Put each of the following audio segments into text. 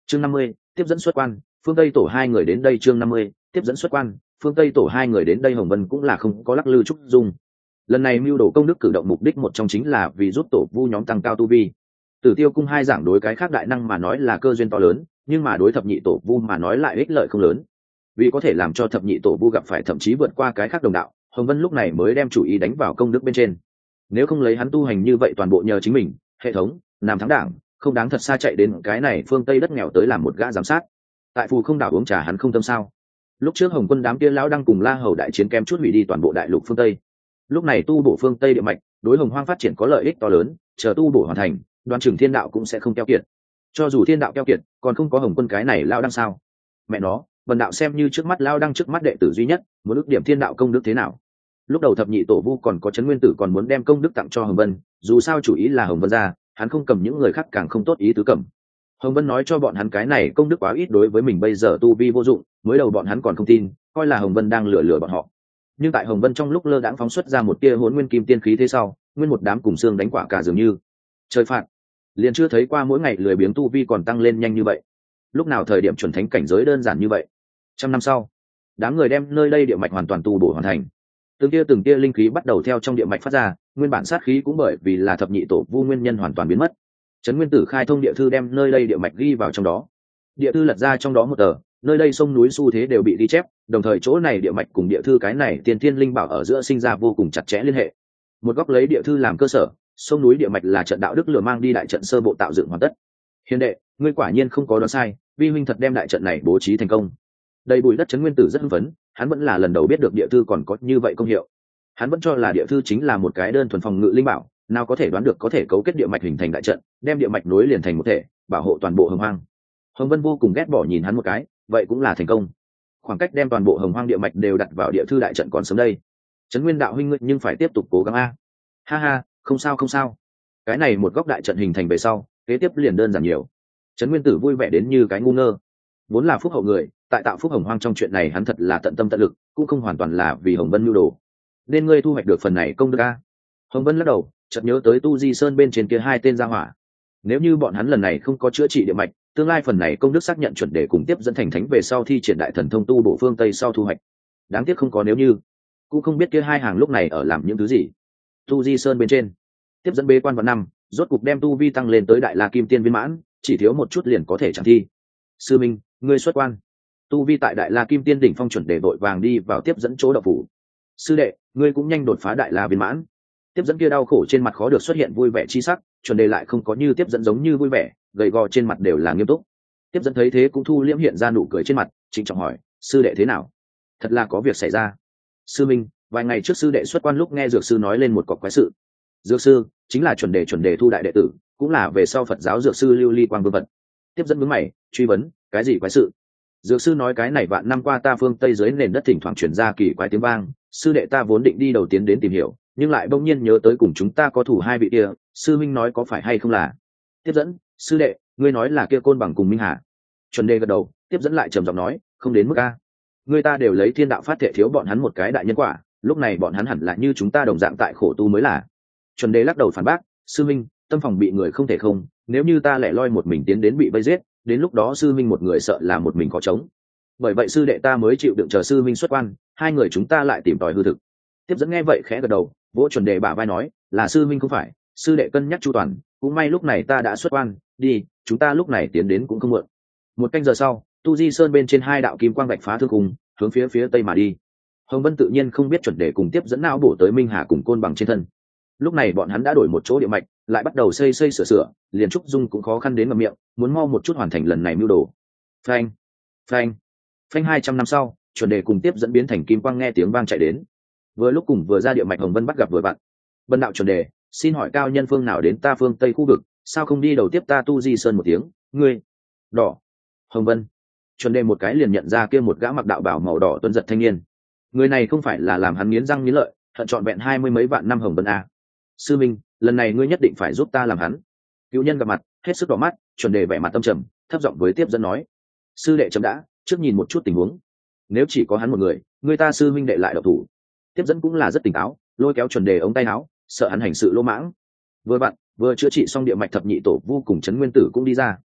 chương 50, tiếp dẫn xuất quan, phương Tây tổ hai người đến đây. Chương 50, tiếp dẫn xuất quan, phương Tây tổ hai người đến đây. Hồng Vân cũng là không có lắc lư trúc dung. Lần này mưu đồ công đức cử động mục đích một trong chính là vì giúp tổ vu nhóm tăng cao tu vi. Tử Tiêu cung hai giảng đối cái khác đại năng mà nói là cơ duyên to lớn, nhưng mà đối thập nhị tổ vu mà nói lại ích lợi không lớn. Vì có thể làm cho thập nhị tổ vu gặp phải thậm chí vượt qua cái khác đồng đạo, Hồng Vân lúc này mới đem chủ ý đánh vào công đức bên trên. Nếu không lấy hắn tu hành như vậy toàn bộ nhờ chính mình, hệ thống, nam thắng đảng, không đáng thật xa chạy đến cái này phương Tây đất nghèo tới làm một gã giám sát. Tại phù không đảo uống trà hắn không tâm sao? Lúc trước Hồng Quân đám kia lão đang cùng La Hầu đại chiến kem chút hủy đi toàn bộ đại lục phương Tây. Lúc này tu bổ phương Tây địa mạch, đối Hồng Hoang phát triển có lợi ích to lớn, chờ tu bổ hoàn thành, đoán chừng thiên đạo cũng sẽ không keo kiệt. Cho dù thiên đạo keo kiệt, còn không có Hồng Quân cái này lão đang sao? Mẹ nó, Vân đạo xem như trước mắt lão đang trước mắt đệ tử duy nhất, muốn ước điểm thiên đạo công đức thế nào? Lúc đầu thập nhị tổ vu còn có Trấn Nguyên Tử còn muốn đem công đức tặng cho Hồng Vân, dù sao chủ ý là Hồng Vân ra, hắn không cầm những người khác càng không tốt ý tứ cầm. Hồng Vân nói cho bọn hắn cái này công đức quá ít đối với mình bây giờ tu vi vô dụng, mới đầu bọn hắn còn không tin, coi là Hồng Vân đang lừa bọn họ. Nhưng tại Hồng Vân trong lúc lơ đãng phóng xuất ra một tia Hỗn Nguyên Kim Tiên khí thế sau, nguyên một đám cùng xương đánh quả cả dường như trời phạt, liền chưa thấy qua mỗi ngày lười biếng tu vi còn tăng lên nhanh như vậy. Lúc nào thời điểm chuẩn thánh cảnh giới đơn giản như vậy? 100 năm sau, đám người đem nơi đây địa mạch hoàn toàn tu bổ hoàn thành. Từng tia linh khí bắt đầu theo trong địa mạch phát ra, nguyên bản sát khí cũng bởi vì là thập nhị tổ vu nguyên nhân hoàn toàn biến mất. Trấn Nguyên Tử khai thông địa thư đem nơi đây địa mạch ghi vào trong đó. Địa thư lật ra trong đó một tờ, nơi đây sông núi xu thế đều bị ghi chép, đồng thời chỗ này địa mạch cùng địa thư cái này tiên thiên linh bảo ở giữa sinh ra vô cùng chặt chẽ liên hệ. Một góc lấy địa thư làm cơ sở, sông núi địa mạch là trận đạo đức lừa mang đi đại trận sơ bộ tạo dựng hoàn tất. Hiền đệ, ngươi quả nhiên không có đoán sai, vi huynh thật đem đại trận này bố trí thành công. Đầy bụi đất Trấn Nguyên Tử rất hưng phấn, hắn vẫn là lần đầu biết được địa thư còn có như vậy công hiệu. Hắn vẫn cho là địa thư chính là một cái đơn thuần phòng ngự linh bảo, nào có thể đoán được có thể cấu kết địa mạch hình thành đại trận, đem địa mạch nối liền thành một thể, bảo hộ toàn bộ Hồng Hoang. Hồng Vân vô cùng ghét bỏ nhìn hắn một cái, vậy cũng là thành công. Khoảng cách đem toàn bộ Hồng Hoang địa mạch đều đặt vào địa thư đại trận còn sớm đây. Trấn Nguyên đạo huynh nhưng phải tiếp tục cố gắng a. Ha ha, không sao không sao. Cái này một góc đại trận hình thành về sau, kế tiếp liền đơn giản nhiều. Trấn Nguyên Tử vui vẻ đến như cái ngu ngơ. Vốn là phúc hậu người, tại tạo phúc Hồng Hoang trong chuyện này hắn thật là tận tâm tận lực, cũng không hoàn toàn là vì Hồng Vân nhu đồ. Nên ngươi thu hoạch được phần này công đức a. Hồng Vân lắc đầu, chợt nhớ tới Tu Di Sơn bên trên kia hai tên gia hỏa. Nếu như bọn hắn lần này không có chữa trị địa mạch, tương lai phần này công đức xác nhận chuẩn để cùng tiếp dẫn thành thánh về sau thi triển đại thần thông tu bổ phương Tây sau thu hoạch. Đáng tiếc không có nếu như, cũng không biết kia hai hàng lúc này ở làm những thứ gì. Tu Di Sơn bên trên, tiếp dẫn bế quan vào năm, rốt cục đem tu vi tăng lên tới đại la kim tiên viên mãn, chỉ thiếu một chút liền có thể chẳng thi. Sư Minh, ngươi xuất quan. Tu vi tại đại la kim tiên đỉnh phong chuẩn để vội vàng đi vào tiếp dẫn chỗ đạo phủ. Sư đệ, ngươi cũng nhanh đột phá đại la viên mãn. Tiếp dẫn kia đau khổ trên mặt khó được xuất hiện vui vẻ chi sắc, chuẩn đề lại không có như tiếp dẫn giống như vui vẻ, gầy gò trên mặt đều là nghiêm túc. Tiếp dẫn thấy thế cũng thu liễm hiện ra nụ cười trên mặt, trịnh trọng hỏi, sư đệ thế nào? Thật là có việc xảy ra. Sư Minh, vài ngày trước sư đệ xuất quan lúc nghe dược sư nói lên một cọc quái sự. Dược sư chính là chuẩn đề thu đại đệ tử, cũng là về sau Phật giáo dược sư Lưu Ly Quang Vương vật. Tiếp dẫn nhướng mày, truy vấn, cái gì quái sự? Dược sư nói cái này vạn năm qua ta phương Tây dưới nền đất thỉnh thoảng truyền ra kỳ quái tiếng vang, sư đệ ta vốn định đi đầu tiến đến tìm hiểu, nhưng lại bỗng nhiên nhớ tới cùng chúng ta có thủ hai vị kia, sư minh nói có phải hay không là? Tiếp dẫn, sư đệ, ngươi nói là kia Côn Bằng cùng Minh Hà. Chuẩn đề gật đầu, tiếp dẫn lại trầm giọng nói, không đến mức a. Người ta đều lấy thiên đạo phát thệ thiếu bọn hắn một cái đại nhân quả, lúc này bọn hắn hẳn là như chúng ta đồng dạng tại khổ tu mới là. Chuẩn đề lắc đầu phản bác, sư minh, tâm phòng bị người không thể không, nếu như ta lẻ loi một mình tiến đến bị vây giết, đến lúc đó sư minh một người sợ là một mình khó chống. Bởi vậy sư đệ ta mới chịu đựng chờ sư minh xuất quan, hai người chúng ta lại tìm tòi hư thực. Tiếp dẫn nghe vậy khẽ gật đầu, vỗ chuẩn đề bả vai nói, là sư minh không phải, sư đệ cân nhắc chu toàn, cũng may lúc này ta đã xuất quan, đi, chúng ta lúc này tiến đến cũng không muộn. Một canh giờ sau, Tu Di Sơn bên trên hai đạo kim quang bạch phá thương cùng, hướng phía tây mà đi. Hồng Vân tự nhiên không biết chuẩn đề cùng tiếp dẫn não bổ tới Minh Hà cùng Côn Bằng trên thân. Lúc này bọn hắn đã đổi một chỗ địa mạch, lại bắt đầu xây sửa, liền trúc dung cũng khó khăn đến ngậm miệng, muốn mau một chút hoàn thành lần này mưu đồ. Phanh, phanh, phanh. 200 năm sau, chuẩn đề cùng tiếp dẫn biến thành kim quang nghe tiếng vang chạy đến. Vừa lúc cùng vừa ra địa mạch Hồng Vân bắt gặp vừa vặn. Vân đạo chuẩn đề, xin hỏi cao nhân phương nào đến ta phương Tây khu vực, sao không đi đầu tiếp ta Tu Di Sơn một tiếng, ngươi đỏ. Hồng Vân chuẩn đề một cái liền nhận ra kia một gã mặc đạo bào màu đỏ tuấn giật thanh niên. Người này không phải là làm hắn nghiến răng nghiến lợi, hận trọn vẹn 20 mấy vạn năm Hồng Vân a. Sư minh, lần này ngươi nhất định phải giúp ta làm hắn. Cựu nhân gặp mặt, hết sức đỏ mắt, chuẩn đề vẻ mặt tâm trầm, thấp giọng với tiếp dẫn nói, sư đệ chấm đã, trước nhìn một chút tình huống. Nếu chỉ có hắn một người ta sư minh đệ lại độc thủ. Tiếp dẫn cũng là rất tỉnh táo, lôi kéo chuẩn đề ống tay áo, sợ hắn hành sự lỗ mãng. Vừa chữa trị xong địa mạch thập nhị tổ vô cùng Trấn Nguyên Tử cũng đi ra.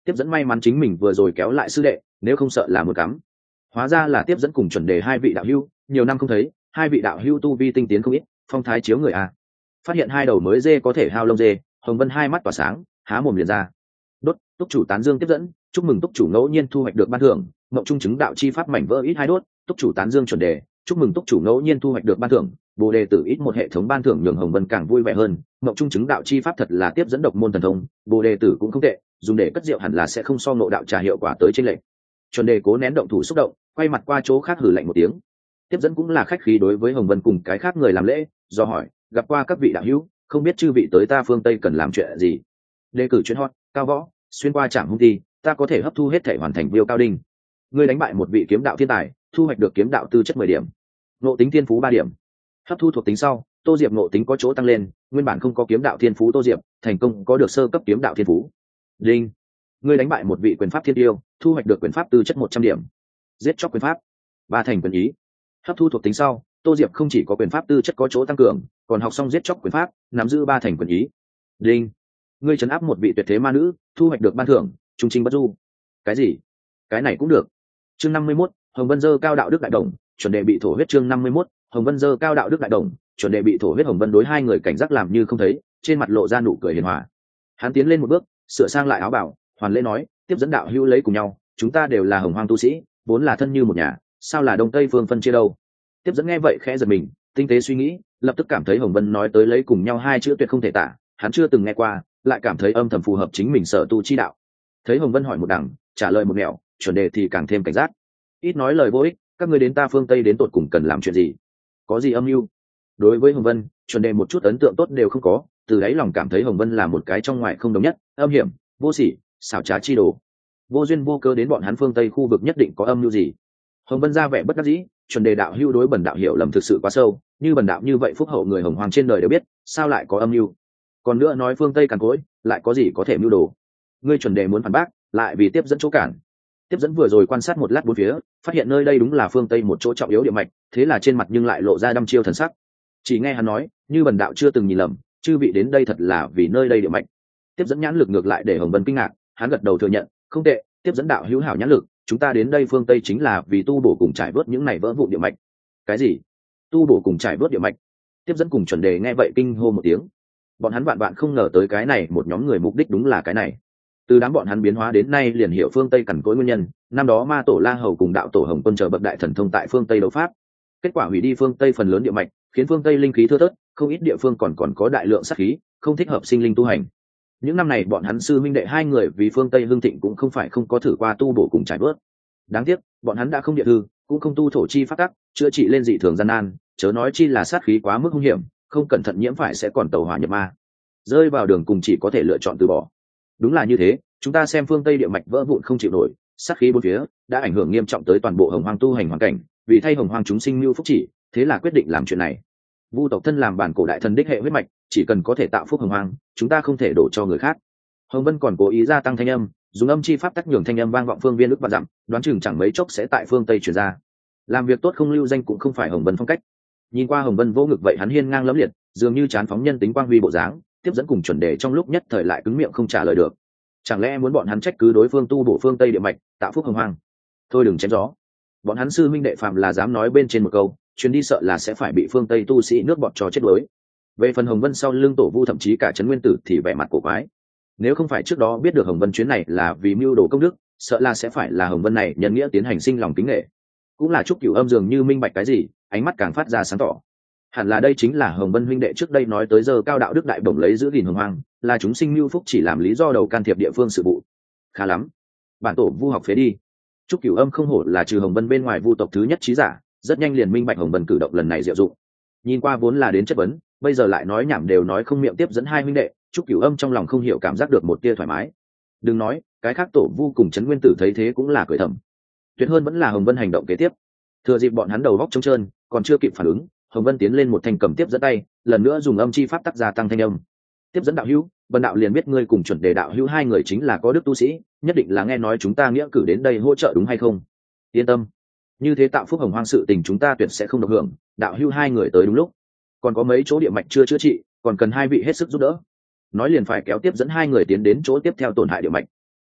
Tiếp dẫn may mắn chính mình vừa rồi kéo lại sư đệ, nếu không sợ là một cắm. Hóa ra là tiếp dẫn cùng chuẩn đề hai vị đạo hữu, nhiều năm không thấy, hai vị đạo hữu tu vi tinh tiến không ít, phong thái chiếu người à. Phát hiện hai đầu mới dê có thể hao lông dê, Hồng Vân hai mắt tỏa sáng, há mồm liền ra. Đốt, túc chủ tán dương tiếp dẫn, chúc mừng túc chủ ngẫu nhiên thu hoạch được ban thưởng, mộng trung chứng đạo chi pháp mảnh vỡ ít hai đốt, túc chủ tán dương chuẩn đề, chúc mừng túc chủ ngẫu nhiên thu hoạch được ban thưởng, bồ đề tử ít một hệ thống ban thưởng nhường Hồng Vân càng vui vẻ hơn. Mộng trung chứng đạo chi pháp thật là tiếp dẫn độc môn thần thông, bồ đề tử cũng không tệ, dùng để cất rượu hẳn là sẽ không so ngộ đạo trà hiệu quả tới trên lệnh. Chuẩn đề cố nén động thủ xúc động, quay mặt qua chỗ khác hử lạnh một tiếng. Tiếp dẫn cũng là khách khí đối với Hồng Vân cùng cái khác người làm lễ, do hỏi gặp qua các vị đạo hữu, không biết chư vị tới ta phương Tây cần làm chuyện gì. Đề cử chuyên hot cao võ xuyên qua trạm hung ti, ta có thể hấp thu hết thể hoàn thành viêu cao đinh. Ngươi đánh bại một vị kiếm đạo thiên tài, thu hoạch được kiếm đạo tư chất 10 điểm, ngộ tính thiên phú 3 điểm. Hấp thu thuộc tính sau, Tô Diệp ngộ tính có chỗ tăng lên, nguyên bản không có kiếm đạo thiên phú Tô Diệp thành công có được sơ cấp kiếm đạo thiên phú. Đinh. Ngươi đánh bại một vị quyền pháp thiên tiêu, thu hoạch được quyền pháp tư chất 100 điểm. Giết chóc quyền pháp, 3 thành quyền ý. Hấp thu thuộc tính sau, Tô Diệp không chỉ có quyền pháp tư chất có chỗ tăng cường, còn học xong giết chóc quyền pháp, nắm giữ 3 thành quyền ý. Đinh. Ngươi trấn áp một vị tuyệt thế ma nữ, thu hoạch được ban thưởng trung trinh bất du. Cái gì? Cái này cũng được. Chương 51, Hồng Vân dơ cao đạo đức đại đồng, chuẩn đề bị thổ huyết. Chương 51, Hồng Vân dơ cao đạo đức đại đồng, chuẩn đề bị thổ huyết. Hồng Vân đối hai người cảnh giác làm như không thấy, trên mặt lộ ra nụ cười hiền hòa. Hắn tiến lên một bước, sửa sang lại áo bảo, hoàn lễ nói, tiếp dẫn đạo hữu lấy cùng nhau, chúng ta đều là Hồng Hoang tu sĩ, vốn là thân như một nhà, sao là đông tây phương phân chia đâu. Tiếp dẫn nghe vậy khẽ giật mình, tinh tế suy nghĩ, lập tức cảm thấy Hồng Vân nói tới lấy cùng nhau hai chữ tuyệt không thể tả, hắn chưa từng nghe qua, lại cảm thấy âm thầm phù hợp chính mình sở tu chi đạo. Thấy Hồng Vân hỏi một đằng, trả lời một nẻo, chuẩn đề thì càng thêm cảnh giác. Ít nói lời vô ích, các ngươi đến ta phương Tây đến tột cùng cần làm chuyện gì? Có gì âm mưu? Đối với Hồng Vân, chuẩn đề một chút ấn tượng tốt đều không có, từ đáy lòng cảm thấy Hồng Vân là một cái trong ngoài không đồng nhất, âm hiểm, vô sỉ, xảo trá chi đồ. Vô duyên vô cớ đến bọn hắn phương Tây khu vực nhất định có âm mưu gì. Hồng Vân ra vẻ bất đắc dĩ, chuẩn đề đạo hưu đối bần đạo hiểu lầm thực sự quá sâu, như bần đạo như vậy phúc hậu người Hồng Hoàng trên đời đều biết, sao lại có âm mưu? Còn nữa nói phương Tây càn cỗi, lại có gì có thể mưu đồ? Ngươi chuẩn đề muốn phản bác, lại vì tiếp dẫn chỗ cản. Tiếp dẫn vừa rồi quan sát một lát bốn phía, phát hiện nơi đây đúng là phương Tây một chỗ trọng yếu địa mạch, thế là trên mặt nhưng lại lộ ra đăm chiêu thần sắc. Chỉ nghe hắn nói, như bần đạo chưa từng nhìn lầm, chư vị đến đây thật là vì nơi đây địa mạch. Tiếp dẫn nhãn lực ngược lại để Hồng Vân kinh ngạc, hắn gật đầu thừa nhận, không tệ, tiếp dẫn đạo hữu hảo nhãn lực, chúng ta đến đây phương Tây chính là vì tu bổ cùng trải vớt những này vỡ vụn địa mạch. Cái gì? Tu bổ cùng trải vớt địa mạch? Tiếp dẫn cùng chuẩn đề nghe vậy kinh hô một tiếng. Bọn hắn vạn vạn không ngờ tới cái này một nhóm người mục đích đúng là cái này. Từ đám bọn hắn biến hóa đến nay liền hiểu phương Tây cằn cỗi nguyên nhân, năm đó ma tổ La Hầu cùng đạo tổ Hồng Quân chờ bậc đại thần thông tại phương Tây đấu pháp, kết quả hủy đi phương Tây phần lớn địa mạch, khiến phương Tây linh khí thưa thớt, không ít địa phương còn có đại lượng sát khí, không thích hợp sinh linh tu hành. Những năm này bọn hắn sư minh đệ hai người vì phương Tây hưng thịnh cũng không phải không có thử qua tu bổ cùng trải bớt. Đáng tiếc, bọn hắn đã không địa thư, cũng không tu thổ chi pháp tắc, chữa trị lên dị thường gian nan, chớ nói chi là sát khí quá mức hung hiểm, không cẩn thận nhiễm phải sẽ còn tẩu hỏa nhập ma. Rơi vào đường cùng chỉ có thể lựa chọn từ bỏ. Đúng là như thế, chúng ta xem phương Tây địa mạch vỡ vụn không chịu nổi, sát khí bốn phía đã ảnh hưởng nghiêm trọng tới toàn bộ Hồng Hoang tu hành hoàn cảnh, vì thay Hồng Hoang chúng sinh lưu phúc chỉ, thế là quyết định làm chuyện này. Vu tộc thân làm bản cổ đại thần đích hệ huyết mạch, chỉ cần có thể tạo phúc Hồng Hoang, chúng ta không thể đổ cho người khác. Hồng Vân còn cố ý gia tăng thanh âm, dùng âm chi pháp tác nhường thanh âm vang vọng phương viên ức và dặm, đoán chừng chẳng mấy chốc sẽ tại phương Tây truyền ra. Làm việc tốt không lưu danh cũng không phải Hồng Vân phong cách. Nhìn qua Hồng Vân vô ngực vậy hắn hiên ngang lẫm liệt, dường như chán phóng nhân tính quang huy bộ dáng, tiếp dẫn cùng chuẩn đề trong lúc nhất thời lại cứng miệng không trả lời được. Chẳng lẽ muốn bọn hắn trách cứ đối phương tu bổ phương Tây địa mạch, tạo phúc Hồng Hoang? Thôi đừng chém gió. Bọn hắn sư minh đệ phạm là dám nói bên trên một câu, chuyến đi sợ là sẽ phải bị phương Tây tu sĩ nước bọt cho chết đuối. Về phần Hồng Vân sau lưng tổ vu thậm chí cả Trấn Nguyên Tử thì vẻ mặt cổ quái. Nếu không phải trước đó biết được Hồng Vân chuyến này là vì mưu đồ công đức, sợ là sẽ phải là Hồng Vân này nhân nghĩa tiến hành sinh lòng kính nghệ. Cũng là Trúc Cửu Âm dường như minh bạch cái gì, ánh mắt càng phát ra sáng tỏ. Hẳn là đây chính là Hồng Vân huynh đệ trước đây nói tới giờ cao đạo đức đại bổng lấy giữ gìn Hồng Hoang, là chúng sinh mưu phúc chỉ làm lý do đầu can thiệp địa phương sự vụ. Khá lắm, bản tổ vu học phế đi. Trúc Cửu Âm không hổ là trừ Hồng Vân bên ngoài vu tộc thứ nhất trí giả, rất nhanh liền minh bạch Hồng Vân cử động lần này diệu dụng. Nhìn qua vốn là đến chất vấn, bây giờ lại nói nhảm đều nói không miệng tiếp dẫn hai huynh đệ, Trúc Cửu Âm trong lòng không hiểu cảm giác được một tia thoải mái. Đừng nói, cái khác tổ vu cùng Trấn Nguyên Tử thấy thế cũng là cười thầm. Tuyệt hơn vẫn là Hồng Vân hành động kế tiếp. Thừa dịp bọn hắn đầu góc trống trơn, còn chưa kịp phản ứng, Hồng Vân tiến lên một thanh cầm tiếp dẫn tay, lần nữa dùng âm chi pháp tác gia tăng thanh âm. Tiếp dẫn đạo hữu, Vân đạo liền biết ngươi cùng chuẩn đề đạo hữu hai người chính là có đức tu sĩ, nhất định là nghe nói chúng ta nghĩa cử đến đây hỗ trợ đúng hay không? Yên tâm, như thế tạo phúc Hồng Hoang sự tình chúng ta tuyệt sẽ không được hưởng, đạo hữu hai người tới đúng lúc. Còn có mấy chỗ địa mạch chưa chữa trị, còn cần hai vị hết sức giúp đỡ. Nói liền phải kéo tiếp dẫn hai người tiến đến chỗ tiếp theo tổn hại địa mạch.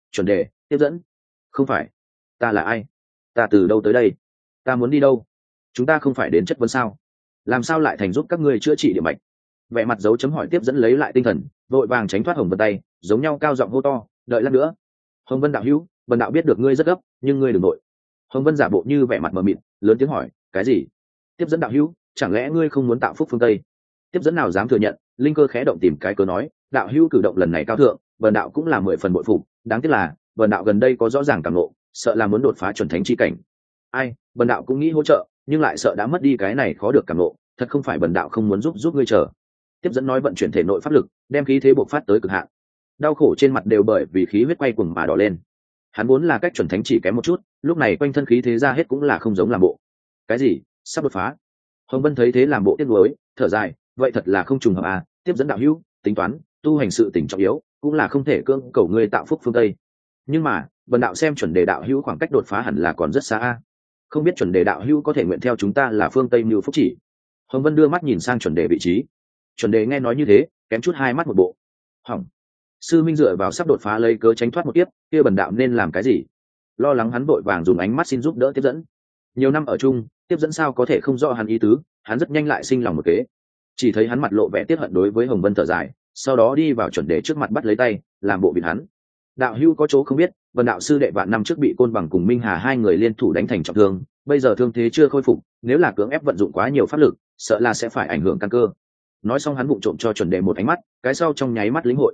Chuẩn đề, tiếp dẫn. Không phải. Ta là ai? Ta từ đâu tới đây? Ta muốn đi đâu? Chúng ta không phải đến chất vấn sao? Làm sao lại thành giúp các ngươi chữa trị địa mạch? Vẻ mặt dấu chấm hỏi tiếp dẫn lấy lại tinh thần, vội vàng tránh thoát Hồng Vân tay, giống nhau cao giọng hô to, đợi lát nữa. Hồng Vân đạo hữu, Vân đạo biết được ngươi rất gấp, nhưng ngươi đừng nội. Hồng Vân giả bộ như vẻ mặt mờ mịt, lớn tiếng hỏi, cái gì? Tiếp dẫn đạo hữu, chẳng lẽ ngươi không muốn tạo phúc phương Tây? Tiếp dẫn nào dám thừa nhận, linh cơ khẽ động tìm cái cớ nói, đạo hữu cử động lần này cao thượng, Vân đạo cũng là 10 phần bội phục, đáng tiếc là Vân đạo gần đây có rõ ràng cảm ngộ, sợ là muốn đột phá chuẩn thánh chi cảnh. Ai, Vân đạo cũng nghĩ hỗ trợ, nhưng lại sợ đã mất đi cái này khó được cảm ngộ, thật không phải Vân đạo không muốn giúp ngươi chờ. Tiếp dẫn nói vận chuyển thể nội pháp lực, đem khí thế bộc phát tới cực hạn. Đau khổ trên mặt đều bởi vì khí huyết quay cuồng mà đỏ lên. Hắn vốn là cách chuẩn thánh chỉ kém một chút, lúc này quanh thân khí thế ra hết cũng là không giống làm bộ. Cái gì? Sắp đột phá? Hồng Vân thấy thế làm bộ tiếc nuối, thở dài, vậy thật là không trùng hợp à, tiếp dẫn đạo hữu, tính toán, tu hành sự tỉnh trọng yếu, cũng là không thể cưỡng cầu ngươi tạo phúc phương Tây. Nhưng mà, Vân đạo xem chuẩn đề đạo hữu khoảng cách đột phá hẳn là còn rất xa a. Không biết chuẩn đề đạo hữu có thể nguyện theo chúng ta là phương Tây như phúc chỉ. Hồng Vân đưa mắt nhìn sang chuẩn đề vị trí. Chuẩn đề nghe nói như thế, kém chút hai mắt một bộ. Hỏng. Sư minh dựa vào sắp đột phá lấy cớ tránh thoát một tiếp, kia bần đạo nên làm cái gì? Lo lắng hắn vội vàng dùng ánh mắt xin giúp đỡ tiếp dẫn. Nhiều năm ở chung, tiếp dẫn sao có thể không rõ hắn ý tứ, hắn rất nhanh lại sinh lòng một kế. Chỉ thấy hắn mặt lộ vẻ tiếc hận đối với Hồng Vân thở dài, sau đó đi vào chuẩn đề trước mặt bắt lấy tay, làm bộ bịt hắn. Đạo hữu có chỗ không biết, Vân đạo sư đệ vạn năm trước bị Côn Bằng cùng Minh Hà hai người liên thủ đánh thành trọng thương, bây giờ thương thế chưa khôi phục, nếu là cưỡng ép vận dụng quá nhiều pháp lực, sợ là sẽ phải ảnh hưởng căn cơ. Nói xong hắn vụng trộm cho chuẩn đề một ánh mắt, cái sau trong nháy mắt lĩnh hội.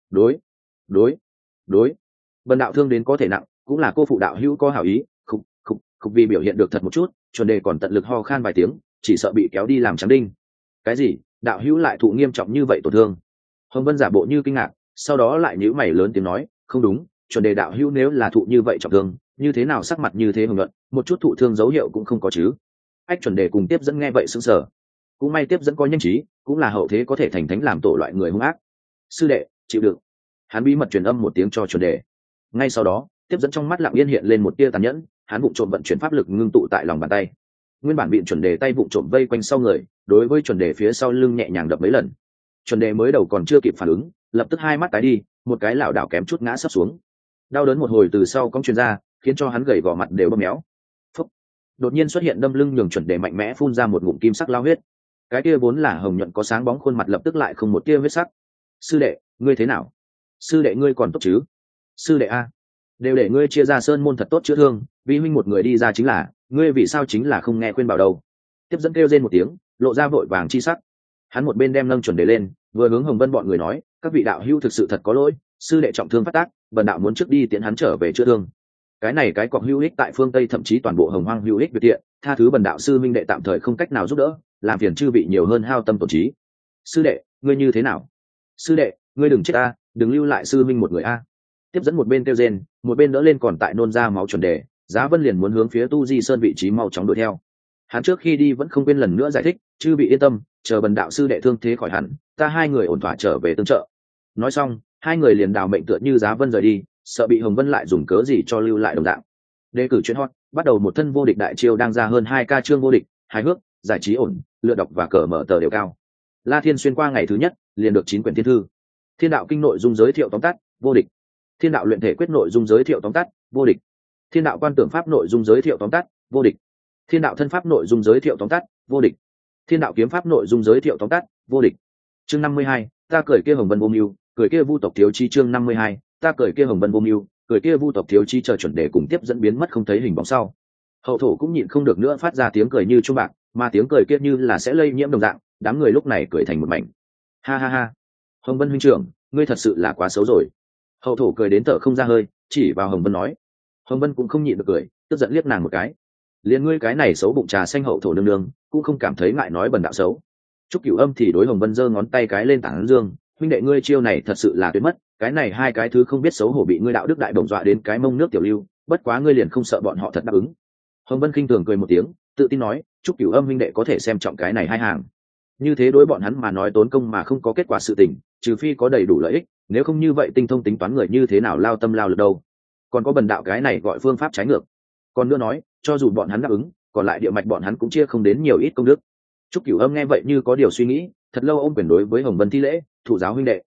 Đối. Vân đạo thương đến có thể nặng, cũng là cô phụ đạo hữu có hảo ý, khục vì biểu hiện được thật một chút, chuẩn đề còn tận lực ho khan vài tiếng, chỉ sợ bị kéo đi làm trắng đinh. Cái gì? Đạo hữu lại thụ nghiêm trọng như vậy tổn thương? Hồng Vân giả bộ như kinh ngạc, sau đó lại nhíu mày lớn tiếng nói, không đúng, chuẩn đề đạo hữu nếu là thụ như vậy trọng thương, như thế nào sắc mặt như thế hồng nhuận, một chút thụ thương dấu hiệu cũng không có chứ? Ách chuẩn đề cùng tiếp dẫn nghe vậy sững sờ. Cũng may tiếp dẫn có nhanh trí, cũng là hậu thế có thể thành thánh làm tổ loại người hung ác. Sư đệ, chịu đựng. Hắn bí mật truyền âm một tiếng cho chuẩn đề. Ngay sau đó, tiếp dẫn trong mắt lặng yên hiện lên một tia tàn nhẫn, hắn vụng trộm vận chuyển pháp lực ngưng tụ tại lòng bàn tay. Nguyên bản bị chuẩn đề tay vụng trộm vây quanh sau người, đối với chuẩn đề phía sau lưng nhẹ nhàng đập mấy lần. Chuẩn đề mới đầu còn chưa kịp phản ứng, lập tức hai mắt tái đi, một cái lảo đảo kém chút ngã sấp xuống. Đau đớn một hồi từ sau cong truyền ra, khiến cho hắn gầy gò mặt đều bầm méo. Phúc. Đột nhiên xuất hiện đâm lưng nhường chuẩn đề mạnh mẽ phun ra một ngụm kim sắc lao huyết. Cái kia vốn là hồng nhuận có sáng bóng khuôn mặt lập tức lại không một tia huyết sắc. Sư đệ, ngươi thế nào? Sư đệ ngươi còn tốt chứ? Sư đệ a, đều để ngươi chia ra sơn môn thật tốt chữa thương, vì huynh một người đi ra chính là, ngươi vì sao chính là không nghe khuyên bảo đâu? Tiếp dẫn kêu rên một tiếng, lộ ra vội vàng chi sắc. Hắn một bên đem nâng chuẩn đề lên, vừa hướng Hồng Vân bọn người nói, các vị đạo hữu thực sự thật có lỗi, sư đệ trọng thương phát tác, bần đạo muốn trước đi tiễn hắn trở về chữa thương. Cái này cái cọc hữu ích tại phương Tây thậm chí toàn bộ Hồng Hoang hữu ích biệt tiện, tha thứ bần đạo sư minh đệ tạm thời không cách nào giúp đỡ, làm phiền chư vị nhiều hơn hao tâm tổn trí. Sư đệ, ngươi như thế nào? Sư đệ, ngươi đừng chết a, đừng lưu lại sư minh một người a. Tiếp dẫn một bên kêu rên, một bên đỡ lên còn tại nôn ra máu chuẩn đề, Giá Vân liền muốn hướng phía Tu Di Sơn vị trí mau chóng đuổi theo. Hắn trước khi đi vẫn không quên lần nữa giải thích, chư vị yên tâm, chờ bần đạo sư đệ thương thế khỏi hẳn, ta hai người ổn thỏa trở về tương trợ. Nói xong, hai người liền đào mệnh tựa như Giá Vân rời đi, sợ bị Hồng Vân lại dùng cớ gì cho lưu lại đồng dạng. Đề cử chuyên hot, bắt đầu một thân vô địch đại chiêu đang ra hơn 2K chương vô địch, hài hước, giải trí ổn, lựa đọc và cờ mở tờ đều cao. La Thiên xuyên qua ngày thứ nhất, liền được 9 quyển thiên thư. Thiên đạo kinh nội dung giới thiệu tóm tắt, vô địch. Thiên đạo luyện thể quyết nội dung giới thiệu tóm tắt, vô địch. Thiên đạo quan tưởng pháp nội dung giới thiệu tóm tắt, vô địch. Thiên đạo thân pháp nội dung giới thiệu tóm tắt, vô địch. Thiên đạo kiếm pháp nội dung giới thiệu tóm tắt, vô địch. Chương 52, ta cười kia Hồng Vân vô mưu, cười kia Vu tộc thiếu chi. Chương 52, ta cười kia Hồng Vân vô mưu, cười kia Vu tộc thiếu chi. Chờ chuẩn đề cùng tiếp dẫn biến mất không thấy hình bóng sau, hậu thổ cũng nhịn không được nữa phát ra tiếng cười như chuông bạc, mà tiếng cười kia như là sẽ lây nhiễm đồng dạng, đám người lúc này cười thành một mảnh. Ha ha ha, Hồng Vân huynh trưởng, ngươi thật sự là quá xấu rồi. Hậu thổ cười đến thở không ra hơi, chỉ vào Hồng Vân nói. Hồng Vân cũng không nhịn được cười, tức giận liếc nàng một cái. Liền ngươi cái này xấu bụng trà xanh hậu thổ nương nương, cũng không cảm thấy ngại nói bần đạo xấu. Trúc Cửu Âm thì đối Hồng Vân giơ ngón tay cái lên tảng dương, huynh đệ ngươi chiêu này thật sự là tuyệt mất, cái này hai cái thứ không biết xấu hổ bị ngươi đạo đức đại bổng dọa đến cái mông nước tiểu lưu, bất quá ngươi liền không sợ bọn họ thật đáp ứng. Hồng Vân khinh thường cười một tiếng, tự tin nói, Trúc Cửu Âm huynh đệ có thể xem trọng cái này hai hàng. Như thế đối bọn hắn mà nói tốn công mà không có kết quả sự tình, trừ phi có đầy đủ lợi ích, nếu không như vậy tinh thông tính toán người như thế nào lao tâm lao lực đâu. Còn có bần đạo cái này gọi phương pháp trái ngược. Còn nữa nói, cho dù bọn hắn đáp ứng, còn lại địa mạch bọn hắn cũng chia không đến nhiều ít công đức. Trúc Cửu Âm nghe vậy như có điều suy nghĩ, thật lâu ôm quyền đối với Hồng Vân thi lễ, thụ giáo huynh đệ.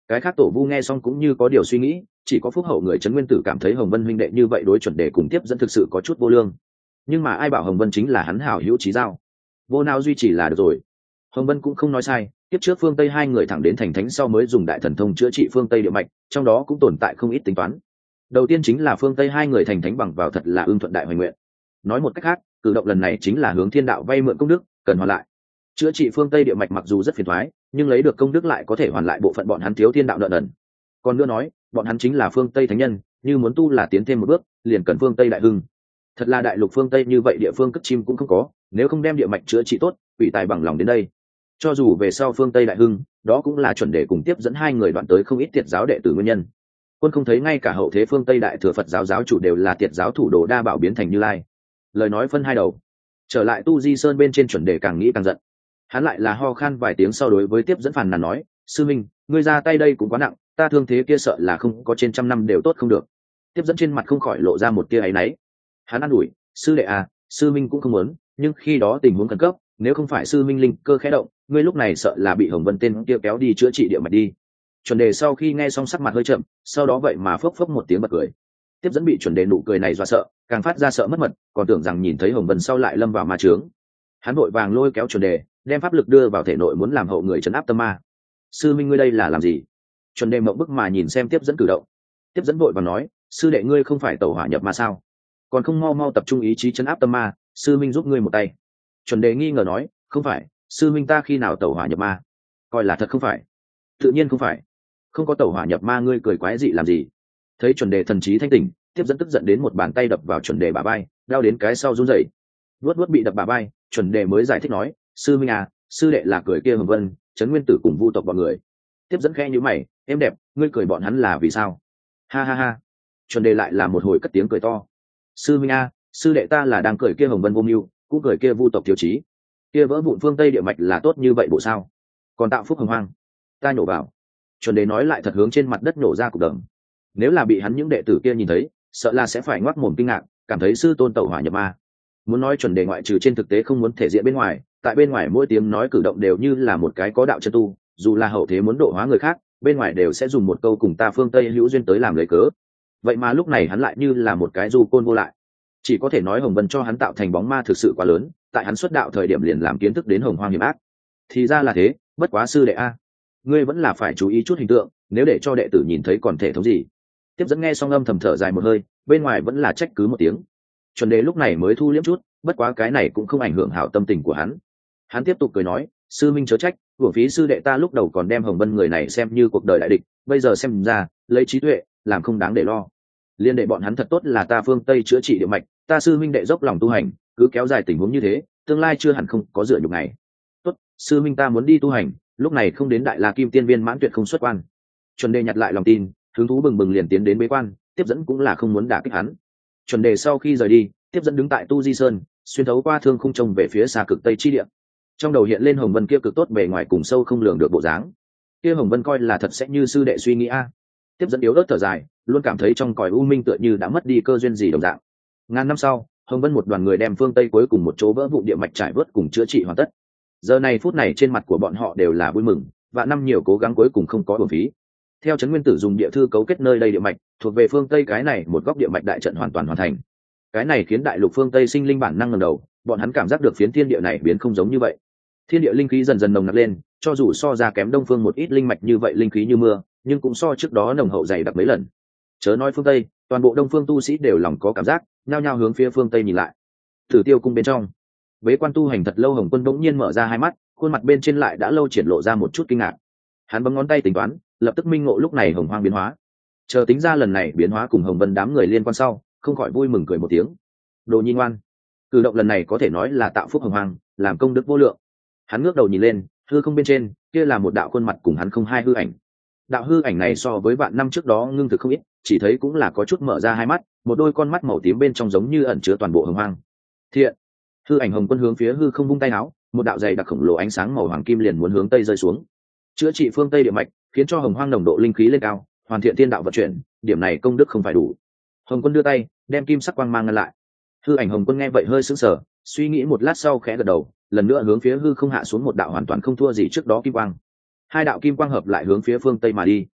Cái khác tổ vu nghe xong cũng như có điều suy nghĩ, chỉ có phúc hậu người trấn nguyên tử cảm thấy hồng vân huynh đệ như vậy đối chuẩn đề cùng tiếp dẫn thực sự có chút vô lương. Nhưng mà ai bảo hồng vân chính là hắn hảo hữu trí giao, vô nào duy trì là được rồi. Hồng vân cũng không nói sai, tiếp trước phương tây hai người thẳng đến thành thánh sau mới dùng đại thần thông chữa trị phương tây địa mạch, trong đó cũng tồn tại không ít tính toán. Đầu tiên chính là phương tây hai người thành thánh bằng vào thật là ưng thuận đại hoài nguyện. Nói một cách khác, cử động lần này chính là hướng thiên đạo vay mượn công đức, cần hoàn lại. Chữa trị phương tây địa mạch mặc dù rất phiền toái, nhưng lấy được công đức lại có thể hoàn lại bộ phận bọn hắn thiếu thiên đạo nợ nần. Còn nữa nói, bọn hắn chính là phương tây thánh nhân, như muốn tu là tiến thêm một bước, liền cần phương tây đại hưng. Thật là đại lục phương tây như vậy địa phương cất chim cũng không có, nếu không đem địa mạch chữa trị tốt, quỷ tài bằng lòng đến đây. Cho dù về sau phương tây đại hưng, đó cũng là chuẩn để cùng tiếp dẫn hai người đoạn tới không ít tiệt giáo đệ tử nguyên nhân. Quân không thấy ngay cả hậu thế phương tây đại thừa Phật giáo giáo chủ đều là tiệt giáo thủ đồ đa bảo biến thành Như Lai. Lời nói phân hai đầu. Trở lại tu di sơn bên trên, chuẩn đề càng nghĩ càng giận. Hắn lại là ho khan vài tiếng sau đối với tiếp dẫn phàn nàn nói, sư minh, ngươi ra tay đây cũng quá nặng, ta thương thế kia sợ là không có trên 100 năm đều tốt không được. Tiếp dẫn trên mặt không khỏi lộ ra một tia áy náy. Hắn an ủi, sư đệ à, sư minh cũng không muốn, nhưng khi đó tình huống khẩn cấp, nếu không phải sư minh linh cơ khẽ động, ngươi lúc này sợ là bị hồng vân tên kia kéo đi chữa trị địa mạch đi. Chuẩn đề sau khi nghe xong sắc mặt hơi chậm, sau đó vậy mà phốc phốc một tiếng bật cười. Tiếp dẫn bị chuẩn đề nụ cười này dọa sợ, càng phát ra sợ mất mật, còn tưởng rằng nhìn thấy hồng vân sau lại lâm vào ma chướng. Hắn vội vàng lôi kéo chuẩn đề, đem pháp lực đưa vào thể nội muốn làm hậu người trấn áp tâm ma. Sư minh ngươi đây là làm gì? Chuẩn đề mộng bức mà nhìn xem tiếp dẫn cử động. Tiếp dẫn vội vàng nói, sư đệ ngươi không phải tẩu hỏa nhập ma sao? Còn không mau mau tập trung ý chí trấn áp tâm ma, sư minh giúp ngươi một tay. Chuẩn đề nghi ngờ nói, không phải, sư minh ta khi nào tẩu hỏa nhập ma? Coi là thật không phải. Tự nhiên không phải. Không có tẩu hỏa nhập ma ngươi cười quái dị làm gì? Thấy chuẩn đề thần trí thanh tỉnh, tiếp dẫn tức giận đến một bàn tay đập vào chuẩn đề bả vai, đau đến cái sau run rẩy. Vuốt bị đập bả vai, chuẩn đề mới giải thích nói, sư minh à, sư đệ là cười kia hồng vân, trấn nguyên tử cùng vu tộc bọn người. Tiếp dẫn khẽ nhíu mày, em đẹp, ngươi cười bọn hắn là vì sao? Ha ha ha. Chuẩn đề lại là một hồi cất tiếng cười to. Sư minh à, sư đệ ta là đang cười kia hồng vân vô mưu, cũng cười kia vu tộc thiếu chí. Kia vỡ vụn phương tây địa mạch là tốt như vậy bộ sao? Còn tạo phúc hồng hoang, ta nhổ vào. Chuẩn đề nói lại thật hướng trên mặt đất nổ ra cục đầm. Nếu là bị hắn những đệ tử kia nhìn thấy, sợ là sẽ phải ngoác mồm kinh ngạc, cảm thấy sư tôn tẩu hỏa nhập ma. Muốn nói chuẩn đề ngoại trừ trên thực tế không muốn thể diện bên ngoài, tại bên ngoài mỗi tiếng nói cử động đều như là một cái có đạo chân tu, dù là hậu thế muốn độ hóa người khác, bên ngoài đều sẽ dùng một câu cùng ta phương tây hữu duyên tới làm lấy cớ. Vậy mà lúc này hắn lại như là một cái du côn vô lại. Chỉ có thể nói hồng vân cho hắn tạo thành bóng ma thực sự quá lớn, tại hắn xuất đạo thời điểm liền làm kiến thức đến hồng hoang hiểm ác. Thì ra là thế, bất quá sư đệ a, ngươi vẫn là phải chú ý chút hình tượng, nếu để cho đệ tử nhìn thấy còn thể thống gì. Tiếp dẫn nghe xong âm thầm thở dài một hơi, bên ngoài vẫn là trách cứ một tiếng. Chuẩn đề lúc này mới thu liễm chút, bất quá cái này cũng không ảnh hưởng hảo tâm tình của hắn. Hắn tiếp tục cười nói, sư minh chớ trách, uổng phí sư đệ ta lúc đầu còn đem hồng vân người này xem như cuộc đời đại địch, bây giờ xem ra lấy trí tuệ làm không đáng để lo. Liên đệ bọn hắn thật tốt là ta phương tây chữa trị địa mạch, ta sư minh đệ dốc lòng tu hành, cứ kéo dài tình huống như thế, tương lai chưa hẳn không có dựa nhục này. Tốt, sư minh ta muốn đi tu hành, lúc này không đến đại la kim tiên viên mãn tuyệt không xuất quan. Chuẩn đề nhặt lại lòng tin, hứng thú bừng bừng liền tiến đến bế quan, tiếp dẫn cũng là không muốn đả kích hắn. Chuẩn đề sau khi rời đi, tiếp dẫn đứng tại tu di sơn, xuyên thấu qua thương khung trông về phía xa cực tây chi địa. Trong đầu hiện lên hồng vân kia cực tốt bề ngoài cùng sâu không lường được bộ dáng. Kia hồng vân coi là thật sẽ như sư đệ suy nghĩ a. Tiếp dẫn yếu ớt thở dài, luôn cảm thấy trong cõi u minh tựa như đã mất đi cơ duyên gì đồng dạng. Ngàn năm sau, hồng vân một đoàn người đem phương tây cuối cùng một chỗ vỡ vụn địa mạch trải vớt cùng chữa trị hoàn tất. Giờ này phút này trên mặt của bọn họ đều là vui mừng, và năm nhiều cố gắng cuối cùng không có uổng phí. Theo trấn nguyên tử dùng địa thư cấu kết nơi đây địa mạch, thuộc về phương tây cái này một góc địa mạch đại trận hoàn toàn hoàn thành. Cái này khiến đại lục phương tây sinh linh bản năng ngẩng đầu, bọn hắn cảm giác được phiến thiên địa này biến không giống như vậy. Thiên địa linh khí dần dần nồng nặc lên, cho dù so ra kém đông phương một ít linh mạch như vậy linh khí như mưa, nhưng cũng so trước đó nồng hậu dày đặc mấy lần. Chớ nói phương tây, toàn bộ đông phương tu sĩ đều lòng có cảm giác, nhao nhao hướng phía phương tây nhìn lại. Tử Tiêu cung bên trong, bế quan tu hành thật lâu Hồng Quân bỗng nhiên mở ra hai mắt, khuôn mặt bên trên lại đã lâu triển lộ ra một chút kinh ngạc. Hắn bấm ngón tay tính toán, lập tức minh ngộ lúc này hồng hoang biến hóa. Chờ tính ra lần này biến hóa cùng Hồng Vân đám người liên quan sau, không khỏi vui mừng cười một tiếng. Đồ nhi ngoan, cử động lần này có thể nói là tạo phúc hồng hoang, làm công đức vô lượng. Hắn ngước đầu nhìn lên, hư không bên trên kia là một đạo khuôn mặt cùng hắn không hai hư ảnh. Đạo hư ảnh này so với vạn năm trước đó ngưng thực không ít, chỉ thấy cũng là có chút mở ra hai mắt, một đôi con mắt màu tím bên trong giống như ẩn chứa toàn bộ hồng hoang. Thiện. Hư ảnh Hồng Quân hướng phía hư không vung tay áo, một đạo dày đặc khổng lồ ánh sáng màu hoàng kim liền muốn hướng tây rơi xuống, chữa trị phương tây địa mạch, khiến cho hồng hoang nồng độ linh khí lên cao, hoàn thiện thiên đạo vận chuyển. Điểm này công đức không phải đủ. Hồng Quân đưa tay đem kim sắc quang mang ngăn lại. Hư ảnh Hồng Quân nghe vậy hơi sững sờ, suy nghĩ một lát sau khẽ gật đầu, lần nữa hướng phía hư không hạ xuống một đạo hoàn toàn không thua gì trước đó kim quang. Hai đạo kim quang hợp lại hướng phía phương tây mà đi,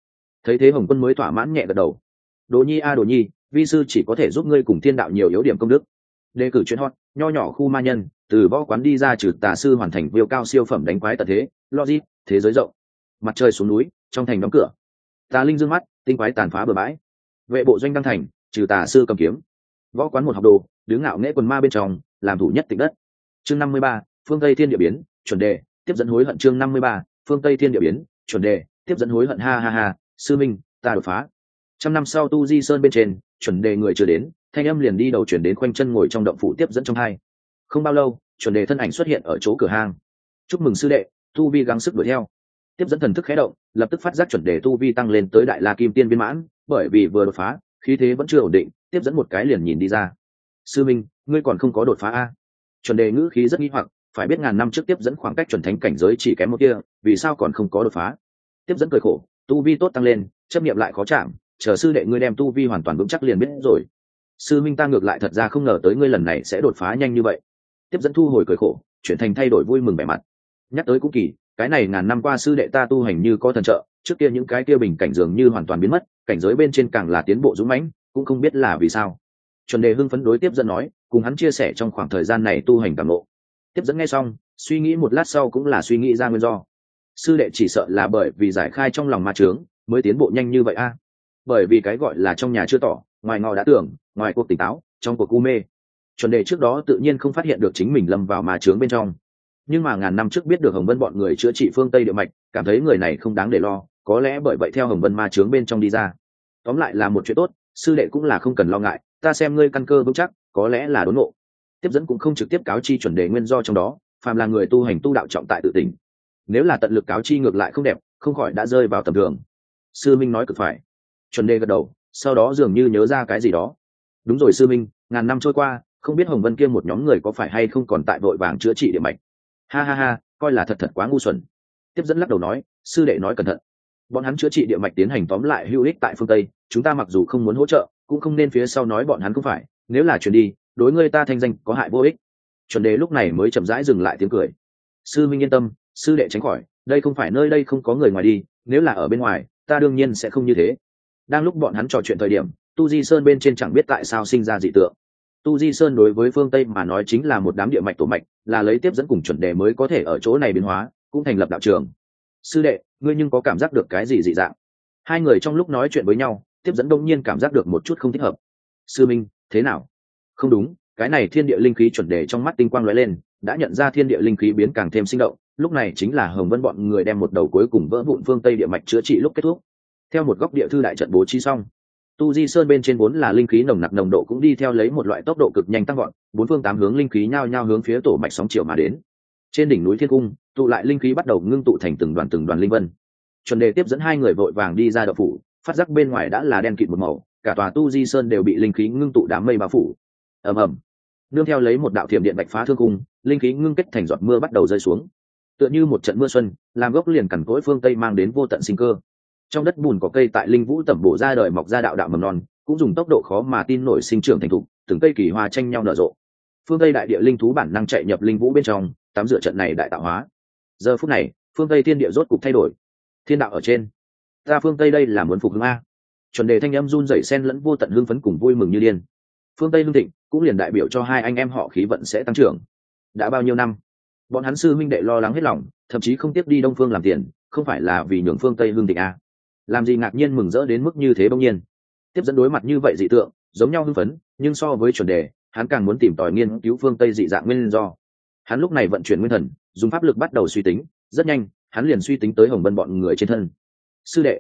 Thấy thế Hồng Quân mới thỏa mãn nhẹ gật đầu. Đồ nhi a đồ nhi, vi sư chỉ có thể giúp ngươi cùng thiên đạo nhiều yếu điểm công đức. Đề cử chuyện hot, nho nhỏ khu ma nhân, từ võ quán đi ra trừ tà sư hoàn thành viêu cao siêu phẩm đánh quái tật thế, logic, thế giới rộng. Mặt trời xuống núi, trong thành đóng cửa. Tà linh dương mắt, tinh quái tàn phá bừa bãi. Vệ bộ doanh đăng thành, trừ tà sư cầm kiếm. Võ quán một học đồ, đứng ngạo nghễ quần ma bên trong, làm thủ nhất tịnh đất. Chương 53, phương Tây thiên địa biến, chuẩn đề, tiếp dẫn hối hận. Chương 53, phương Tây thiên địa biến, chuẩn đề, tiếp dẫn hối hận. Ha ha ha, sư minh, ta đột phá. Trăm năm sau tu di sơn bên trên, chuẩn đề người chưa đến, thanh âm liền đi đầu chuyển đến khoanh chân ngồi trong động phủ tiếp dẫn trong hai. Không bao lâu, chuẩn đề thân ảnh xuất hiện ở chỗ cửa hang. Chúc mừng sư đệ, tu vi gắng sức đuổi theo. Tiếp dẫn thần thức khé động, lập tức phát giác chuẩn đề tu vi tăng lên tới đại la kim tiên viên mãn, bởi vì vừa đột phá, khí thế vẫn chưa ổn định, tiếp dẫn một cái liền nhìn đi ra. Sư minh, ngươi còn không có đột phá a? Chuẩn đề ngữ khí rất nghi hoặc, phải biết ngàn năm trước tiếp dẫn khoảng cách chuẩn thánh cảnh giới chỉ kém một kia, vì sao còn không có đột phá? Tiếp dẫn cười khổ, tu vi tốt tăng lên, chấp niệm lại khó chạm, chờ sư đệ ngươi đem tu vi hoàn toàn vững chắc liền biết rồi. Sư minh ta ngược lại thật ra không ngờ tới ngươi lần này sẽ đột phá nhanh như vậy. Tiếp dẫn thu hồi cười khổ, chuyển thành thay đổi vui mừng vẻ mặt. Nhắc tới cũng kỳ, cái này ngàn năm qua sư đệ ta tu hành như có thần trợ, trước kia những cái kia bình cảnh dường như hoàn toàn biến mất, cảnh giới bên trên càng là tiến bộ dũng mãnh, cũng không biết là vì sao. Chuẩn đề hưng phấn đối tiếp dẫn nói, cùng hắn chia sẻ trong khoảng thời gian này tu hành cảm ngộ. Tiếp dẫn nghe xong, suy nghĩ một lát sau cũng là suy nghĩ ra nguyên do. Sư đệ chỉ sợ là bởi vì giải khai trong lòng ma chướng mới tiến bộ nhanh như vậy a. Bởi vì cái gọi là trong nhà chưa tỏ, ngoài ngọ đã tưởng, ngoài cuộc tỉnh táo, trong cuộc u mê. Chuẩn đề trước đó tự nhiên không phát hiện được chính mình lâm vào ma chướng bên trong, nhưng mà ngàn năm trước biết được Hồng Vân bọn người chữa trị phương Tây địa mạch, cảm thấy người này không đáng để lo, có lẽ bởi vậy theo Hồng Vân ma chướng bên trong đi ra. Tóm lại là một chuyện tốt, sư đệ cũng là không cần lo ngại, ta xem ngươi căn cơ vững chắc, có lẽ là đốn ngộ. Tiếp dẫn cũng không trực tiếp cáo chi chuẩn đề nguyên do trong đó, phàm là người tu hành tu đạo trọng tại tự tỉnh, nếu là tận lực cáo chi ngược lại không đẹp, không khỏi đã rơi vào tầm thường. Sư minh nói cực phải. Chuẩn đề gật đầu, sau đó dường như nhớ ra cái gì đó. Đúng rồi sư minh, ngàn năm trôi qua, không biết Hồng Vân kia một nhóm người có phải hay không còn tại vội vàng chữa trị địa mạch. Ha ha ha, coi là thật quá ngu xuẩn. Tiếp dẫn lắc đầu nói, sư đệ nói cẩn thận, bọn hắn chữa trị địa mạch tiến hành tóm lại hữu ích tại phương Tây, chúng ta mặc dù không muốn hỗ trợ, cũng không nên phía sau nói bọn hắn không phải, nếu là chuyển đi, đối ngươi ta thanh danh có hại vô ích. Chuẩn đề lúc này mới chậm rãi dừng lại tiếng cười. Sư minh yên tâm, sư đệ tránh khỏi, đây không phải nơi đây không có người ngoài đi, nếu là ở bên ngoài, ta đương nhiên sẽ không như thế. Đang lúc bọn hắn trò chuyện thời điểm, tu di sơn bên trên chẳng biết tại sao sinh ra dị tượng. Tu di sơn đối với phương Tây mà nói chính là một đám địa mạch tổ mạch, là lấy tiếp dẫn cùng chuẩn đề mới có thể ở chỗ này biến hóa, cũng thành lập đạo trường. Sư đệ, ngươi nhưng có cảm giác được cái gì dị dạng? Hai người trong lúc nói chuyện với nhau, tiếp dẫn đông nhiên cảm giác được một chút không thích hợp. Sư minh, thế nào? Không đúng, cái này thiên địa linh khí. Chuẩn đề trong mắt tinh quang lóe lên, đã nhận ra thiên địa linh khí biến càng thêm sinh động, lúc này chính là Hồng Vân bọn người đem một đầu cuối cùng vỡ vụn phương Tây địa mạch chữa trị lúc kết thúc. Theo một góc địa thư đại trận bố trí xong, tu di sơn bên trên vốn là linh khí nồng nặc, nồng độ cũng đi theo lấy một loại tốc độ cực nhanh tăng gọn, bốn phương tám hướng linh khí nhao nhao hướng phía tổ mạch sóng chiều mà đến. Trên đỉnh núi thiên cung, tụ lại linh khí bắt đầu ngưng tụ thành từng đoàn linh vân. Chuẩn đề tiếp dẫn hai người vội vàng đi ra động phủ, phát giác bên ngoài đã là đen kịt một màu, cả tòa tu di sơn đều bị linh khí ngưng tụ đám mây bao phủ. Ầm ầm, nương theo lấy một đạo thiểm điện bạch phá thương cung, linh khí ngưng kết thành giọt mưa bắt đầu rơi xuống, tựa như một trận mưa xuân, làm gốc liền cằn cỗi phương Tây mang đến vô tận sinh cơ. Trong đất bùn có cây tại linh vũ tẩm bổ ra đời mọc ra đạo đạo mầm non, cũng dùng tốc độ khó mà tin nổi sinh trưởng thành thục, từng cây kỳ hoa tranh nhau nở rộ. Phương Tây đại địa linh thú bản năng chạy nhập linh vũ bên trong, tắm rửa trận này đại tạo hóa. Giờ phút này, phương Tây thiên địa rốt cục thay đổi. Thiên đạo ở trên, ta phương Tây đây là muốn phục hưng a. Chuẩn đề thanh âm run rẩy xen lẫn vô tận hưng phấn cùng vui mừng như điên. Phương Tây hưng thịnh, cũng liền đại biểu cho hai anh em họ khí vận sẽ tăng trưởng. Đã bao nhiêu năm, bọn hắn sư huynh đệ lo lắng hết lòng, thậm chí không tiếp đi Đông Phương làm tiền, không phải là vì nhường phương Tây hưng thịnh a. Làm gì ngạc nhiên mừng rỡ đến mức như thế bỗng nhiên. Tiếp dẫn đối mặt như vậy dị tượng, giống nhau hưng phấn, nhưng so với chuẩn đề, hắn càng muốn tìm tòi nghiên cứu phương Tây dị dạng nguyên do. Hắn lúc này vận chuyển nguyên thần, dùng pháp lực bắt đầu suy tính, rất nhanh, hắn liền suy tính tới Hồng Vân bọn người trên thân. Sư đệ,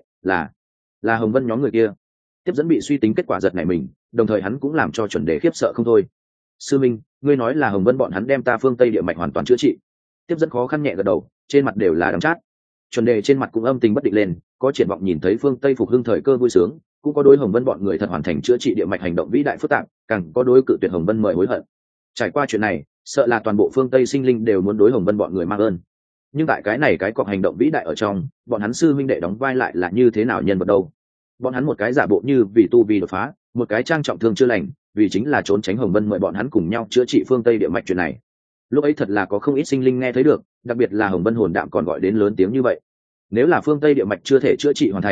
là Hồng Vân nhóm người kia. Tiếp dẫn bị suy tính kết quả giật nảy mình, đồng thời hắn cũng làm cho chuẩn đề khiếp sợ không thôi. Sư minh, ngươi nói là Hồng Vân bọn hắn đem ta phương Tây địa mạch hoàn toàn chữa trị? Tiếp dẫn khó khăn nhẹ gật đầu, trên mặt đều là đắng chát. Chuẩn đề trên mặt cũng âm tình bất định lên, có triển vọng nhìn thấy phương Tây phục hưng thời cơ vui sướng, cũng có đối Hồng Vân bọn người thật hoàn thành chữa trị địa mạch hành động vĩ đại phức tạp, càng có đối cự tuyệt Hồng Vân mời hối hận. Trải qua chuyện này, sợ là toàn bộ phương Tây sinh linh đều muốn đối Hồng Vân bọn người mang ơn. Nhưng tại cái này cái cọc hành động vĩ đại ở trong, bọn hắn sư huynh đệ đóng vai lại là như thế nào nhân vật đâu? Bọn hắn một cái giả bộ như vì tu vi đột phá, một cái trang trọng thương chưa lành, vì chính là trốn tránh Hồng Vân mời bọn hắn cùng nhau chữa trị phương Tây địa mạch chuyện này. Lúc ấy thật là có không ít sinh linh nghe thấy được, đặc biệt là Hồng Vân hồn đạm còn gọi đến lớn tiếng như vậy. Nếu là phương Tây địa mạch chưa thể chữa trị hoàn thành,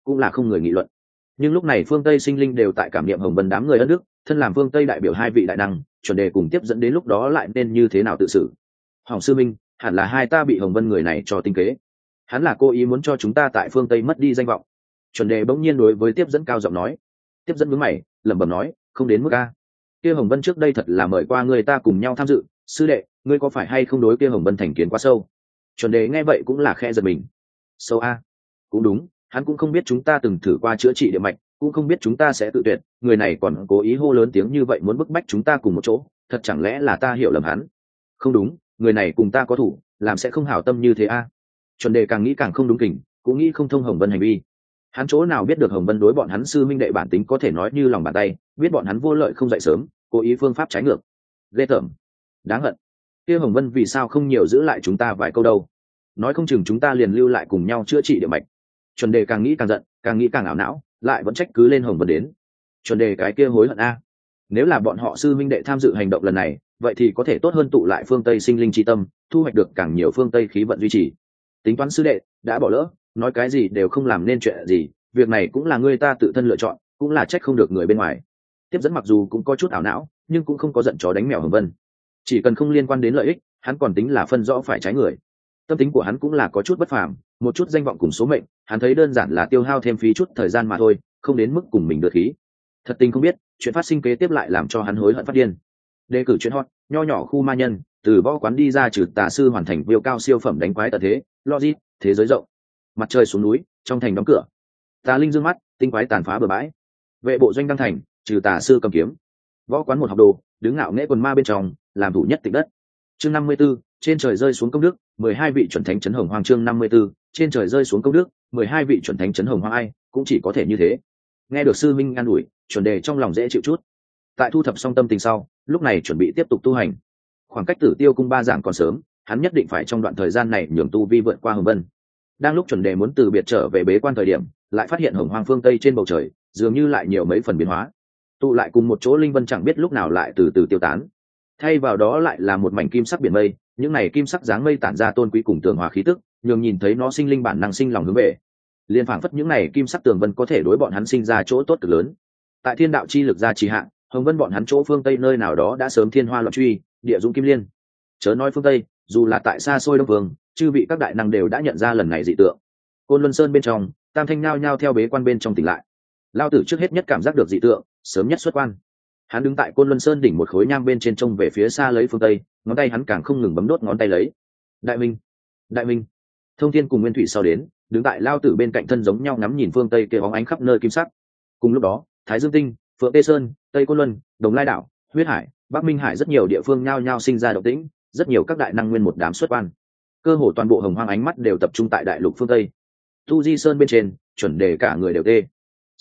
cũng là không người nghị luận. Nhưng lúc này phương Tây sinh linh đều tại cảm niệm Hồng Vân đám người ân đức, thân làm phương Tây đại biểu hai vị đại năng, chuẩn đề cùng tiếp dẫn đến lúc đó lại nên như thế nào tự xử. Hỏng sư minh, hẳn là hai ta bị Hồng Vân người này cho tinh kế. Hắn là cố ý muốn cho chúng ta tại phương Tây mất đi danh vọng. Chuẩn đề bỗng nhiên đối với tiếp dẫn cao giọng nói. Tiếp dẫn nhướng mày, lẩm bẩm nói, không đến mức a. Kia Hồng Vân trước đây thật là mời qua người ta cùng nhau tham dự, sư đệ, ngươi có phải hay không đối kia Hồng Vân thành kiến quá sâu? Chuẩn đề nghe vậy cũng là khẽ giật mình. Sâu a? Cũng đúng, hắn cũng không biết chúng ta từng thử qua chữa trị địa mạch, cũng không biết chúng ta sẽ tự tuyệt, người này còn cố ý hô lớn tiếng như vậy muốn bức bách chúng ta cùng một chỗ, thật chẳng lẽ là ta hiểu lầm hắn? Không đúng, người này cùng ta có thủ, làm sẽ không hảo tâm như thế a. Chuẩn đề càng nghĩ càng không đúng kỉnh, cũng nghĩ không thông Hồng Vân hành vi. Hắn chỗ nào biết được Hồng Vân đối bọn hắn sư minh đệ bản tính có thể nói như lòng bàn tay, biết bọn hắn vô lợi không dậy sớm, cố ý phương pháp trái ngược. Ghê tởm, đáng hận. Kia Hồng Vân vì sao không nhiều giữ lại chúng ta vài câu đâu? Nói không chừng chúng ta liền lưu lại cùng nhau chữa trị địa mạch. Chuẩn đề càng nghĩ càng giận, càng nghĩ càng ảo não, lại vẫn trách cứ lên Hồng Vân đến. Chuẩn đề cái kia hối hận a. Nếu là bọn họ sư minh đệ tham dự hành động lần này, vậy thì có thể tốt hơn tụ lại phương Tây sinh linh chi tâm, thu hoạch được càng nhiều phương Tây khí vận duy trì. Tính toán sư đệ đã bỏ lỡ, nói cái gì đều không làm nên chuyện gì, việc này cũng là người ta tự thân lựa chọn, cũng là trách không được người bên ngoài. Tiếp dẫn mặc dù cũng có chút ảo não, nhưng cũng không có giận chó đánh mèo Hồng Vân. Chỉ cần không liên quan đến lợi ích, hắn còn tính là phân rõ phải trái người. Tâm tính của hắn cũng là có chút bất phàm, một chút danh vọng cùng số mệnh, hắn thấy đơn giản là tiêu hao thêm phí chút thời gian mà thôi, không đến mức cùng mình được khí. Thật tình không biết, chuyện phát sinh kế tiếp lại làm cho hắn hối hận phát điên. Đề cử chuyện hot, nho nhỏ khu ma nhân, từ võ quán đi ra trừ tà sư hoàn thành viêu cao siêu phẩm đánh quái tận thế, logic, thế giới rộng. Mặt trời xuống núi, trong thành đóng cửa. Tà linh dương mắt, tinh quái tàn phá bừa bãi. Vệ bộ doanh đăng thành, trừ tà sư cầm kiếm. Võ quán một học đồ, đứng ngạo nghễ quần ma bên trong, làm thủ nhất tịnh đất. Chương 54, trên trời rơi xuống công đức, 12 vị chuẩn thánh trấn hồng hoang. Chương 54, trên trời rơi xuống công đức, 12 vị chuẩn thánh trấn hồng hoang. Ai cũng chỉ có thể như thế. Nghe được sư minh an ủi, chuẩn đề trong lòng dễ chịu chút. Tại thu thập xong tâm tình sau, lúc này chuẩn bị tiếp tục tu hành. Khoảng cách Tử Tiêu cung 3 giảng còn sớm, hắn nhất định phải trong đoạn thời gian này nhường tu vi vượt qua Hồng Vân. Đang lúc chuẩn đề muốn từ biệt trở về bế quan thời điểm, lại phát hiện hồng hoang phương Tây trên bầu trời dường như lại nhiều mấy phần biến hóa, tụ lại cùng một chỗ linh vân chẳng biết lúc nào lại từ từ tiêu tán, thay vào đó lại là một mảnh kim sắc biển mây. Những này kim sắc dáng mây tản ra tôn quý cùng tường hòa khí tức, nhường nhìn thấy nó sinh linh bản năng sinh lòng hướng về. Liên phảng phất những này kim sắc tường vân có thể đối bọn hắn sinh ra chỗ tốt cực lớn. Tại thiên đạo chi lực gia trì hạ, Hồng Vân bọn hắn chỗ phương Tây nơi nào đó đã sớm thiên hoa loạn truy, địa dũng kim liên. Chớ nói phương Tây, dù là tại xa xôi đông vương, chư vị các đại năng đều đã nhận ra lần này dị tượng. Côn Luân Sơn bên trong, Tam Thanh nhao nhao theo bế quan bên trong tỉnh lại. Lao tử trước hết nhất cảm giác được dị tượng, sớm nhất xuất quan. Hắn đứng tại Côn Luân Sơn đỉnh một khối nham bên trên trông về phía xa lấy phương Tây, ngón tay hắn càng không ngừng bấm đốt ngón tay lấy. Đại minh, đại minh. Thông Thiên cùng Nguyên Thủy sau đến, đứng tại Lao tử bên cạnh thân giống nhau ngắm nhìn phương Tây kia bóng ánh khắp nơi kim sắc. Cùng lúc đó, Thái Dương Tinh, Phượng Tê Sơn, Tây Côn Luân, Đồng Lai Đảo, Huyết Hải, Bắc Minh Hải rất nhiều địa phương nhao nhao sinh ra động tĩnh, rất nhiều các đại năng nguyên một đám xuất quan. Cơ hồ toàn bộ hồng hoang ánh mắt đều tập trung tại đại lục phương Tây. Tu Di Sơn bên trên, chuẩn đề cả người đều tê.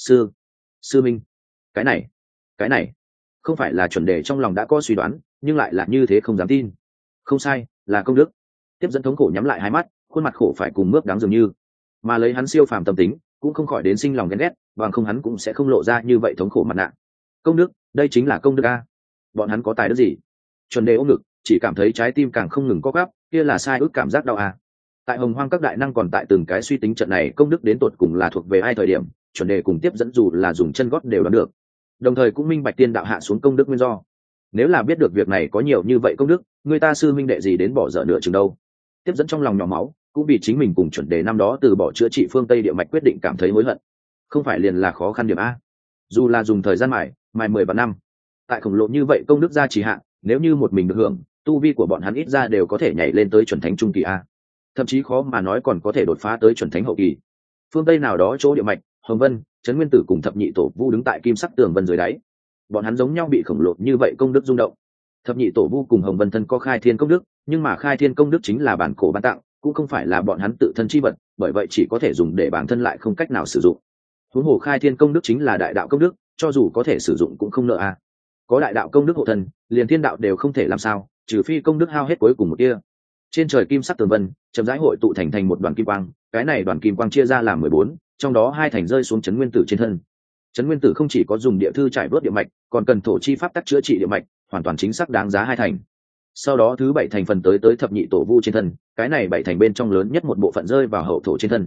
Sư minh, cái này không phải là chuẩn đề trong lòng đã có suy đoán, nhưng lại là như thế không dám tin. Không sai, là công đức. Tiếp dẫn thống khổ nhắm lại hai mắt, khuôn mặt khổ phải cùng mướp đáng dường như, mà lấy hắn siêu phàm tâm tính, cũng không khỏi đến sinh lòng ghen ghét, bằng không hắn cũng sẽ không lộ ra như vậy thống khổ mặt nạ. Công đức, đây chính là công đức a. Bọn hắn có tài đức gì? Chuẩn đề ôm ngực, chỉ cảm thấy trái tim càng không ngừng co gắp, kia là sai ước cảm giác đau a. Tại hồng hoang các đại năng còn tại từng cái suy tính trận này công đức đến tột cùng là thuộc về ai thời điểm, chuẩn đề cùng tiếp dẫn dù là dùng chân gót đều đoán được, đồng thời cũng minh bạch tiên đạo hạ xuống công đức nguyên do. Nếu là biết được việc này có nhiều như vậy công đức, người ta sư minh đệ gì đến bỏ dở nửa chừng đâu. Tiếp dẫn trong lòng nhỏ máu, cũng vì chính mình cùng chuẩn đề năm đó từ bỏ chữa trị phương Tây địa mạch quyết định cảm thấy hối hận. Không phải liền là khó khăn điểm a? Dù là dùng thời gian mài 10 vạn năm, tại khổng lồ như vậy công đức gia trì hạn, nếu như một mình được hưởng, tu vi của bọn hắn ít ra đều có thể nhảy lên tới chuẩn thánh trung kỳ a, thậm chí khó mà nói còn có thể đột phá tới chuẩn thánh hậu kỳ. Phương Tây nào đó chỗ địa mạch, Hồng Vân, Trấn Nguyên Tử cùng thập nhị tổ vu đứng tại kim sắc tường vân dưới đáy, bọn hắn giống nhau bị khổng lồ như vậy công đức rung động. Thập nhị tổ vu cùng Hồng Vân thân có khai thiên công đức, nhưng mà khai thiên công đức chính là bản cổ ban tặng, cũng không phải là bọn hắn tự thân chi vật, bởi vậy chỉ có thể dùng để bản thân lại không cách nào sử dụng. Huống hồ khai thiên công đức chính là đại đạo công đức, cho dù có thể sử dụng cũng không nợ a. Có đại đạo công đức hộ thân, liền thiên đạo đều không thể làm sao, trừ phi công đức hao hết cuối cùng một tia. Trên trời kim sắc tường vân chậm rãi hội tụ thành một đoàn kim quang, cái này đoàn kim quang chia ra làm 14, trong đó 2 thành rơi xuống Trấn Nguyên Tử trên thân. Trấn Nguyên Tử không chỉ có dùng địa thư trải vớt địa mạch, còn cần thổ chi pháp tắc chữa trị địa mạch, hoàn toàn chính xác đáng giá 2 thành. Sau đó thứ 7 thành phần tới thập nhị tổ vu trên thân, cái này 7 thành bên trong lớn nhất một bộ phận rơi vào hậu thổ trên thân.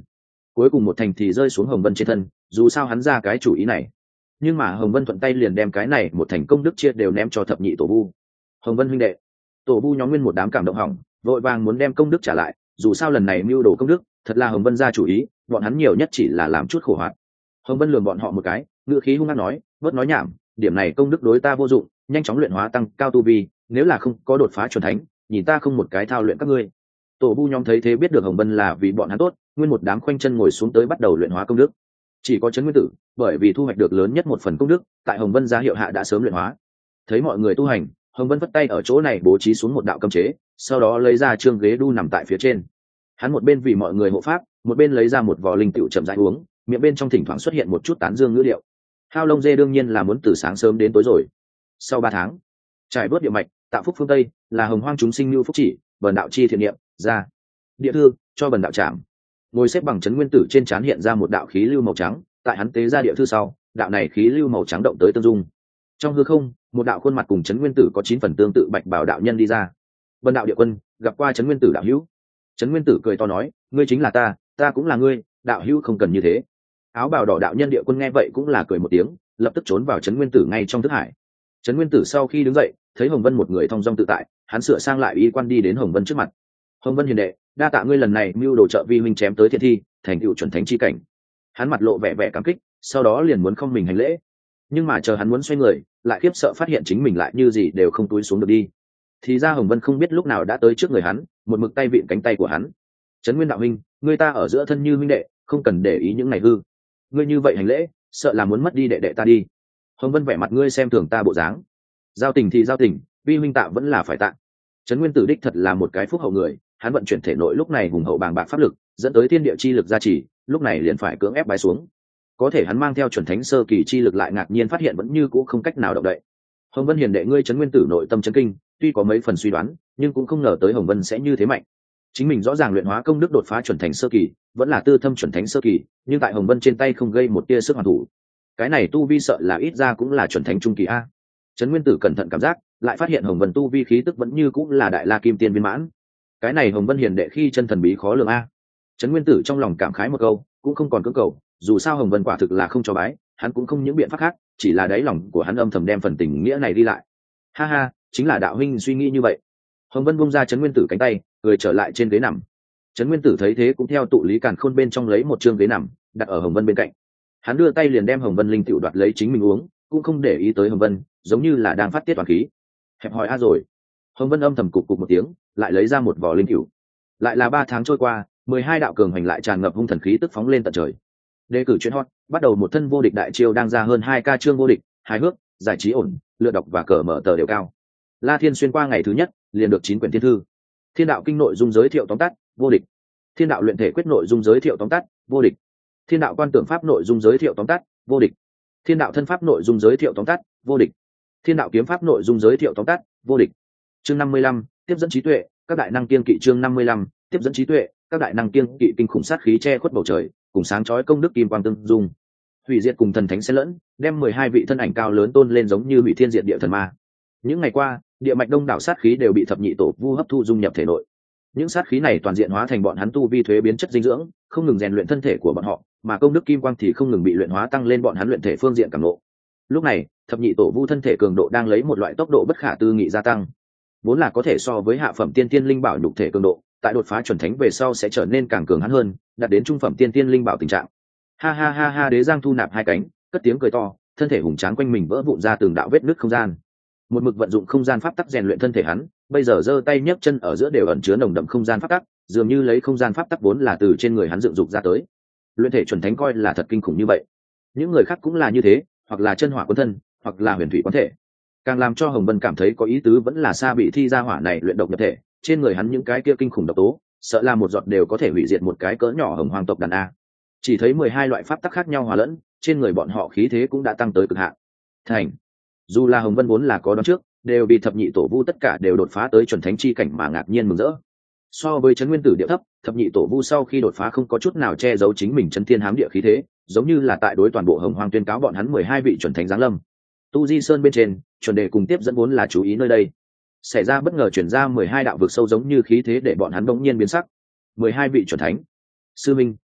cuối cùng một thành thì rơi xuống Hồng Vân trên thân, dù sao hắn ra cái chủ ý này. Nhưng mà Hồng Vân thuận tay liền đem cái này một thành công đức chia đều ném cho thập nhị tổ vu. Hồng Vân huynh đệ, tổ vu nhóm nguyên một đám cảm động hỏng, vội vàng muốn đem công đức trả lại, dù sao lần này mưu đồ công đức thật là Hồng Vân ra chủ ý, bọn hắn nhiều nhất chỉ là làm chút khổ hoạt. Hồng Vân lườm bọn họ một cái, ngữ khí hung hăng nói, bớt nói nhảm, điểm này công đức đối ta vô dụng, nhanh chóng luyện hóa tăng cao tu vi, nếu là không có đột phá chuẩn thánh, nhìn ta không một cái thao luyện các ngươi. Tổ vu nhóm thấy thế biết được Hồng Vân là vì bọn hắn tốt, nguyên một đám khoanh chân ngồi xuống tới bắt đầu luyện hóa công đức. Chỉ có Trấn Nguyên Tử, bởi vì thu hoạch được lớn nhất một phần công đức, tại Hồng Vân gia hiệu hạ đã sớm luyện hóa. Thấy mọi người tu hành, Hồng Vân vất tay ở chỗ này bố trí xuống một đạo cấm chế, sau đó lấy ra trương ghế đu nằm tại phía trên. Hắn một bên vì mọi người hộ pháp, một bên lấy ra một vò linh tựu chậm rãi uống, miệng bên trong thỉnh thoảng xuất hiện một chút tán dương ngữ điệu. Hao Lông Dê đương nhiên là muốn từ sáng sớm đến tối rồi. Sau 3 tháng, trải bớt địa mạch, tạo phúc phương Tây, là hồng hoang chúng sinh lưu phúc chỉ, bần đạo chi thiện niệm, ra. Địa thư, cho bần đạo chạm. Ngồi xếp bằng Trấn Nguyên Tử trên trán hiện ra một đạo khí lưu màu trắng, tại hắn tế ra địa thư sau, đạo này khí lưu màu trắng động tới tương dung. Trong hư không, một đạo khuôn mặt cùng Trấn Nguyên Tử có 9 phần tương tự bạch bảo đạo nhân đi ra. Bần đạo Địa Quân, gặp qua Trấn Nguyên Tử đạo hữu. Trấn Nguyên Tử cười to nói, ngươi chính là ta, ta cũng là ngươi, đạo hữu không cần như thế. Áo bào đỏ đạo nhân Địa Quân nghe vậy cũng là cười một tiếng, lập tức trốn vào Trấn Nguyên Tử ngay trong thức hải. Trấn Nguyên Tử sau khi đứng dậy, thấy Hồng Vân một người thong dong tự tại, hắn sửa sang lại y quan đi đến Hồng Vân trước mặt. Hồng Vân hiền đệ, đa tạ ngươi lần này mưu đồ trợ vi huynh chém tới thiên thi, thành tựu chuẩn thánh chi cảnh. Hắn mặt lộ vẻ vẻ cảm kích, sau đó liền muốn không mình hành lễ. Nhưng mà chờ hắn muốn xoay người, lại khiếp sợ phát hiện chính mình lại như gì đều không túi xuống được đi. Thì ra Hồng Vân không biết lúc nào đã tới trước người hắn, một mực tay vịn cánh tay của hắn. Trấn Nguyên đạo huynh, ngươi ta ở giữa thân như huynh đệ, không cần để ý những này hư. Ngươi như vậy hành lễ, sợ là muốn mất đi đệ đệ ta đi. Hồng Vân vẻ mặt ngươi xem thường ta bộ dáng. Giao tình thì giao tình, vi huynh tạ vẫn là phải tạ. Trấn Nguyên Tử đích thật là một cái phúc hậu người, hắn vận chuyển thể nội lúc này hùng hậu bàng bạc pháp lực, dẫn tới thiên địa chi lực gia trì, lúc này liền phải cưỡng ép bái xuống. Có thể hắn mang theo chuẩn thánh sơ kỳ chi lực lại ngạc nhiên phát hiện vẫn như cũ không cách nào động đậy. Hồng Vân hiền đệ ngươi Trấn Nguyên Tử nội tâm chấn kinh, tuy có mấy phần suy đoán, nhưng cũng không ngờ tới Hồng Vân sẽ như thế mạnh. Chính mình rõ ràng luyện hóa công đức đột phá chuẩn thánh sơ kỳ, vẫn là tư thâm chuẩn thánh sơ kỳ, nhưng tại Hồng Vân trên tay không gây một tia sức hoàn thủ. Cái này tu vi sợ là ít ra cũng là chuẩn thánh trung kỳ a. Trấn Nguyên Tử cẩn thận cảm giác, lại phát hiện Hồng Vân tu vi khí tức vẫn như cũng là đại la kim tiên viên mãn. Cái này Hồng Vân hiền đệ khi chân thần bí khó lường a. Trấn Nguyên Tử trong lòng cảm khái một câu, cũng không còn cưỡng cầu, dù sao Hồng Vân quả thực là không cho bái, hắn cũng không những biện pháp khác, chỉ là đáy lòng của hắn âm thầm đem phần tình nghĩa này đi lại. Ha ha, chính là đạo huynh suy nghĩ như vậy. Hồng Vân buông ra Trấn Nguyên Tử cánh tay, người trở lại trên ghế nằm. Trấn Nguyên Tử thấy thế cũng theo tụ lý càn khôn bên trong lấy một chương ghế nằm, đặt ở Hồng Vân bên cạnh. Hắn đưa tay liền đem Hồng Vân linh tiểu đoạt lấy chính mình uống, cũng không để ý tới Hồng Vân, giống như là đang phát tiết toàn khí. Hẹp hỏi a rồi. Hồng Vân âm thầm cục cục một tiếng, lại lấy ra một vỏ linh tiểu. Lại là 3 tháng trôi qua, 12 đạo cường hành lại tràn ngập hung thần khí tức phóng lên tận trời. Đề cử chuyên hot, bắt đầu một thân vô địch đại chiêu đang ra hơn 2 ca chương vô địch, hài hước, giải trí ổn, lựa đọc và cờ mở tờ đều cao. La Thiên xuyên qua ngày thứ nhất, liền được 9 quyển thiên thư. Thiên đạo kinh nội dung giới thiệu tóm tắt, vô địch. Thiên đạo luyện thể quyết nội dung giới thiệu tóm tắt, vô địch. Thiên đạo quan tưởng pháp nội dung giới thiệu tóm tắt, vô địch. Thiên đạo thân pháp nội dung giới thiệu tóm tắt, vô địch. Thiên đạo kiếm pháp nội dung giới thiệu tóm tắt, vô địch. Chương 55, tiếp dẫn trí tuệ, các đại năng kiên kỵ chương 55, tiếp dẫn trí tuệ, các đại năng kiên kỵ kinh khủng sát khí che khuất bầu trời, cùng sáng chói công đức kim quang tương dung. Hủy diệt cùng thần thánh xen lẫn, đem 12 vị thân ảnh cao lớn tôn lên giống như hủy thiên diệt địa thần ma. Những ngày qua, địa mạch đông đảo sát khí đều bị thập nhị tổ vu hấp thu dung nhập thể nội. Những sát khí này toàn diện hóa thành bọn hắn tu vi thuế biến chất dinh dưỡng, không ngừng rèn luyện thân thể của bọn họ, mà công đức kim quang thì không ngừng bị luyện hóa tăng lên bọn hắn luyện thể phương diện càng lộ. Lúc này, thập nhị tổ vu thân thể cường độ đang lấy một loại tốc độ bất khả tư nghị gia tăng, vốn là có thể so với hạ phẩm tiên tiên linh bảo nhục thể cường độ, tại đột phá chuẩn thánh về sau sẽ trở nên càng cường hãn hơn, đạt đến trung phẩm tiên tiên linh bảo tình trạng. Ha ha ha ha, Đế Giang thu nạp hai cánh, cất tiếng cười to, thân thể hùng tráng quanh mình vỡ vụn ra từng đạo vết nứt không gian. Một mực vận dụng không gian pháp tắc rèn luyện thân thể hắn, bây giờ giơ tay nhấc chân ở giữa đều ẩn chứa nồng đậm không gian pháp tắc, dường như lấy không gian pháp tắc vốn là từ trên người hắn dựng dục ra tới. Luyện thể chuẩn thánh coi là thật kinh khủng như vậy. Những người khác cũng là như thế, hoặc là chân hỏa quân thân, hoặc là huyền thủy quán thể. Càng làm cho Hồng Vân cảm thấy có ý tứ vẫn là Sa bị thi ra hỏa này luyện độc nhập thể, trên người hắn những cái kia kinh khủng độc tố, sợ là một giọt đều có thể hủy diệt một cái cỡ nhỏ hồng hoàng tộc đàn a. Chỉ thấy 12 loại pháp tắc khác nhau hòa lẫn, trên người bọn họ khí thế cũng đã tăng tới cực hạn. Thành, dù là Hồng Vân vốn là có đoán trước, đều bị thập nhị tổ vu tất cả đều đột phá tới chuẩn thánh chi cảnh mà ngạc nhiên mừng rỡ. So với Trấn Nguyên Tử địa thấp, thập nhị tổ vu sau khi đột phá không có chút nào che giấu chính mình chấn thiên hám địa khí thế, giống như là tại đối toàn bộ hồng hoang tuyên cáo bọn hắn 12 vị chuẩn thánh giáng lâm. Tu Di Sơn bên trên, chuẩn đề cùng tiếp dẫn vốn là chú ý nơi đây. Xảy ra bất ngờ chuyển ra 12 đạo vực sâu giống như khí thế để bọn hắn bỗng nhiên biến sắc. 12 vị chuẩn thánh. Sư minh,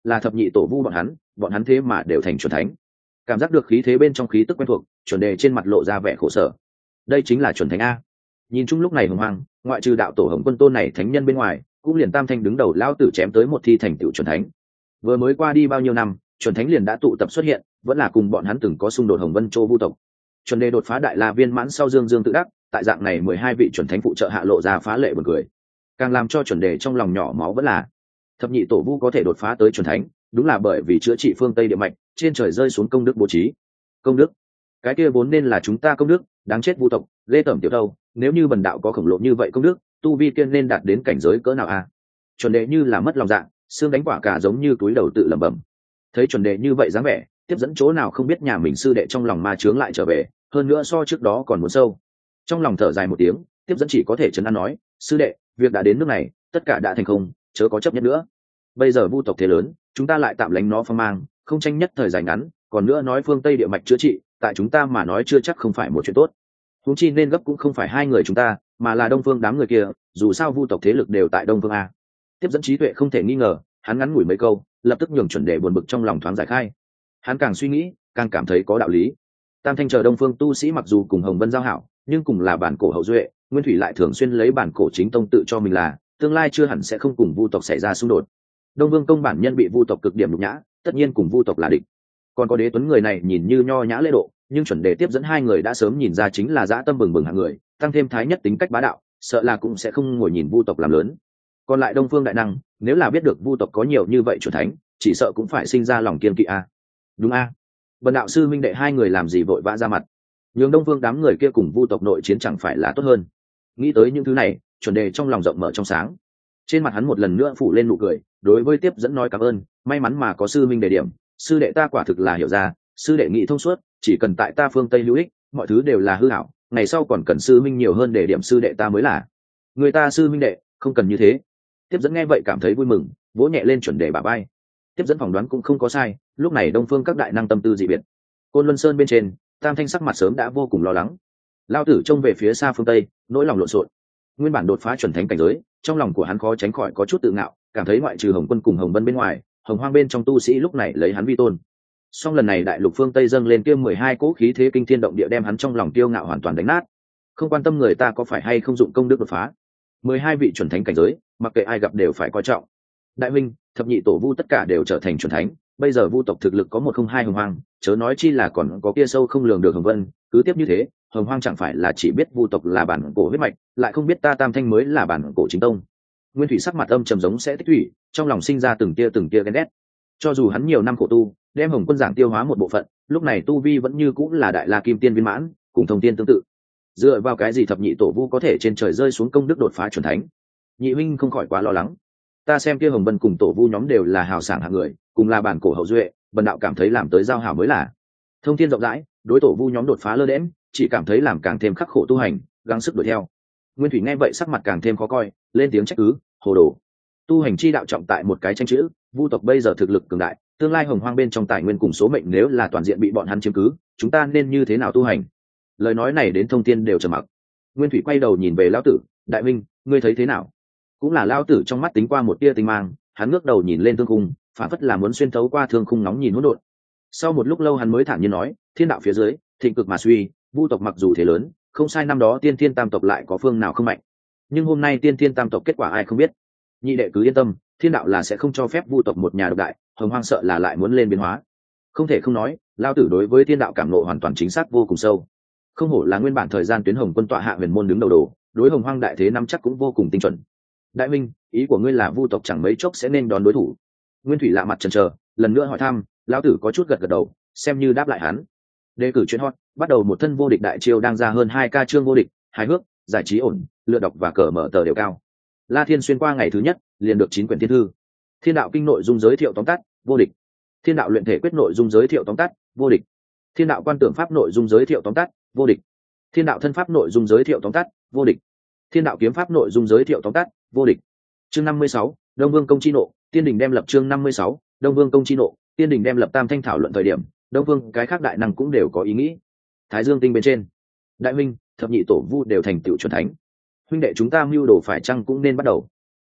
là thập nhị tổ vu bọn hắn thế mà đều thành chuẩn thánh. Cảm giác được khí thế bên trong khí tức quen thuộc, chuẩn đề trên mặt lộ ra vẻ khổ sở. Đây chính là chuẩn thánh a. Nhìn chung lúc này hồng hoang, ngoại trừ đạo tổ Hồng Quân tôn này thánh nhân bên ngoài, cũng liền tam thanh đứng đầu lao tử chém tới một thi thành tựu chuẩn thánh. Vừa mới qua đi bao nhiêu năm, chuẩn thánh liền đã tụ tập xuất hiện, vẫn là cùng bọn hắn từng có xung đột Hồng Vân Châu vu tộc. Chuẩn đề đột phá đại la viên mãn sau dương dương tự đắc, tại dạng này 12 vị chuẩn thánh phụ trợ hạ lộ ra phá lệ buồn cười. Càng làm cho chuẩn đề trong lòng nhỏ máu vẫn là thập nhị tổ vu có thể đột phá tới chuẩn thánh, đúng là bởi vì chữa trị phương Tây địa mạch, trên trời rơi xuống công đức bố trí. Công đức, cái kia vốn nên là chúng ta công đức, đáng chết vu tộc, ghê tởm tiểu đâu, nếu như bần đạo có khổng lồ như vậy công đức, tu vi tiên nên đạt đến cảnh giới cỡ nào a? Chuẩn đề như là mất lòng dạ, xương đánh quả cả giống như túi đầu tự lẩm bẩm. Thấy chuẩn đề như vậy dáng vẻ, tiếp dẫn chỗ nào không biết nhà mình sư đệ trong lòng ma chướng lại trở về, hơn nữa so trước đó còn muốn sâu. Trong lòng thở dài một tiếng, tiếp dẫn chỉ có thể trấn an nói, sư đệ, việc đã đến nước này, tất cả đã thành không, chớ có chấp nhất nữa. Bây giờ vu tộc thế lớn, chúng ta lại tạm lánh nó phong mang, không tranh nhất thời dài ngắn, còn nữa nói phương Tây địa mạch chữa trị, tại chúng ta mà nói chưa chắc không phải một chuyện tốt. Huống chi nên gấp cũng không phải hai người chúng ta, mà là Đông Phương đám người kia, dù sao vu tộc thế lực đều tại Đông Phương a. Tiếp dẫn trí tuệ không thể nghi ngờ, hắn ngắn ngủi mấy câu, lập tức nhường chuẩn đề buồn bực trong lòng thoáng giải khai. Hắn càng suy nghĩ, càng cảm thấy có đạo lý. Tam thanh chờ Đông Phương tu sĩ mặc dù cùng Hồng Vân giao hảo, nhưng cùng là bản cổ hậu duệ, Nguyên Thủy lại thường xuyên lấy bản cổ chính tông tự cho mình là tương lai chưa hẳn sẽ không cùng vu tộc xảy ra xung đột. Đông Vương công bản nhân bị vu tộc cực điểm nhục nhã, tất nhiên cùng vu tộc là địch. Còn có Đế Tuấn người này nhìn như nho nhã lễ độ, nhưng chuẩn đề tiếp dẫn hai người đã sớm nhìn ra chính là dã tâm bừng bừng hạng người, tăng thêm thái nhất tính cách bá đạo, sợ là cũng sẽ không ngồi nhìn vu tộc làm lớn. Còn lại Đông Phương đại năng, nếu là biết được vu tộc có nhiều như vậy chuẩn thánh, chỉ sợ cũng phải sinh ra lòng kiên kỵ a. Đúng a. Bần đạo sư minh đệ hai người làm gì vội vã ra mặt, nhường Đông Phương đám người kia cùng vu tộc nội chiến chẳng phải là tốt hơn. Nghĩ tới những thứ này, chuẩn đề trong lòng rộng mở trong sáng, trên mặt hắn một lần nữa phủ lên nụ cười, đối với tiếp dẫn nói cảm ơn, may mắn mà có sư minh đề điểm, sư đệ ta quả thực là hiểu ra, sư đệ nghĩ thông suốt, chỉ cần tại ta phương Tây hữu ích, mọi thứ đều là hư ảo, ngày sau còn cần sư minh nhiều hơn để điểm sư đệ ta mới là. Người ta sư minh đệ không cần như thế. Tiếp dẫn nghe vậy cảm thấy vui mừng, vỗ nhẹ lên chuẩn đề bả vai. Tiếp dẫn phỏng đoán cũng không có sai, lúc này Đông Phương các đại năng tâm tư dị biệt. Côn Luân Sơn bên trên, Tam Thanh sắc mặt sớm đã vô cùng lo lắng. Lao tử trông về phía xa phương Tây, nỗi lòng lộn xộn. Nguyên bản đột phá chuẩn thánh cảnh giới, trong lòng của hắn khó tránh khỏi có chút tự ngạo, cảm thấy ngoại trừ Hồng Quân cùng Hồng Vân bên ngoài, Hồng Hoang bên trong tu sĩ lúc này lấy hắn vi tôn. Song lần này đại lục phương Tây dâng lên kia 12 cỗ khí thế kinh thiên động địa đem hắn trong lòng tiêu ngạo hoàn toàn đánh nát. Không quan tâm người ta có phải hay không dụng công đức đột phá, 12 vị chuẩn thánh cảnh giới, mặc kệ ai gặp đều phải coi trọng. Đại minh, thập nhị tổ vu tất cả đều trở thành chuẩn thánh, bây giờ vu tộc thực lực có 102 Hồng Hoang, chớ nói chi là còn có kia sâu không lường được Hồng Vân, cứ tiếp như thế, Hồng Hoang chẳng phải là chỉ biết vu tộc là bản cổ huyết mạch, lại không biết ta Tam Thanh mới là bản cổ chính tông. Nguyên Thủy sắc mặt âm trầm giống sẽ tích thủy, trong lòng sinh ra từng tia ghen ghét. Cho dù hắn nhiều năm khổ tu, đem Hồng Quân giảng tiêu hóa một bộ phận, lúc này tu vi vẫn như cũng là đại la kim tiên viên mãn, cùng thông tiên tương tự. Dựa vào cái gì thập nhị tổ vu có thể trên trời rơi xuống công đức đột phá chuẩn thánh? Nhị huynh không khỏi quá lo lắng. Ta xem kia Hồng Vân cùng tổ vu nhóm đều là hào sảng hạng người, cùng là bản cổ hậu duệ, bần đạo cảm thấy làm tới giao hảo mới là. Thông thiên rộng rãi, đối tổ vu nhóm đột phá lơ đễm, chỉ cảm thấy làm càng thêm khắc khổ tu hành, gắng sức đuổi theo. Nguyên Thủy nghe vậy sắc mặt càng thêm khó coi, lên tiếng trách cứ, hồ đồ. Tu hành chi đạo trọng tại một cái tranh chữ, vu tộc bây giờ thực lực cường đại, tương lai Hồng Hoang bên trong tài nguyên cùng số mệnh nếu là toàn diện bị bọn hắn chiếm cứ, chúng ta nên như thế nào tu hành? Lời nói này đến thông thiên đều trầm mặc. Nguyên Thủy quay đầu nhìn về lão tử, đại minh, ngươi thấy thế nào? Cũng là lão tử trong mắt tính qua một tia tinh mang, hắn ngước đầu nhìn lên thương khung, phản phất là muốn xuyên thấu qua thương khung nóng nhìn hỗn độn. Sau một lúc lâu hắn mới thản nhiên nói, thiên đạo phía dưới, thịnh cực mà suy, vu tộc mặc dù thế lớn, không sai năm đó tiên thiên tam tộc lại có phương nào không mạnh, nhưng hôm nay tiên thiên tam tộc kết quả ai không biết. Nhị đệ cứ yên tâm, thiên đạo là sẽ không cho phép vu tộc một nhà độc đại, Hồng Hoang sợ là lại muốn lên biến hóa. Không thể không nói, lao tử đối với thiên đạo cảm ngộ hoàn toàn chính xác vô cùng sâu. Không hổ là nguyên bản thời gian tuyến Hồng Quân tọa hạ huyền môn đứng đầu đồ, đối Hồng Hoang đại thế năm chắc cũng vô cùng tinh chuẩn. Đại minh, ý của ngươi là vu tộc chẳng mấy chốc sẽ nên đón đối thủ? Nguyên Thủy lạ mặt chần chờ, lần nữa hỏi thăm, lão tử có chút gật gật đầu, xem như đáp lại hắn. Đề cử chuyên hot, bắt đầu một thân vô địch đại chiêu đang ra hơn 2 chương vô địch, hài hước, giải trí ổn, lựa đọc và cờ mở tờ đều cao. La Thiên xuyên qua ngày thứ nhất, liền được 9 quyển thiên thư. Thiên đạo kinh nội dung giới thiệu tóm tắt, vô địch. Thiên đạo luyện thể quyết nội dung giới thiệu tóm tắt, vô địch. Thiên đạo quan tưởng pháp nội dung giới thiệu tóm tắt, vô địch. Thiên đạo thân pháp nội dung giới thiệu tóm tắt, vô địch. Thiên đạo kiếm pháp nội dung giới thiệu tóm tắt, vô địch. Chương 56, Đông Vương công chi nộ, Tiên Đình đem lập chương 56, Đông Vương công chi nộ, Tiên Đình đem lập tam thanh thảo luận thời điểm, Đông Vương cái khác đại năng cũng đều có ý nghĩ. Thái Dương tinh bên trên, đại minh, thập nhị tổ vu đều thành tựu chuẩn thánh. Huynh đệ chúng ta mưu đồ phải chăng cũng nên bắt đầu.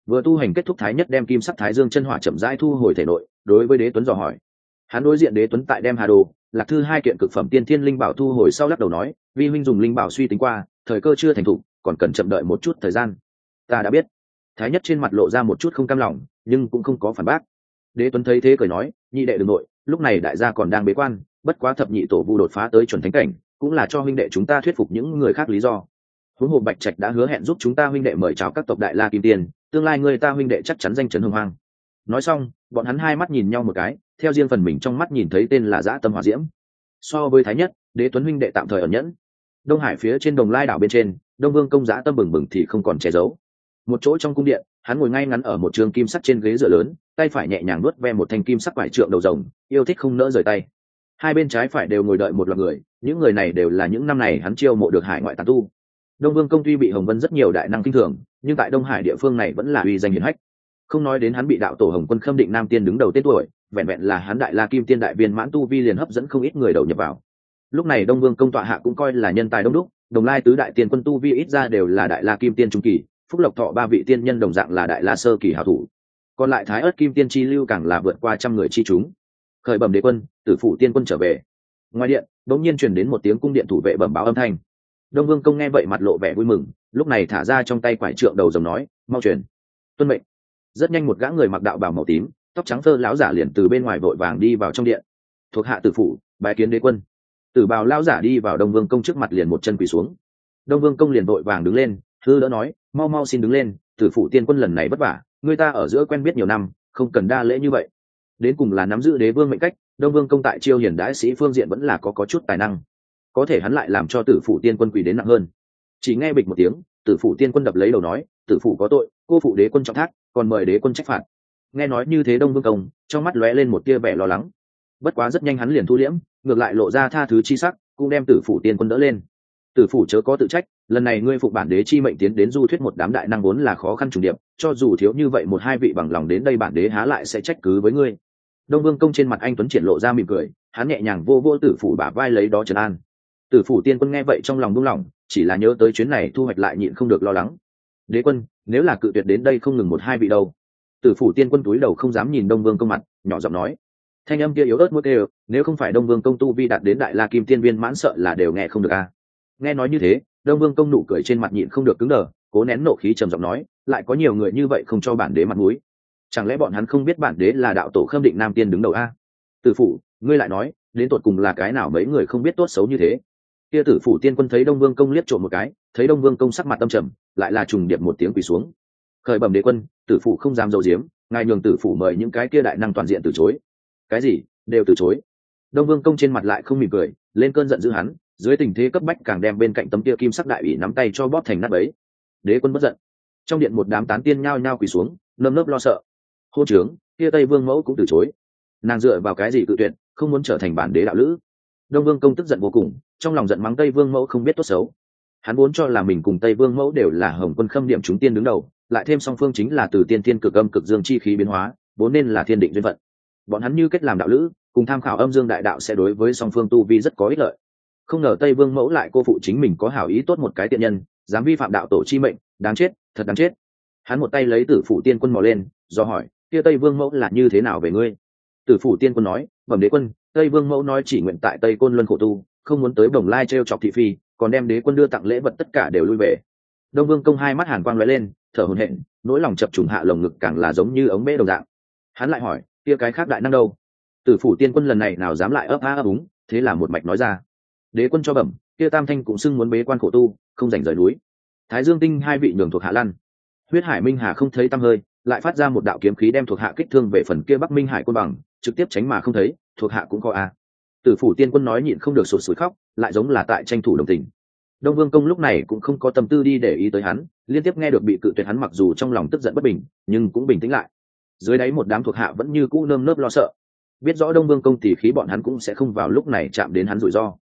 Vừa tu hành kết thúc, thái nhất đem kim sắc thái dương chân hỏa chậm rãi thu hồi thể nội, đối với Đế Tuấn dò hỏi. Hắn đối diện Đế Tuấn tại đem Hà Đồ, Lạc Thư hai kiện cực phẩm tiên thiên linh bảo thu hồi sau lắc đầu nói, vi huynh dùng linh bảo suy tính qua, thời cơ chưa thành thục, còn cần chậm đợi một chút thời gian. Ta đã biết. Thái nhất trên mặt lộ ra một chút không cam lòng, nhưng cũng không có phản bác. Đế Tuấn thấy thế cười nói, nhị đệ đừng nội, lúc này đại gia còn đang bế quan, bất quá thập nhị tổ vu đột phá tới chuẩn thánh cảnh, cũng là cho huynh đệ chúng ta thuyết phục những người khác lý do. Huống hồ Bạch Trạch đã hứa hẹn giúp chúng ta huynh đệ mời chào các tộc Đại La Kim Tiên, tương lai người ta huynh đệ chắc chắn danh chấn hồng hoang. Nói xong, bọn hắn hai mắt nhìn nhau một cái, theo riêng phần mình trong mắt nhìn thấy tên là Dã Tâm Hỏa Diễm. So với Thái Nhất, Đế Tuấn huynh đệ tạm thời ẩn nhẫn. Đông Hải phía trên Đồng Lai đảo bên trên, Đông Vương công Dã Tâm bừng bừng thì không còn che giấu. Một chỗ trong cung điện, hắn ngồi ngay ngắn ở một trường kim sắt trên ghế dựa lớn, tay phải nhẹ nhàng nuốt ve một thanh kim sắc quải trượng đầu rồng, yêu thích không nỡ rời tay. Hai bên trái phải đều ngồi đợi một loạt người, những người này đều là những năm này hắn chiêu mộ được hải ngoại tán tu. Đông Vương công tuy bị Hồng Vân rất nhiều đại năng kinh thường, nhưng tại Đông Hải địa phương này vẫn là uy danh hiển hách. Không nói đến hắn bị đạo tổ Hồng Quân Khâm Định Nam Tiên đứng đầu tên tuổi, vẹn vẹn là hắn Đại La Kim Tiên đại viên mãn tu vi liền hấp dẫn không ít người đầu nhập vào. Lúc này Đông Vương công tọa hạ cũng coi là nhân tài đông đúc, Đồng Lai tứ đại tiên quân tu vi ít ra đều là Đại La Kim Tiên trung kỳ, Phúc Lộc Thọ ba vị tiên nhân đồng dạng là Đại La sơ kỳ hảo thủ. Còn lại Thái Ức Kim Tiên chi lưu càng là vượt qua trăm người chi chúng. Khởi bẩm đế quân, Tử Phủ tiên quân trở về. Ngoài điện, đột nhiên truyền đến một tiếng cung điện thủ vệ bẩm báo âm thanh. Đông Vương công nghe vậy mặt lộ vẻ vui mừng, lúc này thả ra trong tay quải trượng đầu rồng nói, mau truyền. Tuân mệnh. Rất nhanh một gã người mặc đạo bào màu tím, tóc trắng phơ lão giả liền từ bên ngoài vội vàng đi vào trong điện. Thuộc hạ Tử Phủ, bái kiến đế quân. Tử bào lão giả đi vào Đông Vương công trước mặt liền một chân quỳ xuống. Đông Vương công liền vội vàng đứng lên, hư đỡ nói, mau mau xin đứng lên, Tử Phủ tiên quân lần này vất vả, người ta ở giữa quen biết nhiều năm, không cần đa lễ như vậy. Đến cùng là nắm giữ đế vương mệnh cách, Đông Vương công tại chiêu hiển đãi sĩ phương diện vẫn là có chút tài năng, có thể hắn lại làm cho Tử Phủ tiên quân quỳ đến nặng hơn. Chỉ nghe bịch một tiếng, Tử Phủ tiên quân đập lấy đầu nói, Tử Phủ có tội, cô phụ đế quân trọng thác, còn mời đế quân trách phạt. Nghe nói như thế Đông Vương công trong mắt lóe lên một tia vẻ lo lắng, bất quá rất nhanh hắn liền thu liễm, ngược lại lộ ra tha thứ chi sắc, cũng đem Tử Phủ tiên quân đỡ lên. Tử Phủ chớ có tự trách, lần này ngươi phục bản đế chi mệnh tiến đến du thuyết một đám đại năng vốn là khó khăn trùng điệp, cho dù thiếu như vậy một hai vị bằng lòng đến đây bản đế há lại sẽ trách cứ với ngươi. Đông Vương công trên mặt anh tuấn triển lộ ra mỉm cười, hắn nhẹ nhàng vô vô Tử Phủ bả vai lấy đó trấn an. Tử Phủ tiên quân nghe vậy trong lòng buông lỏng, chỉ là nhớ tới chuyến này thu hoạch lại nhịn không được lo lắng. Đế quân, nếu là cự tuyệt đến đây không ngừng một hai vị đâu? Tử Phủ tiên quân cúi đầu không dám nhìn Đông Vương công mặt, nhỏ giọng nói. Thanh âm kia yếu ớt muốt đều, nếu không phải Đông Vương công tu vi đạt đến Đại La Kim Tiên viên mãn sợ là đều nghe không được a. Nghe nói như thế, Đông Vương công nụ cười trên mặt nhịn không được cứng đờ, cố nén nộ khí trầm giọng nói, lại có nhiều người như vậy không cho bản đế mặt mũi. Chẳng lẽ bọn hắn không biết bản đế là đạo tổ Khâm Định Nam Tiên đứng đầu a? Tử Phủ, ngươi lại nói, đến tột cùng là cái nào mấy người không biết tốt xấu như thế? Kia Tử Phủ tiên quân thấy Đông Vương công liếc trộm một cái, thấy Đông Vương công sắc mặt tâm trầm, lại là trùng điệp một tiếng quỳ xuống. Khởi bẩm đế quân, Tử Phủ không dám giấu giếm, ngài nhường Tử Phủ mời những cái kia đại năng toàn diện từ chối. Cái gì? Đều từ chối? Đông Vương công trên mặt lại không mỉm cười, lên cơn giận dữ hắn, dưới tình thế cấp bách càng đem bên cạnh tấm kia kim sắc đại ủy nắm tay cho bóp thành nát bấy. Đế quân bất giận. Trong điện một đám tán tiên nhao nhao quỳ xuống, nơm nớp lo sợ. Hô trướng, kia Tây Vương mẫu cũng từ chối. Nàng dựa vào cái gì cự tuyệt, không muốn trở thành bản đế đạo lữ? Đông Vương công tức giận vô cùng, trong lòng giận mắng Tây Vương mẫu không biết tốt xấu. Hắn vốn cho là mình cùng Tây Vương mẫu đều là Hồng Quân Khâm Điểm chúng tiên đứng đầu, lại thêm song phương chính là từ tiên thiên cực âm cực dương chi khí biến hóa, vốn nên là thiên định duyên phận. Bọn hắn như kết làm đạo lữ, cùng tham khảo âm dương đại đạo sẽ đối với song phương tu vi rất có ích lợi. Không ngờ Tây Vương mẫu lại cô phụ chính mình có hảo ý tốt một cái tiện nhân, dám vi phạm đạo tổ chi mệnh, đáng chết, thật đáng chết. Hắn một tay lấy Tử Phủ tiên quân mò lên, do hỏi, kia Tây Vương mẫu là như thế nào về ngươi? Tử Phủ tiên quân nói, bẩm đế quân, Tây Vương mẫu nói chỉ nguyện tại Tây Côn Luân khổ tu, không muốn tới Bồng Lai trêu chọc thị phi, còn đem đế quân đưa tặng lễ vật tất cả đều lui về. Đông Vương công hai mắt hàn quang lóe lên, thở hổn hển, nỗi lòng chập trùng hạ lồng ngực càng là giống như ống bể đồng dạng. Hắn lại hỏi, kia cái khác đại năng đâu? Tử Phủ tiên quân lần này nào dám lại ấp á ấp úng, thế là một mạch nói ra. Đế quân cho bẩm, kia Tam Thanh cũng xưng muốn bế quan khổ tu, không rảnh rời núi. Thái Dương Tinh hai vị nhường thuộc hạ lăn. Huyết Hải Minh Hà không thấy tăm hơi, lại phát ra một đạo kiếm khí đem thuộc hạ kích thương về phần kia Bắc Minh Hải Quân Bằng, trực tiếp tránh mà không thấy, thuộc hạ cũng có a. Tử Phủ tiên quân nói nhịn không được sụt sùi khóc, lại giống là tại tranh thủ đồng tình. Đông Vương công lúc này cũng không có tâm tư đi để ý tới hắn, liên tiếp nghe được bị cự tuyệt hắn mặc dù trong lòng tức giận bất bình, nhưng cũng bình tĩnh lại. Dưới đáy một đám thuộc hạ vẫn như cũ nơm nớp lo sợ, biết rõ Đông Vương công tỉ khí bọn hắn cũng sẽ không vào lúc này chạm đến hắn rủi ro.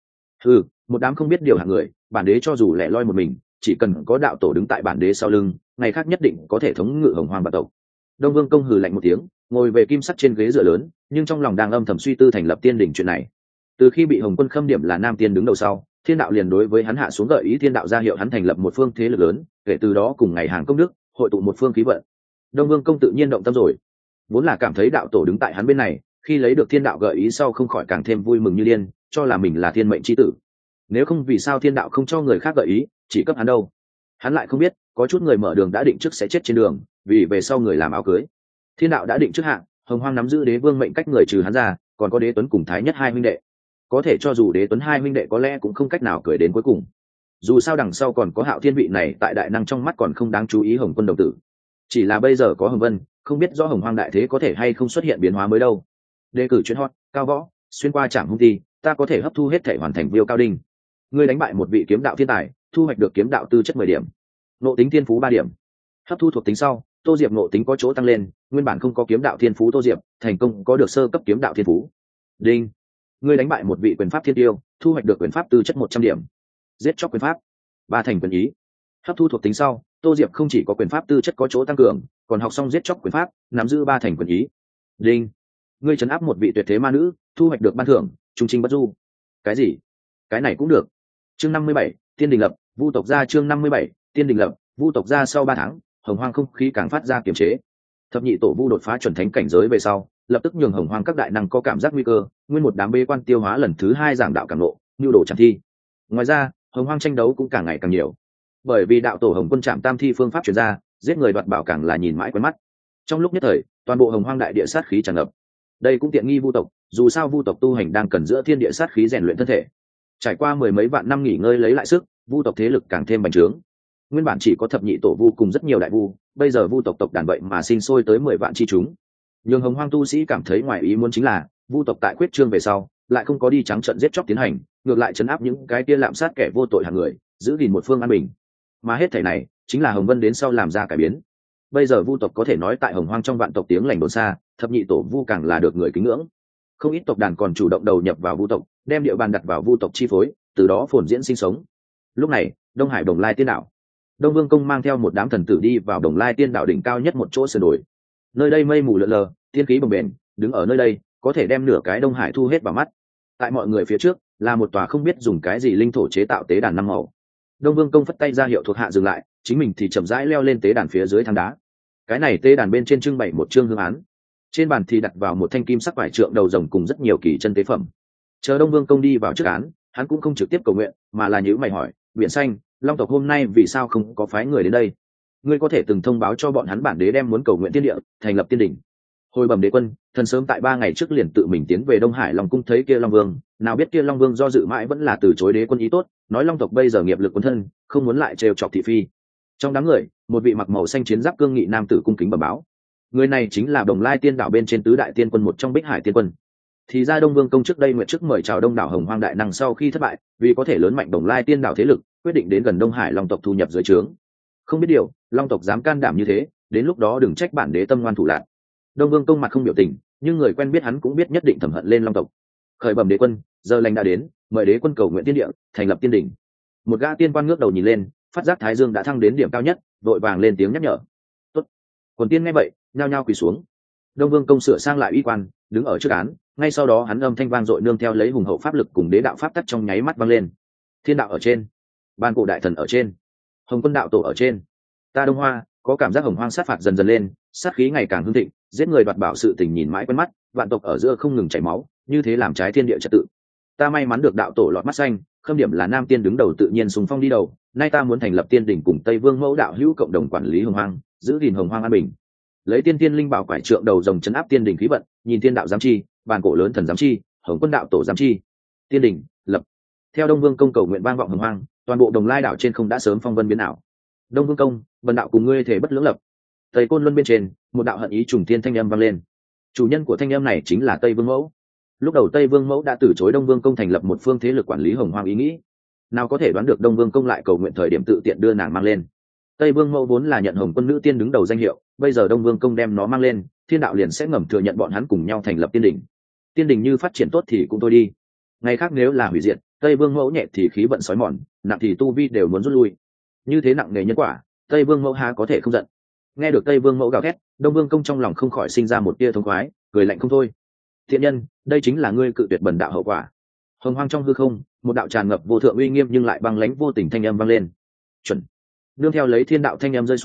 Một đám không biết điều hạng người, bản đế cho dù lẻ loi một mình, chỉ cần có đạo tổ đứng tại bản đế sau lưng, ngày khác nhất định có thể thống ngự hồng hoang vạn tộc. Đông Vương công hừ lạnh một tiếng, ngồi về kim sắt trên ghế dựa lớn, nhưng trong lòng đang âm thầm suy tư thành lập tiên đỉnh chuyện này. Từ khi bị Hồng Quân Khâm Điểm là nam tiên đứng đầu sau, thiên đạo liền đối với hắn hạ xuống gợi ý thiên đạo ra hiệu hắn thành lập một phương thế lực lớn, kể từ đó cùng ngày hàng công đức, hội tụ một phương khí vận. Đông Vương công tự nhiên động tâm rồi, vốn là cảm thấy đạo tổ đứng tại hắn bên này, khi lấy được thiên đạo gợi ý sau không khỏi càng thêm vui mừng như điên, cho là mình là thiên mệnh chi tử. Nếu không vì sao thiên đạo không cho người khác gợi ý, chỉ cấp hắn đâu? Hắn lại không biết, có chút người mở đường đã định trước sẽ chết trên đường, vì về sau người làm áo cưới. Thiên đạo đã định trước hạng, Hồng Hoang nắm giữ đế vương mệnh cách người trừ hắn ra, còn có đế tuấn cùng thái nhất hai huynh đệ. Có thể cho dù đế tuấn hai huynh đệ có lẽ cũng không cách nào cười đến cuối cùng. Dù sao đằng sau còn có Hạo Thiên vị này tại đại năng trong mắt còn không đáng chú ý Hồng Quân đồng tử. Chỉ là bây giờ có Hồng Vân, không biết rõ Hồng Hoang đại thế có thể hay không xuất hiện biến hóa mới đâu. Đề cử chuyên hot, cao võ, xuyên qua trạm hung ti, ta có thể hấp thu hết thể hoàn thành Viêu Cao Đinh. Ngươi đánh bại một vị kiếm đạo thiên tài, thu hoạch được kiếm đạo tư chất 10 điểm, nộ tính thiên phú 3 điểm. Hấp thu thuộc tính sau, Tô Diệp nộ tính có chỗ tăng lên, nguyên bản không có kiếm đạo thiên phú Tô Diệp, thành công có được sơ cấp kiếm đạo thiên phú. Đinh. Ngươi đánh bại một vị quyền pháp thiên tiêu, thu hoạch được quyền pháp tư chất 100 điểm. Giết chóc quyền pháp, 3 thành quyền ý. Hấp thu thuộc tính sau, Tô Diệp không chỉ có quyền pháp tư chất có chỗ tăng cường, còn học xong giết chóc quyền pháp, nắm giữ 3 thành quyền ý. Đinh. Ngươi trấn áp một vị tuyệt thế ma nữ, thu hoạch được ban thưởng trung trinh bất du. Cái gì? Cái này cũng được. Chương 57, Tiên Đình lập, Vu tộc gia. Chương 57, Tiên Đình lập, Vu tộc gia. Sau 3 tháng, Hồng Hoang không khí càng phát ra kiềm chế. Thập nhị tổ Vu đột phá chuẩn thánh cảnh giới về sau, lập tức nhường Hồng Hoang các đại năng có cảm giác nguy cơ, nguyên một đám bế quan tiêu hóa lần thứ 2 giảng đạo cảm ngộ, nhu đồ chẳng thi. Ngoài ra, Hồng Hoang tranh đấu cũng càng ngày càng nhiều. Bởi vì đạo tổ Hồng Quân Trảm Tam thi phương pháp truyền ra, giết người đoạt bảo càng là nhìn mãi quen mắt. Trong lúc nhất thời, toàn bộ Hồng Hoang đại địa sát khí tràn ngập. Đây cũng tiện nghi Vu tộc, dù sao Vu tộc tu hành đang cần giữa thiên địa sát khí rèn luyện thân thể. Trải qua 10 mấy vạn năm nghỉ ngơi lấy lại sức, Vu tộc thế lực càng thêm bành trướng. Nguyên bản chỉ có thập nhị tổ Vu cùng rất nhiều đại Vu, bây giờ Vu tộc tộc đàn vậy mà sinh sôi tới 10 vạn chi chúng. Nhưng Hồng Hoang tu sĩ cảm thấy ngoài ý muốn chính là, Vu tộc tại quyết trương về sau, lại không có đi trắng trận giết chóc tiến hành, ngược lại trấn áp những cái kia lạm sát kẻ vô tội hàng người, giữ gìn một phương an bình. Mà hết thảy này, chính là Hồng Vân đến sau làm ra cải biến. Bây giờ Vu tộc có thể nói tại Hồng Hoang trong vạn tộc tiếng lành đồn xa, thập nhị tổ Vu càng là được người kính ngưỡng. Không ít tộc đàn còn chủ động đầu nhập vào Vu tộc, đem địa bàn đặt vào Vu tộc chi phối, từ đó phồn diễn sinh sống. Lúc này, Đông Hải Đồng Lai Tiên Đảo, Đông Vương Công mang theo một đám thần tử đi vào Đồng Lai Tiên Đảo đỉnh cao nhất một chỗ sườn đồi. Nơi đây mây mù lượn lờ, tiên khí bồng bềnh, đứng ở nơi đây, có thể đem nửa cái Đông Hải thu hết vào mắt. Tại mọi người phía trước, là một tòa không biết dùng cái gì linh thổ chế tạo tế đàn năm màu. Đông Vương Công phất tay ra hiệu thuộc hạ dừng lại, chính mình thì chậm rãi leo lên tế đàn phía dưới thang đá. Cái này tế đàn bên trên trưng bày một chương hương án, trên bàn thì đặt vào một thanh kim sắc vải trượng đầu rồng cùng rất nhiều kỳ chân tế phẩm. Chờ Đông Vương Công đi vào trước án, hắn cũng không trực tiếp cầu nguyện, mà là nhíu mày hỏi, Biển Xanh, Long tộc hôm nay vì sao không có phái người đến đây? Ngươi có thể từng thông báo cho bọn hắn bản đế đem muốn cầu nguyện tiên địa, thành lập tiên đỉnh. Hồi bẩm đế quân, thần sớm tại 3 ngày trước liền tự mình tiến về Đông Hải Long cung thấy kia Long Vương, nào biết kia Long Vương do dự mãi vẫn là từ chối đế quân ý tốt, nói Long tộc bây giờ nghiệp lực quân thân, không muốn lại trêu chọc thị phi. Trong đám người, một vị mặc màu xanh chiến giáp cương nghị nam tử cung kính bẩm báo. Người này chính là Đồng Lai Tiên Đảo bên trên tứ đại tiên quân một trong Bích Hải tiên quân. Thì ra Đông Vương Công trước đây nguyện chức mời chào Đông đảo Hồng Hoang đại năng sau khi thất bại, vì có thể lớn mạnh Đồng Lai Tiên Đảo thế lực, quyết định đến gần Đông Hải Long tộc thu nhập dưới trướng. Không biết điều, Long tộc dám can đảm như thế, đến lúc đó đừng trách bản đế tâm ngoan thủ lạn. Đông Vương Công mặt không biểu tình, nhưng người quen biết hắn cũng biết nhất định thẩm hận lên Long tộc. Khởi bẩm đế quân, giờ lành đã đến, mời đế quân cầu nguyện tiên địa, thành lập tiên đỉnh. Một gã tiên quan ngước đầu nhìn lên, phát giác Thái Dương đã thăng đến điểm cao nhất, vội vàng lên tiếng nhắc nhở. Tốt. Quần tiên nghe vậy, nhao nhao quỳ xuống. Đông Vương Công sửa sang lại uy quan, đứng ở trước án, ngay sau đó hắn âm thanh vang dội nương theo lấy hùng hậu pháp lực cùng đế đạo pháp tắc trong nháy mắt vang lên. Thiên đạo ở trên, ban cổ đại thần ở trên, Hồng Quân đạo tổ ở trên. Ta Đông Hoa, có cảm giác Hồng Hoang sát phạt dần dần lên, sát khí ngày càng hưng thịnh, giết người đoạt bảo sự tình nhìn mãi quen mắt, vạn tộc ở giữa không ngừng chảy máu, như thế làm trái thiên địa trật tự. Ta may mắn được đạo tổ lọt mắt xanh, khâm điểm là nam tiên đứng đầu tự nhiên xung phong đi đầu, nay ta muốn thành lập tiên đỉnh cùng Tây Vương Mẫu đạo hữu cộng đồng quản lý Hồng Hoang, giữ gìn Hồng Hoang an bình. Lấy tiên tiên linh bảo quải trượng đầu rồng chấn áp tiên đỉnh khí vận, nhìn thiên đạo giám chi, bàn cổ lớn thần giám chi, Hồng Quân đạo tổ giám chi. Tiên đỉnh lập. Theo Đông Vương Công cầu nguyện vang vọng Hồng Hoang, toàn bộ Đồng Lai đảo trên không đã sớm phong vân biến ảo. Đông Vương Công, bần đạo cùng ngươi thể bất lưỡng lập. Tây Côn Luân bên trên, một đạo hận ý trùng thiên thanh âm vang lên. Chủ nhân của thanh âm này chính là Tây Vương Mẫu. Lúc đầu Tây Vương Mẫu đã từ chối Đông Vương Công thành lập một phương thế lực quản lý Hồng Hoang ý nghĩ, nào có thể đoán được Đông Vương Công lại cầu nguyện thời điểm tự tiện đưa nàng mang lên. Tây Vương Mẫu vốn là nhận Hồng Quân nữ tiên đứng đầu danh hiệu, bây giờ Đông Vương Công đem nó mang lên, thiên đạo liền sẽ ngầm thừa nhận bọn hắn cùng nhau thành lập tiên đỉnh. Tiên đỉnh như phát triển tốt thì cũng thôi đi, ngày khác nếu là hủy diệt, Tây Vương Mẫu nhẹ thì khí vận sói mòn, nặng thì tu vi đều muốn rút lui. Như thế nặng nề nhân quả, Tây Vương Mẫu há có thể không giận. Nghe được Tây Vương Mẫu gào thét, Đông Vương Công trong lòng không khỏi sinh ra một tia thống khoái, cười lạnh không thôi. Thiện nhân, đây chính là ngươi cự tuyệt bần đạo hậu quả. Hồng Hoang trong hư không, một đạo tràn ngập vô thượng uy nghiêm nhưng lại băng lãnh vô tình thanh âm vang lên. Chuẩn. Nương theo lấy thiên đạo thanh âm rơi xuống,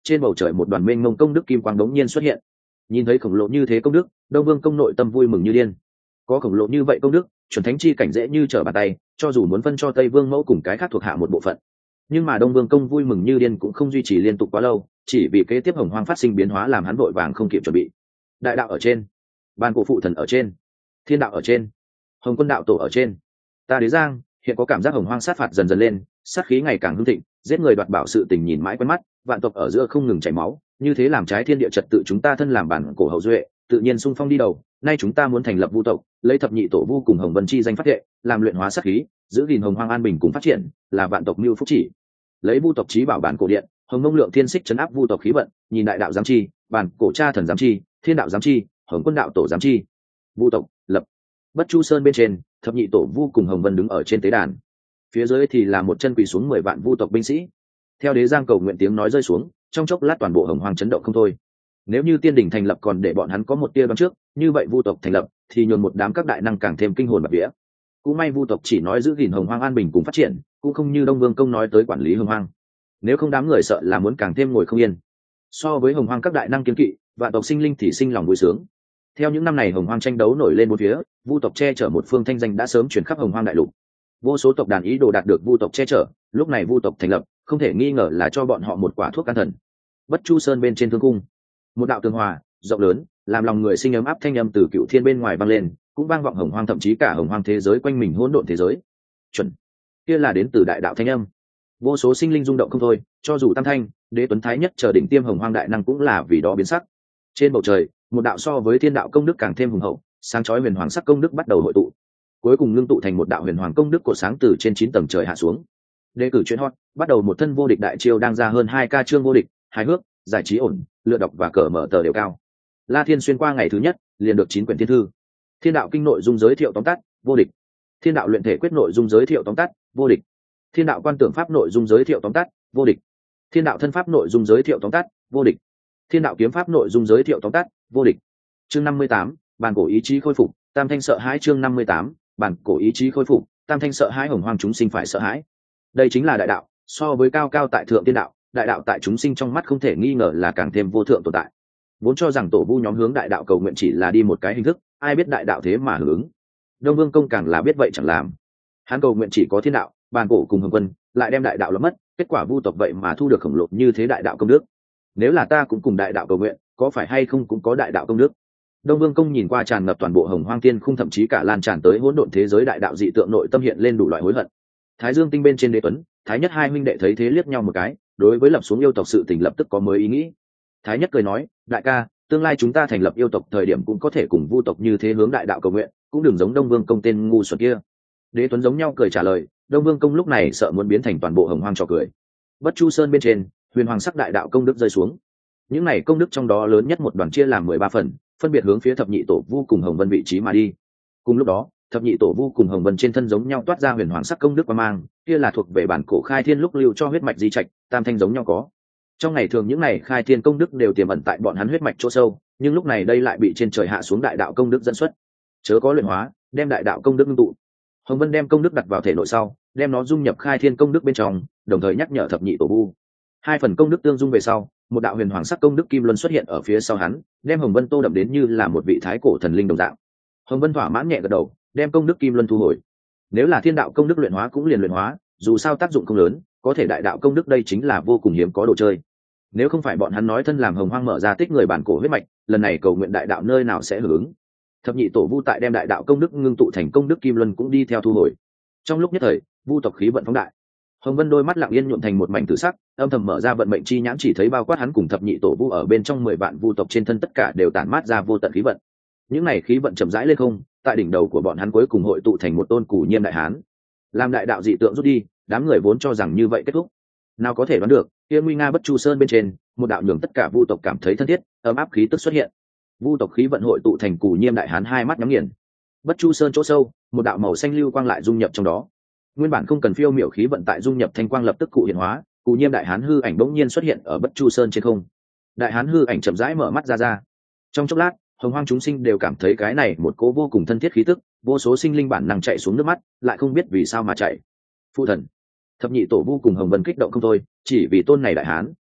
trên bầu trời một đoàn mênh mông công đức kim quang đống nhiên xuất hiện. Nhìn thấy khổng lồ như thế công đức, Đông Vương công nội tâm vui mừng như điên. Có khổng lồ như vậy công đức, chuẩn thánh chi cảnh dễ như trở bàn tay, cho dù muốn phân cho Tây Vương mẫu cùng cái khác thuộc hạ một bộ phận. Nhưng mà Đông Vương công vui mừng như điên cũng không duy trì liên tục quá lâu, chỉ vì kế tiếp hồng hoang phát sinh biến hóa làm hắn vội vàng không kịp chuẩn bị. Đại đạo ở trên, ban cổ phụ thần ở trên, thiên đạo ở trên, hồng quân đạo tổ ở trên. Ta Đế Giang hiện có cảm giác hồng hoang sát phạt dần dần lên, sát khí ngày càng hưng thịnh, giết người đoạt bảo sự tình nhìn mãi quen mắt, vạn tộc ở giữa không ngừng chảy máu, như thế làm trái thiên địa trật tự, chúng ta thân làm bản cổ hậu duệ tự nhiên xung phong đi đầu. Nay chúng ta muốn thành lập vu tộc, lấy thập nhị tổ vu cùng hồng vân chi danh phát hệ, làm luyện hóa sát khí, giữ gìn hồng hoang an bình cùng phát triển, là vạn tộc mưu phúc chỉ. Lấy vu tộc chí bảo bản cổ điện, hồng mông lượng thiên xích chấn áp vu tộc khí vận, nhìn đại đạo giám chi, bản cổ cha thần giám chi, thiên đạo giám chi, hồng quân đạo tổ giám chi. Vu tộc lập. Bất Chu Sơn bên trên, thập nhị tổ vu cùng hồng vân đứng ở trên tế đàn, phía dưới thì là một chân quỳ xuống 10 vạn vu tộc binh sĩ. Theo Đế Giang cầu nguyện tiếng nói rơi xuống, trong chốc lát toàn bộ hồng hoang chấn động không thôi. Nếu như tiên đỉnh thành lập còn để bọn hắn có một tia đoán trước, như vậy vu tộc thành lập thì nhường một đám các đại năng càng thêm kinh hồn bạt vía. Cũng may vu tộc chỉ nói giữ gìn hồng hoang an bình cùng phát triển, cũng không như Đông Vương công nói tới quản lý hồng hoang. Nếu không đám người sợ là muốn càng thêm ngồi không yên. So với hồng hoang các đại năng kiên kỵ, vạn tộc sinh linh thì sinh lòng vui sướng. Theo những năm này hồng hoang tranh đấu nổi lên bốn phía, vu tộc che chở một phương thanh danh đã sớm truyền khắp hồng hoang đại lục. Vô số tộc đàn ý đồ đạt được vu tộc che chở, lúc này vu tộc thành lập không thể nghi ngờ là cho bọn họ một quả thuốc can thần. Bất Chu Sơn bên trên thương cung, một đạo tường hòa rộng lớn làm lòng người sinh ấm áp thanh âm từ cựu thiên bên ngoài vang lên, cũng vang vọng hồng hoang, thậm chí cả hồng hoang thế giới quanh mình hỗn độn thế giới. Chuẩn, kia là đến từ đại đạo thanh âm. Vô số sinh linh rung động không thôi, cho dù tam thanh đế tuấn thái nhất chờ đỉnh tiêm hồng hoang đại năng cũng là vì đó biến sắc. Trên bầu trời, một đạo so với thiên đạo công đức càng thêm hùng hậu, sáng chói huyền hoàng sắc công đức bắt đầu hội tụ, cuối cùng ngưng tụ thành một đạo huyền hoàng công đức của sáng từ trên 9 tầng trời hạ xuống. Đề cử chuyên hot, bắt đầu một thân vô địch đại chiêu đang ra hơn 2 ca chương vô địch, hài hước, giải trí ổn, lựa đọc và cờ mở tờ đều cao. La Thiên xuyên qua ngày thứ nhất, liền được 9 quyển thiên thư. Thiên đạo kinh nội dung giới thiệu tóm tắt, vô địch. Thiên đạo luyện thể quyết nội dung giới thiệu tóm tắt, vô địch. Thiên đạo quan tưởng pháp nội dung giới thiệu tóm tắt, vô địch. Thiên đạo thân pháp nội dung giới thiệu tóm tắt, vô địch. Thiên đạo kiếm pháp nội dung giới thiệu tóm tắt, vô địch. Chương 58, bản cổ ý chí khôi phục, tam thanh sợ hãi. Chương 58, bản cổ ý chí khôi phục, tam thanh sợ hãi, hồng hoang chúng sinh phải sợ hãi. Đây chính là đại đạo, so với cao cao tại thượng tiên đạo, đại đạo tại chúng sinh trong mắt không thể nghi ngờ là càng thêm vô thượng tồn tại. Vốn cho rằng tổ vu nhóm hướng đại đạo cầu nguyện chỉ là đi một cái hình thức, ai biết đại đạo thế mà hưởng ứng. Đông Vương công càng là biết vậy chẳng làm. Hắn cầu nguyện chỉ có thiên đạo, bàn cổ cùng hồng quân, lại đem đại đạo lấp mất, kết quả vu tộc vậy mà thu được khổng lồ như thế đại đạo công đức. Nếu là ta cũng cùng đại đạo cầu nguyện, có phải hay không cũng có đại đạo công đức. Đông Vương công nhìn qua tràn ngập toàn bộ hồng hoang tiên khung, thậm chí cả lan tràn tới hỗn độn thế giới đại đạo dị tượng, nội tâm hiện lên đủ loại hối hận. Thái Dương tinh bên trên đế tuấn, thái nhất hai huynh đệ thấy thế liếc nhau một cái, đối với lập xuống yêu tộc sự tình lập tức có mới ý nghĩ. Thái nhất cười nói, đại ca, tương lai chúng ta thành lập yêu tộc thời điểm cũng có thể cùng vu tộc như thế hướng đại đạo cầu nguyện, cũng đừng giống Đông Vương công tên ngu xuẩn kia. Đế tuấn giống nhau cười trả lời. Đông Vương công lúc này sợ muốn biến thành toàn bộ hồng hoang trò cười. Bất Chu Sơn bên trên, huyền hoàng sắc đại đạo công đức rơi xuống. Những này công đức trong đó lớn nhất một đoàn chia làm 13 phần, phân biệt hướng phía thập nhị tổ vu cùng hồng vân vị trí mà đi. Cùng lúc đó, thập nhị tổ vu cùng hồng vân trên thân giống nhau toát ra huyền hoàng sắc công đức qua mang, kia là thuộc về bản cổ khai thiên lúc lưu cho huyết mạch di trạch, tam thanh giống nhau có. Trong ngày thường những này khai thiên công đức đều tiềm ẩn tại bọn hắn huyết mạch chỗ sâu, nhưng lúc này đây lại bị trên trời hạ xuống đại đạo công đức dẫn xuất. Chớ có luyện hóa, đem đại đạo công đức ngưng tụ. Hồng vân đem công đức đặt vào thể nội sau, đem nó dung nhập khai thiên công đức bên trong, đồng thời nhắc nhở thập nhị tổ vu. Hai phần công đức tương dung về sau, một đạo huyền hoàng sắc công đức kim luân xuất hiện ở phía sau hắn, đem hồng vân tô đậm đến như là một vị thái cổ thần linh đồng dạng. Hồng vân thỏa mãn nhẹ gật đầu, đem công đức kim luân thu hồi. Nếu là thiên đạo công đức luyện hóa cũng liền luyện hóa, dù sao tác dụng không lớn, có thể đại đạo công đức đây chính là vô cùng hiếm có đồ chơi. Nếu không phải bọn hắn nói thân làm hồng hoang mở ra tích người bản cổ huyết mạch, lần này cầu nguyện đại đạo nơi nào sẽ hưởng ứng. Thập nhị tổ vu tại đem đại đạo công đức ngưng tụ thành công đức kim luân cũng đi theo thu hồi. Trong lúc nhất thời, vu tộc khí vận phóng đại. Hồng vân đôi mắt lặng yên nhuộm thành một mảnh tử sắc, âm thầm mở ra vận mệnh chi nhãn, chỉ thấy bao quát hắn cùng thập nhị tổ vu ở bên trong 10 vạn vu tộc trên thân tất cả đều tản mát ra vô tận khí vận. Những này khí vận chậm rãi lên không, tại đỉnh đầu của bọn hắn cuối cùng hội tụ thành một tôn Cù Nhiêm đại hán. Làm đại đạo dị tượng rút đi, đám người vốn cho rằng như vậy kết thúc. Nào có thể đoán được, kia nguy nga Bất Chu Sơn bên trên, một đạo nhường tất cả vu tộc cảm thấy thân thiết, ấm áp khí tức xuất hiện. Vu tộc khí vận hội tụ thành Cù Nhiêm đại hán, hai mắt nhắm nghiền. Bất Chu Sơn chỗ sâu, một đạo màu xanh lưu quang lại dung nhập trong đó. Nguyên bản không cần phiêu miểu khí vận tại dung nhập thanh quang lập tức cụ hiện hóa, Cù Nhiêm đại hán hư ảnh bỗng nhiên xuất hiện ở Bất Chu Sơn trên không. Đại hán hư ảnh chậm rãi mở mắt ra. Trong chốc lát, hồng hoang chúng sinh đều cảm thấy cái này một cố vô cùng thân thiết khí tức, vô số sinh linh bản năng chạy xuống nước mắt, lại không biết vì sao mà chạy. Phụ thần, thập nhị tổ vu cùng hồng vân kích động không thôi, chỉ vì tôn này đại hán,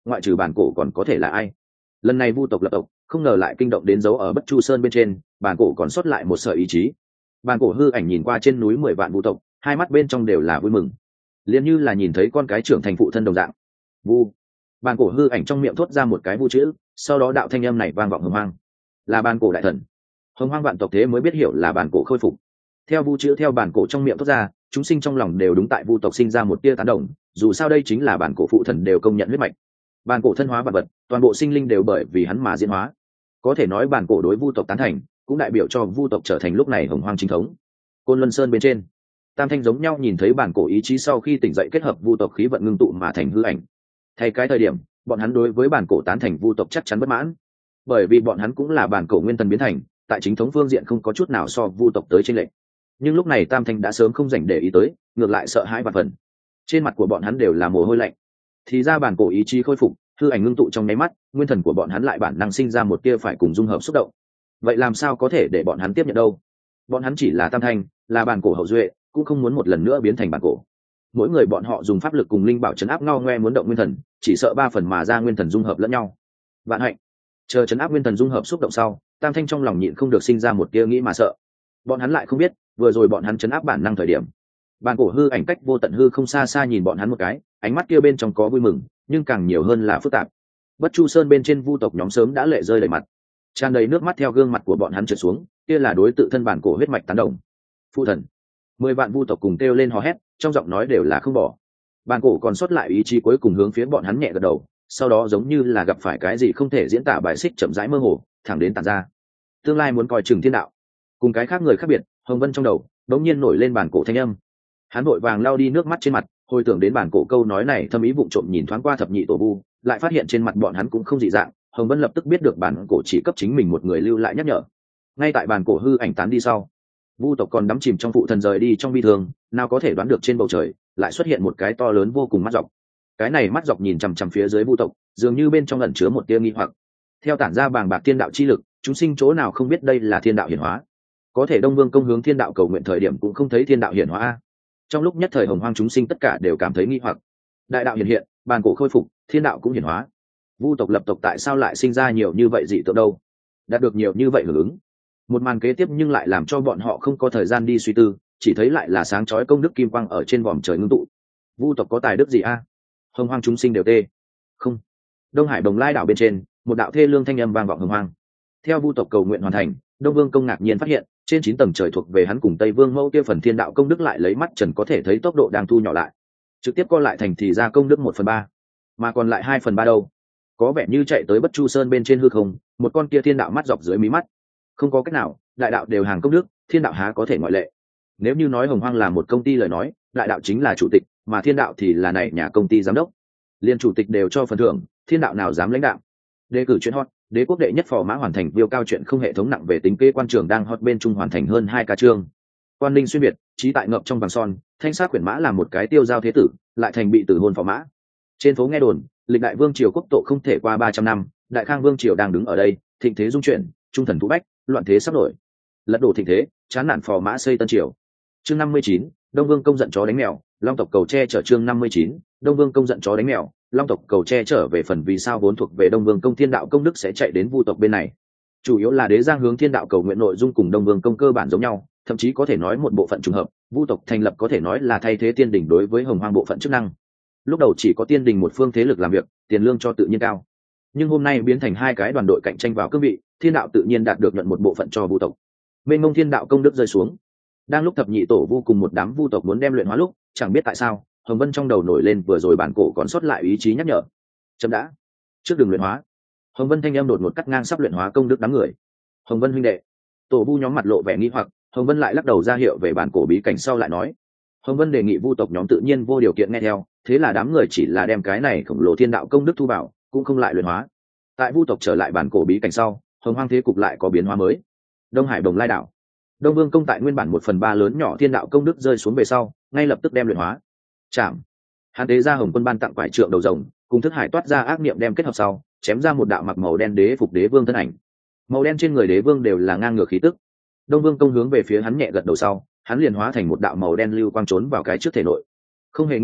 ngoại trừ bản cổ còn có thể là ai? Lần này vu tộc lập tộc không ngờ lại kinh động đến dấu ở Bất Chu Sơn bên trên, bản cổ còn sót lại một sợi ý chí. Bản cổ hư ảnh nhìn qua trên núi 10 vạn vu tộc, hai mắt bên trong đều là vui mừng, liền như là nhìn thấy con cái trưởng thành phụ thân đồng dạng. Vu. Bản cổ hư ảnh trong miệng thốt ra một cái vu chữ, sau đó đạo thanh âm này vang vọng hồng hoang, là bản cổ đại thần. Hồng hoang vạn tộc thế mới biết hiểu là bản cổ khôi phục. Theo vu chữ theo bản cổ trong miệng thốt ra, chúng sinh trong lòng đều đúng tại vu tộc sinh ra một tia tán đồng, dù sao đây chính là bản cổ phụ thần đều công nhận huyết mạch. Bản cổ thân hóa vạn vật, toàn bộ sinh linh đều bởi vì hắn mà diễn hóa. Có thể nói bản cổ đối vu tộc tán thành, cũng đại biểu cho vu tộc trở thành lúc này hồng hoang chính thống. Côn Luân Sơn bên trên, tam thanh giống nhau nhìn thấy bản cổ ý chí sau khi tỉnh dậy kết hợp vu tộc khí vận ngưng tụ mà thành hư ảnh. Thay cái thời điểm, bọn hắn đối với bản cổ tán thành vu tộc chắc chắn bất mãn, bởi vì bọn hắn cũng là bản cổ nguyên thần biến thành, tại chính thống phương diện không có chút nào so vu tộc tới trên lệnh. Nhưng lúc này tam thanh đã sớm không dành để ý tới, ngược lại sợ hãi và phần. Trên mặt của bọn hắn đều là mồ hôi lạnh. Thì ra bản cổ ý chí khôi phục, hư ảnh ngưng tụ trong nháy mắt, nguyên thần của bọn hắn lại bản năng sinh ra một tia phải cùng dung hợp xúc động. Vậy làm sao có thể để bọn hắn tiếp nhận đâu? Bọn hắn chỉ là tam thanh, là bản cổ hậu duệ, cũng không muốn một lần nữa biến thành bản cổ. Mỗi người bọn họ dùng pháp lực cùng linh bảo chấn áp ngao ngoe muốn động nguyên thần, chỉ sợ 3 phần mà ra nguyên thần dung hợp lẫn nhau. Vạn hạnh, chờ chấn áp nguyên thần dung hợp xúc động sau, tam thanh trong lòng nhịn không được sinh ra một tia nghĩ mà sợ. Bọn hắn lại không biết, vừa rồi bọn hắn chấn áp bản năng thời điểm, bản cổ hư ảnh cách vô tận hư không xa xa nhìn bọn hắn một cái, ánh mắt kia bên trong có vui mừng, nhưng càng nhiều hơn là phức tạp. Bất Chu Sơn bên trên vu tộc nhóm sớm đã lệ rơi đầy mặt, tràn đầy nước mắt theo gương mặt của bọn hắn trượt xuống, kia là đối tự thân bản cổ huyết mạch tán đồng. Phụ thần, 10 vạn vu tộc cùng kêu lên hò hét, trong giọng nói đều là không bỏ. Bản cổ còn sót lại ý chí cuối cùng hướng phía bọn hắn nhẹ gật đầu, sau đó giống như là gặp phải cái gì không thể diễn tả bài xích chậm rãi mơ hồ, thẳng đến tản ra. Tương lai muốn coi chừng thiên đạo. Cùng cái khác người khác biệt, Hồng Vân trong đầu đống nhiên nổi lên bản cổ thanh âm. Hắn vội vàng lao đi nước mắt trên mặt, hồi tưởng đến bản cổ câu nói này, thâm ý vụng trộm nhìn thoáng qua thập nhị tổ vu, lại phát hiện trên mặt bọn hắn cũng không dị dạng. Hồng Vân lập tức biết được bản cổ chỉ cấp chính mình một người lưu lại nhắc nhở. Ngay tại bản cổ hư ảnh tán đi sau, vu tộc còn đắm chìm trong phụ thần rời đi trong bi thương, nào có thể đoán được trên bầu trời lại xuất hiện một cái to lớn vô cùng mắt dọc. Cái này mắt dọc nhìn chằm chằm phía dưới vu tộc, dường như bên trong ẩn chứa một tia nghi hoặc. Theo tản ra bàng bạc thiên đạo chi lực, chúng sinh chỗ nào không biết đây là thiên đạo hiển hóa. Có thể Đông Vương công hướng thiên đạo cầu nguyện thời điểm cũng không thấy thiên đạo hiển hóa. Trong lúc nhất thời hồng hoang chúng sinh tất cả đều cảm thấy nghi hoặc. Đại đạo hiện hiện, bản cổ khôi phục, thiên đạo cũng hiển hóa. Vu tộc lập tộc tại sao lại sinh ra nhiều như vậy dị tượng đâu? Đạt được nhiều như vậy hưởng ứng. Một màn kế tiếp nhưng lại làm cho bọn họ không có thời gian đi suy tư, chỉ thấy lại là sáng chói công đức kim quang ở trên vòm trời ngưng tụ. Vu tộc có tài đức gì a? Hồng hoang chúng sinh đều tê. Không. Đông Hải Đồng Lai đảo bên trên, một đạo thê lương thanh âm vang vọng hồng hoang. Theo vu tộc cầu nguyện hoàn thành, Đông Vương công ngạc nhiên phát hiện, trên 9 tầng trời thuộc về hắn cùng Tây Vương mẫu kia phần thiên đạo công đức lại lấy mắt trần có thể thấy tốc độ đang thu nhỏ lại, trực tiếp co lại thành thì ra công đức 1/3, mà còn lại 2/3 đâu? Có vẻ như chạy tới Bất Chu Sơn bên trên hư không, một con kia thiên đạo mắt dọc dưới mí mắt. Không có cách nào, đại đạo đều hàng công đức, thiên đạo há có thể ngoại lệ. Nếu như nói hồng hoang là một công ty lời nói, đại đạo chính là chủ tịch, mà thiên đạo thì là này nhà công ty giám đốc. Liên chủ tịch đều cho phần thưởng, thiên đạo nào dám lãnh đạo? Đề cử chuyện hot, đế quốc đệ nhất phò mã hoàn thành viêu cao chuyện không hệ thống nặng về tính kế quan trường đang hot bên trung hoàn thành hơn 2 ca chương. Quan Ninh xuyên việt, trí tại ngập trong vàng son, thanh sát quyển mã là một cái tiêu giao thế tử, lại thành bị tử hôn phò mã. Trên phố nghe đồn, lịch đại vương triều quốc tộ không thể qua 300 năm, đại khang vương triều đang đứng ở đây, thịnh thế dung chuyển, trung thần thú bách, loạn thế sắp nổi. Lật đổ thịnh thế, chán nản phò mã xây tân triều. Chương 59, Đông Vương công giận chó đánh mèo, Long tộc cầu che chở. Chương 59, Đông Vương công giận chó đánh mèo, Long tộc cầu che chở. Về phần vì sao vốn thuộc về Đông Vương công thiên đạo công đức sẽ chạy đến vu tộc bên này, chủ yếu là đế giang hướng thiên đạo cầu nguyện nội dung cùng Đông Vương công cơ bản giống nhau, thậm chí có thể nói một bộ phận trùng hợp. Vu tộc thành lập có thể nói là thay thế tiên đình đối với hồng hoang bộ phận chức năng. Lúc đầu chỉ có tiên đình một phương thế lực làm việc, tiền lương cho tự nhiên cao, nhưng hôm nay biến thành 2 cái đoàn đội cạnh tranh vào cương vị, thiên đạo tự nhiên đạt được nhận một bộ phận cho vu tộc. Mênh mông thiên đạo công đức rơi xuống. Đang lúc thập nhị tổ vu cùng một đám vu tộc muốn đem luyện hóa lúc, chẳng biết tại sao Hồng Vân trong đầu nổi lên vừa rồi bản cổ còn sót lại ý chí nhắc nhở. Chấm đã, trước đường luyện hóa. Hồng Vân thanh em đột ngột cắt ngang sắp luyện hóa công đức đám người. Hồng Vân huynh đệ. Tổ vu nhóm mặt lộ vẻ nghi hoặc, Hồng Vân lại lắc đầu ra hiệu về bản cổ bí cảnh sau lại nói. Hồng Vân đề nghị vu tộc nhóm tự nhiên vô điều kiện nghe theo, thế là đám người chỉ là đem cái này khổng lồ thiên đạo công đức thu vào, cũng không lại luyện hóa. Tại vu tộc trở lại bản cổ bí cảnh sau, hồng hoang thế cục lại có biến hóa mới. Đông Hải Đồng Lai đảo, Đông Vương công tại nguyên bản 1/3 lớn nhỏ thiên đạo công đức rơi xuống về sau, ngay lập tức đem luyện hóa. Chạm. Hán tế ra hồng quân ban tặng quải trượng đầu rồng, cùng thức hải toát ra ác niệm đem kết hợp sau, chém ra một đạo mặc màu đen đế phục đế vương thân ảnh. Màu đen trên người đế vương đều là ngang ngược khí tức. Đông Vương công hướng về phía hắn nhẹ gật đầu sau, hắn liền hóa thành một đạo màu đen lưu quang trốn vào cái trước thể nội. Không hề nghi ngờ,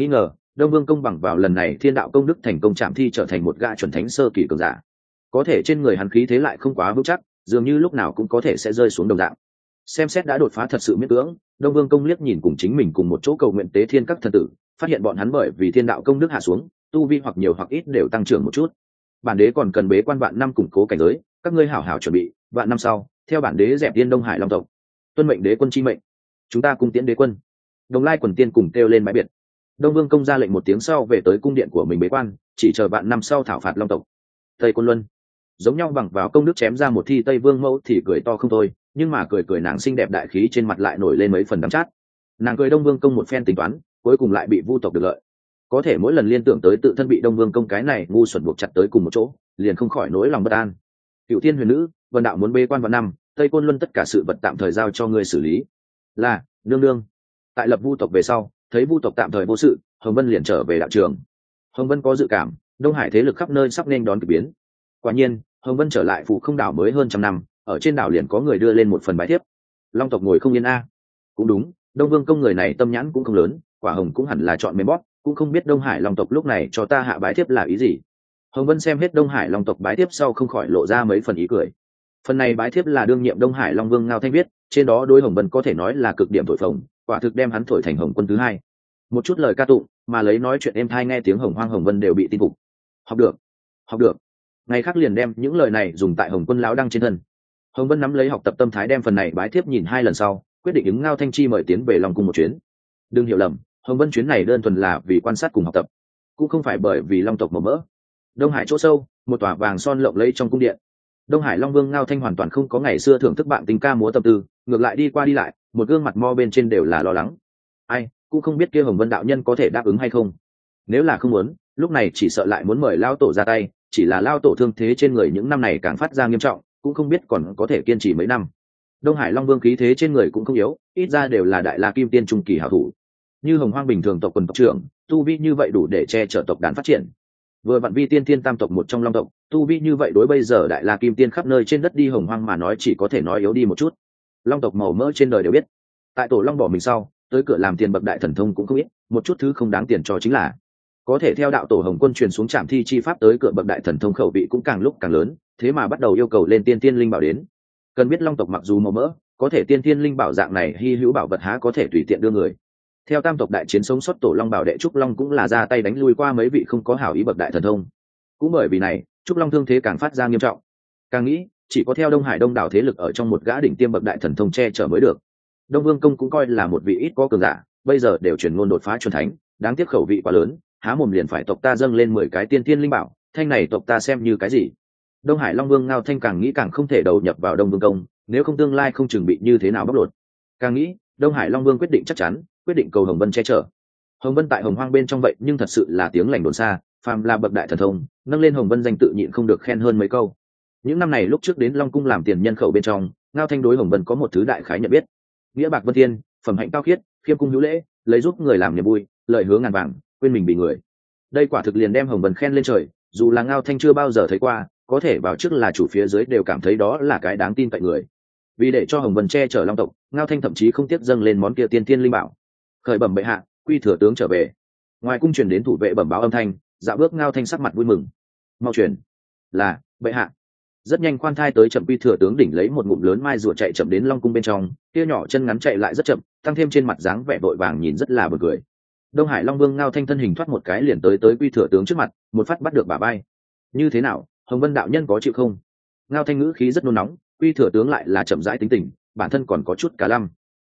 Đông Vương Công bằng vào lần này thiên đạo công đức thành công chạm thi trở thành một gã chuẩn thánh sơ kỳ cường giả. Có thể trên người hắn khí thế lại không quá vững chắc, dường như lúc nào cũng có thể sẽ rơi xuống đồng dạng. Xem xét đã đột phá thật sự miễn cưỡng, Đông Vương Công liếc nhìn cùng chính mình cùng một chỗ cầu nguyện tế thiên các thần tử, phát hiện bọn hắn bởi vì thiên đạo công đức hạ xuống, tu vi hoặc nhiều hoặc ít đều tăng trưởng một chút. Bản đế còn cần bế quan vạn năm củng cố cảnh giới, các ngươi hảo hảo chuẩn bị, vạn năm sau, theo bản đế dẹp tiên Đông Hải Long tộc. Tuân mệnh đế quân chi mệnh. Chúng ta cùng tiễn đế quân. Đồng Lai quần tiên cùng kêu lên bãi biệt. Đông Vương Công ra lệnh một tiếng sau về tới cung điện của mình bế quan, chỉ chờ vạn năm sau thảo phạt Long tộc. Tây Côn Luân giống nhau bằng vào công đức chém ra một thi Tây Vương mẫu thì cười to không thôi, nhưng mà cười nàng xinh đẹp đại khí trên mặt lại nổi lên mấy phần đắng chát. Nàng cười Đông Vương Công một phen tính toán, cuối cùng lại bị Vu tộc được lợi. Có thể mỗi lần liên tưởng tới tự thân bị Đông Vương Công cái này ngu xuẩn buộc chặt tới cùng một chỗ, liền không khỏi nỗi lòng bất an. Cựu Thiên Huyền Nữ, Vân đạo muốn bế quan vạn năm, Tây Côn Luân tất cả sự vật tạm thời giao cho ngươi xử lý. Là nương nương. Tại lập Vu tộc về sau, thấy Vu tộc tạm thời vô sự, Hồng Vân liền trở về đạo trường. Hồng Vân có dự cảm, Đông Hải thế lực khắp nơi sắp nên đón kỳ biến. Quả nhiên, Hồng Vân trở lại Phù Không đảo mới hơn trăm năm, ở trên đảo liền có người đưa lên một phần bái thiếp. Long tộc ngồi không yên a. Cũng đúng, Đông Vương Công người này tâm nhãn cũng không lớn, quả hồng cũng hẳn là chọn mềm bóp, cũng không biết Đông Hải Long tộc lúc này cho ta hạ bái thiếp là ý gì. Hồng Vân xem hết Đông Hải Long tộc bái thiếp sau không khỏi lộ ra mấy phần ý cười. Phần này bái thiếp là đương nhiệm Đông Hải Long Vương Ngao Thanh viết, trên đó đối Hồng Vân có thể nói là cực điểm thổi phồng, quả thực đem hắn thổi thành Hồng Quân thứ hai. Một chút lời ca tụng, mà lấy nói chuyện êm thai nghe tiếng Hồng Hoang Hồng Vân đều bị tin phục. Học được, học được. Ngày khác liền đem những lời này dùng tại Hồng Quân lão đăng trên thân. Hồng Vân nắm lấy học tập tâm thái đem phần này bái thiếp nhìn hai lần sau, quyết định ứng Ngao Thanh Chi mời tiến về Long cung một chuyến. Đừng hiểu lầm, Hồng Vân chuyến này đơn thuần là vì quan sát cùng học tập, cũng không phải bởi vì Long tộc màu mỡ. Đông Hải chỗ sâu, một tòa vàng son lộng lẫy trong cung điện. Đông Hải Long Vương Ngao Thanh hoàn toàn không có ngày xưa thưởng thức bạn tình ca múa tâm tư, ngược lại đi qua đi lại, một gương mặt mo bên trên đều là lo lắng. Ai, cũng không biết kia Hồng Vân đạo nhân có thể đáp ứng hay không. Nếu là không muốn, lúc này chỉ sợ lại muốn mời lao tổ ra tay, chỉ là lao tổ thương thế trên người những năm này càng phát ra nghiêm trọng, cũng không biết còn có thể kiên trì mấy năm. Đông Hải Long Vương khí thế trên người cũng không yếu, ít ra đều là đại la kim tiên trung kỳ hảo thủ. Như Hồng Hoang bình thường tộc quần tộc trưởng, tu vi như vậy đủ để che chở tộc đàn phát triển. Vừa vặn vi tiên thiên tam tộc một trong Long tộc, tu vi như vậy đối bây giờ đại la kim tiên khắp nơi trên đất đi Hồng Hoang mà nói chỉ có thể nói yếu đi một chút. Long tộc màu mỡ trên đời đều biết, tại tổ Long bỏ mình sau, tới cửa làm tiền bậc đại thần thông cũng không ít, một chút thứ không đáng tiền cho chính là có thể theo đạo tổ Hồng Quân truyền xuống trạm thi chi pháp tới cửa bậc đại thần thông khẩu vị cũng càng lúc càng lớn, thế mà bắt đầu yêu cầu lên tiên tiên linh bảo đến. Cần biết Long tộc mặc dù màu mỡ, có thể tiên tiên linh bảo dạng này hy hữu bảo vật há có thể tùy tiện đưa người. Theo tam tộc đại chiến sống sót tổ Long bảo đệ Trúc Long cũng là ra tay đánh lui qua mấy vị không có hảo ý bậc đại thần thông. Cũng bởi vì này, Trúc Long thương thế càng phát ra nghiêm trọng. Càng nghĩ, chỉ có theo Đông Hải đông đảo thế lực ở trong một gã đỉnh tiêm bậc đại thần thông che chở mới được. Đông Vương Công cũng coi là một vị ít có cường giả, bây giờ đều truyền ngôn đột phá chuẩn thánh, đáng tiếc khẩu vị quá lớn, há mồm liền phải tộc ta dâng lên 10 cái tiên tiên linh bảo, thanh này tộc ta xem như cái gì. Đông Hải Long Vương Ngao Thanh càng nghĩ càng không thể đầu nhập vào Đông Vương Công, nếu không tương lai không chừng bị như thế nào bóc lột. Càng nghĩ, Đông Hải Long Vương quyết định chắc chắn, quyết định cầu Hồng Vân che chở. Hồng Vân tại Hồng Hoang bên trong vậy nhưng thật sự là tiếng lành đồn xa, phàm là bậc đại thần thông, nâng lên Hồng Vân danh tự nhịn không được khen hơn mấy câu. Những năm này lúc trước đến Long cung làm tiền nhân khẩu bên trong, Ngao Thanh đối Hồng Vân có một thứ đại khái nhận biết: nghĩa bạc vân thiên, phẩm hạnh cao khiết, khiêm cung hữu lễ, lấy giúp người làm niềm vui, lợi hứa ngàn vàng, quên mình bị người. Đây quả thực liền đem Hồng Vân khen lên trời, dù là Ngao Thanh chưa bao giờ thấy qua, có thể vào trước là chủ phía dưới đều cảm thấy đó là cái đáng tin cậy người. Vì để cho Hồng Vân che chở Long tộc, Ngao Thanh thậm chí không tiếc dâng lên món kia tiên tiên linh bảo. Khởi bẩm bệ hạ, Quy thừa tướng trở về. Ngoài cung truyền đến thủ vệ bẩm báo âm thanh, dạo bước Ngao Thanh sắc mặt vui mừng. Mau truyền. Là bệ hạ. Rất nhanh khoan thai tới chậm Quy thừa tướng đỉnh lấy một ngụm lớn mai rùa chạy chậm đến Long cung bên trong, kia nhỏ chân ngắn chạy lại rất chậm, tăng thêm trên mặt dáng vẻ vội vàng nhìn rất là buồn cười. Đông Hải Long Vương Ngao Thanh thân hình thoát một cái liền tới Quy thừa tướng trước mặt, một phát bắt được bả vai. Như thế nào, Hồng Vân đạo nhân có chịu không? Ngao Thanh ngữ khí rất nôn nóng, Quy thừa tướng lại là chậm rãi tính tình, bản thân còn có chút cả lăm.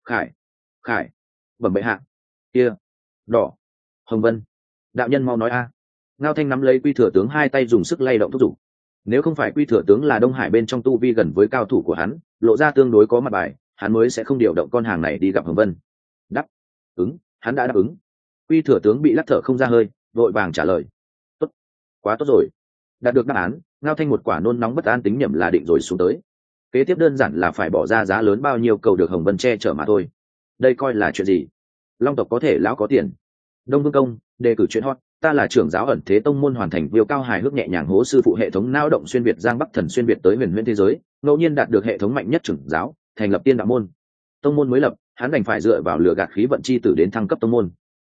Khải, bẩm bệ hạ. Kia, đỏ, Hồng Vân, đạo nhân mau nói a. Ngao Thanh nắm lấy Quy thừa tướng hai tay dùng sức lay động thúc giục. Nếu không phải Quy thừa tướng là Đông Hải bên trong tu vi gần với cao thủ của hắn, lộ ra tương đối có mặt bài, hắn mới sẽ không điều động con hàng này đi gặp Hồng Vân. Đáp ứng, hắn đã đáp ứng. Quy thừa tướng bị lắc thở không ra hơi, vội vàng trả lời: tốt, quá tốt rồi. Đạt được đáp án, Ngao Thanh một quả nôn nóng bất an tính nhầm là định rồi xuống tới. Kế tiếp đơn giản là phải bỏ ra giá lớn bao nhiêu cầu được Hồng Vân che chở mà thôi. Đây coi là chuyện gì? Long tộc có thể lão có tiền. Đông Vương Công đề cử chuyện hot, ta là trưởng giáo ẩn thế tông môn hoàn thành viêu cao hài hước nhẹ nhàng hố sư phụ hệ thống não động xuyên việt giang bắc thần xuyên việt tới huyền huyễn thế giới, ngẫu nhiên đạt được hệ thống mạnh nhất trưởng giáo, thành lập tiên đạo môn. Tông môn mới lập, hắn đành phải dựa vào lừa gạt khí vận chi tử đến thăng cấp tông môn.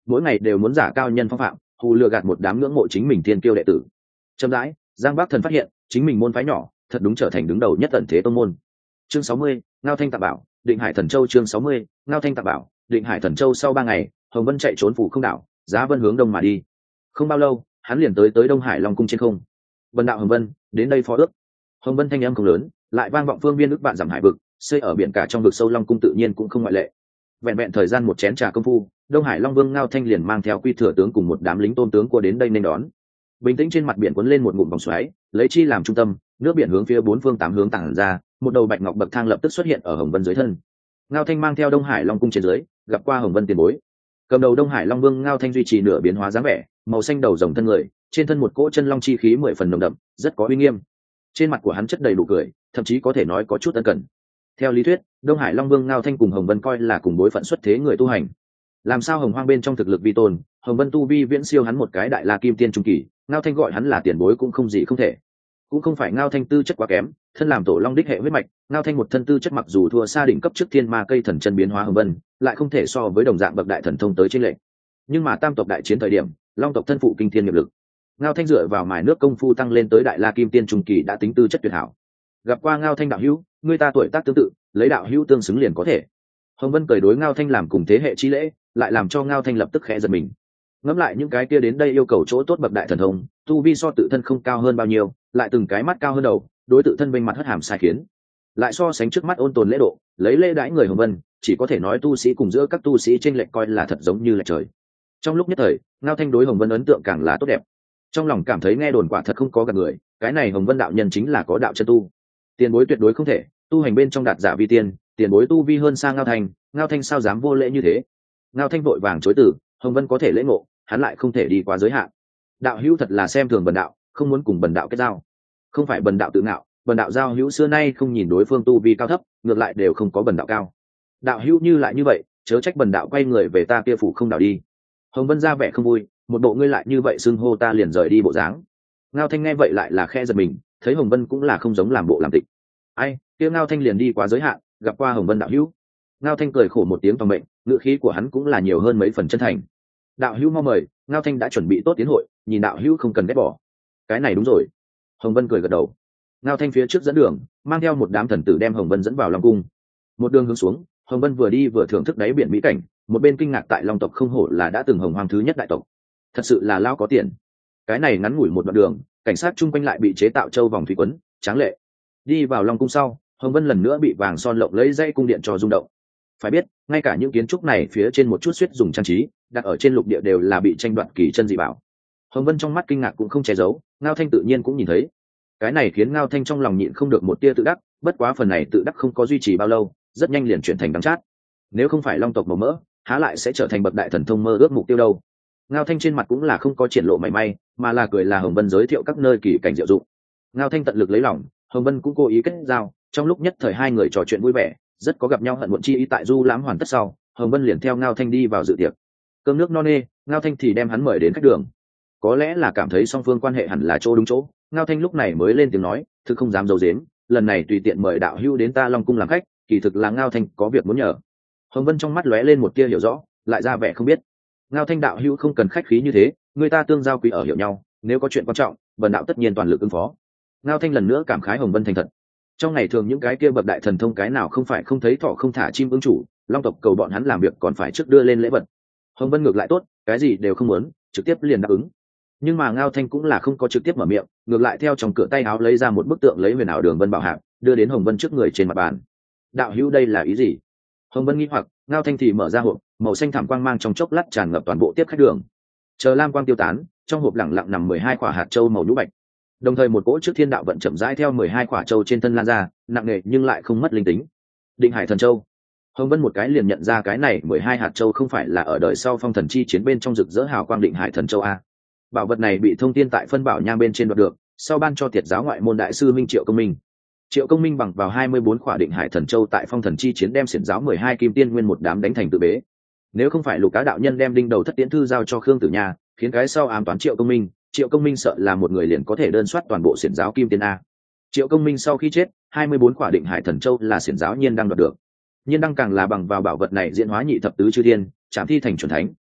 mỗi ngày đều muốn giả cao nhân phong phạm, hù lừa gạt một đám ngưỡng mộ chính mình thiên kiêu đệ tử. Chậm rãi, Giang Bắc Thần phát hiện chính mình môn phái nhỏ thật đúng trở thành đứng đầu nhất tận thế tông môn. Chương 60, Ngao Thanh Tạp Bảo, Định Hải Thần Châu. Chương 60, Ngao Thanh Tạp Bảo, Định Hải Thần Châu. Sau 3 ngày, Hồng Vân chạy trốn phủ không đảo, Giá Vân hướng đông mà đi. Không bao lâu, hắn liền tới Đông Hải Long cung trên không. Vân đạo Hồng Vân, đến đây phó ước. Hồng Vân thanh âm không lớn, lại vang vọng phương viên ước vạn dặm hải vực, xây ở biển cả trong vực sâu Long cung tự nhiên cũng không ngoại lệ. Vẹn vẹn thời gian một chén trà công phu, Đông Hải Long Vương Ngao Thanh liền mang theo Quy Thừa tướng cùng một đám lính tôn tướng của đến đây nên đón. Bình tĩnh trên mặt biển cuốn lên một ngụm vòng xoáy, lấy chi làm trung tâm, nước biển hướng phía bốn phương tám hướng tản ra, một đầu bạch ngọc bậc thang lập tức xuất hiện ở Hồng Vân dưới thân. Ngao Thanh mang theo Đông Hải Long cung trên dưới, gặp qua Hồng Vân tiền bối. Cầm đầu Đông Hải Long Vương Ngao Thanh duy trì nửa biến hóa dáng vẻ, màu xanh đầu rồng thân người, trên thân một cỗ chân long chi khí 10 phần nồng đậm, rất có uy nghiêm. Trên mặt của hắn chất đầy đủ cười, thậm chí có thể nói có chút ân cần. Theo lý thuyết, Đông Hải Long Vương Ngao Thanh cùng Hồng Vân coi là cùng đối phận xuất thế người tu hành. Làm sao Hồng Hoang bên trong thực lực vi tôn, Hồng Vân tu vi viễn siêu hắn một cái đại la kim tiên trung kỳ, Ngao Thanh gọi hắn là tiền bối cũng không gì không thể. Cũng không phải Ngao Thanh tư chất quá kém, thân làm tổ long đích hệ huyết mạch, Ngao Thanh một thân tư chất mặc dù thua xa đỉnh cấp trước thiên ma cây thần chân biến hóa Hồng Vân, lại không thể so với đồng dạng bậc đại thần thông tới trên lệnh. Nhưng mà tam tộc đại chiến thời điểm, long tộc thân phụ kinh thiên nghiệp lực, Ngao Thanh dựa vào mài nước công phu tăng lên tới đại la kim tiên trung kỳ đã tính tư chất tuyệt hảo. Gặp qua Ngao Thanh đạo hữu, người ta tuổi tác tương tự, lấy đạo hữu tương xứng liền có thể. Hồng Vân cười đối Ngao Thanh làm cùng thế hệ chi lễ, lại làm cho Ngao Thanh lập tức khẽ giật mình. Ngẫm lại những cái kia đến đây yêu cầu chỗ tốt bậc đại thần thông, tu vi so tự thân không cao hơn bao nhiêu, lại từng cái mắt cao hơn đầu, đối tự thân bên mặt hất hàm sai khiến. Lại so sánh trước mắt ôn tồn lễ độ, lấy lễ đãi người Hồng Vân, chỉ có thể nói tu sĩ cùng giữa các tu sĩ trên lệch coi là thật giống như là trời. Trong lúc nhất thời, Ngao Thanh đối Hồng Vân ấn tượng càng là tốt đẹp. Trong lòng cảm thấy nghe đồn quả thật không có gạt người, cái này Hồng Vân đạo nhân chính là có đạo chân tu. Tiền bối tuyệt đối không thể, tu hành bên trong đạt giả vi tiên, tiền bối tu vi hơn xa Ngao Thanh sao dám vô lễ như thế. Ngao Thanh vội vàng chối từ, Hồng Vân có thể lễ ngộ, hắn lại không thể đi quá giới hạn. Đạo hữu thật là xem thường bần đạo, không muốn cùng bần đạo kết giao. Không phải bần đạo tự ngạo, bần đạo giao hữu xưa nay không nhìn đối phương tu vi cao thấp, ngược lại đều không có bần đạo cao. Đạo hữu như lại như vậy, chớ trách bần đạo quay người về ta kia phủ không đảo đi. Hồng Vân ra vẻ không vui, một bộ ngươi lại như vậy xưng hô ta liền rời đi bộ dáng. Ngao Thanh nghe vậy lại là khe giật mình, thấy Hồng Vân cũng là không giống làm bộ làm tịch. Ai, kia Ngao Thanh liền đi quá giới hạn, gặp qua Hồng Vân đạo hữu. Ngao Thanh cười khổ một tiếng phòng bệnh, ngữ khí của hắn cũng là nhiều hơn mấy phần chân thành. Đạo hữu mau mời, Ngao Thanh đã chuẩn bị tốt tiến hội, nhìn đạo hữu không cần ghét bỏ. Cái này đúng rồi. Hồng Vân cười gật đầu. Ngao Thanh phía trước dẫn đường, mang theo một đám thần tử đem Hồng Vân dẫn vào Long cung. Một đường hướng xuống, Hồng Vân vừa đi vừa thưởng thức đáy biển mỹ cảnh, một bên kinh ngạc tại Long tộc không hổ là đã từng hồng hoàng thứ nhất đại tộc. Thật sự là lao có tiền. Cái này ngắn ngủi một đoạn đường, cảnh sát chung quanh lại bị chế tạo châu vòng thủy quấn, tráng lệ. Đi vào Long cung sau, Hồng Vân lần nữa bị vàng son lộng lấy dây cung điện cho rung động. Phải biết, ngay cả những kiến trúc này phía trên một chút suýt dùng trang trí, đặt ở trên lục địa đều là bị tranh đoạt kỳ chân dị bảo. Hồng Vân trong mắt kinh ngạc cũng không che giấu, Ngao Thanh tự nhiên cũng nhìn thấy. Cái này khiến Ngao Thanh trong lòng nhịn không được một tia tự đắc, bất quá phần này tự đắc không có duy trì bao lâu, rất nhanh liền chuyển thành đắng chát. Nếu không phải Long tộc màu mỡ, há lại sẽ trở thành bậc đại thần thông mơ ước mục tiêu đâu. Ngao Thanh trên mặt cũng là không có triển lộ mảy may, mà là cười là Hồng Vân giới thiệu các nơi kỳ cảnh diệu dụng. Ngao Thanh tận lực lấy lòng, Hồng Vân cũng cố ý kết giao, trong lúc nhất thời hai người trò chuyện vui vẻ, rất có gặp nhau hận muộn chi ý. Tại du lãm hoàn tất sau, Hồng Vân liền theo Ngao Thanh đi vào dự tiệc. Cơm nước no nê, Ngao Thanh thì đem hắn mời đến khách đường. Có lẽ là cảm thấy song phương quan hệ hẳn là chỗ đúng chỗ, Ngao Thanh lúc này mới lên tiếng nói, thực không dám giấu giếm, lần này tùy tiện mời đạo hữu đến ta Long cung làm khách, kỳ thực là Ngao Thanh có việc muốn nhờ. Hồng Vân trong mắt lóe lên một tia hiểu rõ, lại ra vẻ không biết. Ngao Thanh đạo hữu không cần khách khí như thế, người ta tương giao quý ở hiểu nhau, nếu có chuyện quan trọng, bần đạo tất nhiên toàn lực ứng phó. Ngao Thanh lần nữa cảm khái Hồng Vân thành thật. Trong ngày thường những cái kia bậc đại thần thông cái nào không phải không thấy thỏ không thả chim ứng chủ, Long tộc cầu bọn hắn làm việc còn phải trước đưa lên lễ vật. Hồng Vân ngược lại tốt, cái gì đều không muốn, trực tiếp liền đáp ứng. Nhưng mà Ngao Thanh cũng là không có trực tiếp mở miệng, ngược lại theo trong cửa tay áo lấy ra một bức tượng lấy huyền ảo đường vân bảo hạp, đưa đến Hồng Vân trước người trên mặt bàn. Đạo hữu đây là ý gì? Hồng Vân nghi hoặc, Ngao Thanh thì mở ra hộp, màu xanh thảm quang mang trong chốc lát tràn ngập toàn bộ tiếp khách đường. Chờ lam quang tiêu tán, trong hộp lẳng lặng nằm 12 quả hạt châu màu nhũ bạch. Đồng thời một cỗ trước thiên đạo vận chậm rãi theo 12 quả châu trên thân lan ra, nặng nề nhưng lại không mất linh tính. Định Hải Thần Châu. Hồng Vân một cái liền nhận ra cái này 12 hạt châu không phải là ở đời sau phong thần chi chiến bên trong rực rỡ hào quang Định Hải Thần Châu a. Bảo vật này bị thông tin tại phân bảo nham bên trên đoạt được, sau ban cho Tiệt giáo ngoại môn đại sư Minh Triệu Công Minh. Triệu Công Minh bằng vào 24 khỏa Định Hải Thần Châu tại phong thần chi chiến đem xiển giáo 12 kim tiên nguyên một đám đánh thành tự bế. Nếu không phải Lục Cá đạo nhân đem đinh đầu thất tiễn thư giao cho Khương Tử Nha, khiến cái sau ám toán Triệu Công Minh sợ là một người liền có thể đơn soát toàn bộ xiển giáo kim tiên a. Triệu Công Minh sau khi chết, 24 khỏa Định Hải Thần Châu là xiển giáo Nhiên đang đoạt được. Nhiên đăng càng là bằng vào bảo vật này diễn hóa nhị thập tứ chư thiên, trảm thi thành chuẩn thánh,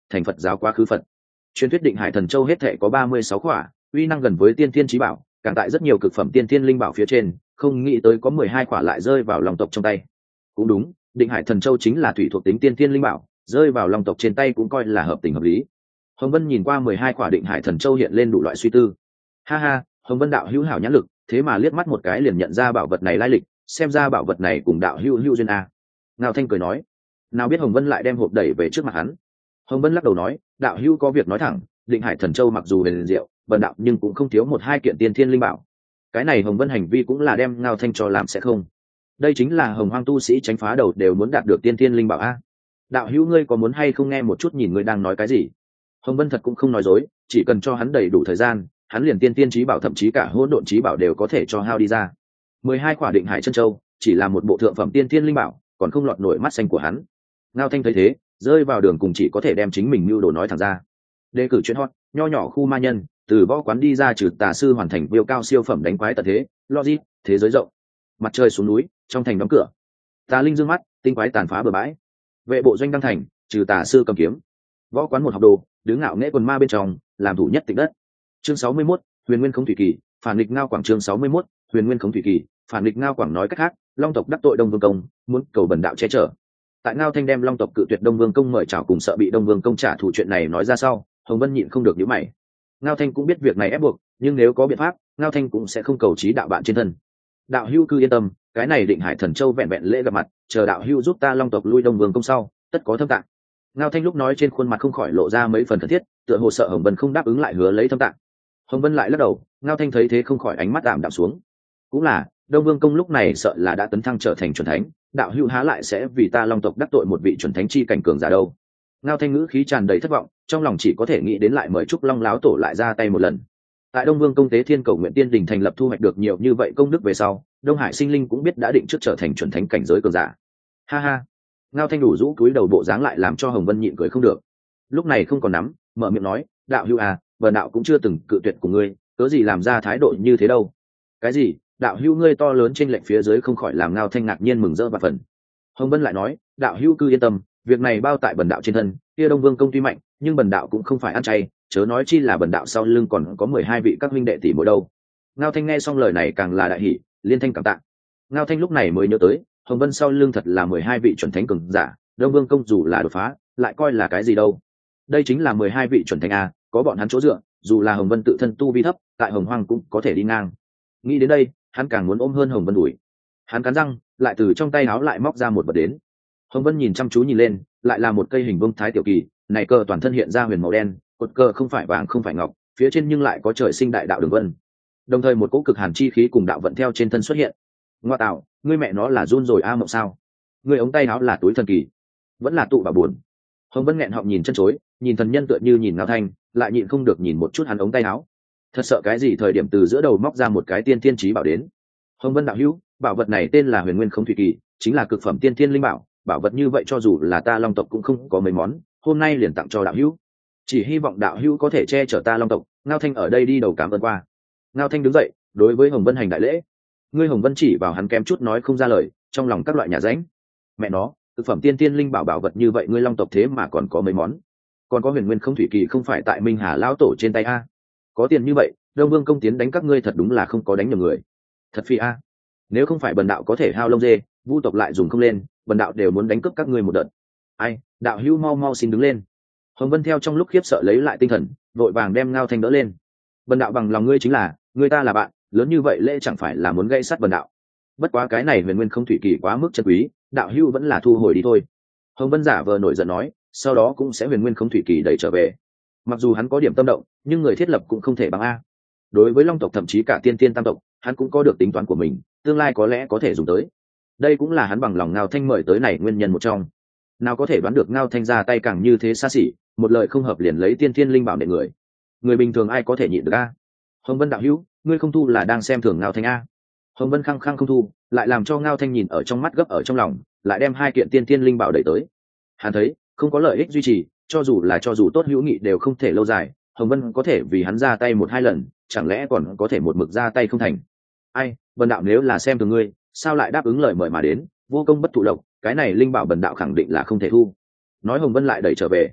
thành Phật giáo quá khứ Phật. Truyền thuyết Định Hải Thần Châu hết thảy có 36 khỏa, uy năng gần với tiên thiên chí bảo, càng tại rất nhiều cực phẩm tiên thiên linh bảo phía trên, không nghĩ tới có 12 khỏa lại rơi vào Long tộc trong tay. Cũng đúng, Định Hải Thần Châu chính là thủy thuộc tính tiên thiên linh bảo, rơi vào Long tộc trên tay cũng coi là hợp tình hợp lý. Hồng Vân nhìn qua 12 khỏa Định Hải Thần Châu hiện lên đủ loại suy tư. Ha ha, Hồng Vân đạo hữu hảo nhãn lực, thế mà liếc mắt một cái liền nhận ra bảo vật này lai lịch, xem ra bảo vật này cùng đạo hữu hữu duyên a. Ngao Thanh cười nói, nào biết Hồng Vân lại đem hộp đẩy về trước mặt hắn. Hồng Vân lắc đầu nói, đạo hữu có việc nói thẳng, Định Hải Thần Châu mặc dù bền diệu, bần đạo nhưng cũng không thiếu một hai kiện tiên thiên linh bảo. Cái này Hồng Vân hành vi cũng là đem Ngao Thanh cho làm sẽ không. Đây chính là Hồng Hoang tu sĩ tránh phá đầu đều muốn đạt được tiên thiên linh bảo a. Đạo hữu ngươi có muốn hay không nghe một chút nhìn ngươi đang nói cái gì? Hồng Vân thật cũng không nói dối, chỉ cần cho hắn đầy đủ thời gian, hắn liền tiên tiên chí bảo thậm chí cả hỗn độn chí bảo đều có thể cho hao đi ra. 12 khỏa Định Hải chân châu, chỉ là một bộ thượng phẩm tiên thiên linh bảo, còn không lọt nổi mắt xanh của hắn. Ngao Thanh thấy thế, rơi vào đường cùng chỉ có thể đem chính mình mưu đồ nói thẳng ra. Đề cử chuyện hot, nho nhỏ khu ma nhân, từ võ quán đi ra trừ tà sư hoàn thành viêu cao siêu phẩm đánh quái tận thế, logic, thế giới rộng. Mặt trời xuống núi, trong thành đóng cửa. Tà linh dương mắt, tinh quái tàn phá bờ bãi. Vệ bộ doanh đăng thành, trừ tà sư cầm kiếm. Võ quán một học đồ, đứng ngạo nghễ quần ma bên trong, làm thủ nhất tịch đất. Chương 61, Huyền Nguyên Không Thủy Kỳ, phản nghịch Ngao Quảng. Chương 61, Huyền Nguyên Không Thủy Kỳ, phản nghịch Ngao Quảng. Nói cách khác, Long tộc đắc tội Đông Vương công, muốn cầu bần đạo che chở. Tại Ngao Thanh đem Long tộc cự tuyệt Đông Vương công mời chào cùng sợ bị Đông Vương công trả thù chuyện này nói ra sau, Hồng Vân nhịn không được nhíu mày. Ngao Thanh cũng biết việc này ép buộc, nhưng nếu có biện pháp, Ngao Thanh cũng sẽ không cầu trí đạo bạn trên thân. Đạo hữu cứ yên tâm, cái này Định Hải Thần Châu vẹn vẹn lễ gặp mặt, chờ đạo hữu giúp ta Long tộc lui Đông Vương công sau, tất có thâm tạng. Ngao Thanh lúc nói trên khuôn mặt không khỏi lộ ra mấy phần thân thiết, tựa hồ sợ Hồng Vân không đáp ứng lại hứa lấy thâm tạng. Hồng Vân lại lắc đầu, Ngao Thanh thấy thế không khỏi ánh mắt ảm đạm xuống. Cũng là, Đông Vương công lúc này sợ là đã tấn thăng trở thành chuẩn thánh, đạo hữu há lại sẽ vì ta Long tộc đắc tội một vị chuẩn thánh chi cảnh cường giả đâu. Ngao Thanh ngữ khí tràn đầy thất vọng, trong lòng chỉ có thể nghĩ đến lại mời Trúc Long láo tổ lại ra tay một lần. Tại Đông Vương công tế thiên cầu nguyện tiên đình thành lập thu hoạch được nhiều như vậy công đức về sau, Đông Hải sinh linh cũng biết đã định trước trở thành chuẩn thánh cảnh giới cường giả. Ha ha. Ngao Thanh đủ rũ cúi đầu bộ dáng lại làm cho Hồng Vân nhịn cười không được. Lúc này không còn nắm, mở miệng nói, đạo hữu à, vần đạo cũng chưa từng cự tuyệt của ngươi, cớ gì làm ra thái độ như thế đâu. Cái gì? Đạo hữu ngươi to lớn trên lệnh phía dưới không khỏi làm Ngao Thanh ngạc nhiên mừng rỡ và phần. Hồng Vân lại nói, đạo hữu cứ yên tâm, việc này bao tại bần đạo trên thân, kia Đông Vương công tuy mạnh, nhưng bần đạo cũng không phải ăn chay, chớ nói chi là bần đạo sau lưng còn có 12 vị các huynh đệ tỷ muội đâu. Ngao Thanh nghe xong lời này càng là đại hỉ, liên thanh cảm tạ. Ngao Thanh lúc này mới nhớ tới, Hồng Vân sau lưng thật là 12 vị chuẩn thánh cường giả, Đông Vương công dù là đột phá, lại coi là cái gì đâu. Đây chính là 12 vị chuẩn thánh a, có bọn hắn chỗ dựa, dù là Hồng Vân tự thân tu vi thấp, tại Hồng Hoang cũng có thể đi ngang. Nghĩ đến đây, hắn càng muốn ôm hơn Hồng Vân đuổi. Hắn cắn răng, lại từ trong tay áo lại móc ra một vật đến. Hồng Vân nhìn chăm chú nhìn lên, lại là một cây hình vuông thái tiểu kỳ, này cờ toàn thân hiện ra huyền màu đen, cột cờ không phải vàng không phải ngọc, phía trên nhưng lại có trời sinh đại đạo đường vân. Đồng thời một cỗ cực hàn chi khí cùng đạo vận theo trên thân xuất hiện. Ngoa tạo, ngươi mẹ nó là run rồi a mộng sao? Ngươi ống tay áo là túi thần kỳ, vẫn là tụ bảo buồn. Hồng Vân nghẹn họng nhìn chân chối, nhìn thần nhân tựa như nhìn Ngao Thanh, lại nhịn không được nhìn một chút hắn ống tay áo. Thật sợ cái gì thời điểm từ giữa đầu móc ra một cái tiên thiên chí bảo đến. Hồng Vân đạo hữu, bảo vật này tên là Huyền Nguyên Không Thủy Kỳ, chính là cực phẩm tiên thiên linh bảo, bảo vật như vậy cho dù là ta Long tộc cũng không có mấy món, hôm nay liền tặng cho đạo hữu. Chỉ hy vọng đạo hữu có thể che chở ta Long tộc. Ngao Thanh ở đây đi đầu cảm ơn qua. Ngao Thanh đứng dậy, đối với Hồng Vân hành đại lễ. Ngươi Hồng Vân chỉ vào hắn kém chút nói không ra lời, trong lòng các loại nhà ránh. Mẹ nó, thực phẩm tiên tiên linh bảo bảo vật như vậy ngươi Long tộc thế mà còn có mấy món. Còn có Huyền Nguyên Không Thủy Kỳ không phải tại Minh Hà lão tổ trên tay a. Có tiền như vậy, Đông Vương công tiến đánh các ngươi thật đúng là không có đánh nhầm người. Thật phi a. Nếu không phải bần đạo có thể hao lông dê, vu tộc lại dùng không lên, bần đạo đều muốn đánh cướp các ngươi một đợt. Ai, đạo hữu mau mau xin đứng lên. Hồng Vân theo trong lúc khiếp sợ lấy lại tinh thần, vội vàng đem Ngao Thanh đỡ lên. Bần đạo bằng lòng ngươi chính là, người ta là bạn, lớn như vậy lễ chẳng phải là muốn gây sát bần đạo. Bất quá cái này Huyền Nguyên Không Thủy Kỳ quá mức chân quý, đạo hữu vẫn là thu hồi đi thôi. Hồng Vân giả vờ nổi giận nói, sau đó cũng sẽ Huyền Nguyên Không Thủy Kỳ đẩy trở về. Mặc dù hắn có điểm tâm động, nhưng người thiết lập cũng không thể bằng a. Đối với Long tộc thậm chí cả tiên tiên tam tộc, hắn cũng có được tính toán của mình, tương lai có lẽ có thể dùng tới. Đây cũng là hắn bằng lòng Ngao Thanh mời tới này nguyên nhân một trong. Nào có thể đoán được Ngao Thanh ra tay càng như thế xa xỉ, một lời không hợp liền lấy tiên thiên linh bảo để người bình thường ai có thể nhịn được a. Hồng Vân đạo hữu, ngươi không thu là đang xem thường Ngao Thanh a. Hồng Vân khăng khăng không thu, lại làm cho Ngao Thanh nhìn ở trong mắt gấp ở trong lòng, lại đem hai kiện tiên thiên linh bảo đẩy tới. Hắn thấy không có lợi ích duy trì, cho dù tốt hữu nghị đều không thể lâu dài, Hồng Vân có thể vì hắn ra tay một hai lần, chẳng lẽ còn có thể một mực ra tay không thành. Ai, bần đạo nếu là xem thường ngươi, sao lại đáp ứng lời mời mà đến, vô công bất thụ lộc, cái này linh bảo bần đạo khẳng định là không thể thu. Nói Hồng Vân lại đẩy trở về.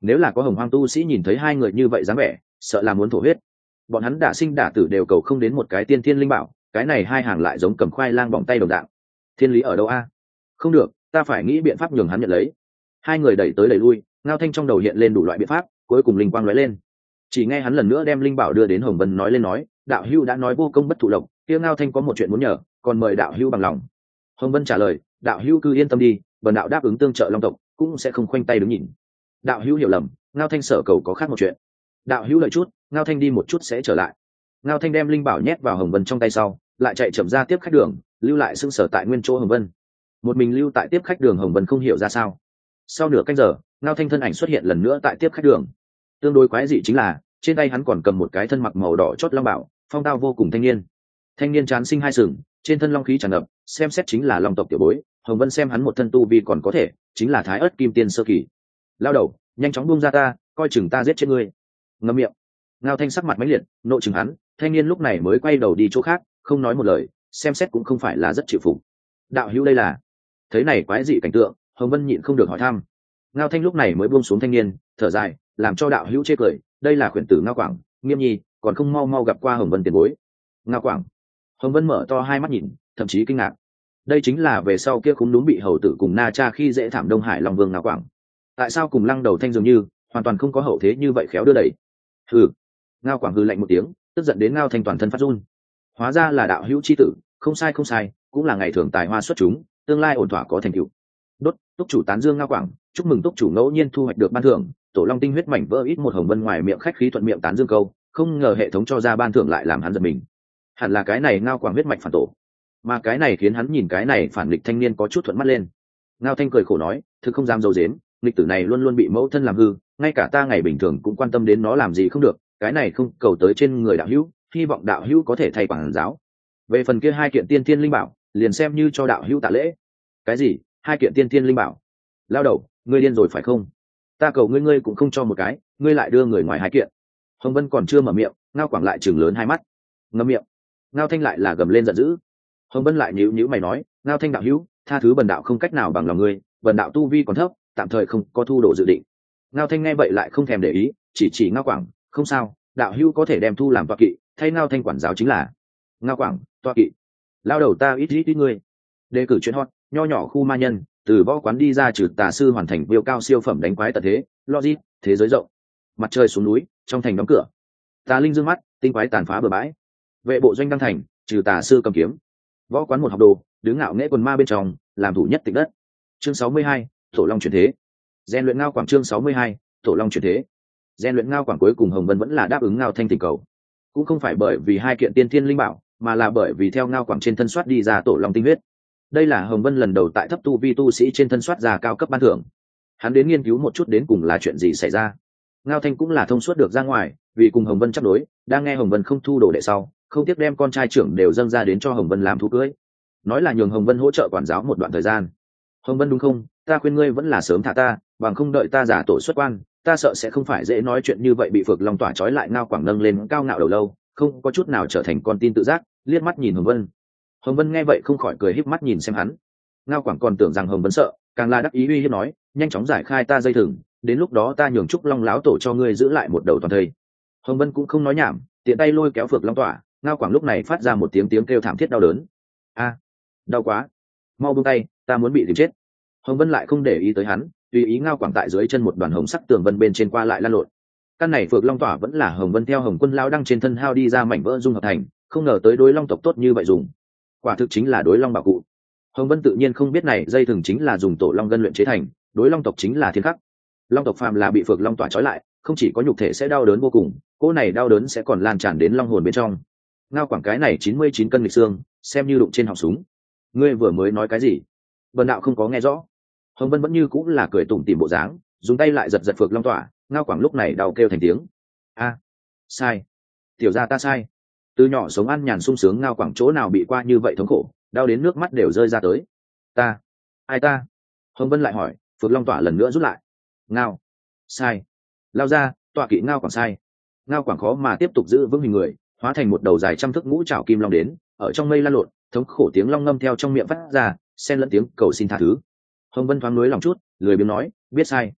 nếu là có hồng hoang tu sĩ nhìn thấy hai người như vậy dáng vẻ sợ là muốn thổ huyết. Bọn hắn đả sinh đả tử đều cầu không đến một cái tiên thiên linh bảo, cái này hai hàng lại giống cầm khoai lang bỏng tay đồng dạng. Thiên lý ở đâu a? Không được, ta phải nghĩ biện pháp nhường hắn nhận lấy. Hai người đẩy tới đẩy lui, Ngao Thanh trong đầu hiện lên đủ loại biện pháp, cuối cùng linh quang lóe lên. Chỉ nghe hắn lần nữa đem linh bảo đưa đến Hồng Vân nói lên nói, đạo hữu đã nói vô công bất thụ lộc, kia Ngao Thanh có một chuyện muốn nhờ, còn mời đạo hữu bằng lòng. Hồng Vân trả lời, đạo hữu cứ yên tâm đi, bần đạo đáp ứng tương trợ long tộc, cũng sẽ không khoanh tay đứng nhìn. Đạo hữu hiểu lầm, Ngao Thanh sở cầu có khác một chuyện. Đạo hữu lợi chút, Ngao Thanh đi một chút sẽ trở lại. Ngao Thanh đem linh bảo nhét vào Hồng Vân trong tay sau, lại chạy chậm ra tiếp khách đường, lưu lại sững sờ tại nguyên chỗ Hồng Vân. Một mình lưu tại tiếp khách đường Hồng Vân không hiểu ra sao. Sau nửa canh giờ, Ngao Thanh thân ảnh xuất hiện lần nữa tại tiếp khách đường. Tương đối quái dị chính là, trên tay hắn còn cầm một cái thân mặc màu đỏ chót long bảo, phong tao vô cùng thanh niên. Thanh niên trán sinh hai sừng, trên thân long khí tràn ngập, xem xét chính là long tộc tiểu bối. Hồng Vân xem hắn một thân tu vi còn có thể, chính là Thái Ức Kim Tiên sơ kỳ. Lao đầu, nhanh chóng buông ra ta, coi chừng ta giết chết ngươi. Ngậm miệng. Ngao Thanh sắc mặt mãnh liệt, nộ chừng hắn. Thanh niên lúc này mới quay đầu đi chỗ khác, không nói một lời, xem xét cũng không phải là rất chịu phục. Đạo hữu đây là? Thấy này quái dị cảnh tượng, Hồng Vân nhịn không được hỏi thăm. Ngao Thanh lúc này mới buông xuống thanh niên, thở dài, làm cho đạo hữu chê cười, đây là khuyển tử Ngao Quảng, Nghiêm Nhi, còn không mau mau gặp qua Hồng Vân tiền bối. Ngao Quảng. Hồng Vân mở to hai mắt nhìn, thậm chí kinh ngạc. Đây chính là về sau kia cũng đúng bị hầu tử cùng Na Cha khi dễ thảm Đông Hải Long Vương Ngao Quảng. Tại sao cùng Lăng Đầu Thanh dường như, hoàn toàn không có hậu thế như vậy khéo đưa đẩy. Hừ. Ngao Quảng hừ lạnh một tiếng, tức giận đến Ngao Thanh toàn thân phát run. Hóa ra là đạo hữu chi tử, không sai không sai, cũng là ngày thường tài hoa xuất chúng, tương lai ổn thỏa có thành tựu. Đốt, túc chủ tán dương Ngao Quảng, chúc mừng túc chủ ngẫu nhiên thu hoạch được ban thưởng, tổ long tinh huyết mảnh vỡ ít một. Hồng Vân ngoài miệng khách khí thuận miệng tán dương câu, không ngờ hệ thống cho ra ban thưởng lại làm hắn giật mình. Hẳn là cái này Ngao Quảng huyết mạch phản tổ, mà cái này khiến hắn nhìn cái này phản nghịch thanh niên có chút thuận mắt lên. Ngao Thanh cười khổ nói, thực không dám dầu dếm, nghịch tử này luôn luôn bị mẫu thân làm hư, ngay cả ta ngày bình thường cũng quan tâm đến nó làm gì không được, cái này không cầu tới trên người đạo hữu, hy vọng đạo hữu có thể thay quảng giáo. Về phần kia hai kiện tiên thiên linh bảo, liền xem như cho đạo hữu tạ lễ. Cái gì? Hai kiện tiên thiên linh bảo? Lao đầu, ngươi điên rồi phải không? Ta cầu ngươi, ngươi cũng không cho một cái, ngươi lại đưa người ngoài hai kiện. Hồng Vân còn chưa mở miệng, Ngao Quảng lại chừng lớn hai mắt. Ngậm miệng. Ngao Thanh lại là gầm lên giận dữ. Hồng Vân lại nhíu nhíu mày nói, Ngao Thanh đạo hữu, tha thứ bần đạo không cách nào bằng lòng ngươi, bần đạo tu vi còn thấp, tạm thời không có thu đồ dự định. Ngao Thanh nghe vậy lại không thèm để ý, chỉ Ngao Quảng, không sao, đạo hữu có thể đem thu làm tọa kỵ, thay Ngao Thanh quản giáo chính là. Ngao Quảng, tọa kỵ. Lao đầu ta ít ngươi. Đề cử chuyện hot, nho nhỏ khu ma nhân, từ võ quán đi ra trừ tà sư hoàn thành viêu cao siêu phẩm đánh quái tận thế, logic, thế giới rộng. Mặt trời xuống núi, trong thành đóng cửa. Tà linh dương mắt, tinh quái tàn phá bừa bãi. Vệ bộ doanh đăng thành, trừ tà sư cầm kiếm. Võ quán một học đồ, đứng ngạo nghễ quần ma bên trong, làm thủ nhất tịch đất. Chương 62, Tổ Long chuyển thế. Gen luyện Ngao Quảng. Chương 62, Tổ Long chuyển thế. Gen luyện Ngao Quảng cuối cùng Hồng Vân vẫn là đáp ứng Ngao Thanh tình cầu. Cũng không phải bởi vì hai kiện tiên thiên linh bảo, mà là bởi vì theo Ngao Quảng trên thân soát đi ra Tổ Long tinh huyết. Đây là Hồng Vân lần đầu tại thấp tu vi tu sĩ trên thân soát ra cao cấp ban thưởng. Hắn đến nghiên cứu một chút đến cùng là chuyện gì xảy ra. Ngao Thanh cũng là thông suốt được ra ngoài, vì cùng Hồng Vân chấp đối, đang nghe Hồng Vân không thu đồ đệ sau, không tiếc đem con trai trưởng đều dâng ra đến cho Hồng Vân làm thú cưới, nói là nhường Hồng Vân hỗ trợ quản giáo một đoạn thời gian. Hồng Vân đúng không? Ta khuyên ngươi vẫn là sớm thả ta, bằng không đợi ta giả tổ xuất quan, ta sợ sẽ không phải dễ nói chuyện như vậy. Bị Phược Long tỏa trói lại Ngao Quảng nâng lên cao ngạo đầu lâu, không có chút nào trở thành con tin tự giác, liếc mắt nhìn Hồng Vân. Hồng Vân nghe vậy không khỏi cười híp mắt nhìn xem hắn. Ngao Quảng còn tưởng rằng Hồng Vân sợ, càng là đắc ý uy hiếp nói, nhanh chóng giải khai ta dây thừng, đến lúc đó ta nhường Trúc Long láo tổ cho ngươi giữ lại một đầu toàn thây. Hồng Vân cũng không nói nhảm, tiện tay lôi kéo Phược Long tỏa. Ngao Quảng lúc này phát ra một tiếng kêu thảm thiết đau đớn. A, đau quá, mau buông tay, ta muốn bị tìm chết. Hồng Vân lại không để ý tới hắn, tùy ý Ngao Quảng tại dưới chân một đoàn hồng sắc tường vân bên trên qua lại lăn lộn. Căn này Phược Long tỏa vẫn là Hồng Vân theo Hồng Quân lao đăng trên thân hao đi ra mảnh vỡ dung hợp thành, không ngờ tới đối long tộc tốt như vậy dùng. Quả thực chính là đối long bảo cụ. Hồng Vân tự nhiên không biết này dây thừng chính là dùng tổ long gân luyện chế thành, đối long tộc chính là thiên khắc. Long tộc phàm là bị Phược Long tỏa trói lại, không chỉ có nhục thể sẽ đau đớn vô cùng, cỗ này đau đớn sẽ còn lan tràn đến long hồn bên trong. Ngao Quảng cái này 99 cân nghịch xương, xem như đụng trên họng súng. Ngươi vừa mới nói cái gì? Bần đạo không có nghe rõ. Hồng Vân vẫn như cũng là cười tủm tỉm bộ dáng, dùng tay lại giật giật Phược Long tỏa. Ngao Quảng lúc này đau kêu thành tiếng. A, sai, tiểu gia ta sai. Từ nhỏ sống ăn nhàn sung sướng Ngao Quảng chỗ nào bị qua như vậy thống khổ, đau đến nước mắt đều rơi ra tới. Ta, ai ta? Hồng Vân lại hỏi. Phược Long tỏa lần nữa rút lại. Ngao, sai, lao ra, tọa kỵ Ngao Quảng sai. Ngao Quảng khó mà tiếp tục giữ vững hình người, hóa thành một đầu dài trăm thước ngũ trảo kim long đến, ở trong mây lan lộn, thống khổ tiếng long ngâm theo trong miệng phát ra, xen lẫn tiếng cầu xin tha thứ. Hồng Vân thoáng nuối lòng chút, lười biếng nói, biết sai.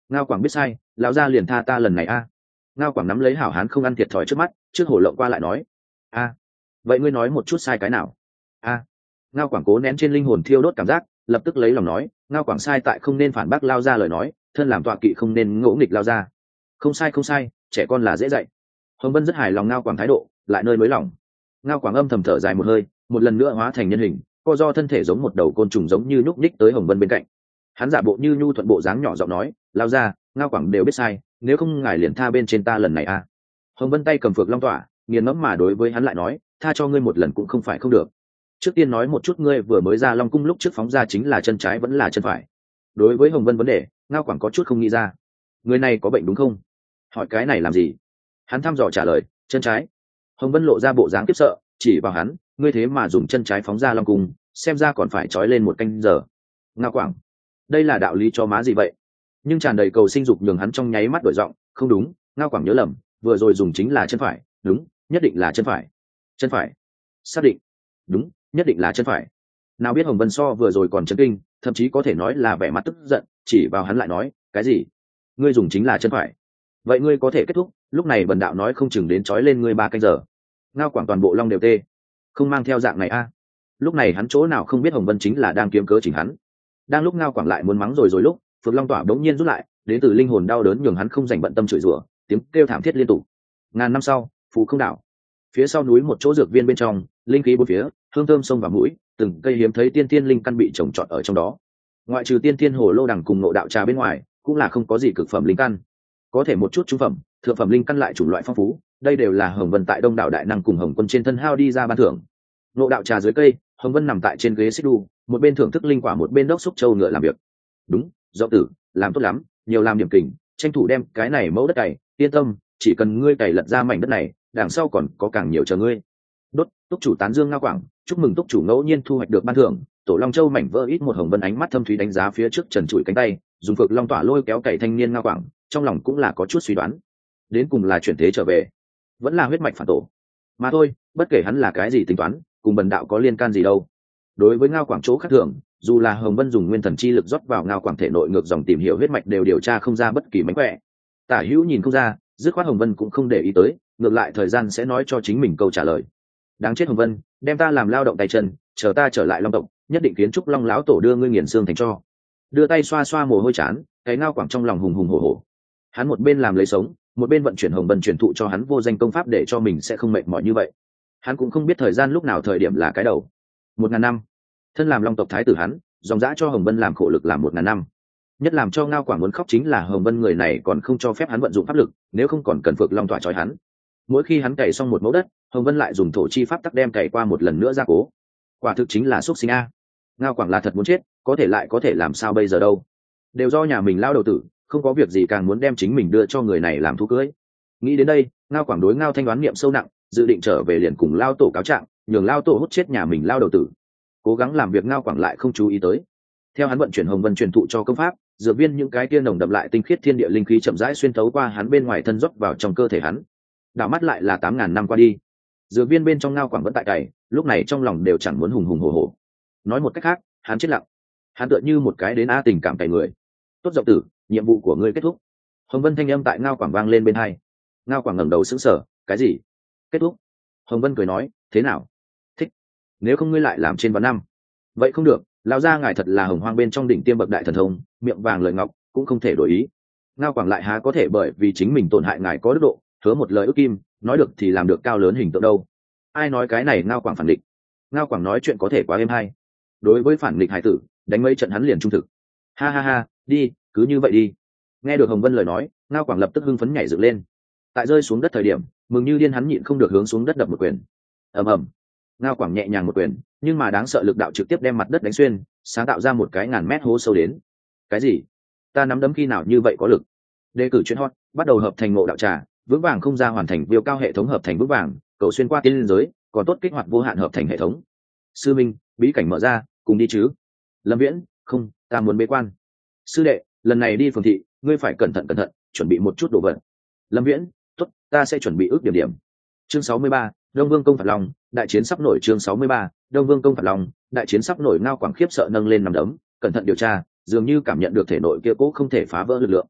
Ngao Quảng biết sai, lão gia liền tha ta lần này a. Ngao Quảng nắm lấy hảo hán không ăn thiệt thòi trước mắt, trước hổ lộng qua lại nói, a, vậy ngươi nói một chút sai cái nào? A. Ngao Quảng cố nén trên linh hồn thiêu đốt cảm giác, lập tức lấy lòng nói, Ngao Quảng sai tại không nên phản bác lao ra lời nói, thân làm tọa kỵ không nên ngỗ nghịch lao ra. Không sai không sai, trẻ con là dễ dạy. Hồng Vân rất hài lòng Ngao Quảng thái độ, lại nơi nới lòng. Ngao Quảng âm thầm thở dài một hơi, một lần nữa hóa thành nhân hình, co do thân thể giống một đầu côn trùng giống như nhúc nhích tới Hồng Vân bên cạnh. Hắn giả bộ như nhu thuận bộ dáng nhỏ giọng nói, lao ra, Ngao Quảng đều biết sai, nếu không ngài liền tha bên trên ta lần này a. Hồng Vân tay cầm phược long tỏa, nghiền ngẫm mà đối với hắn lại nói, tha cho ngươi một lần cũng không phải không được. Trước tiên nói một chút, ngươi vừa mới ra Long cung lúc trước phóng ra chính là chân trái vẫn là chân phải? Đối với Hồng Vân vấn đề, Ngao Quảng có chút không nghĩ ra. Người này có bệnh đúng không? Hỏi cái này làm gì? Hắn thăm dò trả lời, chân trái. Hồng Vân lộ ra bộ dáng khiếp sợ, chỉ vào hắn, ngươi thế mà dùng chân trái phóng ra Long cung, xem ra còn phải trói lên một canh giờ. Ngao Quảng, đây là đạo lý cho má gì vậy? Nhưng tràn đầy cầu sinh dục nhường hắn trong nháy mắt đổi giọng, không đúng, Ngao Quảng nhớ lầm, vừa rồi dùng chính là chân phải, đúng, nhất định là chân phải. Chân phải? Xác định. Đúng, nhất định là chân phải. Nào biết Hồng Vân so vừa rồi còn chấn kinh, thậm chí có thể nói là vẻ mặt tức giận, chỉ vào hắn lại nói, cái gì? Ngươi dùng chính là chân phải? Vậy ngươi có thể kết thúc, lúc này bần đạo nói không chừng đến trói lên ngươi 3 canh giờ. Ngao Quảng toàn bộ long đều tê, không mang theo dạng này a. Lúc này hắn chỗ nào không biết Hồng Vân chính là đang kiếm cớ chỉnh hắn. Đang lúc Ngao Quảng lại muốn mắng rồi lúc Phượng Long tỏa đống nhiên rút lại, đến từ linh hồn đau đớn nhường hắn không dành bận tâm chửi rủa, tiếng kêu thảm thiết liên tục. Ngàn năm sau, Phù Không đảo, phía sau núi một chỗ dược viên bên trong, linh khí bốn phía, hương thơm sông vào mũi, từng cây hiếm thấy tiên tiên linh căn bị trồng trọt ở trong đó. Ngoại trừ tiên tiên hồ lô đằng cùng ngộ đạo trà bên ngoài, cũng là không có gì cực phẩm linh căn. Có thể một chút trung phẩm, thượng phẩm linh căn lại chủng loại phong phú, đây đều là Hồng Vân tại Đông đảo đại năng cùng Hồng Quân trên thân hao đi ra ban thưởng. Ngộ đạo trà dưới cây, Hồng Vân nằm tại trên ghế xích đu, một bên thưởng thức linh quả một bên đốc xúc châu ngựa làm việc. Đúng, Dậu tử, làm tốt lắm, nhiều làm điểm kình, tranh thủ đem cái này mẫu đất cày, yên tâm, chỉ cần ngươi cày lật ra mảnh đất này, đằng sau còn có càng nhiều chờ ngươi. Đốt, túc chủ tán dương Ngao Quảng, chúc mừng túc chủ ngẫu nhiên thu hoạch được ban thưởng, tổ long châu mảnh vỡ ít một. Hồng Vân ánh mắt thâm thúy đánh giá phía trước trần trụi cánh tay, dùng phược long tỏa lôi kéo cày thanh niên Ngao Quảng, trong lòng cũng là có chút suy đoán, đến cùng là chuyển thế trở về, vẫn là huyết mạch phản tổ mà thôi, bất kể hắn là cái gì tính toán, cùng bần đạo có liên can gì đâu. Đối với Ngao Quảng chỗ khác thường, dù là Hồng Vân dùng nguyên thần chi lực rót vào Ngao Quảng thể nội ngược dòng tìm hiểu huyết mạch đều điều tra không ra bất kỳ mánh khỏe. Tả hữu nhìn không ra, dứt khoát Hồng Vân cũng không để ý tới, ngược lại thời gian sẽ nói cho chính mình câu trả lời. Đáng chết Hồng Vân, đem ta làm lao động tay chân, chờ ta trở lại Long tộc, nhất định kiến trúc Long lão tổ đưa ngươi nghiền xương thành cho. Đưa tay xoa xoa mồ hôi chán, cái Ngao Quảng trong lòng hùng hùng hổ hổ. Hắn một bên làm lấy sống, một bên vận chuyển Hồng Vân truyền thụ cho hắn vô danh công pháp để cho mình sẽ không mệt mỏi như vậy. Hắn cũng không biết thời gian lúc nào thời điểm là cái đầu. 1000 năm. Thân làm Long tộc thái tử hắn, dòng dã cho Hồng Vân làm khổ lực làm 1000 năm. Nhất làm cho Ngao Quảng muốn khóc chính là Hồng Vân người này còn không cho phép hắn vận dụng pháp lực, nếu không còn cần phược long tỏa trói hắn. Mỗi khi hắn cày xong một mẫu đất, Hồng Vân lại dùng thổ chi pháp tắc đem cày qua một lần nữa gia cố. Quả thực chính là xúc sinh a. Ngao Quảng là thật muốn chết, có thể lại có thể làm sao bây giờ đâu? Đều do nhà mình lao đầu tử, không có việc gì càng muốn đem chính mình đưa cho người này làm thú cưới. Nghĩ đến đây, Ngao Quảng đối Ngao Thanh đoán niệm sâu nặng, dự định trở về liền cùng lao tổ cáo trạng, nhường lao tổ hút chết nhà mình lao đầu tử. Cố gắng làm việc Ngao Quảng lại không chú ý tới. Theo hắn vận chuyển Hồng Vân truyền thụ cho công pháp, dược viên những cái kia nồng đậm lại tinh khiết thiên địa linh khí chậm rãi xuyên thấu qua hắn bên ngoài thân rót vào trong cơ thể hắn. Đảo mắt lại là 8000 năm qua đi. Dược viên bên trong Ngao Quảng vẫn tại cày, lúc này trong lòng đều chẳng muốn hùng hùng hổ hổ. Nói một cách khác, hắn chết lặng. Hắn tựa như một cái đến a tình cảm cày người. Tốt Dậu tử, nhiệm vụ của ngươi kết thúc. Hồng Vân thanh âm tại Ngao Quảng vang lên bên hai. Ngao Quảng ngẩng đầu sững sờ, cái gì? Kết thúc? Hồng Vân cười nói, thế nào? Thích. Nếu không ngươi lại làm trên vạn năm. Vậy không được, lão gia ngài thật là Hồng Hoang bên trong đỉnh tiêm bậc đại thần thông, miệng vàng lời ngọc, cũng không thể đổi ý. Ngao Quảng lại há có thể bởi vì chính mình tổn hại ngài có đức độ, hứa một lời ước kim, nói được thì làm được cao lớn hình tượng đâu. Ai nói cái này Ngao Quảng phản địch? Ngao Quảng nói chuyện có thể quá êm hay. Đối với phản địch hải tử, đánh mấy trận hắn liền trung thực. Ha ha ha, đi, cứ như vậy đi. Nghe được Hồng Vân lời nói, Ngao Quảng lập tức hưng phấn nhảy dựng lên. Tại rơi xuống đất thời điểm, mừng như điên hắn nhịn không được hướng xuống đất đập một quyền. Ầm ầm. Ngao Quảng nhẹ nhàng một quyền, nhưng mà đáng sợ lực đạo trực tiếp đem mặt đất đánh xuyên, sáng tạo ra một cái ngàn mét hố sâu đến. Cái gì? Ta nắm đấm khi nào như vậy có lực? Đề cử chuyện hot, bắt đầu hợp thành ngộ đạo trà, vững vàng không ra hoàn thành viêu cao hệ thống hợp thành vững vàng, cầu xuyên qua tiên liên giới, còn tốt kích hoạt vô hạn hợp thành hệ thống. Sư minh, bí cảnh mở ra, cùng đi chứ? Lâm Viễn, không, ta muốn bế quan. Sư đệ, lần này đi phường thị, ngươi phải cẩn thận, chuẩn bị một chút đồ vật. Lâm Viễn, tốt, ta sẽ chuẩn bị ước điểm. Chương 63, Đông Vương công phạt Long, đại chiến sắp nổi. Chương 63, Đông Vương công phạt Long, đại chiến sắp nổi. Ngao Quảng khiếp sợ nâng lên nằm đấm, cẩn thận điều tra, dường như cảm nhận được thể nội kia cố không thể phá vỡ lực lượng.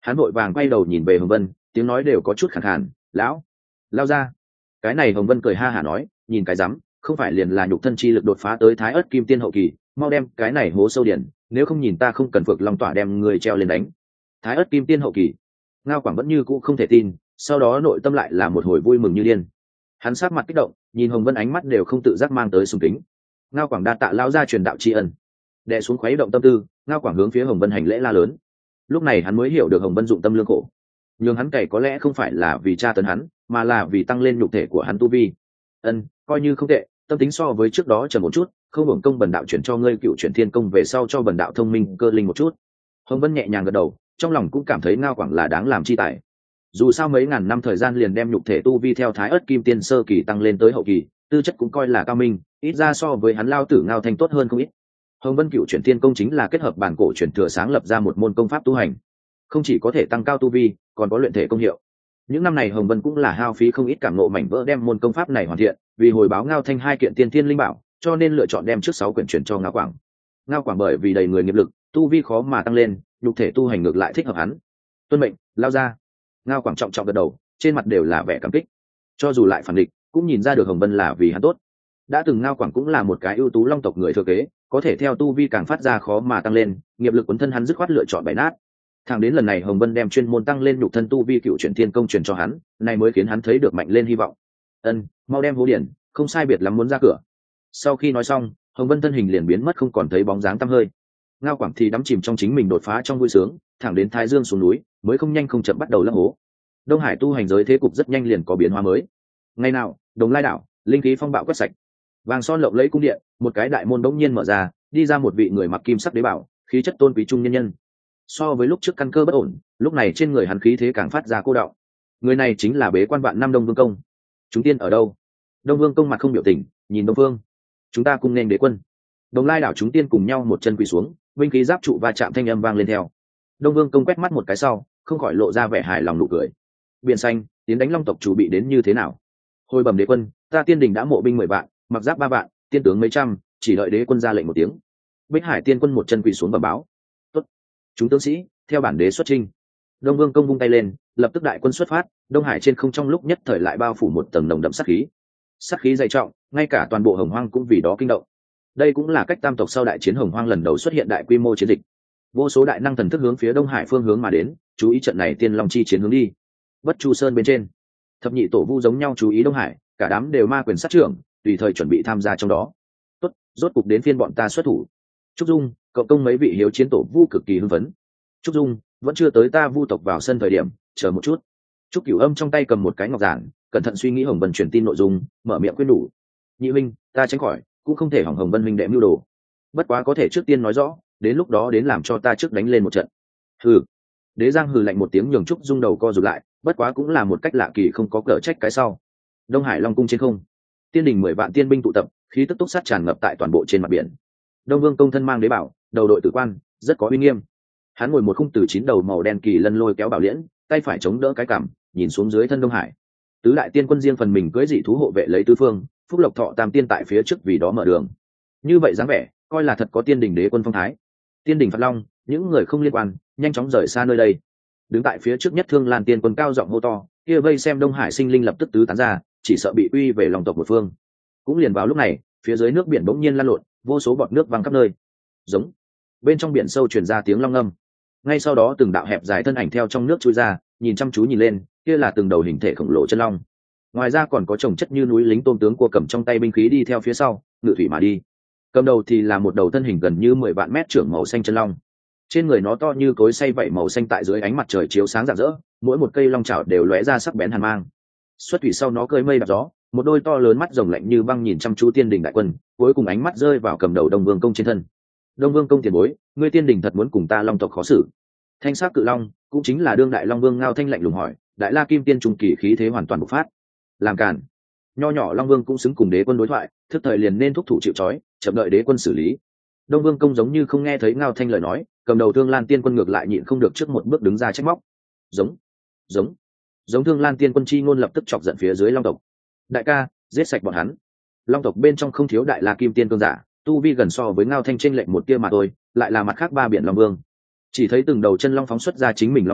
Hắn vội vàng quay đầu nhìn về Hồng Vân, tiếng nói đều có chút khàn khàn. Lão, lao ra. Cái này Hồng Vân cười ha hả nói, nhìn cái rắm, không phải liền là nhục thân chi lực đột phá tới Thái Ức Kim Tiên hậu kỳ, mau đem cái này hố sâu điển, nếu không nhìn ta không cần Phược Long Tỏa đem người treo lên đánh. Thái Ức Kim Tiên hậu kỳ. Ngao Quảng vẫn như cũ không thể tin, sau đó nội tâm lại là một hồi vui mừng như điên. Hắn sát mặt kích động, nhìn Hồng Vân ánh mắt đều không tự giác mang tới sùng kính. Ngao Quảng đa tạ lao ra truyền đạo tri ân. Đè xuống khuấy động tâm tư, Ngao Quảng hướng phía Hồng Vân hành lễ la lớn. Lúc này hắn mới hiểu được Hồng Vân dụng tâm lương khổ, nhưng hắn cày có lẽ không phải là vì tra tấn hắn, mà là vì tăng lên nhục thể của hắn tu vi. Coi như không tệ, tâm tính so với trước đó trầm một chút, không hưởng công bần đạo chuyển cho ngươi cựu chuyển thiên công về sau cho bần đạo thông minh cơ linh một chút. Hồng Vân nhẹ nhàng gật đầu, trong lòng cũng cảm thấy Ngao Quảng là đáng làm chi tài. Dù sao mấy ngàn năm thời gian liền đem nhục thể tu vi theo Thái Ức Kim Tiên sơ kỳ tăng lên tới hậu kỳ, tư chất cũng coi là cao minh, ít ra so với hắn lao tử Ngao Thanh tốt hơn không ít. Hồng Vân cựu chuyển thiên công chính là kết hợp bản cổ chuyển thừa sáng lập ra một môn công pháp tu hành, không chỉ có thể tăng cao tu vi, còn có luyện thể công hiệu. Những năm này Hồng Vân cũng là hao phí không ít cảm ngộ mảnh vỡ đem môn công pháp này hoàn thiện, vì hồi báo Ngao Thanh 2 kiện tiên thiên linh bảo, cho nên lựa chọn đem trước 6 quyển chuyển cho Ngao Quảng. Ngao Quảng bởi vì đầy người nghiệp lực, tu vi khó mà tăng lên, nhục thể tu hành ngược lại thích hợp hắn. Tuân mệnh, lao ra. Ngao Quảng trọng trọng gật đầu, trên mặt đều là vẻ cảm kích. Cho dù lại phản địch, cũng nhìn ra được Hồng Vân là vì hắn tốt. Đã từng Ngao Quảng cũng là một cái ưu tú long tộc người thừa kế, có thể theo tu vi càng phát ra khó mà tăng lên, nghiệp lực quấn thân hắn dứt khoát lựa chọn bày nát. Thẳng đến lần này Hồng Vân đem chuyên môn tăng lên nhục thân tu vi cựu chuyển thiên công truyền cho hắn, này mới khiến hắn thấy được mạnh lên hy vọng. Mau đem hố điển, không sai biệt lắm muốn ra cửa. Sau khi nói xong, Hồng Vân thân hình liền biến mất không còn thấy bóng dáng tăm hơi. Ngao Quảng thì đắm chìm trong chính mình đột phá trong vui sướng, thẳng đến Thái Dương xuống núi, mới không nhanh không chậm bắt đầu lấp hố. Đông Hải tu hành giới thế cục rất nhanh liền có biến hóa mới. Ngày nào, Đồng Lai đảo, linh khí phong bạo quét sạch. Vàng son lộng lẫy cung điện, một cái đại môn bỗng nhiên mở ra, đi ra một vị người mặc kim sắc đế bảo, khí chất tôn quý trung nhân nhân. So với lúc trước căn cơ bất ổn, lúc này trên người hắn khí thế càng phát ra cô đọng. Người này chính là bế quan vạn năm Đông Vương Công. Chúng tiên ở đâu? Đông Vương Công mặt không biểu tình, nhìn Đông Phương. Chúng ta cùng nên đế quân. Đồng Lai đảo chúng tiên cùng nhau một chân quỳ xuống, binh khí giáp trụ va chạm thanh âm vang lên theo. Đông Vương Công quét mắt một cái sau, không khỏi lộ ra vẻ hài lòng nụ cười. Biển xanh, tiến đánh Long tộc chủ bị đến như thế nào? Hồi bẩm đế quân, ta Tiên Đình đã mộ binh 10 vạn, mặc giáp 3 vạn, tiên tướng mấy trăm, chỉ đợi đế quân ra lệnh một tiếng. Bích Hải Tiên Quân một chân quỳ xuống bẩm báo. Tốt, chúng tướng sĩ, theo bản đế xuất chinh. Đông Vương Công vung tay lên, lập tức đại quân xuất phát. Đông Hải trên không trong lúc nhất thời lại bao phủ một tầng nồng đậm sát khí. Sát khí dày trọng, ngay cả toàn bộ Hồng Hoang cũng vì đó kinh động. Đây cũng là cách tam tộc sau đại chiến Hồng Hoang lần đầu xuất hiện đại quy mô chiến dịch. Vô số đại năng thần thức hướng phía Đông Hải phương hướng mà đến, chú ý trận này Tiên Long chi chiến hướng đi. Bất Chu Sơn bên trên, thập nhị tổ vu giống nhau chú ý Đông Hải, cả đám đều ma quyền sát trưởng, tùy thời chuẩn bị tham gia trong đó. Tốt, rốt cục đến phiên bọn ta xuất thủ. Trúc Dung, cậu công mấy vị hiếu chiến tổ vu cực kỳ hưng phấn. Trúc Dung, vẫn chưa tới ta vu tộc vào sân thời điểm, chờ một chút. Trúc Cửu Âm trong tay cầm một cái ngọc giản, cẩn thận suy nghĩ Hồng Vân truyền tin nội dung, mở miệng khuyên nhủ. Nhị huynh, ta tránh khỏi, cũng không thể hỏng Hồng Vân huynh đệ mưu đồ. Bất quá có thể trước tiên nói rõ, đến lúc đó đến làm cho ta trước đánh lên một trận. Hừ. Đế Giang hừ lạnh một tiếng nhường Trúc Dung đầu co rụt lại, bất quá cũng là một cách lạ kỳ không có cỡ trách cái sau. Đông Hải Long cung trên không, Tiên Đình 10 vạn tiên binh tụ tập, khí tức túc sát tràn ngập tại toàn bộ trên mặt biển. Đông Vương Công thân mang đế bảo, đầu đội tử quan, rất có uy nghiêm. Hắn ngồi một khung từ 9 đầu màu đen kỳ lân lôi kéo bảo liễn, tay phải chống đỡ cái cằm, nhìn xuống dưới thân Đông Hải. Tứ đại tiên quân riêng phần mình cưỡi dị thú hộ vệ lấy tứ phương, Phúc Lộc Thọ Tam tiên tại phía trước vì đó mở đường. Như vậy dáng vẻ, coi là thật có Tiên Đình đế quân phong thái. Tiên Đình Phật Long, những người không liên quan, nhanh chóng rời xa nơi đây. Đứng tại phía trước nhất Thương Lan tiên quân cao giọng hô to, kia vây xem Đông Hải sinh linh lập tức tứ tán ra, chỉ sợ bị uy về lòng tộc một phương. Cũng liền vào lúc này, phía dưới nước biển bỗng nhiên lan lộn, vô số bọt nước văng khắp nơi. Giống. Bên trong biển sâu truyền ra tiếng long ngâm. Ngay sau đó từng đạo hẹp dài thân ảnh theo trong nước chui ra, nhìn chăm chú nhìn lên, kia là từng đầu hình thể khổng lồ chân long. Ngoài ra còn có chồng chất như núi lính tôm tướng cua cầm trong tay binh khí đi theo phía sau, ngự thủy mà đi. Cầm đầu thì là một đầu thân hình gần như 10 vạn mét trưởng màu xanh chân long. Trên người nó to như cối xay vảy màu xanh tại dưới ánh mặt trời chiếu sáng rạng rỡ, mỗi một cây long chảo đều lóe ra sắc bén hàn mang. Xuất thủy sau nó cơi mây đạp gió, một đôi to lớn mắt rồng lạnh như băng nhìn chăm chú Tiên Đình đại quân, cuối cùng ánh mắt rơi vào cầm đầu Đông Vương Công trên thân. Đông Vương Công tiền bối, ngươi Tiên Đình thật muốn cùng ta long tộc khó xử? Thanh sắc cự long, cũng chính là đương đại long vương Ngao Thanh lạnh lùng hỏi. Đại La Kim Tiên trung kỳ khí thế hoàn toàn bộc phát. Làm cản. Nho nhỏ long vương cũng xứng cùng đế quân đối thoại, thức thời liền nên thúc thủ chịu trói, chậm đợi đế quân xử lý. Đông Vương Công giống như không nghe thấy Ngao Thanh lời nói, cầm đầu Thương Lan Tiên Quân ngược lại nhịn không được trước một bước đứng ra trách móc. Giống Thương Lan Tiên Quân chi ngôn lập tức chọc giận phía dưới long tộc. Đại ca, giết sạch bọn hắn. Long tộc bên trong không thiếu đại La Kim Tiên cương giả, tu vi gần so với Ngao Thanh chênh lệch một tia mà thôi, lại là mặt khác ba biển long vương. Chỉ thấy từng đầu chân long phóng xuất ra chính mình long uy,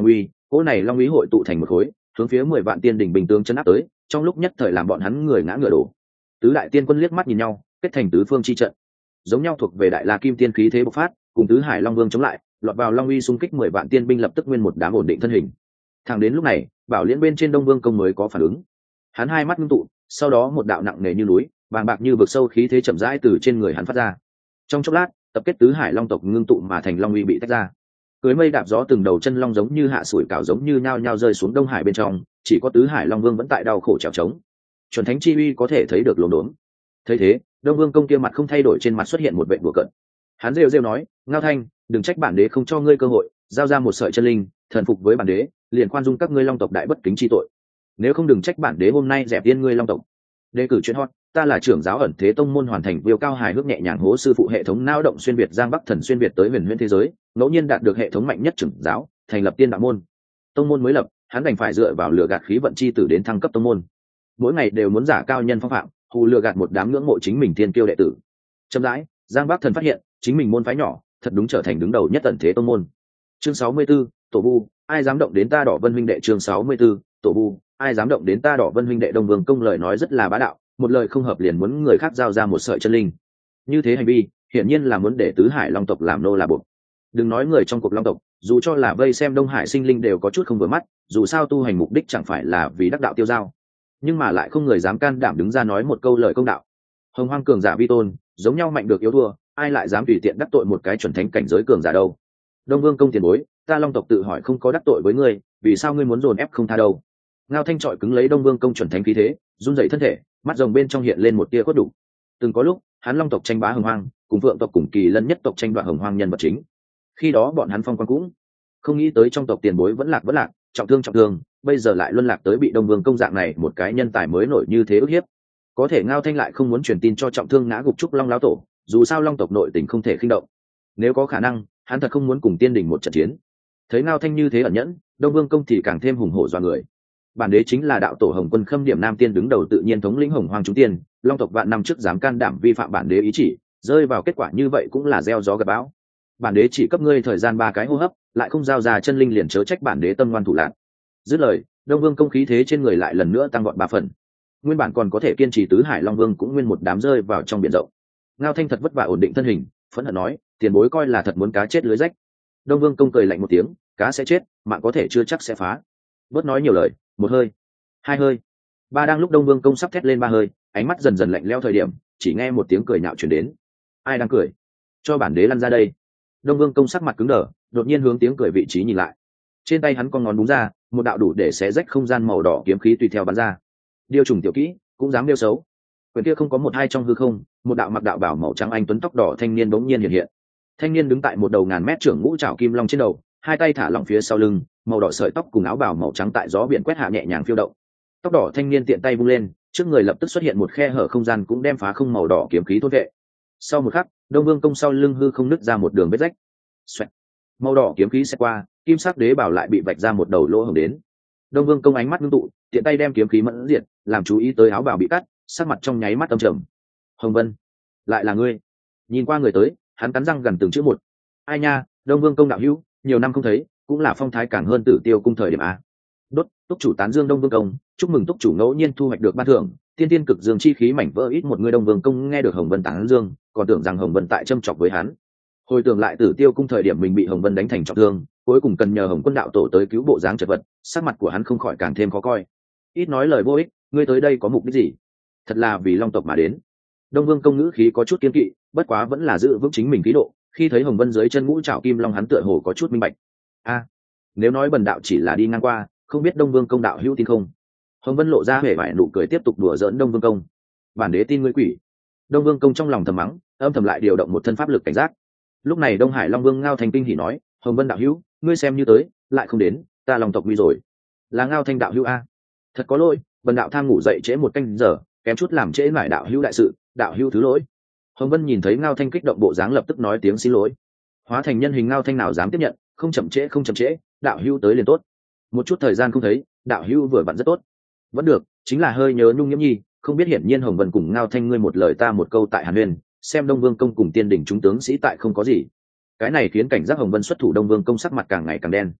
cỗ này long uy hội tụ thành một khối, hướng phía 10 vạn tiên đỉnh bình tướng chấn áp tới, trong lúc nhất thời làm bọn hắn người ngã ngựa đổ. Tứ đại tiên quân liếc mắt nhìn nhau, kết thành tứ phương chi trận. Giống nhau thuộc về đại la kim tiên khí thế bộc phát, cùng tứ hải long vương chống lại, lọt vào long uy xung kích 10 vạn tiên binh lập tức nguyên một đám ổn định thân hình. Thẳng đến lúc này, bảo liễn bên trên Đông Vương công mới có phản ứng. Hắn hai mắt ngưng tụ, sau đó một đạo nặng nề như núi, bàng bạc như vực sâu khí thế chậm rãi từ trên người hắn phát ra. Trong chốc lát, tập kết tứ hải long tộc ngưng tụ mà thành long uy bị tách ra. Cưới mây đạp gió từng đầu chân long giống như hạ sủi cảo giống như nhao nhao rơi xuống Đông Hải bên trong, chỉ có tứ hải long vương vẫn tại đau khổ trèo trống. Chuẩn thánh chi uy có thể thấy được lồn đốn. Thấy thế, Đông Vương công kia mặt không thay đổi, trên mặt xuất hiện một vẻ đùa cợt. Hắn rêu rêu nói, Ngao Thanh, đừng trách bản đế không cho ngươi cơ hội, giao ra một sợi chân linh, thần phục với bản đế, liền khoan dung các ngươi long tộc đại bất kính chi tội. Nếu không đừng trách bản đế hôm nay dẹp tiên ngươi long tộc. Đề cử chuyện hot, ta là trưởng giáo ẩn thế tông môn hoàn thành viêu cao hài hước nhẹ nhàng hố sư phụ hệ thống nao động xuyên việt giang bắc thần xuyên việt tới huyền huyễn thế giới, ngẫu nhiên đạt được hệ thống mạnh nhất trưởng giáo, thành lập tiên đạo môn. Tông môn mới lập, hắn đành phải dựa vào lừa gạt khí vận chi tử đến thăng cấp tông môn. Mỗi ngày đều muốn giả cao nhân phong phạm, hù lừa gạt một đám ngưỡng mộ chính mình thiên kiêu đệ tử. Chậm rãi, giang bắc thần phát hiện chính mình môn phái nhỏ thật đúng trở thành đứng đầu nhất ẩn thế tông môn. Chương 64, tổ vu, ai dám động đến ta Đỏ Vân huynh đệ. Chương 64, tổ vu, ai dám động đến ta Đỏ Vân huynh đệ. Đông Vương công lời nói rất là bá đạo, một lời không hợp liền muốn người khác giao ra một sợi chân linh. Như thế hành vi hiển nhiên là muốn để tứ hải long tộc làm nô là buộc. Đừng nói người trong cuộc long tộc, dù cho là vây xem Đông Hải sinh linh đều có chút không vừa mắt, dù sao tu hành mục đích chẳng phải là vì đắc đạo tiêu giao, nhưng mà lại không người dám can đảm đứng ra nói một câu lời công đạo. Hồng Hoang cường giả vi tôn, giống nhau mạnh được yếu thua, ai lại dám tùy tiện đắc tội một cái chuẩn thánh cảnh giới cường giả đâu. Đông Vương công tiền bối, ta long tộc tự hỏi không có đắc tội với ngươi, vì sao ngươi muốn dồn ép không tha đâu. Ngao Thanh trọi cứng lấy Đông Vương công chuẩn thánh khí thế, run dậy thân thể, mắt rồng bên trong hiện lên một tia cốt đủ. Từng có lúc hắn long tộc tranh bá Hồng Hoang, cùng Vượng tộc cùng Kỳ Lân nhất tộc tranh đoạt Hồng Hoang nhân vật chính, khi đó bọn hắn phong quan cũng không nghĩ tới trong tộc tiền bối vẫn lạc, trọng thương, bây giờ lại luân lạc tới bị Đông Vương công dạng này một cái nhân tài mới nổi như thế ức hiếp. Có thể Ngao Thanh lại không muốn truyền tin cho trọng thương ngã gục trúc long lão tổ, dù sao long tộc nội tình không thể khinh động, nếu có khả năng hắn thật không muốn cùng tiên đình một trận chiến. Thấy Ngao Thanh như thế ẩn nhẫn, Đông Vương công thì càng thêm hùng hổ dọa người. Bản đế chính là đạo tổ Hồng Quân Khâm Điểm Nam Tiên đứng đầu tự nhiên thống lĩnh Hồng Hoang chúng tiên, long tộc vạn năm trước dám can đảm vi phạm bản đế ý chỉ, rơi vào kết quả như vậy cũng là gieo gió gặp bão. Bản đế chỉ cấp ngươi thời gian 3 cái hô hấp, lại không giao ra chân linh liền chớ trách bản đế tâm ngoan thủ lạn. Dứt lời, Đông Vương công khí thế trên người lại lần nữa tăng vọt 3 phần. Nguyên bản còn có thể kiên trì tứ hải long vương cũng nguyên một đám rơi vào trong biển rộng. Ngao Thanh thật vất vả ổn định thân hình, phẫn hận nói, tiền bối coi là thật muốn cá chết lưới rách. Đông Vương công cười lạnh một tiếng, cá sẽ chết, mạng có thể chưa chắc sẽ phá. Bớt nói nhiều lời, một hơi, 2 hơi, 3. Đang lúc Đông Vương công sắp thét lên 3 hơi, ánh mắt dần dần lạnh lẽo thời điểm, chỉ nghe một tiếng cười nhạo truyền đến. Ai đang cười? Cho bản đế lăn ra đây. Đông Vương công sắc mặt cứng đờ, đột nhiên hướng tiếng cười vị trí nhìn lại. Trên tay hắn con ngón búng ra, một đạo đủ để xé rách không gian màu đỏ kiếm khí tùy theo bắn ra. Điêu trùng tiểu kỹ, cũng dám điêu xấu. Quyển kia không có một hai trong hư không, một đạo mặc đạo bảo màu trắng anh tuấn tóc đỏ thanh niên bỗng nhiên hiện hiện. Thanh niên đứng tại một đầu ngàn mét trưởng ngũ trảo kim long trên đầu, hai tay thả lỏng phía sau lưng, màu đỏ sợi tóc cùng áo bào màu trắng tại gió biển quét hạ nhẹ nhàng phiêu động. Tóc đỏ thanh niên tiện tay vung lên, trước người lập tức xuất hiện một khe hở không gian cũng đem phá không màu đỏ kiếm khí thôn vệ. Sau một khắc, Đông Vương công sau lưng hư không nứt ra một đường vết rách. Xoẹt. Màu đỏ kiếm khí sẽ qua, kim sắc đế bảo lại bị vạch ra một đầu lỗ hổng đến. Đông Vương công ánh mắt ngưng tụ, tiện tay đem kiếm khí mẫn diệt, làm chú ý tới áo bào bị cắt, sắc mặt trong nháy mắt âm trầm. Hồng Vân, lại là ngươi? Nhìn qua người tới, hắn cắn răng gần từng chữ một. Ai nha, Đông Vương công đạo hữu, nhiều năm không thấy, cũng là phong thái càng hơn Tử Tiêu cung thời điểm a. Đốt, túc chủ tán dương Đông Vương công, chúc mừng túc chủ ngẫu nhiên thu hoạch được ban thưởng, tiên tiên cực dương chi khí mảnh vỡ ít một người. Đông Vương công nghe được Hồng Vân tán dương, còn tưởng rằng Hồng Vân tại châm chọc với hắn. Hồi tưởng lại Tử Tiêu cung thời điểm mình bị Hồng Vân đánh thành trọng thương, cuối cùng cần nhờ Hồng Quân đạo tổ tới cứu bộ dáng chật vật, sắc mặt của hắn không khỏi càng thêm khó coi. Ít nói lời vô ích, ngươi tới đây có mục đích gì? Thật là vì long tộc mà đến. Đông Vương công ngữ khí có chút kiên kỵ, bất quá vẫn là giữ vững chính mình khí độ, khi thấy Hồng Vân dưới chân ngũ trảo kim long hắn tựa hồ có chút minh bạch. A, nếu nói bần đạo chỉ là đi ngang qua, không biết Đông Vương công đạo hữu tin không? Hồng Vân lộ ra vẻ vải nụ cười tiếp tục đùa giỡn Đông Vương công. Bản đế tin ngươi quỷ. Đông Vương công trong lòng thầm mắng, âm thầm lại điều động một thân pháp lực cảnh giác. Lúc này Đông Hải Long Vương Ngao Thanh kinh hỉ nói, Hồng Vân đạo hữu, ngươi xem như tới, lại không đến, ta lòng tộc nguy rồi. Là Ngao Thanh đạo hữu a, thật có lỗi, bần đạo tham ngủ dậy trễ một canh giờ, kém chút làm trễ mải đạo hữu đại sự, đạo hữu thứ lỗi. Hồng Vân nhìn thấy Ngao Thanh kích động bộ dáng lập tức nói tiếng xin lỗi. Hóa thành nhân hình Ngao Thanh nào dám tiếp nhận, không chậm trễ, đạo hữu tới liền tốt. Một chút thời gian không thấy, đạo hữu vừa vặn rất tốt. Vẫn được, chính là hơi nhớ Nhung Nhiễm Nhi, không biết hiển nhiên Hồng Vân cùng Ngao Thanh ngươi một lời ta một câu tại Hàn Nguyên, xem Đông Vương công cùng tiên đỉnh chúng tướng sĩ tại không có gì. Cái này khiến cảnh giác Hồng Vân xuất thủ Đông Vương công sắc mặt càng ngày càng đen.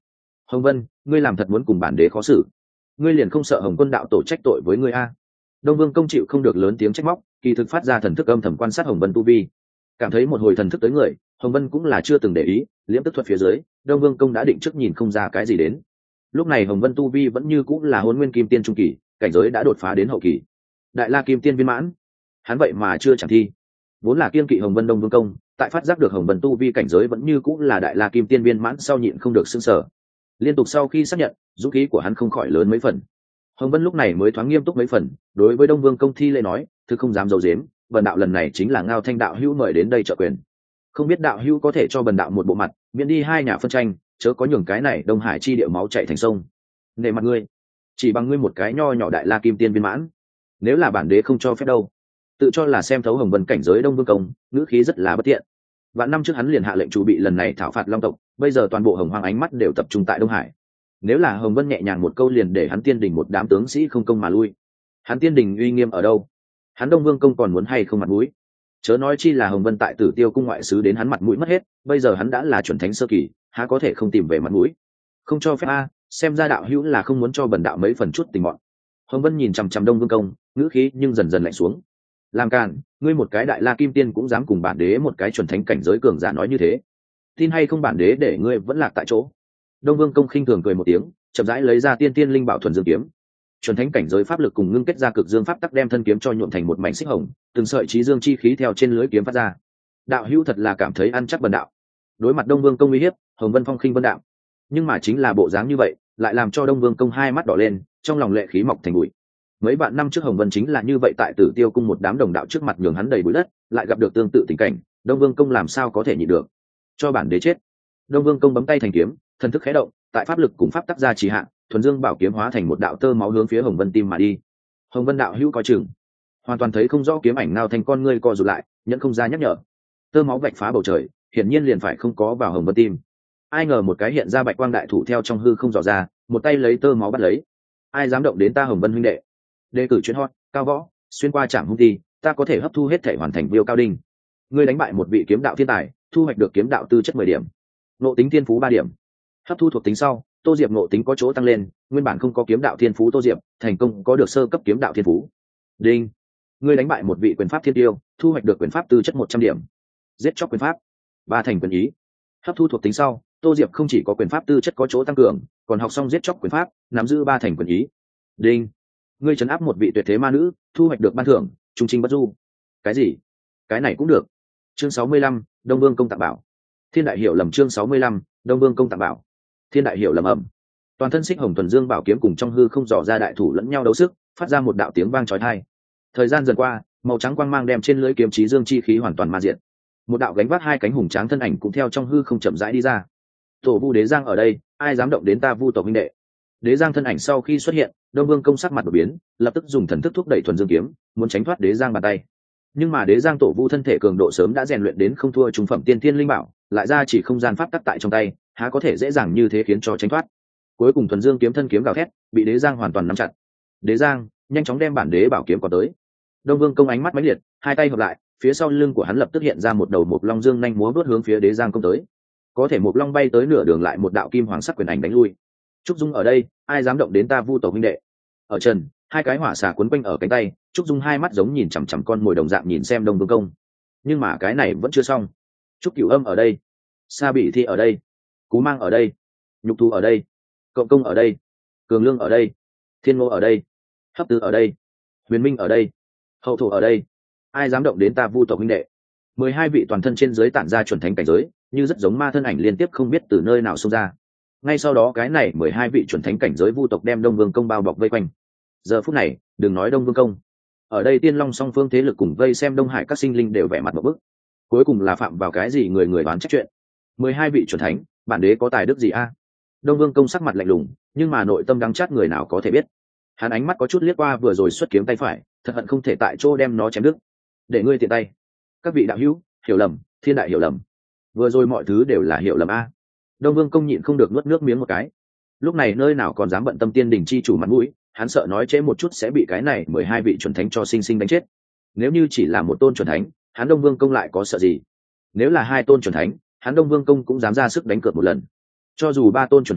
Hồng Vân, ngươi làm thật muốn cùng bản đế khó xử, ngươi liền không sợ Hồng Quân đạo tổ trách tội với ngươi a? Đông Vương công chịu không được lớn tiếng trách móc, kỳ thực phát ra thần thức âm thầm quan sát Hồng Vân tu vi, cảm thấy một hồi thần thức tới người, Hồng Vân cũng là chưa từng để ý, liễm tức thuật phía dưới, Đông Vương công đã định trước nhìn không ra cái gì đến. Lúc này Hồng Vân tu vi vẫn như cũng là Hỗn Nguyên Kim Tiên trung kỳ, cảnh giới đã đột phá đến hậu kỳ, Đại La Kim Tiên viên mãn. Hắn vậy mà chưa chẳng thi, vốn là kiên kỵ Hồng Vân Đông Vương công, tại phát giác được Hồng Vân tu vi cảnh giới vẫn như cũng là Đại La Kim Tiên viên mãn sau nhịn không được sững sờ. Liên tục sau khi xác nhận, dũng khí của hắn không khỏi lớn mấy phần. Hồng Vân lúc này mới thoáng nghiêm túc mấy phần, đối với Đông Vương công thi lễ nói, thực không dám giấu giếm, bần đạo lần này chính là Ngao Thanh đạo hữu mời đến đây trợ quyền, không biết đạo hữu có thể cho bần đạo một bộ mặt, miễn đi hai nhà phân tranh, chớ có nhường cái này Đông Hải chi địa máu chảy thành sông. Nể mặt ngươi, chỉ bằng ngươi một cái nho nhỏ Đại La Kim Tiên viên mãn, nếu là bản đế không cho phép đâu. Tự cho là xem thấu Hồng Vân cảnh giới Đông Vương công, ngữ khí rất là bất tiện. Vạn năm trước hắn liền hạ lệnh chủ bị lần này thảo phạt Long tộc, bây giờ toàn bộ Hồng Hoang ánh mắt đều tập trung tại Đông Hải. Nếu là Hồng Vân nhẹ nhàng một câu liền để hắn tiên đình một đám tướng sĩ không công mà lui, hắn tiên đình uy nghiêm ở đâu? Hắn Đông Vương công còn muốn hay không mặt mũi? Chớ nói chi là Hồng Vân tại Tử Tiêu cung ngoại sứ đến hắn mặt mũi mất hết, bây giờ hắn đã là chuẩn thánh sơ kỳ, há có thể không tìm về mặt mũi? Không cho phép a, xem ra đạo hữu là không muốn cho bần đạo mấy phần chút tình mọn. Hồng Vân nhìn chằm chằm Đông Vương công, ngữ khí nhưng dần dần lạnh xuống. Làm càn, ngươi một cái Đại La Kim Tiên cũng dám cùng bản đế một cái chuẩn thánh cảnh giới cường giả nói như thế, tin hay không bản đế để ngươi vẫn lạc tại chỗ. Đông Vương công khinh thường cười một tiếng, chậm rãi lấy ra tiên tiên linh bảo thuần dương kiếm, chuẩn thánh cảnh giới pháp lực cùng ngưng kết ra cực dương pháp tắc đem thân kiếm cho nhuộm thành một mảnh xích hồng, từng sợi trí dương chi khí theo trên lưỡi kiếm phát ra. Đạo hữu thật là cảm thấy ăn chắc bần đạo. Đối mặt Đông Vương công uy hiếp, Hồng Vân phong khinh vân đạo, nhưng mà chính là bộ dáng như vậy lại làm cho Đông Vương công hai mắt đỏ lên, trong lòng lệ khí mọc thành bụi. Mấy vạn năm trước Hồng Vân chính là như vậy tại Tử Tiêu cung một đám đồng đạo trước mặt nhường hắn đầy bụi đất, lại gặp được tương tự tình cảnh, Đông Vương công làm sao có thể nhịn được. Cho bản đế chết. Đông Vương công bấm tay thành kiếm, thần thức khẽ động, tại pháp lực cùng pháp tắc ra trì hạn, thuần dương bảo kiếm hóa thành một đạo tơ máu hướng phía Hồng Vân tim mà đi. Hồng Vân đạo hữu coi chừng. Hoàn toàn thấy không rõ kiếm ảnh nào thành con ngươi co rụt lại, nhận không ra nhắc nhở. Tơ máu vạch phá bầu trời, hiển nhiên liền phải không có vào Hồng Vân tim. Ai ngờ một cái hiện ra bạch quang đại thủ theo trong hư không dò ra, một tay lấy tơ máu bắt lấy. Ai dám động đến ta Hồng Vân huynh đệ? Đề cử chuyên hot, cao võ, xuyên qua trạm hung ti, ta có thể hấp thu hết thể hoàn thành viêu cao đinh. Ngươi đánh bại một vị kiếm đạo thiên tài, thu hoạch được kiếm đạo tư chất 10 điểm, ngộ tính thiên phú 3 điểm. Hấp thu thuộc tính sau, Tô Diệp ngộ tính có chỗ tăng lên, nguyên bản không có kiếm đạo thiên phú Tô Diệp thành công có được sơ cấp kiếm đạo thiên phú. Đinh, ngươi đánh bại một vị quyền pháp thiên tiêu, thu hoạch được quyền pháp tư chất 100 điểm, giết chóc quyền pháp 3 thành quyền ý. Hấp thu thuộc tính sau, Tô Diệp không chỉ có quyền pháp tư chất có chỗ tăng cường, còn học xong giết chóc quyền pháp, nắm giữ 3 thành quyền ý. Đinh, ngươi trấn áp một vị tuyệt thế ma nữ, thu hoạch được ban thưởng trung trinh bất du. Cái gì? Cái này cũng được. Chương 65, Đông Vương công tặng bảo. Thiên đại hiểu lầm. Chương 65, Đông Vương công tặng bảo. Thiên đại hiểu lầm ầm. Toàn thân xích hồng thuần dương bảo kiếm cùng trong hư không dò ra đại thủ lẫn nhau đấu sức, phát ra một đạo tiếng vang chói tai. Thời gian dần qua, màu trắng quang mang đem trên lưỡi kiếm chí dương chi khí hoàn toàn ma diệt. Một đạo gánh vác hai cánh hùng tráng thân ảnh cũng theo trong hư không chậm rãi đi ra. Tổ Vu Đế Giang ở đây, ai dám động đến ta Vu tộc huynh đệ? Đế Giang thân ảnh sau khi xuất hiện, Đông Vương công sắc mặt đổi biến, lập tức dùng thần thức thúc đẩy thuần dương kiếm, muốn tránh thoát Đế Giang bàn tay. Nhưng mà Đế Giang Tổ Vu thân thể cường độ sớm đã rèn luyện đến không thua trung phẩm tiên thiên linh bảo, lại ra chỉ không gian pháp tắc tại trong tay, há có thể dễ dàng như thế khiến cho tránh thoát. Cuối cùng thuần dương kiếm thân kiếm gào thét, bị Đế Giang hoàn toàn nắm chặt. Đế Giang, nhanh chóng đem bản đế bảo kiếm còn tới. Đông Vương công ánh mắt mãnh liệt, hai tay hợp lại, phía sau lưng của hắn lập tức hiện ra một đầu mộc long dương nhanh múa vút hướng phía Đế Giang công tới. Có thể mộc long bay tới nửa đường lại một đạo kim hoàng sắc quyền ảnh đánh lui. Trúc Dung ở đây, ai dám động đến ta Vu tộc huynh đệ? Ở trần, hai cái hỏa xà quấn quanh ở cánh tay, Trúc Dung hai mắt giống nhìn chằm chằm con mồi đồng dạng nhìn xem Đông Vương công. Nhưng mà cái này vẫn chưa xong. Trúc Cửu Âm ở đây, Sa Bị Thi ở đây, Cú Mang ở đây, Nhục Thu ở đây, Cộng Công ở đây, Cường Lương ở đây, Thiên Ngô ở đây, Hấp Tư ở đây, Huyền Minh ở đây, Hậu Thổ ở đây, ai dám động đến ta Vu tộc huynh đệ? 12 vị toàn thân trên dưới tản ra chuẩn thánh cảnh giới, như rất giống ma thân ảnh liên tiếp không biết từ nơi nào xông ra. Ngay sau đó cái này 12 vị chuẩn thánh cảnh giới vu tộc đem Đông Vương công bao bọc vây quanh. Giờ phút này, đừng nói Đông Vương công, ở đây Tiên Long song phương thế lực cùng vây xem Đông Hải các sinh linh đều vẻ mặt một bức. Cuối cùng là phạm vào cái gì người người đoán trách chuyện? 12 vị chuẩn thánh, bản đế có tài đức gì a? Đông Vương công sắc mặt lạnh lùng, nhưng mà nội tâm đắng chát người nào có thể biết. Hắn ánh mắt có chút liếc qua vừa rồi xuất kiếm tay phải, thật hận không thể tại chỗ đem nó chém đứt. Để ngươi tiện tay. Các vị đạo hữu, hiểu lầm, thiên đại hiểu lầm. Vừa rồi mọi thứ đều là hiểu lầm a. Đông Vương công nhịn không được nuốt nước miếng một cái. Lúc này nơi nào còn dám bận tâm tiên đình chi chủ mặt mũi, hắn sợ nói trễ một chút sẽ bị cái này 12 vị chuẩn thánh cho sinh sinh đánh chết. Nếu như chỉ là một tôn chuẩn thánh, hắn Đông Vương công lại có sợ gì? Nếu là hai tôn chuẩn thánh, hắn Đông Vương công cũng dám ra sức đánh cược một lần. Cho dù ba tôn chuẩn thánh,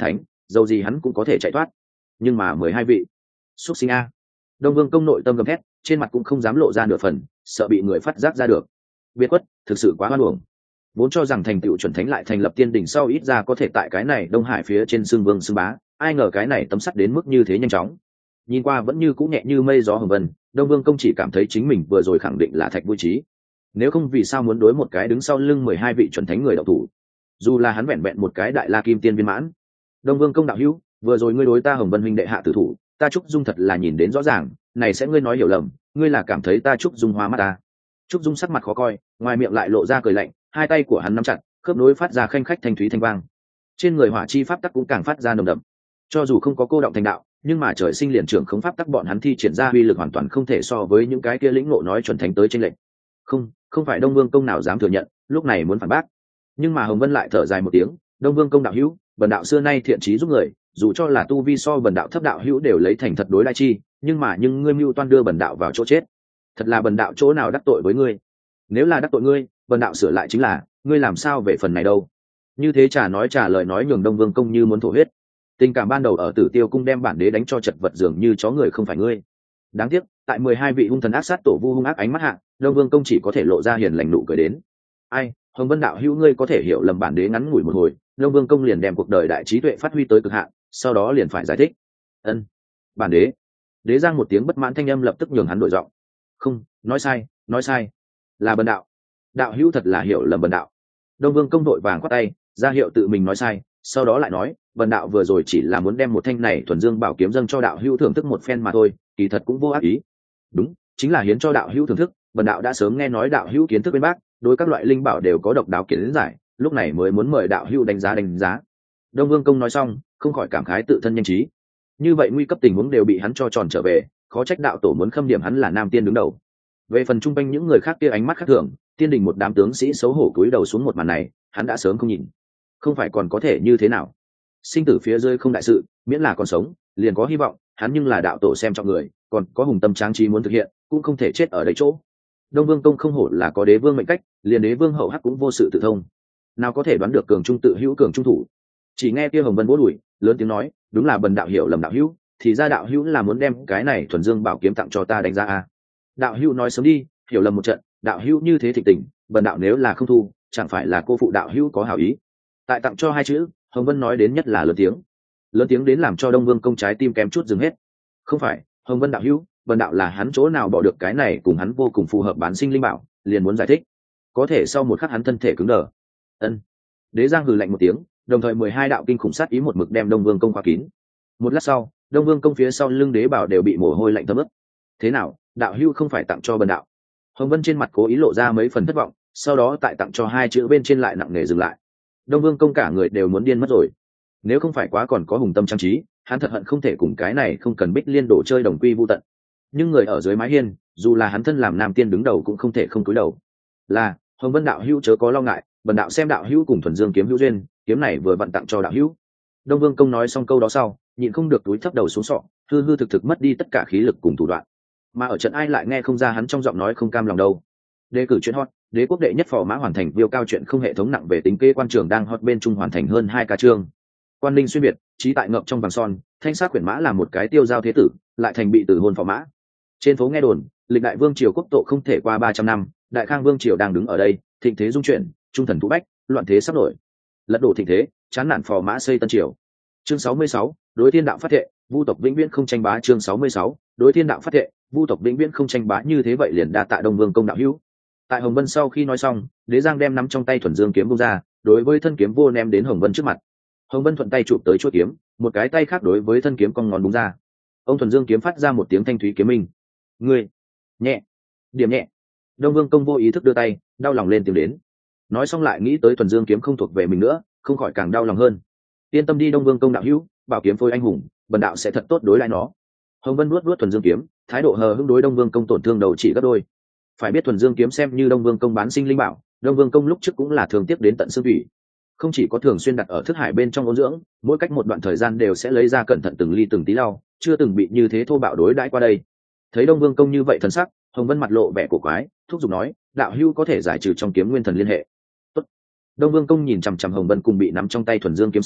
dầu gì hắn cũng có thể chạy thoát. Nhưng mà 12 vị xuất sinh a. Đông Vương công nội tâm gầm thét, trên mặt cũng không dám lộ ra nửa phần, sợ bị người phát giác ra được. Biệt khuất, thực sự quá hoan uổng. Vốn cho rằng thành tựu chuẩn thánh lại thành lập tiên đỉnh sau ít ra có thể tại cái này Đông Hải phía trên xương vương xương bá, ai ngờ cái này tấm sắt đến mức như thế nhanh chóng. Nhìn qua vẫn như cũ nhẹ như mây gió hồng vân, Đông Vương công chỉ cảm thấy chính mình vừa rồi khẳng định là thạch vui trí. Nếu không vì sao muốn đối một cái đứng sau lưng 12 vị chuẩn thánh người đạo thủ, dù là hắn vẹn vẹn một cái đại la kim tiên viên mãn. Đông Vương công đạo hữu, vừa rồi ngươi đối ta Hồng Vân huynh đệ hạ tử thủ, ta Trúc Dung thật là nhìn đến rõ ràng, này sẽ ngươi nói hiểu lầm, ngươi là cảm thấy ta Trúc Dung hoa mắt ta. Trúc Dung sắc mặt khó coi, ngoài miệng lại lộ ra cười lạnh, hai tay của hắn nắm chặt, khớp nối phát ra khanh khách thanh thúy thanh vang. Trên người hỏa chi pháp tắc cũng càng phát ra nồng đậm. Cho dù không có cô động thành đạo, nhưng mà trời sinh liền trưởng khống pháp tắc bọn hắn thi triển ra uy lực hoàn toàn không thể so với những cái kia lĩnh ngộ nói chuẩn thánh tới trên lệnh. Không phải Đông Vương công nào dám thừa nhận, lúc này muốn phản bác. Nhưng mà Hồng Vân lại thở dài một tiếng, Đông Vương công đạo hữu, bần đạo xưa nay thiện trí giúp người, dù cho là tu vi so bần đạo thấp đạo hữu đều lấy thành thật đối lại chi, nhưng ngươi mưu toan đưa bần đạo vào chỗ chết, thật là bần đạo chỗ nào đắc tội với ngươi? Nếu là đắc tội ngươi, bần đạo sửa lại chính là, ngươi làm sao về phần này đâu? Như thế trả lời nói nhường Đông Vương công như muốn thổ huyết. Tình cảm ban đầu ở Tử Tiêu cung đem bản đế đánh cho chật vật dường như chó người không phải ngươi. Đáng tiếc, tại 12 vị hung thần ác sát tổ vu hung ác ánh mắt hạ, Đông Vương công chỉ có thể lộ ra hiền lành nụ cười đến. Ai, Hồng Vân đạo hữu ngươi có thể hiểu lầm bản đế ngắn ngủi một hồi, Đông Vương công liền đem cuộc đời đại trí tuệ phát huy tới cực hạn, sau đó liền phải giải thích. Ân, bản đế. Đế giang một tiếng bất mãn thanh âm lập tức nhường hắn đổi giọng. Không, nói sai, là bần đạo. Đạo hữu thật là hiểu lầm bần đạo. Đông Vương công đội vàng khoát tay, ra hiệu tự mình nói sai, sau đó lại nói, bần đạo vừa rồi chỉ là muốn đem một thanh này thuần dương bảo kiếm dâng cho đạo hữu thưởng thức một phen mà thôi, kỳ thật cũng vô ác ý. Đúng, chính là hiến cho đạo hữu thưởng thức, bần đạo đã sớm nghe nói đạo hữu kiến thức bên bác, đối các loại linh bảo đều có độc đáo kiến giải, lúc này mới muốn mời đạo hữu đánh giá. Đông Vương công nói xong, không khỏi cảm khái tự thân nhanh trí. Như vậy nguy cấp tình huống đều bị hắn cho tròn trở về, khó trách đạo tổ muốn khâm điểm hắn là nam tiên đứng đầu. Về phần trung quanh những người khác kia ánh mắt khác thường, tiên đình một đám tướng sĩ xấu hổ cúi đầu xuống một màn này, hắn đã sớm không nhìn. Không phải còn có thể như thế nào? Sinh tử phía dưới không đại sự, miễn là còn sống, liền có hy vọng, hắn nhưng là đạo tổ xem trọng người, còn có hùng tâm tráng trí muốn thực hiện, cũng không thể chết ở đấy chỗ. Đông Vương công không hổ là có đế vương mệnh cách, liền đế vương hậu hắc cũng vô sự tự thông. Nào có thể đoán được cường trung tự hữu cường trung thủ. Chỉ nghe kia Hồng Vân vỗ đùi, lớn tiếng nói, đúng là bần đạo hiểu lầm đạo hữu, thì ra đạo hữu là muốn đem cái này thuần dương bảo kiếm tặng cho ta đánh giá a. Đạo hữu nói sớm đi, hiểu lầm một trận, đạo hữu như thế thịnh tình, bần đạo nếu là không thu, chẳng phải là cô phụ đạo hữu có hảo ý. Tại tặng cho hai chữ, Hồng Vân nói đến nhất là lớn tiếng đến làm cho Đông Vương công trái tim kém chút dừng hết. Không phải, Hồng Vân đạo hữu, bần đạo là hắn chỗ nào bỏ được cái này cùng hắn vô cùng phù hợp bán sinh linh bảo, liền muốn giải thích. Có thể sau một khắc hắn thân thể cứng đờ. Ân. Đế giang hừ lạnh một tiếng, đồng thời 12 đạo kinh khủng sát ý một mực đem Đông Vương công khóa kín. Một lát sau, Đông Vương công phía sau lưng đế bảo đều bị mồ hôi lạnh thấm ướt. Thế nào, đạo hữu không phải tặng cho bần đạo? Hồng Vân trên mặt cố ý lộ ra mấy phần thất vọng, sau đó tại tặng cho hai chữ bên trên lại nặng nề dừng lại. Đông Vương công cả người đều muốn điên mất rồi. Nếu không phải quá còn có hùng tâm trang trí, hắn thật hận không thể cùng cái này không cần bích liên đổ chơi đồng quy vu tận. Nhưng người ở dưới mái hiên, dù là hắn thân làm nam tiên đứng đầu cũng không thể không cúi đầu. Là, Hồng Vân đạo hữu chớ có lo ngại, bần đạo xem đạo hữu cùng thuần dương kiếm hữu duyên, kiếm này vừa vặn tặng cho đạo hữu. Đông Vương công nói xong câu đó sau, nhịn không được túi thấp đầu xuống sọ, hư thực mất đi tất cả khí lực cùng thủ đoạn. Mà ở trận ai lại nghe không ra hắn trong giọng nói không cam lòng đâu. Đề cử chuyện hot, đế quốc đệ nhất phò mã hoàn thành viêu cao chuyện không hệ thống nặng về tính kế quan trường đang hot bên trung hoàn thành hơn 2 ca chương. Quan linh xuyên biệt, trí tại ngậm trong vàng son, thanh sát quyển mã là một cái tiêu giao thế tử, lại thành bị tử hôn phò mã. Trên phố nghe đồn, lịch đại vương triều quốc tộ không thể qua 300 năm, đại khang vương triều đang đứng ở đây, thịnh thế dung chuyển, trung thần thú bách, loạn thế sắp nổi. Lật đổ thịnh thế, chán nản phò mã xây tân triều. Chương 66, đối thiên đạo phát thệ, vu tộc vĩnh viễn không tranh bá. Chương 66, đối thiên đạo phát thệ, vu tộc vĩnh viễn không tranh bá. Như thế vậy liền đa tạ Đông Vương công đạo hữu. Tại Hồng Vân sau khi nói xong, đế giang đem nắm trong tay thuần dương kiếm vung ra, đối với thân kiếm vô ném đến Hồng Vân trước mặt. Hồng Vân thuận tay chụp tới chuôi kiếm, một cái tay khác đối với thân kiếm cong ngón búng ra. Ông thuần dương kiếm phát ra một tiếng thanh thúy kiếm minh. Ngươi, nhẹ, điểm nhẹ. Đông Vương công vô ý thức đưa tay, đau lòng lên tiếng đến. Nói xong lại nghĩ tới thuần dương kiếm không thuộc về mình nữa, không khỏi càng đau lòng hơn. Yên tâm đi Đông Vương công đạo hữu, bảo kiếm phôi anh hùng, bần đạo sẽ thật tốt đối lại nó. Hồng Vân nuốt thuần dương kiếm, thái độ hờ hững đối Đông Vương công tổn thương đầu chỉ gấp đôi. Phải biết thuần dương kiếm xem như Đông Vương công bán sinh linh bảo, Đông Vương công lúc trước cũng là thường tiếc đến tận xương thủy. Không chỉ có thường xuyên đặt ở thức hải bên trong ôn dưỡng, mỗi cách một đoạn thời gian đều sẽ lấy ra cẩn thận từng ly từng tí lau, chưa từng bị như thế thô bạo đối đãi qua đây. Thấy Đông Vương công như vậy thần sắc, Hồng Vân mặt lộ vẻ cổ quái, thúc giục nói, đạo hữu có thể giải trừ trong kiếm nguyên thần liên hệ. Tốt. Đông Vương công nhìn chằm chằm Hồng Vân cùng bị nắm trong tay thuần dương kiếm sau,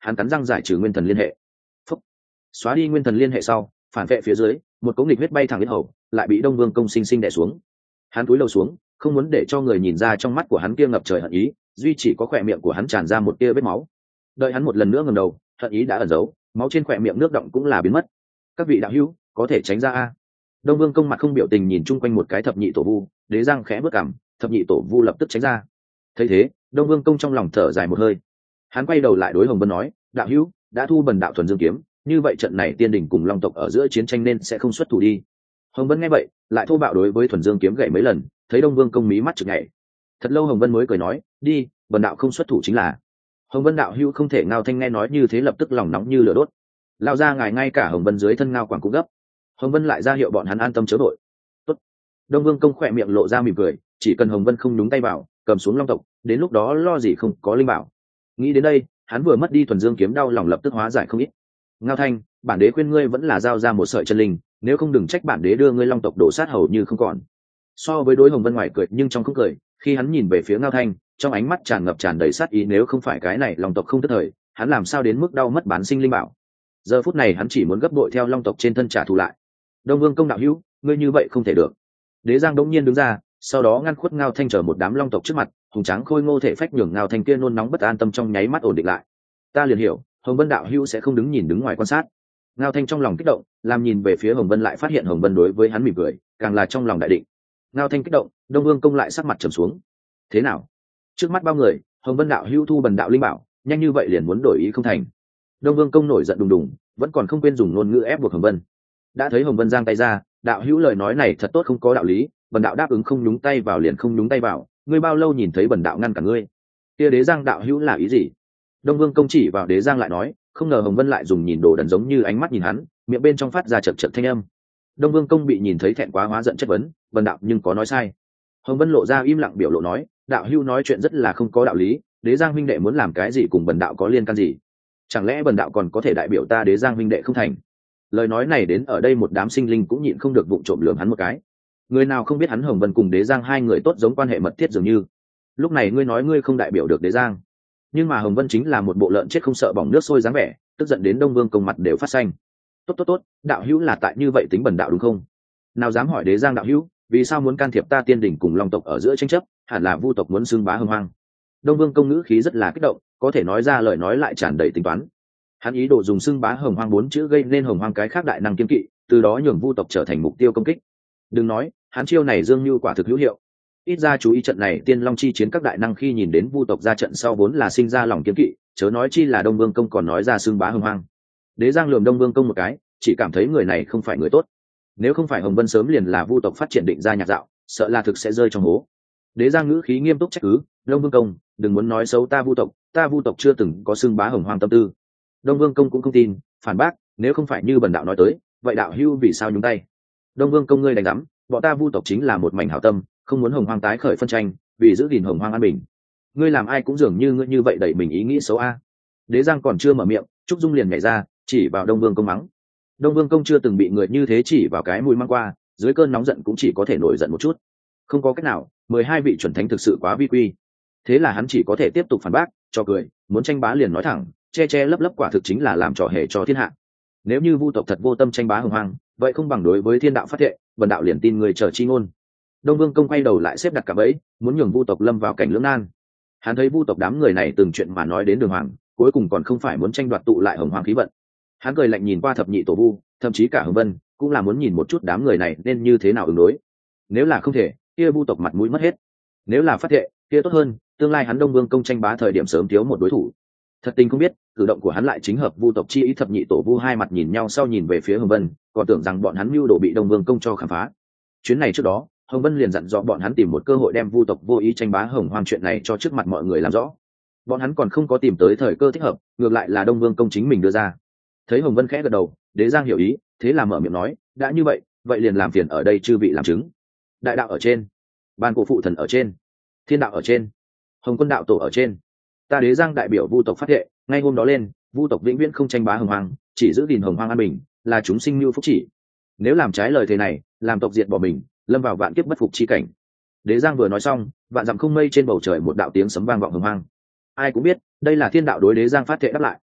hắn cắn răng giải trừ nguyên thần liên hệ. Phúc. Xóa đi nguyên thần liên hệ sau, phản vệ phía dưới, một cỗ nghịch huyết bay thẳng đến hầu, lại bị Đông Vương Công sinh sinh đè xuống. Hắn cúi đầu xuống, không muốn để cho người nhìn ra trong mắt của hắn kia ngập trời hận ý, duy chỉ có khỏe miệng của hắn tràn ra một tia vết máu. Đợi hắn một lần nữa ngẩng đầu, hận ý đã ẩn giấu, máu trên khỏe miệng nước động cũng là biến mất. Các vị đạo hữu, có thể tránh ra a. Đông Vương Công mặt không biểu tình nhìn chung quanh một cái thập nhị tổ vu, Đế Giang khẽ bước cằm, thập nhị tổ vu lập tức tránh ra. Thấy thế, Đông Vương Công trong lòng thở dài một hơi. Hắn quay đầu lại đối Hồng Vân nói, đạo hữu, đã thu bần đạo thuần dương kiếm, như vậy trận này tiên đỉnh cùng long tộc ở giữa chiến tranh nên sẽ không xuất thủ đi. Hồng Vân nghe vậy, lại thô bạo đối với thuần dương kiếm gậy mấy lần, thấy Đông Vương Công mí mắt chực nhảy. Thật lâu Hồng Vân mới cười nói, đi, bần đạo không xuất thủ chính là. Hồng Vân đạo hữu không thể. Ngao Thanh nghe nói như thế lập tức lòng nóng như lửa đốt. Lao ra ngài ngay cả Hồng Vân dưới thân Ngao Quảng cũng gấp. Hồng Vân lại ra hiệu bọn hắn an tâm chớ đội. Tốt. Đông Vương Công khỏe miệng lộ ra mỉm cười, chỉ cần Hồng Vân không nhúng tay vào, cầm xuống long tộc, đến lúc đó lo gì không có linh bảo. Nghĩ đến đây, hắn vừa mất đi thuần dương kiếm đau lòng lập tức hóa giải không ít. Ngao Thanh, bản đế khuyên ngươi vẫn là giao ra một sợi chân linh, nếu không đừng trách bản đế đưa ngươi long tộc đổ sát hầu như không còn. So với đối Hồng Vân ngoài cười nhưng trong không cười, khi hắn nhìn về phía Ngao Thanh, trong ánh mắt tràn ngập tràn đầy sát ý, nếu không phải cái này long tộc không tức thời, hắn làm sao đến mức đau mất bán sinh linh bảo. Giờ phút này hắn chỉ muốn gấp đội theo long tộc trên thân trả thù lại. Đông Vương Công đạo hữu, ngươi như vậy không thể được. Đế Giang đống nhiên đứng ra, sau đó ngăn khuất Ngao Thanh chờ một đám long tộc trước mặt, hùng tráng khôi ngô thể phách nhường Ngao Thanh kia nôn nóng bất an tâm trong nháy mắt ổn định lại. Ta liền hiểu, Hồng Vân đạo hữu sẽ không đứng nhìn đứng ngoài quan sát. Ngao Thanh trong lòng kích động, làm nhìn về phía Hồng Vân lại phát hiện Hồng Vân đối với hắn mỉm cười, càng là trong lòng đại định. Ngao Thanh kích động, Đông Vương Công lại sắc mặt trầm xuống. Thế nào? Trước mắt bao người, Hồng Vân đạo hữu thu bần đạo linh bảo, nhanh như vậy liền muốn đổi ý không thành. Đông Vương Công nổi giận đùng đùng, vẫn còn không quên dùng ngôn ngữ ép buộc Hồng Vân. Đã thấy Hồng Vân giang tay ra, đạo hữu lời nói này thật tốt không có đạo lý, bần đạo đáp ứng không nhúng tay vào liền không nhúng tay vào, ngươi bao lâu nhìn thấy bần đạo ngăn cả ngươi? Kia Đế Giang đạo hữu là ý gì? Đông Vương Công chỉ vào Đế Giang lại nói, không ngờ Hồng Vân lại dùng nhìn đồ đần giống như ánh mắt nhìn hắn, miệng bên trong phát ra chậc chậc thanh âm. Đông Vương Công bị nhìn thấy thẹn quá hóa giận chất vấn, bần đạo nhưng có nói sai. Hồng Vân lộ ra im lặng biểu lộ nói, đạo hữu nói chuyện rất là không có đạo lý, Đế Giang huynh đệ muốn làm cái gì cùng bần đạo có liên can gì? Chẳng lẽ bần đạo còn có thể đại biểu ta Đế Giang huynh đệ không thành? Lời nói này đến ở đây một đám sinh linh cũng nhịn không được vụng trộm lườm hắn một cái. Người nào không biết hắn Hồng Vân cùng Đế Giang hai người tốt giống quan hệ mật thiết dường như. Lúc này ngươi nói ngươi không đại biểu được Đế Giang, nhưng mà Hồng Vân chính là một bộ lợn chết không sợ bỏng nước sôi dáng vẻ, tức giận đến Đông Vương Công mặt đều phát xanh. Tốt, đạo hữu là tại như vậy tính bần đạo đúng không? Nào dám hỏi Đế Giang đạo hữu, vì sao muốn can thiệp ta tiên đỉnh cùng long tộc ở giữa tranh chấp, hẳn là vu tộc muốn xưng bá hưng hoang. Đông Vương Công ngữ khí rất là kích động, có thể nói ra lời nói lại tràn đầy tính toán. Hắn ý đồ dùng xưng bá hồng hoang bốn chữ gây nên hồng hoang cái khác đại năng kiên kỵ, từ đó nhường vu tộc trở thành mục tiêu công kích. Đừng nói, hắn chiêu này dương như quả thực hữu hiệu. Ít ra chú ý trận này tiên long chi chiến các đại năng khi nhìn đến vu tộc ra trận sau vốn là sinh ra lòng kiên kỵ, chớ nói chi là Đông Vương Công còn nói ra xưng bá hồng hoang. Đế Giang lườm Đông Vương Công một cái, chỉ cảm thấy người này không phải người tốt. Nếu không phải Hồng Vân sớm liền là vu tộc phát triển định ra nhạc dạo, sợ là thực sẽ rơi trong hố. Đế Giang ngữ khí nghiêm túc trách cứ, Đông Vương Công, đừng muốn nói xấu ta vu tộc chưa từng có xưng bá hồng hoang tâm tư. Đông Vương Công cũng không tin, phản bác, nếu không phải như bần đạo nói tới, vậy đạo hưu vì sao nhúng tay? Đông Vương Công ngươi đánh rắm, bọn ta vu tộc chính là một mảnh hảo tâm, không muốn hồng hoang tái khởi phân tranh, vì giữ gìn hồng hoang an bình. Ngươi làm ai cũng dường như ngươi như vậy đẩy mình ý nghĩ xấu a. Đế Giang còn chưa mở miệng, Trúc Dung liền nhảy ra, chỉ vào Đông Vương Công mắng. Đông Vương Công chưa từng bị người như thế chỉ vào cái mũi mang qua, dưới cơn nóng giận cũng chỉ có thể nổi giận một chút. Không có cách nào, 12 vị chuẩn thánh thực sự quá vi quy. Thế là hắn chỉ có thể tiếp tục phản bác, cho cười, muốn tranh bá liền nói thẳng, che lấp lấp quả thực chính là làm trò hề cho thiên hạ. Nếu như vu tộc thật vô tâm tranh bá hồng hoang, vậy không bằng đối với thiên đạo phát thệ, bần đạo liền tin người chờ chi ngôn. Đông Vương Công quay đầu lại xếp đặt cả bẫy, muốn nhường vu tộc lâm vào cảnh lưỡng nan. Hắn thấy vu tộc đám người này từng chuyện mà nói đến đường hoàng, cuối cùng còn không phải muốn tranh đoạt tụ lại hồng hoang khí vận. Hắn cười lạnh nhìn qua thập nhị tổ vu, thậm chí cả Hồng Vân, cũng là muốn nhìn một chút đám người này nên như thế nào ứng đối. Nếu là không thể, kia vu tộc mặt mũi mất hết. Nếu là phát thệ, kia tốt hơn, tương lai hắn Đông Vương Công tranh bá thời điểm sớm thiếu một đối thủ. Thật tình không biết, cử động của hắn lại chính hợp vu tộc chi ý. Thập nhị tổ vu hai mặt nhìn nhau sau nhìn về phía Hồng Vân, còn tưởng rằng bọn hắn mưu đồ bị Đông Vương Công cho khám phá. Chuyến này trước đó, Hồng Vân liền dặn dò bọn hắn tìm một cơ hội đem vu tộc vô ý tranh bá hồng hoang chuyện này cho trước mặt mọi người làm rõ. Bọn hắn còn không có tìm tới thời cơ thích hợp, ngược lại là Đông Vương Công chính mình đưa ra. Thấy Hồng Vân khẽ gật đầu, Đế Giang hiểu ý, thế là mở miệng nói, đã như vậy liền làm phiền ở đây chư vị làm chứng. Đại đạo ở trên, ban cổ phụ thần ở trên, thiên đạo ở trên, Hồng Quân đạo tổ ở trên, ta Đế Giang đại biểu vu tộc phát thệ, ngay hôm đó lên, vu tộc vĩnh viễn không tranh bá hồng hoang, chỉ giữ gìn hồng hoang an bình, là chúng sinh lưu phúc chỉ. Nếu làm trái lời thế này, làm tộc diệt bỏ mình, lâm vào vạn kiếp bất phục chi cảnh. Đế Giang vừa nói xong, vạn dặm không mây trên bầu trời một đạo tiếng sấm vang vọng hồng hoang. Ai cũng biết, đây là thiên đạo đối Đế Giang phát thệ đáp lại.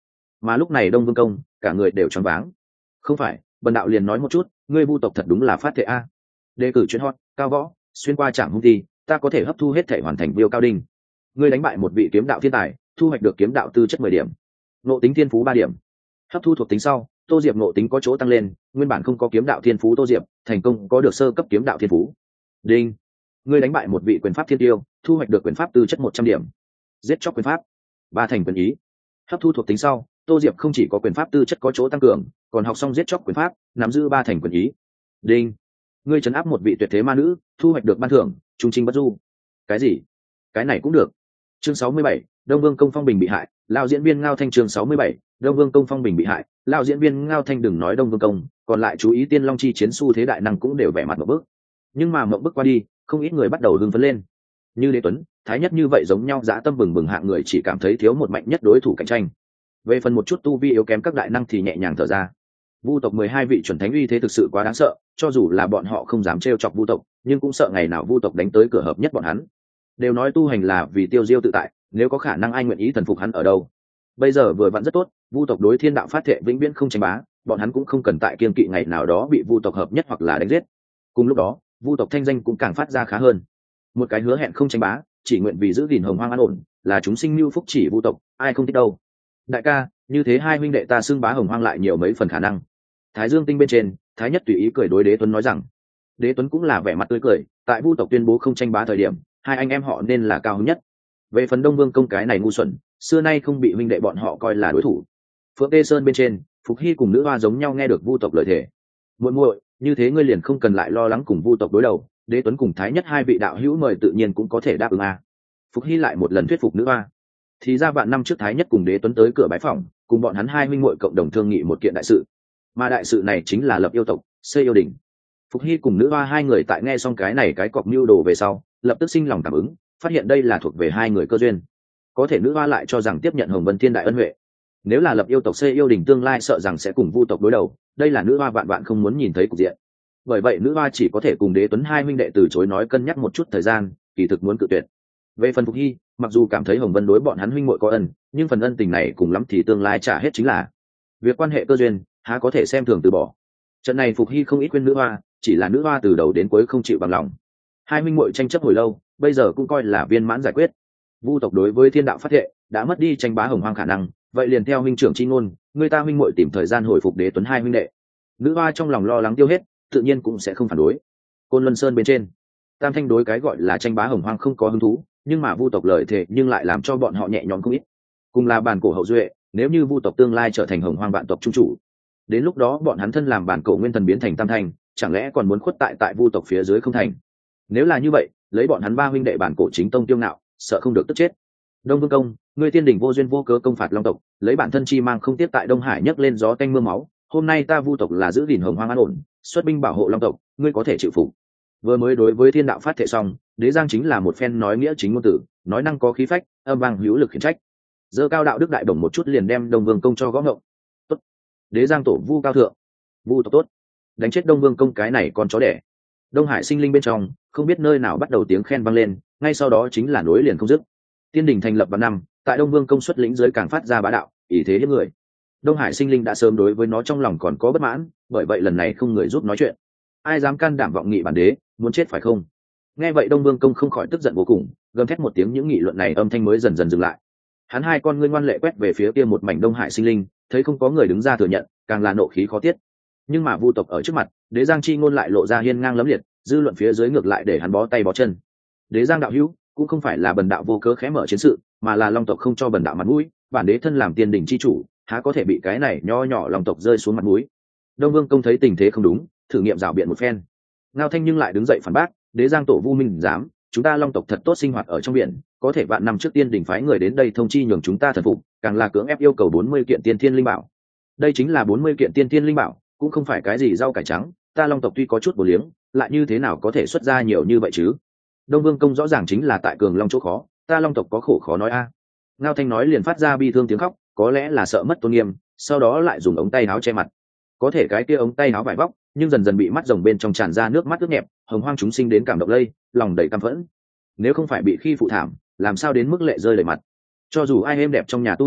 Mà lúc này Đông Vương Công cả người đều choáng váng. Không phải, bần đạo liền nói một chút, ngươi vu tộc thật đúng là phát thệ a. Đề cử chuyên hot, cao võ, xuyên qua trạm hung ti, ta có thể hấp thu hết thể hoàn thành viêu cao đinh. Ngươi đánh bại một vị kiếm đạo thiên tài, thu hoạch được kiếm đạo tư chất 10 điểm, ngộ tính thiên phú 3 điểm. Hấp thu thuộc tính sau, Tô Diệp ngộ tính có chỗ tăng lên, nguyên bản không có kiếm đạo thiên phú Tô Diệp, thành công có được sơ cấp kiếm đạo thiên phú. Đinh. Ngươi đánh bại một vị quyền pháp thiên tiêu, thu hoạch được quyền pháp tư chất 100 điểm. Giết chóc quyền pháp, 3 thành quyền ý. Hấp thu thuộc tính sau, Tô Diệp không chỉ có quyền pháp tư chất có chỗ tăng cường, còn học xong giết chóc quyền pháp, nắm giữ 3 thành quyền ý. Đinh. Ngươi trấn áp một vị tuyệt thế ma nữ, thu hoạch được ban thưởng trung trinh bất du. Cái gì? Cái này cũng được. Chương 67, Đông Vương Công phong bình bị hại, lao diễn viên Ngao Thanh. Chương 67, Đông Vương Công phong bình bị hại, lao diễn viên Ngao Thanh. Đừng nói Đông Vương Công, còn lại chú ý Tiên Long chi chiến xu thế đại năng cũng đều vẻ mặt một bước. Nhưng mà mộng bước qua đi, không ít người bắt đầu hưng phấn lên. Như Đế Tuấn, Thái Nhất như vậy giống nhau dã tâm bừng bừng hạng người chỉ cảm thấy thiếu một mạnh nhất đối thủ cạnh tranh. Về phần một chút tu vi yếu kém các đại năng thì nhẹ nhàng thở ra. Vu tộc 12 vị chuẩn thánh uy thế thực sự quá đáng sợ, cho dù là bọn họ không dám trêu chọc Vu tộc, nhưng cũng sợ ngày nào Vu tộc đánh tới cửa hợp nhất bọn hắn. Đều nói tu hành là vì tiêu diêu tự tại, nếu có khả năng ai nguyện ý thần phục hắn ở đâu. Bây giờ vừa vặn rất tốt, Vu tộc đối thiên đạo phát thệ vĩnh viễn không tranh bá, bọn hắn cũng không cần tại kiên kỵ ngày nào đó bị Vu tộc hợp nhất hoặc là đánh giết. Cùng lúc đó, Vu tộc thanh danh cũng càng phát ra khá hơn. Một cái hứa hẹn không tranh bá, chỉ nguyện vì giữ gìn hồng hoang an ổn, là chúng sinh lưu phúc chỉ Vu tộc, ai không thích đâu. Đại ca, như thế hai huynh đệ ta xưng bá hồng hoang lại nhiều mấy phần khả năng. Thái Dương tinh bên trên, Thái Nhất tùy ý cười đối Đế Tuấn nói rằng. Đế Tuấn cũng là vẻ mặt tươi cười, tại Vu tộc tuyên bố không tranh bá thời điểm, hai anh em họ nên là cao hứng nhất. Về phần Đông Vương Công cái này ngu xuẩn, xưa nay không bị huynh đệ bọn họ coi là đối thủ. Phượng Tê Sơn bên trên, Phục Hy cùng nữ hoa giống nhau nghe được Vu tộc lời thề. Muội muội, như thế ngươi liền không cần lại lo lắng cùng Vu tộc đối đầu, Đế Tuấn cùng Thái Nhất hai vị đạo hữu mời tự nhiên cũng có thể đáp ứng a. Phục Hy lại một lần thuyết phục nữ hoa. Thì ra vạn năm trước Thái Nhất cùng Đế Tuấn tới cửa bái phỏng, cùng bọn hắn hai huynh muội cộng đồng thương nghị một kiện đại sự. Mà đại sự này chính là lập yêu tộc, xây yêu đỉnh. Phục Hy cùng nữ hoa hai người tại nghe xong cái này cái cọc mưu đồ về sau, lập tức sinh lòng cảm ứng, phát hiện đây là thuộc về hai người cơ duyên. Có thể nữ hoa lại cho rằng tiếp nhận Hồng Vân Thiên đại ân huệ. Nếu là lập yêu tộc xây yêu đỉnh tương lai sợ rằng sẽ cùng Vu tộc đối đầu, đây là nữ hoa vạn vạn không muốn nhìn thấy cục diện. Bởi vậy nữ hoa chỉ có thể cùng Đế Tuấn hai huynh đệ từ chối nói cân nhắc một chút thời gian, kỳ thực muốn cự tuyệt. Về phần Phục Hy, mặc dù cảm thấy Hồng Vân đối bọn hắn huynh muội có ân, nhưng phần ân tình này cùng lắm thì tương lai trả hết chính là. Việc quan hệ cơ duyên, há có thể xem thường từ bỏ. Trận này Phục Hy không ít khuyên nữ hoa, chỉ là nữ hoa từ đầu đến cuối không chịu bằng lòng. Hai huynh muội tranh chấp hồi lâu, bây giờ cũng coi là viên mãn giải quyết. Vu tộc đối với thiên đạo phát thệ đã mất đi tranh bá hồng hoang khả năng, vậy liền theo huynh trưởng chi ngôn, người ta huynh muội tìm thời gian hồi phục Đế Tuấn hai huynh đệ. Nữ hoa trong lòng lo lắng tiêu hết, tự nhiên cũng sẽ không phản đối. Côn Luân Sơn bên trên, Tam Thanh đối cái gọi là tranh bá hồng hoang không có hứng thú, nhưng mà Vu tộc lời thề nhưng lại làm cho bọn họ nhẹ nhõm không ít. Cùng là bản cổ hậu duệ, nếu như Vu tộc tương lai trở thành hồng hoang vạn tộc trung chủ, đến lúc đó bọn hắn thân làm bản cổ nguyên thần biến thành Tam Thanh, chẳng lẽ còn muốn khuất tại Vu tộc phía dưới không thành? Nếu là như vậy, lấy bọn hắn ba huynh đệ bản cổ chính tông tiêu ngạo, sợ không được tức chết. Đông Vương Công, ngươi tiên đỉnh vô duyên vô cớ công phạt long tộc, lấy bản thân chi mang không tiếp tại Đông Hải nhấc lên gió tanh mưa máu, hôm nay ta Vu tộc là giữ gìn hồng hoang an ổn, xuất binh bảo hộ long tộc, ngươi có thể chịu phục. Vừa mới đối với thiên đạo phát thệ xong, Đế Giang chính là một phen nói nghĩa chính ngôn tử, nói năng có khí phách, âm vang hữu lực khiển trách. Dơ cao đạo đức đại bổng một chút liền đem Đông Vương Công cho gõ ngộng. Tốt. Đế Giang tổ Vu cao thượng, Vu tộc tốt, đánh chết Đông Vương Công cái này con chó đẻ. Đông Hải sinh linh bên trong, không biết nơi nào bắt đầu tiếng khen vang lên, ngay sau đó chính là nối liền không dứt. Tiên đỉnh thành lập vào năm, tại Đông Vương Công xuất lĩnh dưới càng phát ra bá đạo, ý thế hiếp người. Đông Hải sinh linh đã sớm đối với nó trong lòng còn có bất mãn, bởi vậy lần này không người giúp nói chuyện. Ai dám can đảm vọng nghị bản đế, muốn chết phải không? Nghe vậy Đông Vương Công không khỏi tức giận vô cùng, gầm thét một tiếng, những nghị luận này âm thanh mới dần dần dừng lại. Hắn hai con ngươi ngoan lệ quét về phía kia một mảnh Đông Hải sinh linh, thấy không có người đứng ra thừa nhận, càng là nộ khí khó tiết. Nhưng mà Vu tộc ở trước mặt, Đế Giang chi ngôn lại lộ ra hiên ngang lẫm liệt, dư luận phía dưới ngược lại để hắn bó tay bó chân. Đế Giang đạo hữu cũng không phải là bần đạo vô cớ khẽ mở chiến sự, mà là long tộc không cho bần đạo mặt mũi, bản đế thân làm tiên đỉnh chi chủ, há có thể bị cái này nho nhỏ long tộc rơi xuống mặt mũi. Đông Vương Công thấy tình thế không đúng, thử nghiệm rảo biện một phen. Ngao Thanh nhưng lại đứng dậy phản bác, Đế Giang tổ Vu Minh dám, chúng ta long tộc thật tốt sinh hoạt ở trong biển, có thể vạn năm trước tiên đỉnh phái người đến đây thông chi nhường chúng ta thần phục, càng là cưỡng ép yêu cầu 40 kiện tiên thiên linh bảo. Đây chính là 40 kiện tiên thiên linh bảo, cũng không phải cái gì rau cải trắng, ta long tộc tuy có chút bổ liếng, lại như thế nào có thể xuất ra nhiều như vậy chứ? Đông Vương Công rõ ràng chính là tại cường long chỗ khó, ta long tộc có khổ khó nói a. Ngao Thanh nói liền phát ra bi thương tiếng khóc, có lẽ là sợ mất tôn nghiêm, sau đó lại dùng ống tay áo che mặt. Có thể cái kia ống tay áo vải vóc, nhưng dần dần bị mắt rồng bên trong tràn ra nước mắt ướt nhẹp, hồng hoang chúng sinh đến cảm động lây, lòng đầy căm phẫn. Nếu không phải bị khi phụ thảm, làm sao đến mức lệ rơi đầy mặt? Cho dù ai êm đẹp trong nhà tu hành,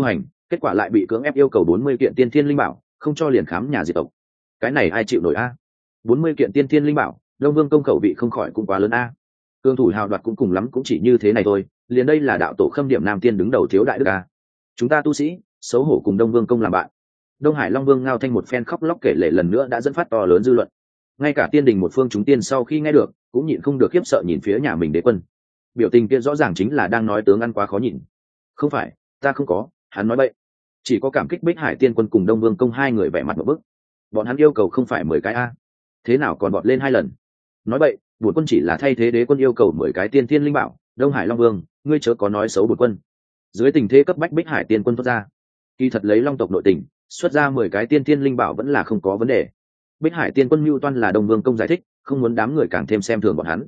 kết quả lại bị cưỡng ép yêu cầu 40 kiện tiên thiên linh bảo, không cho liền khám nhà diệt tộc. Cái này ai chịu nổi a? 40 kiện tiên thiên linh bảo, Đông Vương công khẩu vị không khỏi cũng quá lớn a. Cương thủ hào đoạt cũng cùng lắm cũng chỉ như thế này thôi, liền đây là đạo tổ Khâm Điểm Nam Tiên đứng đầu thiếu đại đức a. Chúng ta tu sĩ, xấu hổ cùng Đông Vương công làm bạn. Đông Hải Long Vương Ngao Thanh một phen khóc lóc kể lể lần nữa đã dẫn phát to lớn dư luận. Ngay cả tiên đình một phương chúng tiên sau khi nghe được, cũng nhịn không được khiếp sợ nhìn phía nhà mình đế quân. Biểu tình kia rõ ràng chính là đang nói tướng ăn quá khó nhìn. Không phải, ta không có, hắn nói bậy. Chỉ có cảm kích Bích Hải Tiên Quân cùng Đông Vương công hai người vẻ mặt một bức. Bọn hắn yêu cầu không phải 10 cái a, thế nào còn bọt lên 2 lần? Nói bậy, bổn quân chỉ là thay thế đế quân yêu cầu 10 cái tiên thiên linh bảo. Đông Hải Long Vương, ngươi chớ có nói xấu bổn quân. Dưới tình thế cấp bách, Bích Hải Tiên Quân thoát ra. Kỳ thật lấy Long tộc nội tình, xuất ra 10 cái tiên thiên linh bảo vẫn là không có vấn đề. Bích Hải Tiên Quân mưu toan là Đông Vương công giải thích, không muốn đám người càng thêm xem thường bọn hắn.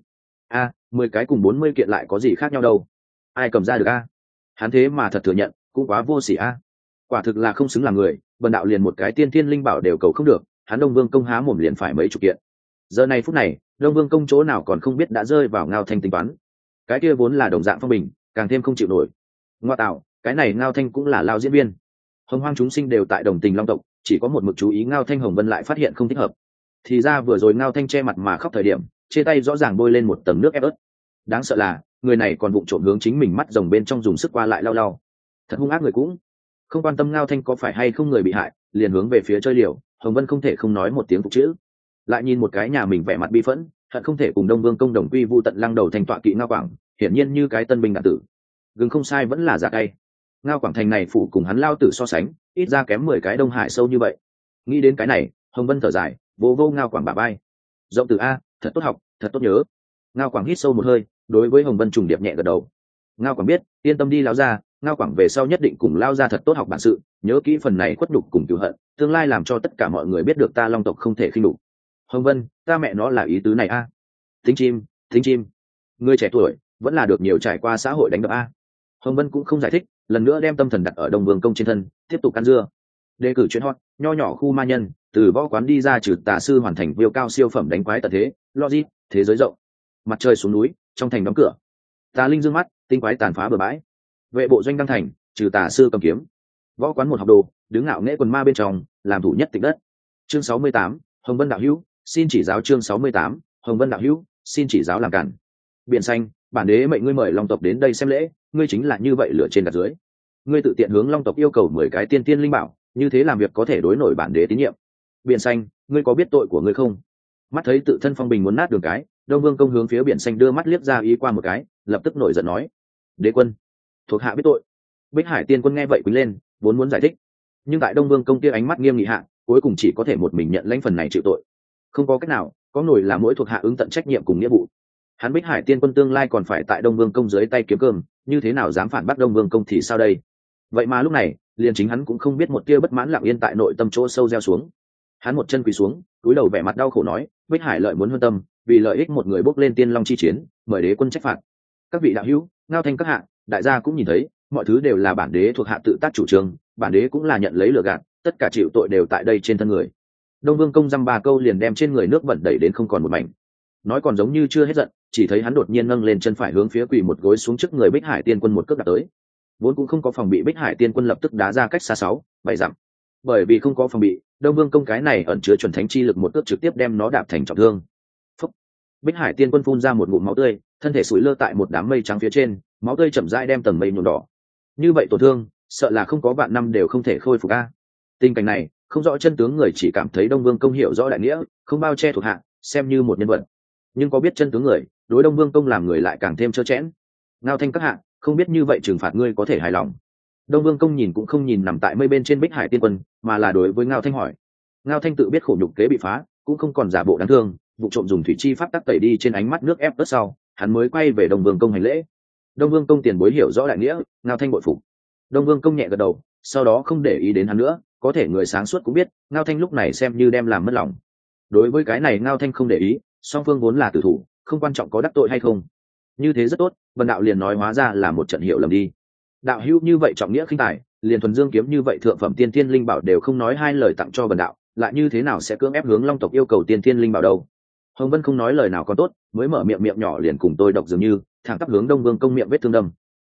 10 cái cùng 40 kiện lại có gì khác nhau đâu? Ai cầm ra được a? Hắn thế mà thật thừa nhận, cũng quá vô sỉ a. Quả thực là không xứng làm người, bần đạo liền một cái tiên thiên linh bảo đều cầu không được, hắn Đông Vương công há mồm liền phải mấy chục kiện. Giờ này phút này, Đông Vương công chỗ nào còn không biết đã rơi vào Ngao Thanh tính toán. Cái kia vốn là đồng dạng phong bình, càng thêm không chịu nổi. Ngoa tạo, cái này Ngao Thanh cũng là lao diễn viên. Hồng Hoang chúng sinh đều tại đồng tình Long tộc, chỉ có một mực chú ý Ngao Thanh Hồng Vân lại phát hiện không thích hợp. Thì ra vừa rồi Ngao Thanh che mặt mà khóc thời điểm, trên tay rõ ràng bôi lên một tầng nước ép ớt. Đáng sợ là người này còn vụng trộm hướng chính mình mắt rồng bên trong dùng sức qua lại lau lau. Thật hung ác người cũng không quan tâm Ngao Thanh có phải hay không người bị hại, liền hướng về phía chơi liều. Hồng Vân không thể không nói một tiếng phục chữ, lại nhìn một cái nhà mình vẻ mặt bi phẫn, hận không thể cùng Đông Vương công đồng quy vu tận lăng đầu thành tọa kỵ Ngao Quảng, hiển nhiên như cái tân binh đạn tử. Gừng không sai vẫn là giả cay. Ngao Quảng thành này phủ cùng hắn lao tử so sánh, ít ra kém 10 cái Đông Hải sâu như vậy. Nghĩ đến cái này, Hồng Vân thở dài, vô vô Ngao Quảng bả vai. Rộng từ a, thật tốt học, thật tốt nhớ. Ngao Quảng hít sâu một hơi, đối với Hồng Vân trùng điệp nhẹ gật đầu. Ngao Quảng biết, yên tâm đi lão gia, Ngao Quảng về sau nhất định cùng lao ra thật tốt học bản sự, nhớ kỹ phần này khuất nhục cùng cửu hận, tương lai làm cho tất cả mọi người biết được ta Long tộc không thể khinh đục. Hồng Vân, ta mẹ nó là ý tứ này a. Tính chim, người trẻ tuổi vẫn là được nhiều trải qua xã hội đánh đập a. Hồng Vân cũng không giải thích, lần nữa đem tâm thần đặt ở Đông Vương công trên thân, tiếp tục ăn dưa. Đề cử chuyện hot, nho nhỏ khu ma nhân, từ võ quán đi ra trừ tà sư hoàn thành viêu cao siêu phẩm đánh quái tận thế, logic, thế giới rộng. Mặt trời xuống núi, trong thành đóng cửa. Tà linh dương mắt, tinh quái tàn phá bờ bãi. Vệ bộ doanh đăng thành, trừ tà sư cầm kiếm. Võ quán một học đồ, đứng ngạo nghễ quần ma bên trong, làm thủ nhất tịch đất. Chương 68, Hồng Vân đạo hữu, xin chỉ giáo. Chương 68, Hồng Vân đạo hữu, xin chỉ giáo làm cản. Biển xanh, bản đế mệnh ngươi mời Long tộc đến đây xem lễ, ngươi chính là như vậy lửa trên đặt dưới. Ngươi tự tiện hướng Long tộc yêu cầu 10 cái tiên tiên linh bảo, như thế làm việc có thể đối nổi bản đế tín nhiệm. Biển xanh, ngươi có biết tội của ngươi không? Mắt thấy tự thân phong bình muốn nát đường cái, Đông Vương công hướng phía biển xanh đưa mắt liếc ra ý qua một cái, lập tức nổi giận nói: đế quân, thuộc hạ biết tội. Bích Hải Tiên Quân nghe vậy quỳ lên, vốn muốn giải thích, nhưng tại Đông Vương công kia ánh mắt nghiêm nghị hạ, cuối cùng chỉ có thể một mình nhận lãnh phần này chịu tội. Không có cách nào, có nổi là mỗi thuộc hạ ứng tận trách nhiệm cùng nghĩa vụ. Hắn Bích Hải Tiên Quân tương lai còn phải tại Đông Vương công dưới tay kiếm cơm, như thế nào dám phản bác Đông Vương công thì sao đây? Vậy mà lúc này, liền chính hắn cũng không biết một tia bất mãn lặng yên tại nội tâm chỗ sâu gieo xuống. Hắn một chân quỳ xuống, cúi đầu vẻ mặt đau khổ nói: Bích Hải lợi muốn hơn tâm, vì lợi ích một người bốc lên tiên long chi chiến, mời đế quân trách phạt. Các vị đạo hữu, Ngao Thanh các hạ, đại gia cũng nhìn thấy, mọi thứ đều là bản đế thuộc hạ tự tác chủ trương, bản đế cũng là nhận lấy lừa gạt, tất cả chịu tội đều tại đây trên thân người. Đông Vương công dăm ba câu liền đem trên người nước bẩn đẩy đến không còn một mảnh. Nói còn giống như chưa hết giận, chỉ thấy hắn đột nhiên nâng lên chân phải hướng phía quỳ một gối xuống trước người Bích Hải Tiên Quân một cước đạp tới. Vốn cũng không có phòng bị, Bích Hải Tiên Quân lập tức đá ra cách xa 6-7 dặm. Bởi vì không có phòng bị, Đông Vương công cái này ẩn chứa chuẩn thánh chi lực một cước trực tiếp đem nó đạp thành trọng thương. Phúc. Bích Hải Tiên Quân phun ra một ngụm máu tươi, thân thể sủi lơ tại một đám mây trắng phía trên, máu tươi chậm rãi đem tầng mây nhuộm đỏ. Như vậy tổn thương, sợ là không có vạn năm đều không thể khôi phục a. Tình cảnh này, không rõ chân tướng người chỉ cảm thấy Đông Vương công hiểu rõ đại nghĩa, không bao che thuộc hạ, xem như một nhân vật. Nhưng có biết chân tướng người, đối Đông Vương công làm người lại càng thêm trơ trẽn. Ngao Thanh các hạ, không biết như vậy trừng phạt ngươi có thể hài lòng? Đông Vương công nhìn cũng không nhìn nằm tại mây bên trên Bích Hải Tiên Quân, mà là đối với Ngao Thanh hỏi. Ngao Thanh tự biết khổ nhục kế bị phá, cũng không còn giả bộ đáng thương, vụ trộm dùng thủy chi pháp tắc tẩy đi trên ánh mắt nước ép ớt sau, hắn mới quay về Đông Vương công hành lễ. Đông Vương công tiền bối hiểu rõ đại nghĩa, Ngao Thanh bội phục. Đông Vương công nhẹ gật đầu, sau đó không để ý đến hắn nữa, có thể người sáng suốt cũng biết, Ngao Thanh lúc này xem như đem làm mất lòng. Đối với cái này Ngao Thanh không để ý, song phương vốn là tử thủ, không quan trọng có đắc tội hay không. Như thế rất tốt, Vân đạo liền nói hóa ra là một trận hiểu lầm đi. Đạo hữu như vậy trọng nghĩa khinh tài, liền thuần dương kiếm như vậy thượng phẩm tiên thiên linh bảo đều không nói hai lời tặng cho Vân đạo, lại như thế nào sẽ cưỡng ép hướng Long tộc yêu cầu tiên thiên linh bảo đâu? Hồng Vân không nói lời nào còn tốt, mới mở miệng nhỏ liền cùng tôi độc dường như, thẳng tắp hướng Đông Vương công miệng vết thương đâm.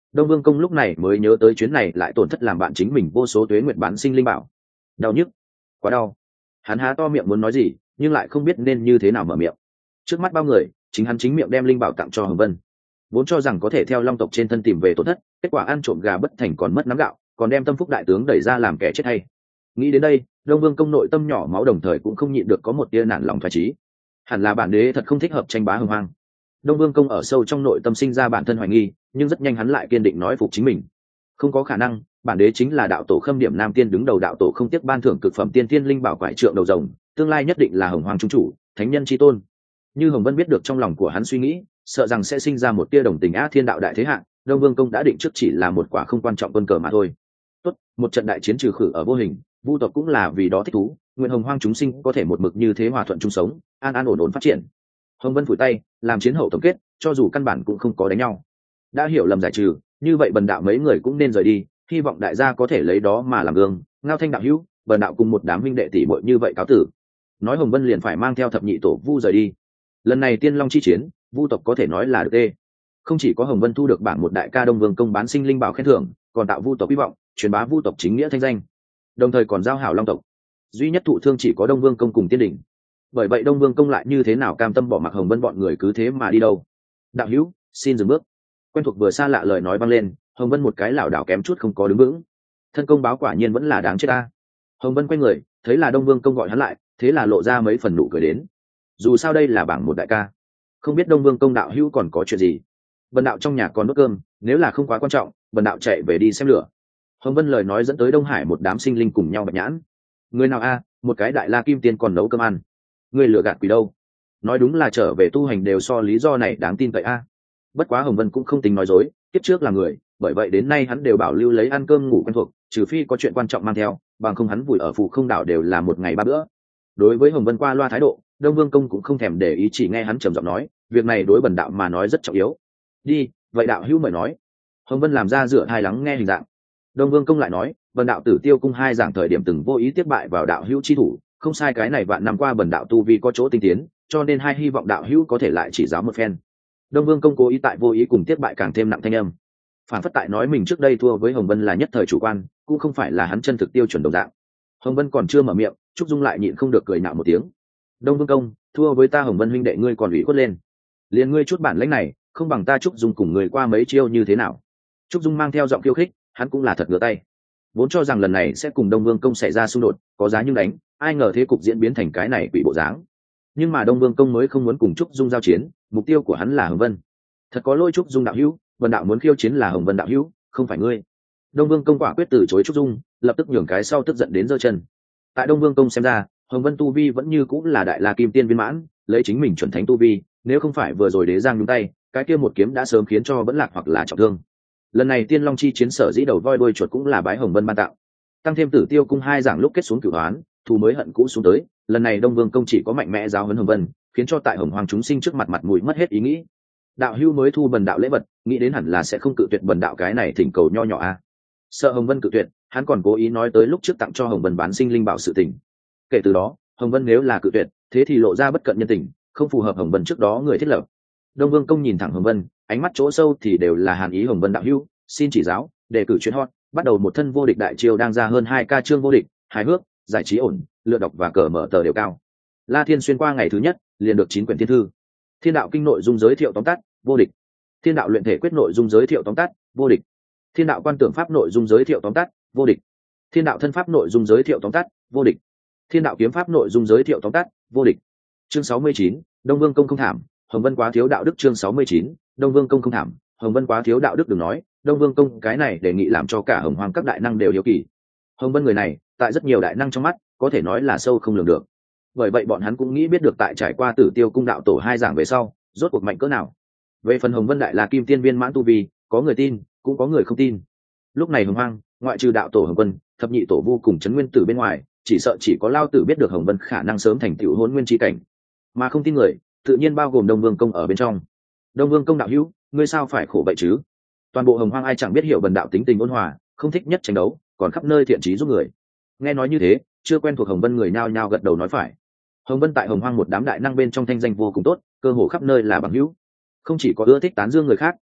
Đông Vương Công lúc này mới nhớ tới chuyến này lại tổn thất làm bạn chính mình vô số tuế nguyệt bán sinh linh bảo. Đau nhức, quá đau. Hắn há to miệng muốn nói gì, nhưng lại không biết nên như thế nào mở miệng. Trước mắt bao người, chính hắn chính miệng đem linh bảo tặng cho Hồng Vân. Vốn cho rằng có thể theo long tộc trên thân tìm về tổn thất, kết quả ăn trộm gà bất thành còn mất nắm gạo, còn đem Tâm Phúc đại tướng đẩy ra làm kẻ chết hay. Nghĩ đến đây, Đông Vương Công nội tâm nhỏ máu đồng thời cũng không nhịn được có một tia nản lòng thoái chí. Hẳn là bản đế thật không thích hợp tranh bá hồng hoang. Đông Vương Công ở sâu trong nội tâm sinh ra bản thân hoài nghi, nhưng rất nhanh hắn lại kiên định nói phục chính mình. Không có khả năng, bản đế chính là đạo tổ Khâm Điểm Nam Tiên đứng đầu đạo tổ không tiếc ban thưởng cực phẩm tiên thiên linh bảo quải trượng đầu rồng, tương lai nhất định là hồng hoang trung chủ, thánh nhân chi tôn. Như Hồng Vân biết được trong lòng của hắn suy nghĩ, sợ rằng sẽ sinh ra một tia đồng tình thiên đạo đại thế hạ, Đông Vương Công đã định trước chỉ là một quả không quan trọng quân cờ mà thôi. Tốt, một trận đại chiến trừ khử ở vô hình, vu tộc cũng là vì đó thích thú, nguyện hồng hoang chúng sinh có thể một mực như thế hòa thuận chung sống, an an ổn ổn phát triển. Hồng Vân phủi tay, làm chiến hậu tổng kết, cho dù căn bản cũng không có đánh nhau, đã hiểu lầm giải trừ, như vậy bần đạo mấy người cũng nên rời đi, hy vọng đại gia có thể lấy đó mà làm gương. Ngao Thanh đạo hữu, bần đạo cùng một đám huynh đệ tỷ muội như vậy cáo tử. Nói Hồng Vân liền phải mang theo thập nhị tổ vu rời đi. Lần này Tiên Long chi chiến, vu tộc có thể nói là được tê. Không chỉ có Hồng Vân thu được bảng một đại ca Đông Vương Công bán sinh linh bảo khen thưởng, còn tạo vu tộc hy vọng, truyền bá vu tộc chính nghĩa thanh danh, đồng thời còn giao hảo long tộc. Duy nhất thụ thương chỉ có Đông Vương Công cùng Tiên Đỉnh. Bởi vậy Đông Vương Công lại như thế nào cam tâm bỏ mặc Hồng Vân bọn người cứ thế mà đi đâu? Đạo hữu, xin dừng bước. Quen thuộc vừa xa lạ lời nói vang lên, Hồng Vân một cái lảo đảo kém chút không có đứng vững. Thân công báo quả nhiên vẫn là đáng chết ta. Hồng Vân quay người, thấy là Đông Vương Công gọi hắn lại, thế là lộ ra mấy phần nụ cười đến. Dù sao đây là bảng một đại ca, không biết Đông Vương Công đạo hữu còn có chuyện gì. Bần đạo trong nhà còn nốt cơm, nếu là không quá quan trọng, bần đạo chạy về đi xem lửa. Hồng Vân lời nói dẫn tới Đông Hải một đám sinh linh cùng nhau bạch nhãn. Người nào a, một cái đại la kim tiên còn nấu cơm ăn. Người lừa gạt quỷ đâu? Nói đúng là trở về tu hành đều so lý do này đáng tin cậy a. Bất quá Hồng Vân cũng không tính nói dối, tiếp trước là người, bởi vậy đến nay hắn đều bảo lưu lấy ăn cơm ngủ quen thuộc, trừ phi có chuyện quan trọng mang theo, bằng không hắn vùi ở Phù Không đảo đều là một ngày ba bữa. Đối với Hồng Vân qua loa thái độ, Đông Vương Công cũng không thèm để ý, chỉ nghe hắn trầm giọng nói, việc này đối bần đạo mà nói rất trọng yếu. Đi, vậy đạo hữu mời nói. Hồng Vân làm ra dựa hai lắng nghe hình dạng. Đông Vương Công lại nói, bần đạo Tử Tiêu cung hai giảng thời điểm từng vô ý tiếp bại vào đạo hữu chi thủ, không sai, cái này vạn năm qua bần đạo tu vi có chỗ tinh tiến, cho nên hai hy vọng đạo hữu có thể lại chỉ giáo một phen. Đông Vương Công cố ý tại vô ý cùng tiếp bại càng thêm nặng thanh âm, phản phất tại nói mình trước đây thua với Hồng Vân là nhất thời chủ quan, cũng không phải là hắn chân thực tiêu chuẩn đồng dạng. Hồng Vân còn chưa mở miệng, Trúc Dung lại nhịn không được cười nạo một tiếng. Đông Vương Công, thua với ta Hồng Vân huynh đệ ngươi còn ủy khuất lên, liền ngươi chút bản lĩnh này, không bằng ta Trúc Dung cùng người qua mấy chiêu như thế nào? Trúc Dung mang theo giọng khiêu khích, hắn cũng là thật ngửa tay. Vốn cho rằng lần này sẽ cùng Đông Vương Công xảy ra xung đột, có giá nhưng đánh, ai ngờ thế cục diễn biến thành cái này bị bộ dáng. Nhưng mà Đông Vương Công mới không muốn cùng Trúc Dung giao chiến, mục tiêu của hắn là Hồng Vân. Thật có lỗi Trúc Dung đạo hữu, Vân đạo muốn khiêu chiến là Hồng Vân đạo hữu, không phải ngươi. Đông Vương Công quả quyết từ chối Trúc Dung, lập tức nhường cái sau tức giận đến giơ chân. Tại Đông Vương Công xem ra, Hồng Vân tu vi vẫn như cũng là đại la kim tiên viên mãn, lấy chính mình chuẩn thánh tu vi, nếu không phải vừa rồi đế giang nhúng tay, cái kia một kiếm đã sớm khiến cho vẫn lạc hoặc là trọng thương. Lần này Tiên Long chi chiến sở dĩ đầu voi đuôi chuột cũng là bái Hồng Vân ban tạo, tăng thêm Tử Tiêu cung hai giảng lúc kết xuống cửu đoán, thù mới hận cũ xuống tới, lần này Đông Vương Công chỉ có mạnh mẽ giáo huấn Hồng Vân, khiến cho tại Hồng Hoàng chúng sinh trước mặt mặt mũi mất hết ý nghĩ. Đạo hưu mới thu bần đạo lễ vật, nghĩ đến hẳn là sẽ không cự tuyệt bần đạo cái này thỉnh cầu nho nhỏ a. Sợ Hồng Vân cự tuyệt, hắn còn cố ý nói tới lúc trước tặng cho Hồng Vân bán sinh linh bảo sự tình. Kể từ đó, Hồng Vân nếu là cự tuyệt, thế thì lộ ra bất cận nhân tình, không phù hợp Hồng Vân trước đó người thiết lập. Đông Vương Công nhìn thẳng Hồng Vân, ánh mắt chỗ sâu thì đều là hàn ý. Hồng Vân đạo hưu, xin chỉ giáo, đề cử chuyên hot, bắt đầu một thân vô địch đại chiêu đang ra hơn 2K chương vô địch, hài hước, giải trí ổn, lựa đọc và cờ mở tờ đều cao. La Thiên xuyên qua ngày thứ nhất, liền được 9 quyển thiên thư. Thiên đạo kinh nội dung giới thiệu tóm tắt, vô địch. Thiên đạo luyện thể quyết nội dung giới thiệu tóm tắt, vô địch. Thiên đạo quan tưởng pháp nội dung giới thiệu tóm tắt, vô địch. Thiên đạo thân pháp nội dung giới thiệu tóm tắt, vô địch. Thiên đạo kiếm pháp nội dung giới thiệu tóm tắt, vô địch. Chương 69, Đông Vương Công không thảm, Hồng Vân quá thiếu đạo đức. Chương 69, Đông Vương Công không thảm, Hồng Vân quá thiếu đạo đức. Đừng nói, Đông Vương Công cái này đề nghị làm cho cả Hồng Hoang các đại năng đều hiếu kỳ. Hồng Vân người này, tại rất nhiều đại năng trong mắt, có thể nói là sâu không lường được. Bởi vậy bọn hắn cũng nghĩ biết được tại trải qua Tử Tiêu cung đạo tổ hai giảng về sau, rốt cuộc mạnh cỡ nào. Về phần Hồng Vân đại là kim tiên viên mãn tu vi, có người tin, cũng có người không tin. Lúc này Hồng Hoang, ngoại trừ đạo tổ Hồng Vân, thập nhị tổ vu cùng Trấn Nguyên Tử bên ngoài, chỉ sợ chỉ có Lao Tử biết được Hồng Vân khả năng sớm thành tựu Hỗn Nguyên chi cảnh, mà không tin người, tự nhiên bao gồm Đông Vương Công ở bên trong. Đông Vương Công đạo hữu, ngươi sao phải khổ vậy chứ? Toàn bộ Hồng Hoang ai chẳng biết hiểu bần đạo tính tình ôn hòa, không thích nhất tranh đấu, còn khắp nơi thiện trí giúp người. Nghe nói như thế, chưa quen thuộc Hồng Vân người nhao nhao gật đầu nói phải. Hồng Vân tại Hồng Hoang một đám đại năng bên trong thanh danh vô cùng tốt, cơ hồ khắp nơi là bằng hữu. Không chỉ có ưa thích tán dương người khác,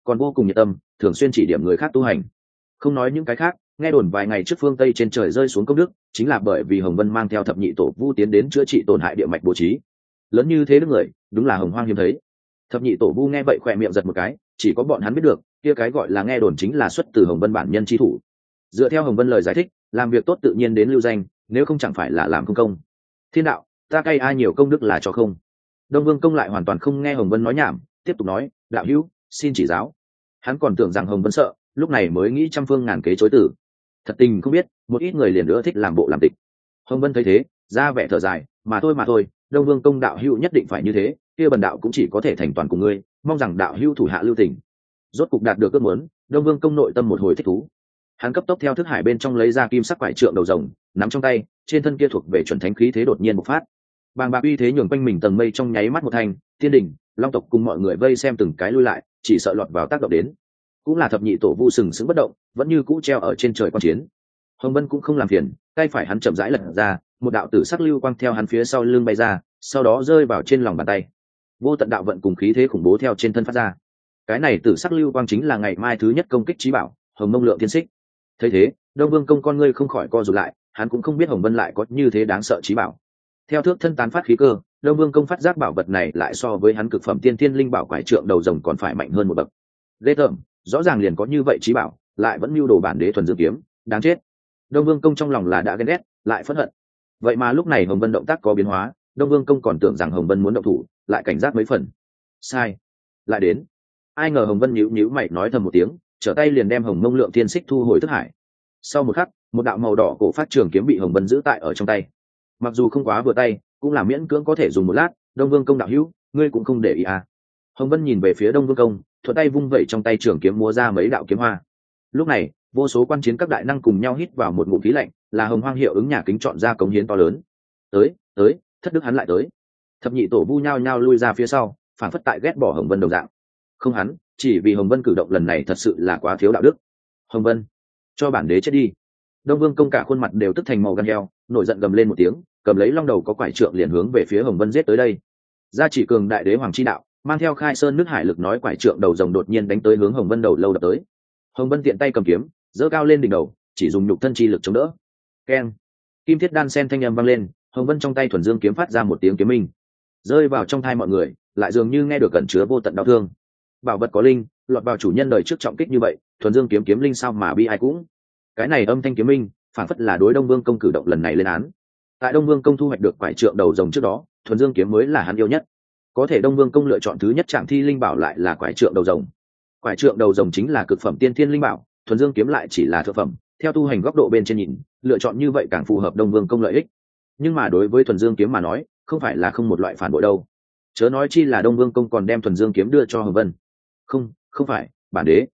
còn vô cùng nhiệt tâm, thường xuyên chỉ điểm người khác tu hành. Không nói những cái khác, nghe đồn vài ngày trước phương Tây trên trời rơi xuống công đức, chính là bởi vì Hồng Vân mang theo thập nhị tổ vu tiến đến chữa trị tổn hại địa mạch bố trí. Lớn như thế đức người, đúng là hồng hoang hiếm thấy. Thập nhị tổ vu nghe vậy khỏe miệng giật một cái, chỉ có bọn hắn biết được, kia cái gọi là nghe đồn chính là xuất từ Hồng Vân bản nhân chi thủ. Dựa theo Hồng Vân lời giải thích, làm việc tốt tự nhiên đến lưu danh, nếu không chẳng phải là làm không công. Thiên đạo, ta cay ai nhiều công đức là cho không. Đông Vương Công lại hoàn toàn không nghe Hồng Vân nói nhảm, tiếp tục nói, đạo hữu, xin chỉ giáo. Hắn còn tưởng rằng Hồng Vân sợ, lúc này mới nghĩ trăm phương ngàn kế chối từ. Thật tình không biết, một ít người liền nữa thích làm bộ làm tịch. Hồng Vân thấy thế, ra vẻ thở dài, mà thôi, Đông Vương Công đạo hữu nhất định phải như thế, kia bần đạo cũng chỉ có thể thành toàn cùng ngươi, mong rằng đạo hữu thủ hạ lưu tình. Rốt cục đạt được ước muốn, Đông Vương Công nội tâm một hồi thích thú. Hắn cấp tốc theo thức hải bên trong lấy ra kim sắc quải trượng đầu rồng, nắm trong tay, trên thân kia thuộc về chuẩn thánh khí thế đột nhiên bộc phát. Bàng bạc uy thế nhường quanh mình tầng mây trong nháy mắt một thành, thiên đình, long tộc cùng mọi người vây xem từng cái lui lại, chỉ sợ lọt vào tác động đến. Cũng là thập nhị tổ vu sừng sững bất động, vẫn như cũ treo ở trên trời quan chiến. Hồng Vân cũng không làm phiền, tay phải hắn chậm rãi lật ra, một đạo tử sắc lưu quang theo hắn phía sau lưng bay ra, sau đó rơi vào trên lòng bàn tay. Vô tận đạo vận cùng khí thế khủng bố theo trên thân phát ra. Cái này tử sắc lưu quang chính là ngày mai thứ nhất công kích chí bảo, Hồng Mông Lượng Thiên Xích. Thấy thế, Đông Vương Công con ngươi không khỏi co rụt lại, hắn cũng không biết Hồng Vân lại có như thế đáng sợ chí bảo. Theo thước thân tán phát khí cơ, Đông Vương Công phát giác bảo vật này lại so với hắn cực phẩm tiên thiên linh bảo quải trượng đầu rồng còn phải mạnh hơn một bậc. Ghê tởm, rõ ràng liền có như vậy chí bảo, lại vẫn mưu đồ bản đế thuần dương kiếm, đáng chết. Đông Vương Công trong lòng là đã ghen ghét, lại phẫn hận. Vậy mà lúc này Hồng Vân động tác có biến hóa, Đông Vương Công còn tưởng rằng Hồng Vân muốn động thủ, lại cảnh giác mấy phần. Sai, lại đến. Ai ngờ Hồng Vân nhíu mày nói thầm một tiếng, trở tay liền đem Hồng Mông Lượng Thiên Xích thu hồi thức hải. Sau một khắc, một đạo màu đỏ cổ phát trường kiếm bị Hồng Vân giữ tại ở trong tay. Mặc dù không quá vừa tay, cũng là miễn cưỡng có thể dùng một lát. Đông Vương Công đạo hữu, ngươi cũng không để ý à? Hồng Vân nhìn về phía Đông Vương Công, thuận tay vung vẩy trong tay trường kiếm múa ra mấy đạo kiếm hoa. Lúc này, vô số quan chiến các đại năng cùng nhau hít vào một ngụm khí lạnh, là Hồng Hoang hiệu ứng nhà kính chọn ra cống hiến to lớn. Tới, thất đức hắn lại tới. Thập nhị tổ vu nhao nhao lui ra phía sau, phản phất tại ghét bỏ Hồng Vân đồng dạng. Không hắn, chỉ vì Hồng Vân cử động lần này thật sự là quá thiếu đạo đức. Hồng Vân, cho bản đế chết đi. Đông Vương Công cả khuôn mặt đều tức thành màu gan heo, nổi giận gầm lên một tiếng, cầm lấy long đầu có quải trượng liền hướng về phía Hồng Vân giết tới đây. Gia chỉ cường đại đế hoàng chi đạo, mang theo khai sơn nước hải lực nói quải trượng đầu rồng đột nhiên đánh tới hướng Hồng Vân đầu lâu đập tới. Hồng Vân tiện tay cầm kiếm, giơ cao lên đỉnh đầu, chỉ dùng nhục thân chi lực chống đỡ. Keng, kim thiết đan sen thanh âm vang lên, Hồng Vân trong tay thuần dương kiếm phát ra một tiếng kiếm minh, rơi vào trong thai mọi người, lại dường như nghe được cẩn chứa vô tận đau thương. Bảo vật có linh, lọt vào chủ nhân đời trước trọng kích như vậy, thuần dương kiếm kiếm linh sao mà bi ai cũng. Cái này âm thanh kiếm minh, phản phất là đối Đông Vương Công cử động lần này lên án. Tại Đông Vương Công thu hoạch được quải trượng đầu rồng trước đó, thuần dương kiếm mới là hắn yêu nhất. Có thể Đông Vương Công lựa chọn thứ nhất trạng thi linh bảo lại là quải trượng đầu rồng. Quải trượng đầu rồng chính là cực phẩm tiên thiên linh bảo, thuần dương kiếm lại chỉ là thượng phẩm. Theo tu hành góc độ bên trên nhìn, lựa chọn như vậy càng phù hợp Đông Vương Công lợi ích. Nhưng mà đối với thuần dương kiếm mà nói, không phải là không một loại phản bội đâu. Chớ nói chi là Đông Vương Công còn đem thuần dương kiếm đưa cho Hồng Vân. Không phải, bản đế,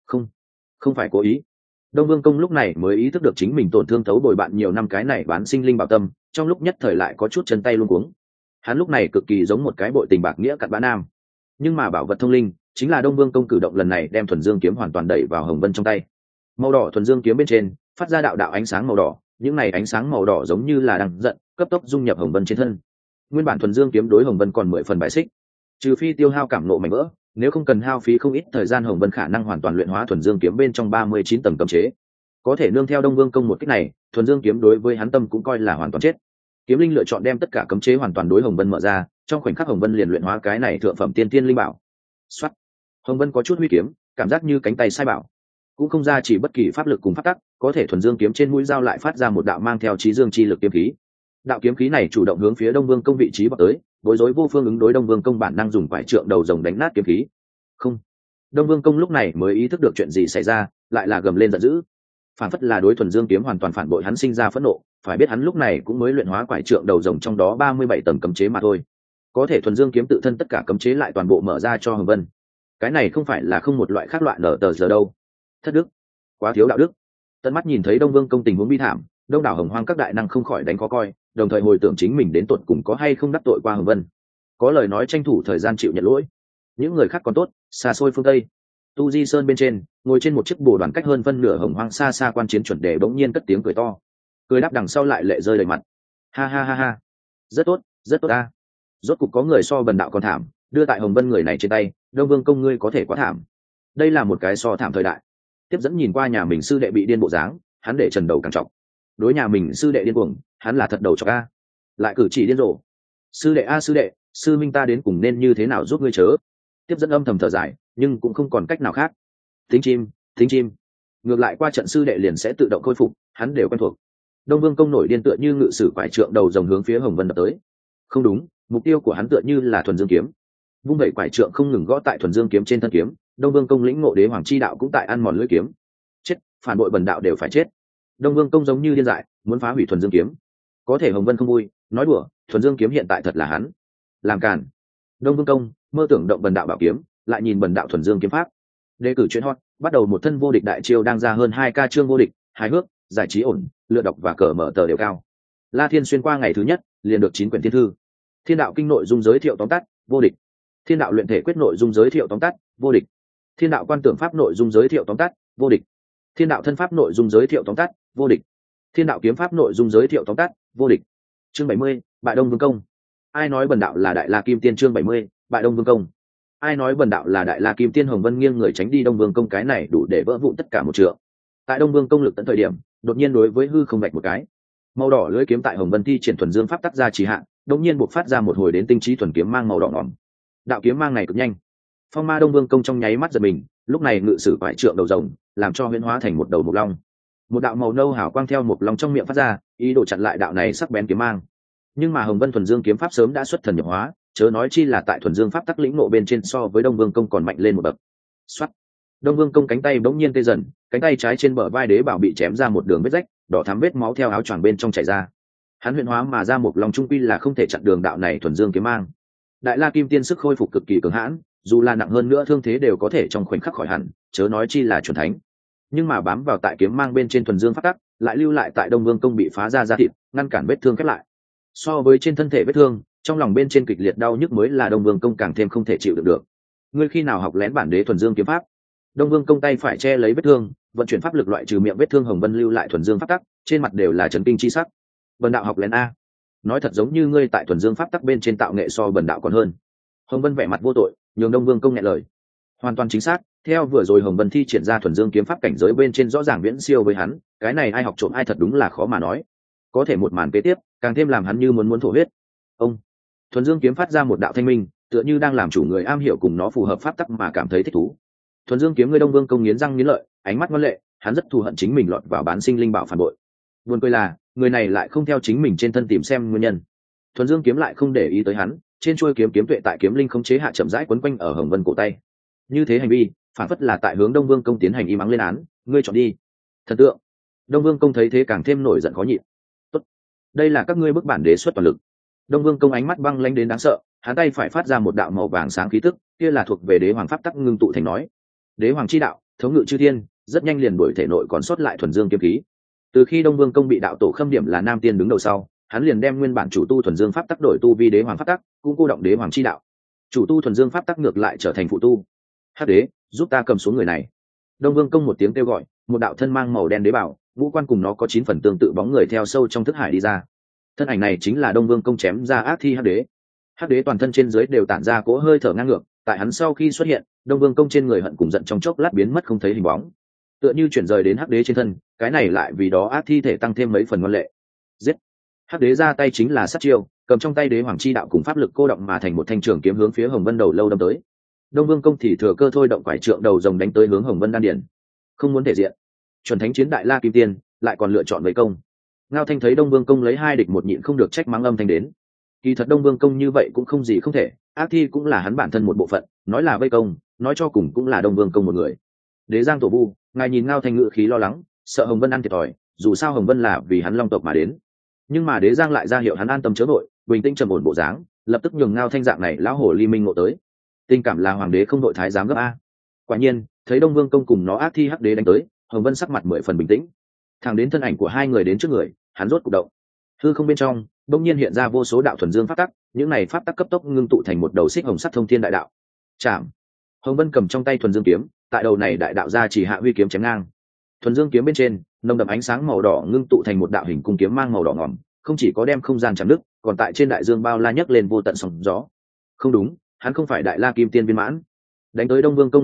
không phải cố ý. Đông Vương Công lúc này mới ý thức được chính mình tổn thương thấu bồi bạn nhiều năm cái này bán sinh linh bảo tâm, trong lúc nhất thời lại có chút chân tay luống cuống. Hắn lúc này cực kỳ giống một cái bội tình bạc nghĩa cặn bã nam. Nhưng mà bảo vật thông linh, chính là Đông Vương Công cử động lần này đem thuần dương kiếm hoàn toàn đẩy vào Hồng Vân trong tay. Màu đỏ thuần dương kiếm bên trên phát ra đạo đạo ánh sáng màu đỏ, những này ánh sáng màu đỏ giống như là đang giận, cấp tốc dung nhập Hồng Vân trên thân. Nguyên bản thuần dương kiếm đối Hồng Vân còn 10 phần bài xích, trừ phi tiêu hao cảm nộ mảnh vỡ, nếu không cần hao phí không ít thời gian, Hồng Vân khả năng hoàn toàn luyện hóa thuần dương kiếm bên trong 39 tầng cấm chế. Có thể nương theo Đông Vương Công một cách này, thuần dương kiếm đối với hắn tâm cũng coi là hoàn toàn chết. Kiếm linh lựa chọn đem tất cả cấm chế hoàn toàn đối Hồng Vân mở ra, trong khoảnh khắc Hồng Vân liền luyện hóa cái này thượng phẩm tiên tiên linh bảo. Soát. Hồng Vân có chút huy kiếm, cảm giác như cánh tay sai bảo, cũng không ra chỉ bất kỳ pháp lực cùng pháp tắc, có thể thuần dương kiếm trên mũi dao lại phát ra một đạo mang theo chí dương chi lực kiếm khí. Đạo kiếm khí này chủ động hướng phía Đông Vương Công vị trí vọt tới, bối rối vô phương ứng đối. Đông Vương Công bản năng dùng quải trượng đầu rồng đánh nát kiếm khí. Không. Đông Vương Công lúc này mới ý thức được chuyện gì xảy ra, lại là gầm lên giận dữ. Phản phất là đối thuần dương kiếm hoàn toàn phản bội, hắn sinh ra phẫn nộ, phải biết hắn lúc này cũng mới luyện hóa quải trượng đầu rồng trong đó 37 tầng cấm chế mà thôi. Có thể thuần dương kiếm tự thân tất cả cấm chế lại toàn bộ mở ra cho Hồng Vân. Cái này không phải là không một loại khác loại nở tờ giờ đâu. Thất đức, quá thiếu đạo đức. Tận mắt nhìn thấy Đông Vương Công tình huống bi thảm, đông đảo Hồng Hoang các đại năng không khỏi đánh khó coi, đồng thời hồi tưởng chính mình đến tột cùng có hay không đắc tội qua Hồng Vân. Có lời nói tranh thủ thời gian chịu nhận lỗi. Những người khác còn tốt, xa xôi phương Tây, Tu Di Sơn bên trên, ngồi trên một chiếc bồ đoàn cách hơn phân nửa Hồng Hoang xa xa quan chiến chuẩn đề bỗng nhiên cất tiếng cười to. Cười đáp đằng sau lại lệ rơi đầy mặt. Ha ha ha ha. Rất tốt ta. Rốt cục có người so bần đạo còn thảm, đưa tại Hồng Vân người này trên tay, Đông Vương Công ngươi có thể quá thảm. đây là một cái so thảm thời đại. Tiếp dẫn nhìn qua nhà mình sư đệ bị điên bộ dáng, hắn để trần đầu càng trọng. Đối nhà mình sư đệ điên cuồng, hắn là thật đầu chọc a. Lại cử chỉ điên rồ. Sư đệ a sư đệ, sư minh ta đến cùng nên như thế nào giúp ngươi chớ. Tiếp dẫn âm thầm thở dài, nhưng cũng không còn cách nào khác. Thính chim. Ngược lại qua trận sư đệ liền sẽ tự động khôi phục, hắn đều quen thuộc. Đông Vương công nổi điên tựa như ngự sử quải trượng đầu rồng hướng phía Hồng Vân đập tới. Không đúng, mục tiêu của hắn tựa như là thuần dương kiếm. Vung vẩy quải trượng không ngừng gõ tại thuần dương kiếm trên thân kiếm, Đông Vương công lĩnh ngộ đế hoàng chi đạo cũng tại ăn mòn lưỡi kiếm. Chết, phản bội bần đạo đều phải chết. Đông Vương công giống như điên dại, muốn phá hủy thuần dương kiếm. Có thể Hồng Vân không vui, nói đùa, thuần dương kiếm hiện tại thật là hắn. Làm càn. Đông Vương công, mơ tưởng động bần đạo bảo kiếm, lại nhìn bần đạo thuần dương kiếm pháp. Đề cử chuyện hot, bắt đầu một thân vô địch đại chiêu đang ra hơn 2K chương vô địch, hài hước, giải trí ổn, lựa đọc và cờ mở tờ đều cao. La Thiên xuyên qua ngày thứ nhất, liền được 9 quyển thiên thư. Thiên đạo kinh nội dung giới thiệu tóm tắt, vô địch. Thiên đạo luyện thể quyết nội dung giới thiệu tóm tắt, vô địch. Thiên đạo quan tưởng pháp nội dung giới thiệu tóm tắt, vô địch. Thiên đạo thân pháp nội dung giới thiệu tóm tắt, vô địch. Thiên đạo kiếm pháp nội dung giới thiệu tóm tắt, vô địch. Chương 70, bại Đông Vương công. Ai nói bần đạo là đại La Kim Tiên chương 70, bại Đông Vương công. Ai nói bần đạo là đại La Kim Tiên Hồng Vân nghiêng người tránh đi Đông Vương công cái này đủ để vỡ vụn tất cả một trượng. Tại Đông Vương công lực tận thời điểm, đột nhiên đối với hư không vạch một cái. Màu đỏ lưỡi kiếm tại Hồng Vân thi triển thuần dương pháp tắc ra trì hạn, đột nhiên bộc phát ra một hồi đến tinh trí thuần kiếm mang màu đỏ ngòm. Đạo kiếm mang này cực nhanh. Phong ma Đông Vương công trong nháy mắt giật mình, lúc này ngự sử quải trượng đầu rồng, làm cho huyễn hóa thành một đầu mộc long. Một đạo màu nâu hào quang theo mộc long trong miệng phát ra, ý đồ chặn lại đạo này sắc bén kiếm mang. Nhưng mà Hồng Vân thuần dương kiếm pháp sớm đã xuất thần nhập hóa, chớ nói chi là tại thuần dương pháp tắc lĩnh ngộ bên trên so với Đông Vương công còn mạnh lên một bậc. Soát. Đông Vương công cánh tay bỗng nhiên tê dần, cánh tay trái trên bờ vai đế bảo bị chém ra một đường vết rách, đỏ thắm vết máu theo áo choàng bên trong chảy ra. Hắn huyền hóa mà ra một lòng trung quy là không thể chặn đường đạo này thuần dương kiếm mang. Đại La Kim Tiên sức khôi phục cực kỳ cường hãn, dù là nặng hơn nữa thương thế đều có thể trong khoảnh khắc khỏi hẳn, chớ nói chi là chuẩn thánh. Nhưng mà bám vào tại kiếm mang bên trên thuần dương pháp tắc, lại lưu lại tại Đông Vương công bị phá ra da thịt, ngăn cản vết thương khép lại. So với trên thân thể vết thương, trong lòng bên trên kịch liệt đau nhức mới là Đông Vương công càng thêm không thể chịu được được. Ngươi khi nào học lén bản đế thuần dương kiếm pháp? Đông Vương công tay phải che lấy vết thương, vận chuyển pháp lực loại trừ miệng vết thương. Hồng Vân lưu lại thuần dương pháp tắc, trên mặt đều là chấn kinh chi sắc. Bần đạo học lén a? Nói thật giống như ngươi tại thuần dương pháp tắc bên trên tạo nghệ so bần đạo còn hơn. Hồng Vân vẻ mặt vô tội, nhường Đông Vương công nhẹ lời. Hoàn toàn chính xác, theo vừa rồi Hồng Vân thi triển ra thuần dương kiếm pháp cảnh giới bên trên rõ ràng viễn siêu với hắn, cái này ai học trộm ai thật đúng là khó mà nói. Có thể một màn kế tiếp, càng thêm làm hắn như muốn thổ huyết. Ông thuần dương kiếm phát ra một đạo thanh minh, tựa như đang làm chủ người am hiểu cùng nó phù hợp pháp tắc mà cảm thấy thích thú. Thuần dương kiếm người Đông Vương công nghiến răng nghiến lợi, ánh mắt ngoan lệ, hắn rất thù hận chính mình lọt vào bán sinh linh bảo phản bội. Buồn cười là người này lại không theo chính mình trên thân tìm xem nguyên nhân. Thuần dương kiếm lại không để ý tới hắn, trên chuôi kiếm kiếm tuệ tại kiếm linh khống chế hạ chậm rãi quấn quanh ở Hồng Vân cổ tay. Như thế hành vi phản phất là tại hướng Đông Vương công tiến hành im ắng lên án, ngươi chọn đi. Thần tượng. Đông Vương công thấy thế càng thêm nổi giận khó nhịn. Tốt, đây là các ngươi bức bản đế xuất toàn lực. Đông Vương công ánh mắt băng lãnh đến đáng sợ, hắn tay phải phát ra một đạo màu vàng sáng khí tức, kia là thuộc về đế hoàng pháp tắc ngưng tụ thành nói. Đế hoàng chi đạo, thống ngự chư thiên, rất nhanh liền đuổi thể nội còn sót lại thuần dương kiếm khí. Từ khi Đông Vương công bị đạo tổ khâm điểm là nam tiên đứng đầu sau, hắn liền đem nguyên bản chủ tu thuần dương pháp tắc đổi tu vi đế hoàng pháp tắc, cũng cô động đế hoàng chi đạo. Chủ tu thuần dương pháp tắc ngược lại trở thành phụ tu. Hắc đế, giúp ta cầm xuống người này. Đông Vương công một tiếng kêu gọi, một đạo thân mang màu đen đế bảo, ngũ quan cùng nó có 9 phần tương tự bóng người theo sâu trong thức hải đi ra. Thân ảnh này chính là Đông Vương công chém ra ác thi Hắc đế. Hắc đế toàn thân trên dưới đều tản ra cỗ hơi thở ngang ngược, tại hắn sau khi xuất hiện, Đông Vương công trên người hận cùng giận trong chốc lát biến mất không thấy hình bóng, tựa như chuyển rời đến Hắc đế trên thân, cái này lại vì đó ác thi thể tăng thêm mấy phần ngoan lệ. Giết! Hắc đế ra tay chính là sát chiêu, cầm trong tay đế hoàng chi đạo cùng pháp lực cô động mà thành một thanh trường kiếm hướng phía Hồng Vân đầu lâu đâm tới. Đông Vương công thì thừa cơ thôi động quải trượng đầu rồng đánh tới hướng Hồng Vân đan điển. Không muốn thể diện, chuẩn thánh chiến đại La Kim Tiên lại còn lựa chọn vây công. Ngao Thanh thấy Đông Vương công lấy 2 địch 1 nhịn không được trách mắng âm thanh đến. Kỳ thật Đông Vương công như vậy cũng không gì không thể, ác thi cũng là hắn bản thân một bộ phận, nói là vây công, nói cho cùng cũng là Đông Vương công một người. Đế Giang tổ vu, ngài nhìn Ngao Thanh ngự khí lo lắng, sợ Hồng Vân ăn thiệt thòi, dù sao Hồng Vân là vì hắn Long tộc mà đến. Nhưng mà Đế Giang lại ra hiệu hắn an tâm chớ vội, bình tĩnh trầm ổn bộ dáng, lập tức nhường Ngao Thanh dạng này lão hổ ly minh ngộ tới. Tình cảm là hoàng đế không đội thái giám gấp a. Quả nhiên, thấy Đông Vương công cùng nó ác thi Hắc đế đánh tới, Hồng Vân sắc mặt 10 phần bình tĩnh. Thẳng đến thân ảnh của hai người đến trước người, hắn rốt cục động. Hư không bên trong, đông nhiên hiện ra vô số đạo thuần dương pháp tắc, những này pháp tắc cấp tốc ngưng tụ thành một đầu xích hồng sắc thông thiên đại đạo. Chạm. Hồng Vân cầm trong tay thuần dương kiếm, tại đầu này đại đạo ra chỉ hạ huy kiếm chém ngang. Thuần dương kiếm bên trên, nồng đậm ánh sáng màu đỏ ngưng tụ thành một đạo hình cung kiếm mang màu đỏ ngòm, không chỉ có đem không gian chạm đứt, còn tại trên đại dương bao la nhấc lên vô tận sóng gió. Không đúng, hắn không phải đại La Kim Tiên viên mãn. Đánh tới Đông Vương công ngẩng đầu,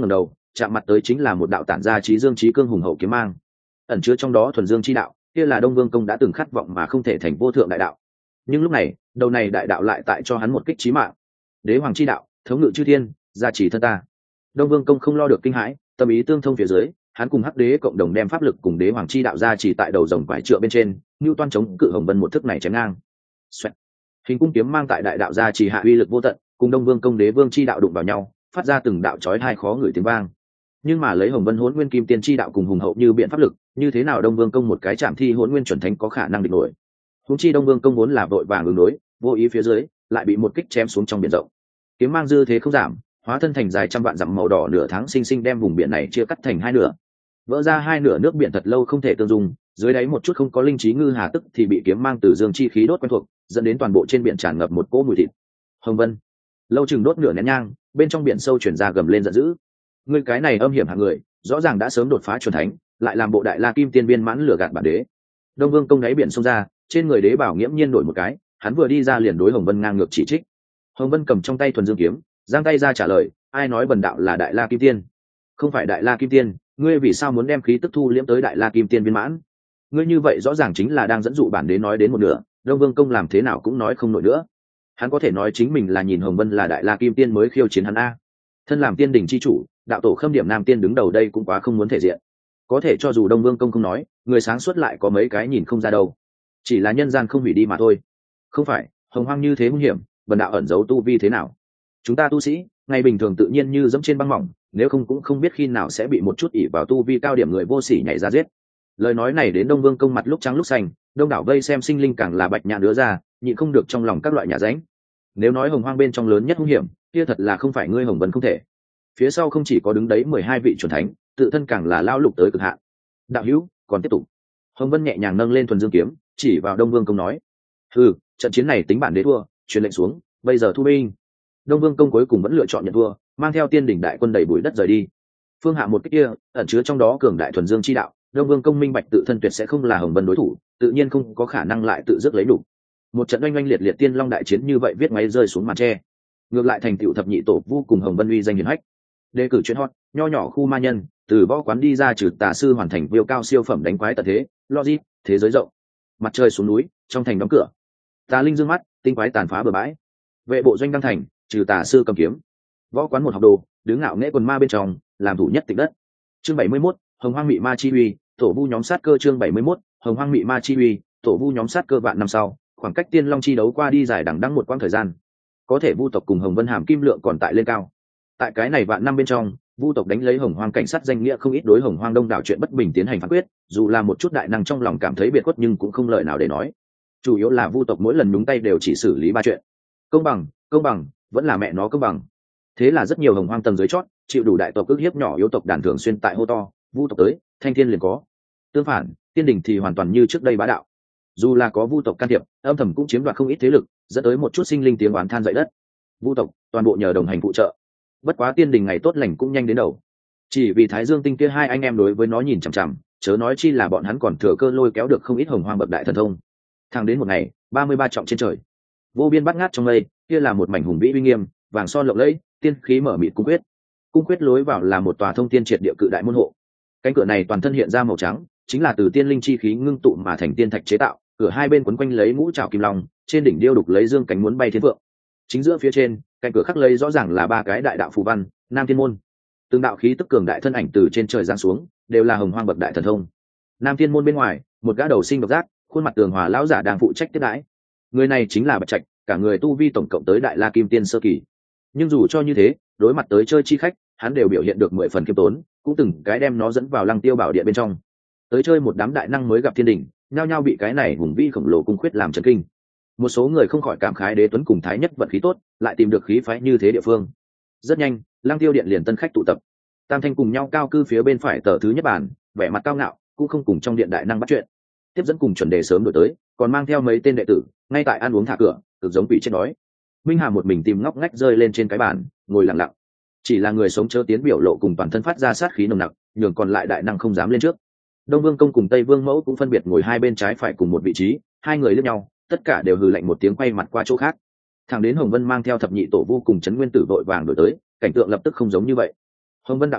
chạm mặt tới chính là một đạo tản ra trí dương trí cương hùng hậu kiếm mang, ẩn chứa trong đó thuần dương chi đạo, kia là Đông Vương Công đã từng khát vọng mà không thể thành vô thượng đại đạo. Nhưng lúc này, đầu này đại đạo lại tại cho hắn một kích chí mạng. Đế hoàng chi đạo, thống ngự chư thiên, gia trì thân ta. Đông Vương Công không lo được kinh hãi, tâm ý tương thông phía dưới, hắn cùng Hắc Đế cộng đồng đem pháp lực cùng Đế hoàng chi đạo gia trì tại đầu rồng quải trượng bên trên, như toan chống cự Hồng Vân một thức này chém ngang. Xoẹt. Hình cung kiếm mang tại đại đạo gia trì hạ uy lực vô tận, cùng Đông Vương Công Đế vương chi đạo đụng vào nhau, phát ra từng đạo chói tai khó ngửi tiếng vang. Nhưng mà lấy Hồng Vân Hỗn Nguyên Kim Tiên chi đạo cùng hùng hậu như biện pháp lực, như thế nào Đông Vương Công một cái chạm thi Hỗn Nguyên chuẩn thánh có khả năng địch nổi? Huống chi Đông Vương Công vốn là vội vàng ứng đối, vô ý phía dưới lại bị một kích chém xuống trong biển rộng. Kiếm mang dư thế không giảm, hóa thân thành dài trăm vạn dặm màu đỏ nửa tháng sinh sinh đem vùng biển này chia cắt thành hai nửa. Vỡ ra hai nửa nước biển thật lâu không thể tương dung, dưới đáy một chút không có linh trí ngư hà tức thì bị kiếm mang từ dương chi khí đốt quen thuộc, dẫn đến toàn bộ trên biển tràn ngập một cỗ mùi thịt. Hồng Vân, lâu chừng đốt nửa nén nhang, bên trong biển sâu chuyển ra gầm lên giận dữ. Ngươi cái này âm hiểm hạng người, rõ ràng đã sớm đột phá chuẩn thánh, lại làm bộ đại la kim tiên viên mãn lừa gạt bản đế. Đông Vương Công đáy biển xông ra, trên người đế bảo nghiễm nhiên đổi một cái, hắn vừa đi ra liền đối Hồng Vân ngang ngược chỉ trích. Hồng Vân cầm trong tay thuần dương kiếm, giang tay ra trả lời, ai nói bần đạo là đại la kim tiên? Không phải đại la kim tiên, ngươi vì sao muốn đem khí tức thu liễm tới đại la kim tiên viên mãn? Ngươi như vậy rõ ràng chính là đang dẫn dụ bản đế nói đến một nửa, Đông Vương Công làm thế nào cũng nói không nổi nữa. Hắn có thể nói chính mình là nhìn Hồng Vân là đại la kim tiên mới khiêu chiến hắn a. Thân làm tiên đình chi chủ, đạo tổ Khâm Điểm Nam tiên đứng đầu đây cũng quá không muốn thể diện. Có thể cho dù Đông Vương Công không nói, người sáng suốt lại có mấy cái nhìn không ra đâu. Chỉ là nhân gian không hủy đi mà thôi. Không phải, hồng hoang như thế hung hiểm, bần đạo ẩn giấu tu vi thế nào? Chúng ta tu sĩ, ngày bình thường tự nhiên như dẫm trên băng mỏng, nếu không cũng không biết khi nào sẽ bị một chút ỷ vào tu vi cao điểm người vô sỉ nhảy ra giết. Lời nói này đến Đông Vương Công mặt lúc trắng lúc xanh, đông đảo vây xem sinh linh càng là bạch nhãn đứa ra, nhịn không được trong lòng các loại nhà ránh. Nếu nói hồng hoang bên trong lớn nhất hung hiểm, kia thật là không phải ngươi Hồng Vân không thể. Phía sau không chỉ có đứng đấy 12 vị chuẩn thánh, tự thân càng là lao lục tới cực hạn. Đạo hữu, còn tiếp tục. Hồng Vân nhẹ nhàng nâng lên thuần dương kiếm, chỉ vào Đông Vương Công nói: trận chiến này tính bản đế thua, truyền lệnh xuống, bây giờ thu binh. Đông Vương Công cuối cùng vẫn lựa chọn nhận thua, mang theo tiên đỉnh đại quân đẩy bụi đất rời đi. Phương hạ một kích kia ẩn chứa trong đó cường đại thuần dương chi đạo, Đông Vương Công minh bạch tự thân tuyệt sẽ không là Hồng Vân đối thủ, tự nhiên không có khả năng lại tự dứt lấy đủ. Một trận oanh oanh liệt liệt tiên long đại chiến như vậy viết máy rơi xuống màn tre. Ngược lại thành tựu thập nhị tổ vô cùng Hồng Vân uy danh hiển hách. Đề cử chuyên hot, nho nhỏ khu ma nhân, từ võ quán đi ra trừ tà sư hoàn thành viêu cao siêu phẩm đánh quái tận thế, logic, thế giới rộng. Mặt trời xuống núi, trong thành đóng cửa. Tà linh dương mắt, tinh quái tàn phá bờ bãi. Vệ bộ doanh đăng thành, trừ tà sư cầm kiếm. Võ quán một học đồ, đứng ngạo nghễ quần ma bên trong, làm thủ nhất tịch đất. Chương 71, Hồng Hoang Mị Ma Chi Uy, tổ vu nhóm sát cơ chương 71, Hồng Hoang Mị Ma Chi Uy, tổ vu nhóm sát cơ vạn năm sau, khoảng cách tiên long chi đấu qua đi dài đằng đẵng một quãng thời gian. Có thể vu tộc cùng Hồng Vân Hàm kim lượng còn tại lên cao. Tại cái này vạn năm bên trong, vu tộc đánh lấy Hồng Hoang cảnh sát danh nghĩa không ít đối Hồng Hoang đông đảo chuyện bất bình tiến hành phán quyết, dù là một chút đại năng trong lòng cảm thấy biệt khuất nhưng cũng không lời nào để nói. Chủ yếu là vu tộc mỗi lần nhúng tay đều chỉ xử lý 3 chuyện. Công bằng, vẫn là mẹ nó công bằng. Thế là rất nhiều Hồng Hoang tầng dưới chót, chịu đủ đại tộc ức hiếp nhỏ yếu tộc đàn thường xuyên tại hô to, vu tộc tới, thanh thiên liền có. Tương phản, tiên đình thì hoàn toàn như trước đây bá đạo. Dù là có vu tộc can thiệp, âm thầm cũng chiếm đoạt không ít thế lực, dẫn tới một chút sinh linh tiếng oán than dậy đất. Vu tộc toàn bộ nhờ đồng hành phụ trợ. Bất quá tiên đình ngày tốt lành cũng nhanh đến đầu. Chỉ vì Thái Dương tinh kia hai anh em đối với nó nhìn chằm chằm, chớ nói chi là bọn hắn còn thừa cơ lôi kéo được không ít Hồng Hoang bậc đại thần thông. Thẳng đến một ngày, 33 trọng trên trời, vô biên bát ngát trong mây, kia là một mảnh hùng vĩ uy nghiêm, vàng son lộng lẫy, tiên khí mở mịt cung quyết. Cung quyết lối vào là một tòa thông tiên triệt địa cự đại môn hộ. Cánh cửa này toàn thân hiện ra màu trắng, chính là từ tiên linh chi khí ngưng tụ mà thành tiên thạch chế tạo. Cửa hai bên quấn quanh lấy ngũ trảo kim long, trên đỉnh điêu đục lấy dương cánh muốn bay thiên vượng. Chính giữa phía trên, cạnh cửa khắc lấy rõ ràng là 3 cái đại đạo phù văn, Nam Thiên môn. Từng đạo khí tức cường đại thân ảnh từ trên trời giáng xuống, đều là Hồng Hoang bậc đại thần thông. Nam Thiên môn bên ngoài, một gã đầu sinh độc giác, khuôn mặt tường hòa lão giả đang phụ trách tiếp đãi. Người này chính là Bạch Trạch, cả người tu vi tổng cộng tới đại la kim tiên sơ kỳ. Nhưng dù cho như thế, đối mặt tới chơi chi khách, hắn đều biểu hiện được 10 phần kiêm tốn, cũng từng cái đem nó dẫn vào Lăng Tiêu Bảo Điện bên trong. Tới chơi một đám đại năng mới gặp thiên đỉnh, nhao nhao bị cái này hùng vĩ khổng lồ cung khuyết làm chấn kinh. Một số người không khỏi cảm khái Đế Tuấn cùng Thái Nhất vận khí tốt, lại tìm được khí phái như thế địa phương. Rất nhanh, Lăng Tiêu Điện liền tân khách tụ tập. Tam Thanh cùng nhau cao cư phía bên phải tờ thứ nhất bàn, vẻ mặt cao ngạo, cũng không cùng trong điện đại năng bắt chuyện. Tiếp dẫn cùng chuẩn đề sớm đổi tới, còn mang theo mấy tên đệ tử, ngay tại ăn uống thả cửa, cực giống quỷ chết đói. Minh Hà một mình tìm ngóc ngách rơi lên trên cái bàn, ngồi lặng lặng. Chỉ là người sống chớ tiến biểu lộ cùng toàn thân phát ra sát khí nồng nặc, nhường còn lại đại năng không dám lên trước. Đông Vương Công cùng Tây Vương Mẫu cũng phân biệt ngồi hai bên trái phải cùng một vị trí, hai người liếc nhau, tất cả đều hừ lạnh một tiếng quay mặt qua chỗ khác. Thẳng đến Hồng Vân mang theo thập nhị tổ vô cùng chấn nguyên tử vội vàng đổi tới, cảnh tượng lập tức không giống như vậy. Hồng Vân đạo hữu,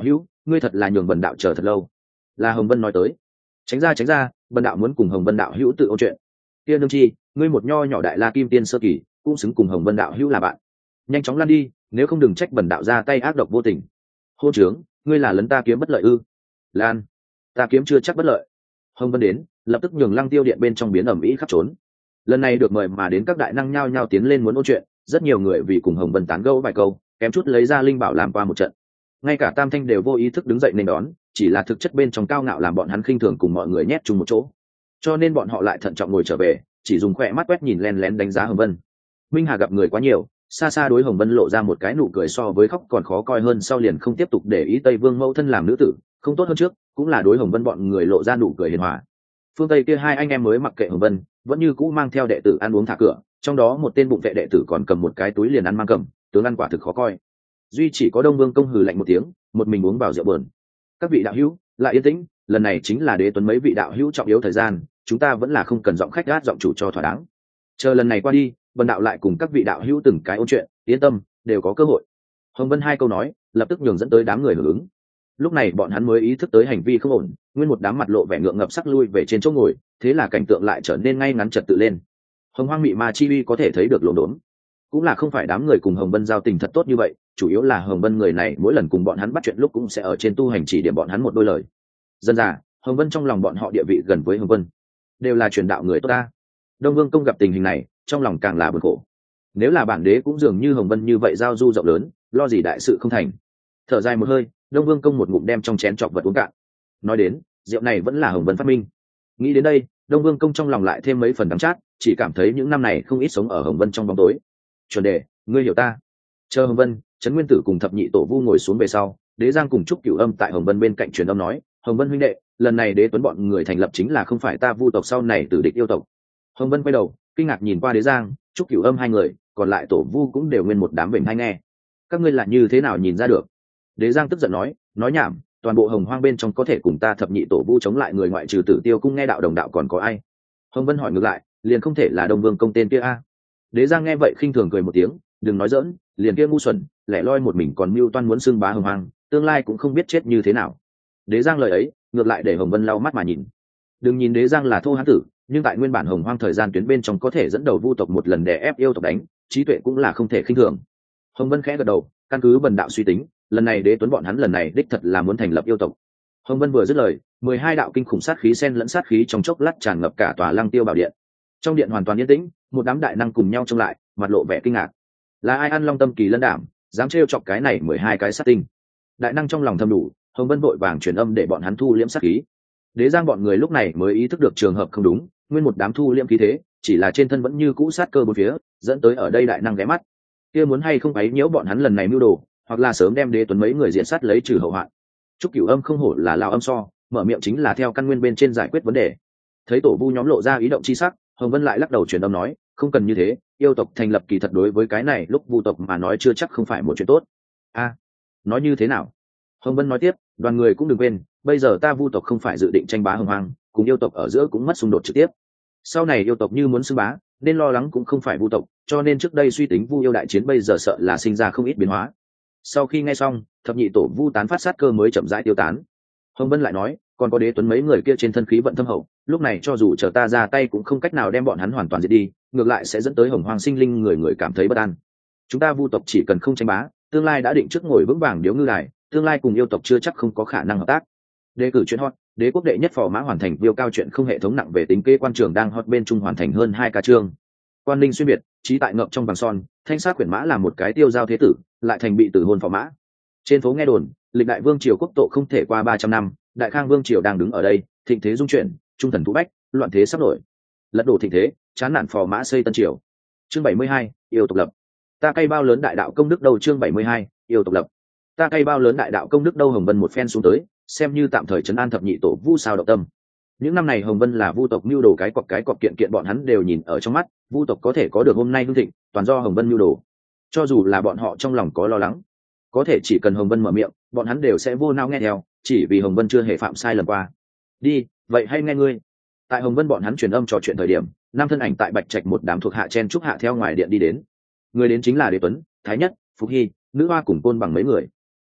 ngươi thật là nhường bần đạo chờ thật lâu. Là Hồng Vân nói tới. Tránh ra, bần đạo muốn cùng Hồng Vân đạo hữu tự ôn chuyện. Kia nương chi, ngươi một nho nhỏ đại la kim tiên sơ kỳ cũng xứng cùng Hồng Vân đạo hữu là bạn. Nhanh chóng lăn đi, nếu không đừng trách bần đạo ra tay ác độc vô tình. Hôn trướng, ngươi là lấn ta kiếm bất lợi ư? Lan, ta kiếm chưa chắc bất lợi. Hồng Vân đến, lập tức nhường Lăng Tiêu điện bên trong biến ầm ĩ khắp trốn. Lần này được mời mà đến các đại năng nhao nhao tiến lên muốn ôn chuyện, rất nhiều người vì cùng Hồng Vân tán gẫu vài câu, kém chút lấy ra linh bảo làm qua một trận. Ngay cả Tam Thanh đều vô ý thức đứng dậy nên đón, chỉ là thực chất bên trong cao ngạo làm bọn hắn khinh thường cùng mọi người nhét chung một chỗ, cho nên bọn họ lại thận trọng ngồi trở về, chỉ dùng khỏe mắt quét nhìn len lén đánh giá Hồng Vân. Minh Hà gặp người quá nhiều, xa xa đối Hồng Vân lộ ra một cái nụ cười so với khóc còn khó coi hơn, sau liền không tiếp tục để ý Tây Vương mẫu thân làm nữ tử không tốt hơn trước, cũng là đối Hồng Vân bọn người lộ ra nụ cười hiền hòa. Phương Tây kia hai anh em mới mặc kệ Hồng Vân, vẫn như cũ mang theo đệ tử ăn uống thả cửa, trong đó một tên bụng vệ đệ tử còn cầm một cái túi liền ăn mang cầm, tướng ăn quả thực khó coi. Duy chỉ có Đông Vương công hừ lạnh một tiếng, một mình uống vào rượu bờn. Các vị đạo hữu lại yên tĩnh, lần này chính là Đế Tuấn mấy vị đạo hữu trọng yếu thời gian, chúng ta vẫn là không cần giọng khách gát giọng chủ cho thỏa đáng. Chờ lần này qua đi, bần đạo lại cùng các vị đạo hữu từng cái ôn chuyện, yên tâm, đều có cơ hội. Hồng Vân hai câu nói, lập tức nhường dẫn tới đám người hưởng ứng. Lúc này bọn hắn mới ý thức tới hành vi không ổn, nguyên một đám mặt lộ vẻ ngượng ngập sắc lui về trên chỗ ngồi, thế là cảnh tượng lại trở nên ngay ngắn trật tự lên. Hồng Hoang Mị Ma chi uy có thể thấy được lồn đốn, cũng là không phải đám người cùng Hồng Vân giao tình thật tốt như vậy, chủ yếu là Hồng Vân người này mỗi lần cùng bọn hắn bắt chuyện lúc cũng sẽ ở trên tu hành chỉ điểm bọn hắn một đôi lời. Dân dà, Hồng Vân trong lòng bọn họ địa vị gần với Hồng Vân, đều là truyền đạo người tốt ta. Đông Vương công gặp tình hình này, trong lòng càng là bực khổ. Nếu là bản đế cũng dường như Hồng Vân như vậy giao du rộng lớn, lo gì đại sự không thành. Thở dài một hơi, Đông Vương công một ngụm đem trong chén chọc vật uống cạn. Nói đến, rượu này vẫn là Hồng Vân phát minh. Nghĩ đến đây, Đông Vương công trong lòng lại thêm mấy phần đắng chát, chỉ cảm thấy những năm này không ít sống ở Hồng Vân trong bóng tối. Chuẩn đề, ngươi hiểu ta. Chờ Hồng Vân, Trấn Nguyên Tử cùng thập nhị tổ vu ngồi xuống về sau, Đế Giang cùng Trúc Cửu Âm tại Hồng Vân bên cạnh truyền âm nói, Hồng Vân huynh đệ, lần này Đế Tuấn bọn người thành lập chính là không phải ta Vu tộc sau này tử địch yêu tộc. Hồng Vân quay đầu, kinh ngạc nhìn qua Đế Giang, Trúc Cửu Âm hai người, còn lại tổ vu cũng đều nguyên một đám vểnh hai nghe. Các ngươi là như thế nào nhìn ra được? Đế Giang tức giận nói nhảm, toàn bộ Hồng Hoang bên trong có thể cùng ta thập nhị tổ vu chống lại người ngoại trừ Tử Tiêu cung nghe đạo đồng đạo còn có ai? Hồng Vân hỏi ngược lại, liền không thể là Đông Vương công tên kia a? Đế Giang nghe vậy khinh thường cười một tiếng, đừng nói dỡn, liền kia ngu xuẩn, lẻ loi một mình còn mưu toan muốn xưng bá Hồng Hoang, tương lai cũng không biết chết như thế nào. Đế Giang lời ấy, ngược lại để Hồng Vân lau mắt mà nhìn. Đừng nhìn Đế Giang là thô hán tử, nhưng tại nguyên bản Hồng Hoang thời gian tuyến bên trong có thể dẫn đầu Vu tộc một lần đè ép yêu tộc đánh, trí tuệ cũng là không thể khinh thường. Hồng Vân khẽ gật đầu, căn cứ bần đạo suy tính, lần này Đế Tuấn bọn hắn lần này đích thật là muốn thành lập yêu tộc. Hồng Vân vừa dứt lời, 12 đạo kinh khủng sát khí xen lẫn sát khí trong chốc lát tràn ngập cả tòa Lăng Tiêu bảo điện. Trong điện hoàn toàn yên tĩnh, một đám đại năng cùng nhau trông lại, mặt lộ vẻ kinh ngạc. Là ai ăn long tâm kỳ lân đảm, dám trêu chọc cái này 12 cái sát tinh? Đại năng trong lòng thầm đủ, Hồng Vân vội vàng truyền âm để bọn hắn thu liễm sát khí. Đế Giang bọn người lúc này mới ý thức được trường hợp không đúng, nguyên một đám thu liễm khí thế, chỉ là trên thân vẫn như cũ sát cơ bốn phía, dẫn tới ở đây đại năng ghé mắt. Kia muốn hay không ấy nhiễu bọn hắn lần này mưu đồ, hoặc là sớm đem Đế Tuấn mấy người diện sát lấy trừ hậu hoạn. Trúc Cửu Âm không hổ là lao âm so, mở miệng chính là theo căn nguyên bên trên giải quyết vấn đề. Thấy tổ vu nhóm lộ ra ý động chi sắc, Hồng Vân lại lắc đầu truyền âm nói, không cần như thế, yêu tộc thành lập kỳ thật đối với cái này lúc Vu tộc mà nói chưa chắc không phải một chuyện tốt. A, nói như thế nào? Hồng Vân nói tiếp, đoàn người cũng đừng quên, bây giờ ta Vu tộc không phải dự định tranh bá Hồng Hoang, cùng yêu tộc ở giữa cũng mất xung đột trực tiếp. Sau này yêu tộc như muốn xưng bá, nên lo lắng cũng không phải Vu tộc, cho nên trước đây suy tính Vu yêu đại chiến bây giờ sợ là sinh ra không ít biến hóa. Sau khi nghe xong, thập nhị tổ Vu tán phát sát cơ mới chậm rãi tiêu tán. Hồng Vân lại nói, còn có Đế Tuấn mấy người kia trên thân khí vận thâm hậu, lúc này cho dù chờ ta ra tay cũng không cách nào đem bọn hắn hoàn toàn diệt đi, ngược lại sẽ dẫn tới Hồng Hoang sinh linh người người cảm thấy bất an. Chúng ta Vu tộc chỉ cần không tranh bá, tương lai đã định trước ngồi vững vàng điếu ngư đài, tương lai cùng yêu tộc chưa chắc không có khả năng hợp tác. Đề cử chuyện hot, Đế quốc đệ nhất phò mã hoàn thành viêu cao chuyện không hệ thống nặng về tính kế quan trường đang hot bên trung hoàn thành hơn 2 ca chương. Quan Linh xuyên biệt, trí tại ngậm trong vàng son, thanh sát quyển mã là một cái tiêu giao thế tử, lại thành bị tử hôn phò mã. Trên phố nghe đồn, lịch đại vương triều quốc tộ không thể qua 300 năm, đại khang vương triều đang đứng ở đây, thịnh thế dung chuyển, trung thần thú bách, loạn thế sắp nổi. Lật đổ thịnh thế, chán nản phò mã xây tân triều. Chương 72, yêu tộc lập. Ta cay bao lớn đại đạo công đức đâu? Chương 72, yêu tộc lập. Ta cay bao lớn đại đạo công đức đâu? Hồng Vân một phen xuống tới, xem như tạm thời trấn an thập nhị tổ Vu sao động tâm. Những năm này Hồng Vân là Vu tộc mưu đồ cái cọp kiện kiện bọn hắn đều nhìn ở trong mắt, Vu tộc có thể có được hôm nay hưng thịnh, toàn do Hồng Vân mưu đồ. Cho dù là bọn họ trong lòng có lo lắng, có thể chỉ cần Hồng Vân mở miệng, bọn hắn đều sẽ vô nao nghe theo, chỉ vì Hồng Vân chưa hề phạm sai lầm qua. Đi, vậy hay nghe ngươi. Tại Hồng Vân bọn hắn truyền âm trò chuyện thời điểm, năm thân ảnh tại Bạch Trạch một đám thuộc hạ chen trúc hạ theo ngoài điện đi đến. Người đến chính là Đế Tuấn, Thái Nhất, Phục Hy, Nữ Hoa cùng Côn Bằng mấy người.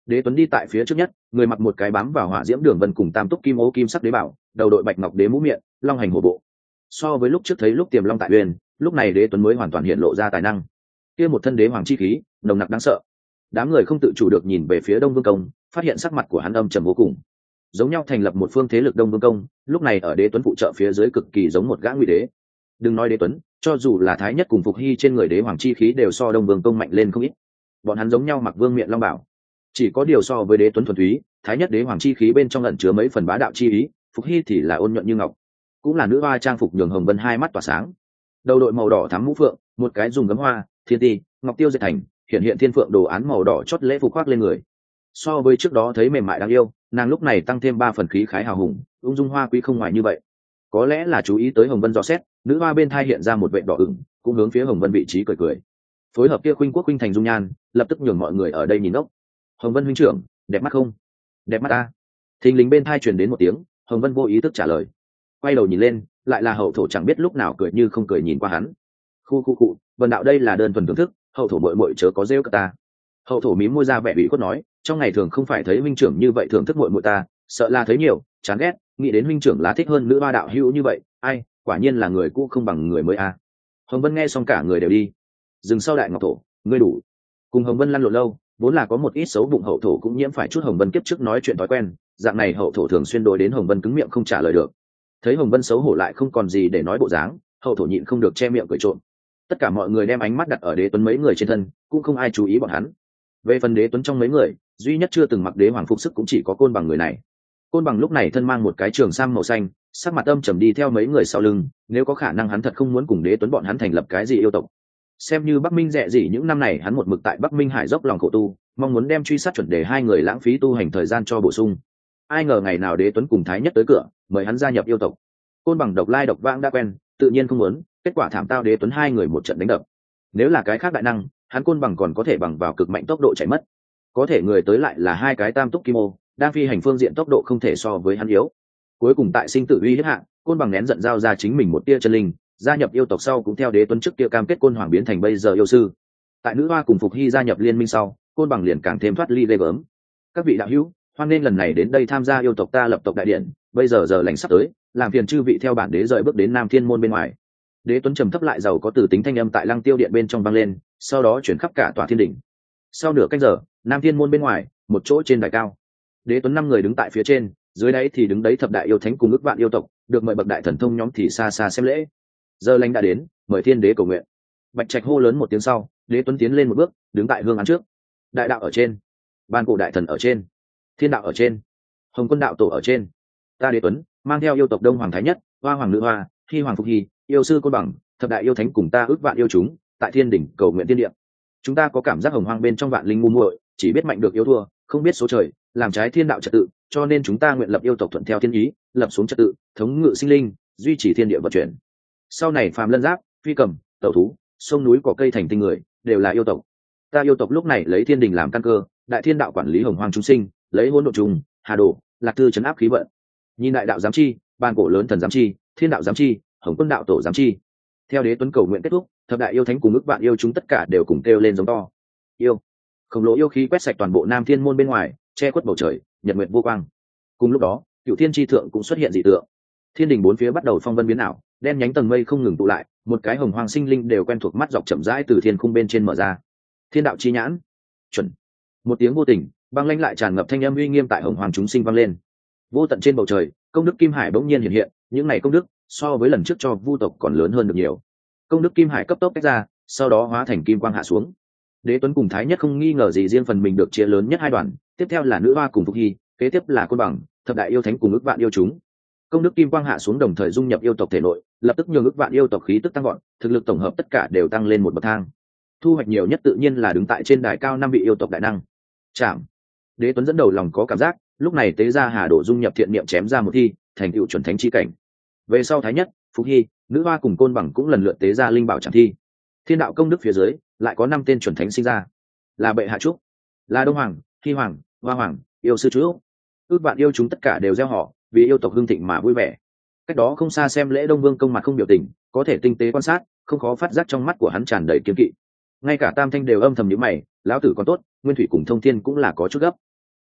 Đế Tuấn đi tại phía trước nhất, người mặc một cái bám vào hỏa diễm đường vân cùng tam túc kim ô kim sắc đế bảo, đầu đội bạch ngọc đế mũ miệng, long hành hổ bộ. So với lúc trước thấy lúc tiềm long tại uyên, lúc này Đế Tuấn mới hoàn toàn hiện lộ ra tài năng. Kia một thân đế hoàng chi khí, nồng nặc đáng sợ. Đám người không tự chủ được nhìn về phía Đông Vương Công, phát hiện sắc mặt của hắn âm trầm vô cùng. Giống nhau thành lập một phương thế lực Đông Vương Công, lúc này ở Đế Tuấn phụ trợ phía dưới cực kỳ giống một gã ngụy đế. Đừng nói Đế Tuấn, cho dù là Thái Nhất cùng Phục Hy trên người đế hoàng chi khí đều so Đông Vương Công mạnh lên không ít. Bọn hắn giống nhau mặc vương miện long bảo, chỉ có điều so với Đế Tuấn thuần túy, Thái Nhất đế hoàng chi khí bên trong ẩn chứa mấy phần bá đạo chi ý, Phục Hy thì là ôn nhuận như ngọc, cũng là nữ hoa trang phục nhường Hồng Vân hai mắt tỏa sáng. Đầu đội màu đỏ thắm mũ phượng, một cái dùng gấm hoa, thiên ti, ngọc tiêu dệt thành, hiện thiên phượng đồ án màu đỏ chót lễ phục khoác lên người. So với trước đó thấy mềm mại đáng yêu, nàng lúc này tăng thêm 3 phần khí khái hào hùng, ung dung hoa quý không ngoài như vậy. Có lẽ là chú ý tới Hồng Vân dò xét, nữ hoa bên thai hiện ra một vệt đỏ ửng, cũng hướng phía Hồng Vân vị trí cười cười. Phối hợp kia khuynh quốc khuynh thành dung nhan, lập tức nhường mọi người ở đây nhìn ốc. Hồng Vân huynh trưởng, đẹp mắt không? Đẹp mắt ta. Thình lình bên thai truyền đến một tiếng, Hồng Vân vô ý thức trả lời. Quay đầu nhìn lên, lại là hậu thổ chẳng biết lúc nào cười như không cười nhìn qua hắn. Khu, Vân đạo đây là đơn thuần thưởng thức, hậu thổ muội muội chớ có rêu cả ta. Hậu thổ mím môi ra vẻ ủy khuất nói, trong ngày thường không phải thấy huynh trưởng như vậy thưởng thức muội muội ta, sợ là thấy nhiều, chán ghét, nghĩ đến huynh trưởng lá thích hơn nữ hoa đạo hữu như vậy, ai, quả nhiên là người cũ không bằng người mới a. Hồng Vân nghe xong cả người đều đi. Dừng sau đại ngọc thổ, ngươi đủ. Cùng Hồng Vân lăn lộn lâu, vốn là có một ít xấu bụng hậu thổ cũng nhiễm phải chút Hồng Vân kiếp trước nói chuyện thói quen, dạng này hậu thổ thường xuyên đối đến Hồng Vân cứng miệng không trả lời được. Thấy Hồng Vân xấu hổ lại không còn gì để nói bộ dáng, hậu thổ nhịn không được che miệng cười trộm. Tất cả mọi người đem ánh mắt đặt ở Đế Tuấn mấy người trên thân, cũng không ai chú ý bọn hắn. Về phần Đế Tuấn trong mấy người, duy nhất chưa từng mặc đế hoàng phục sức cũng chỉ có Côn Bằng người này. Côn Bằng lúc này thân mang một cái trường sam màu xanh, sắc mặt âm trầm đi theo mấy người sau lưng, nếu có khả năng hắn thật không muốn cùng Đế Tuấn bọn hắn thành lập cái gì yêu tộc. Xem như Bắc Minh Dẹ gì những năm này hắn một mực tại Bắc Minh Hải dốc lòng khổ tu, mong muốn đem truy sát chuẩn đề hai người lãng phí tu hành thời gian cho bổ sung. Ai ngờ ngày nào Đế Tuấn cùng Thái Nhất tới cửa, mời hắn gia nhập yêu tộc. Côn Bằng độc lai độc vãng đã quen, tự nhiên không muốn, kết quả thảm tao Đế Tuấn hai người một trận đánh đập. Nếu là cái khác đại năng, hắn Côn Bằng còn có thể bằng vào cực mạnh tốc độ chạy mất. Có thể người tới lại là hai cái tam túc kim ô, đang phi hành phương diện tốc độ không thể so với hắn yếu. Cuối cùng tại sinh tử uy hiếp hạ, Côn Bằng nén giận giao ra chính mình một tia chân linh, gia nhập yêu tộc sau cũng theo Đế Tuấn trước kia cam kết Côn Hoàng biến thành bây giờ yêu sư. Tại nữ hoa cùng Phục Hy gia nhập liên minh sau, Côn Bằng liền càng thêm thoát ly ghê gớm. Các vị đạo hữu, hoan nên lần này đến đây tham gia yêu tộc ta lập tộc đại điện, bây giờ giờ lành sắp tới, làm phiền chư vị theo bản đế rời bước đến Nam Thiên môn bên ngoài. Đế Tuấn trầm thấp lại giàu có từ tính thanh âm tại Lăng Tiêu điện bên trong vang lên, sau đó chuyển khắp cả tòa thiên đỉnh. Sau nửa canh giờ, Nam Thiên môn bên ngoài, một chỗ trên đài cao, Đế Tuấn 5 người đứng tại phía trên, dưới đáy thì đứng đấy thập đại yêu thánh cùng ức vạn yêu tộc, được mời bậc đại thần thông nhóm thì xa xa xem lễ. Giờ lành đã đến, mời thiên đế cầu nguyện. Bạch Trạch hô lớn một tiếng sau, Đế Tuấn tiến lên một bước, đứng tại hương án trước. Đại đạo ở trên, ban cổ đại thần ở trên, thiên đạo ở trên, Hồng Quân đạo tổ ở trên. Ta Đế Tuấn mang theo yêu tộc Đông Hoàng Thái Nhất, Hoa Hoàng Nữ Hoa, Hy Hoàng Phục Hy, yêu sư Côn Bằng, thập đại yêu thánh cùng ta ước vạn yêu chúng, tại thiên đỉnh cầu nguyện thiên địa. Chúng ta có cảm giác hồng hoang bên trong vạn linh ngu muội, chỉ biết mạnh được yếu thua, không biết số trời, làm trái thiên đạo trật tự, cho nên chúng ta nguyện lập yêu tộc thuận theo thiên ý, lập xuống trật tự, thống ngự sinh linh, duy trì thiên địa vận chuyển. Sau này phàm lân giáp, phi cầm, tẩu thú, sông núi cỏ cây thành tinh người, đều là yêu tộc. Ta yêu tộc lúc này lấy thiên đình làm căn cơ, đại thiên đạo quản lý hồng hoang chúng sinh, lấy hỗn độn trùng, hà đồ, lạc thư trấn áp khí vận. Nhìn đại đạo giám chi, ban cổ lớn thần giám chi, thiên đạo giám chi, Hồng Quân đạo tổ giám chi. Theo Đế Tuấn cầu nguyện kết thúc, thập đại yêu thánh cùng ức vạn yêu chúng tất cả đều cùng kêu lên giống to. Yêu, khổng lồ yêu khí quét sạch toàn bộ Nam Thiên môn bên ngoài, che khuất bầu trời, nhật nguyệt vô quang. Cùng lúc đó, Cửu Thiên chi thượng cũng xuất hiện dị tượng. Thiên đình bốn phía bắt đầu phong vân biến ảo, đen nhánh tầng mây không ngừng tụ lại, một cái hồng hoàng sinh linh đều quen thuộc mắt dọc chậm rãi từ thiên khung bên trên mở ra. Thiên đạo chi nhãn, chuẩn. Một tiếng vô tình, băng lãnh lại tràn ngập thanh âm uy nghiêm tại hồng hoàng chúng sinh vang lên. Vô tận trên bầu trời, công đức kim hải bỗng nhiên hiện hiện, những này công đức so với lần trước cho vu tộc còn lớn hơn được nhiều. Công đức kim hải cấp tốc tách ra, sau đó hóa thành kim quang hạ xuống. Đế Tuấn cùng Thái Nhất không nghi ngờ gì riêng phần mình được chia lớn nhất hai đoàn, tiếp theo là nữ hoa cùng Phục Hy, kế tiếp là Côn Bằng, thập đại yêu thánh cùng ức vạn yêu chúng. Công đức kim quang hạ xuống đồng thời dung nhập yêu tộc thể nội, lập tức nhường ức vạn yêu tộc khí tức tăng vọt, thực lực tổng hợp tất cả đều tăng lên một bậc thang. Thu hoạch nhiều nhất tự nhiên là đứng tại trên đài cao 5 vị yêu tộc đại năng. Chạm. Đế Tuấn dẫn đầu lòng có cảm giác, lúc này tế ra hà đổ dung nhập thiện niệm chém ra một thi, thành tựu chuẩn thánh chi cảnh. Về sau Thái Nhất, Phục Hy, nữ hoa cùng Côn Bằng cũng lần lượt tế ra linh bảo trảm thi. Thiên đạo công đức phía dưới lại có 5 tên chuẩn thánh sinh ra, là bệ hạ trúc, là Đông Hoàng, Hy Hoàng, Hoa Hoàng, yêu sư trúc. Ước vạn yêu chúng tất cả đều gieo họ, vì yêu tộc hưng thịnh mà vui vẻ. Cách đó không xa xem lễ Đông Vương công mặt không biểu tình, có thể tinh tế quan sát, không khó phát giác trong mắt của hắn tràn đầy kiên kỵ. Ngay cả Tam Thanh đều âm thầm nhíu mày, lão tử còn tốt, Nguyên Thủy cùng Thông Thiên cũng là có chút gấp.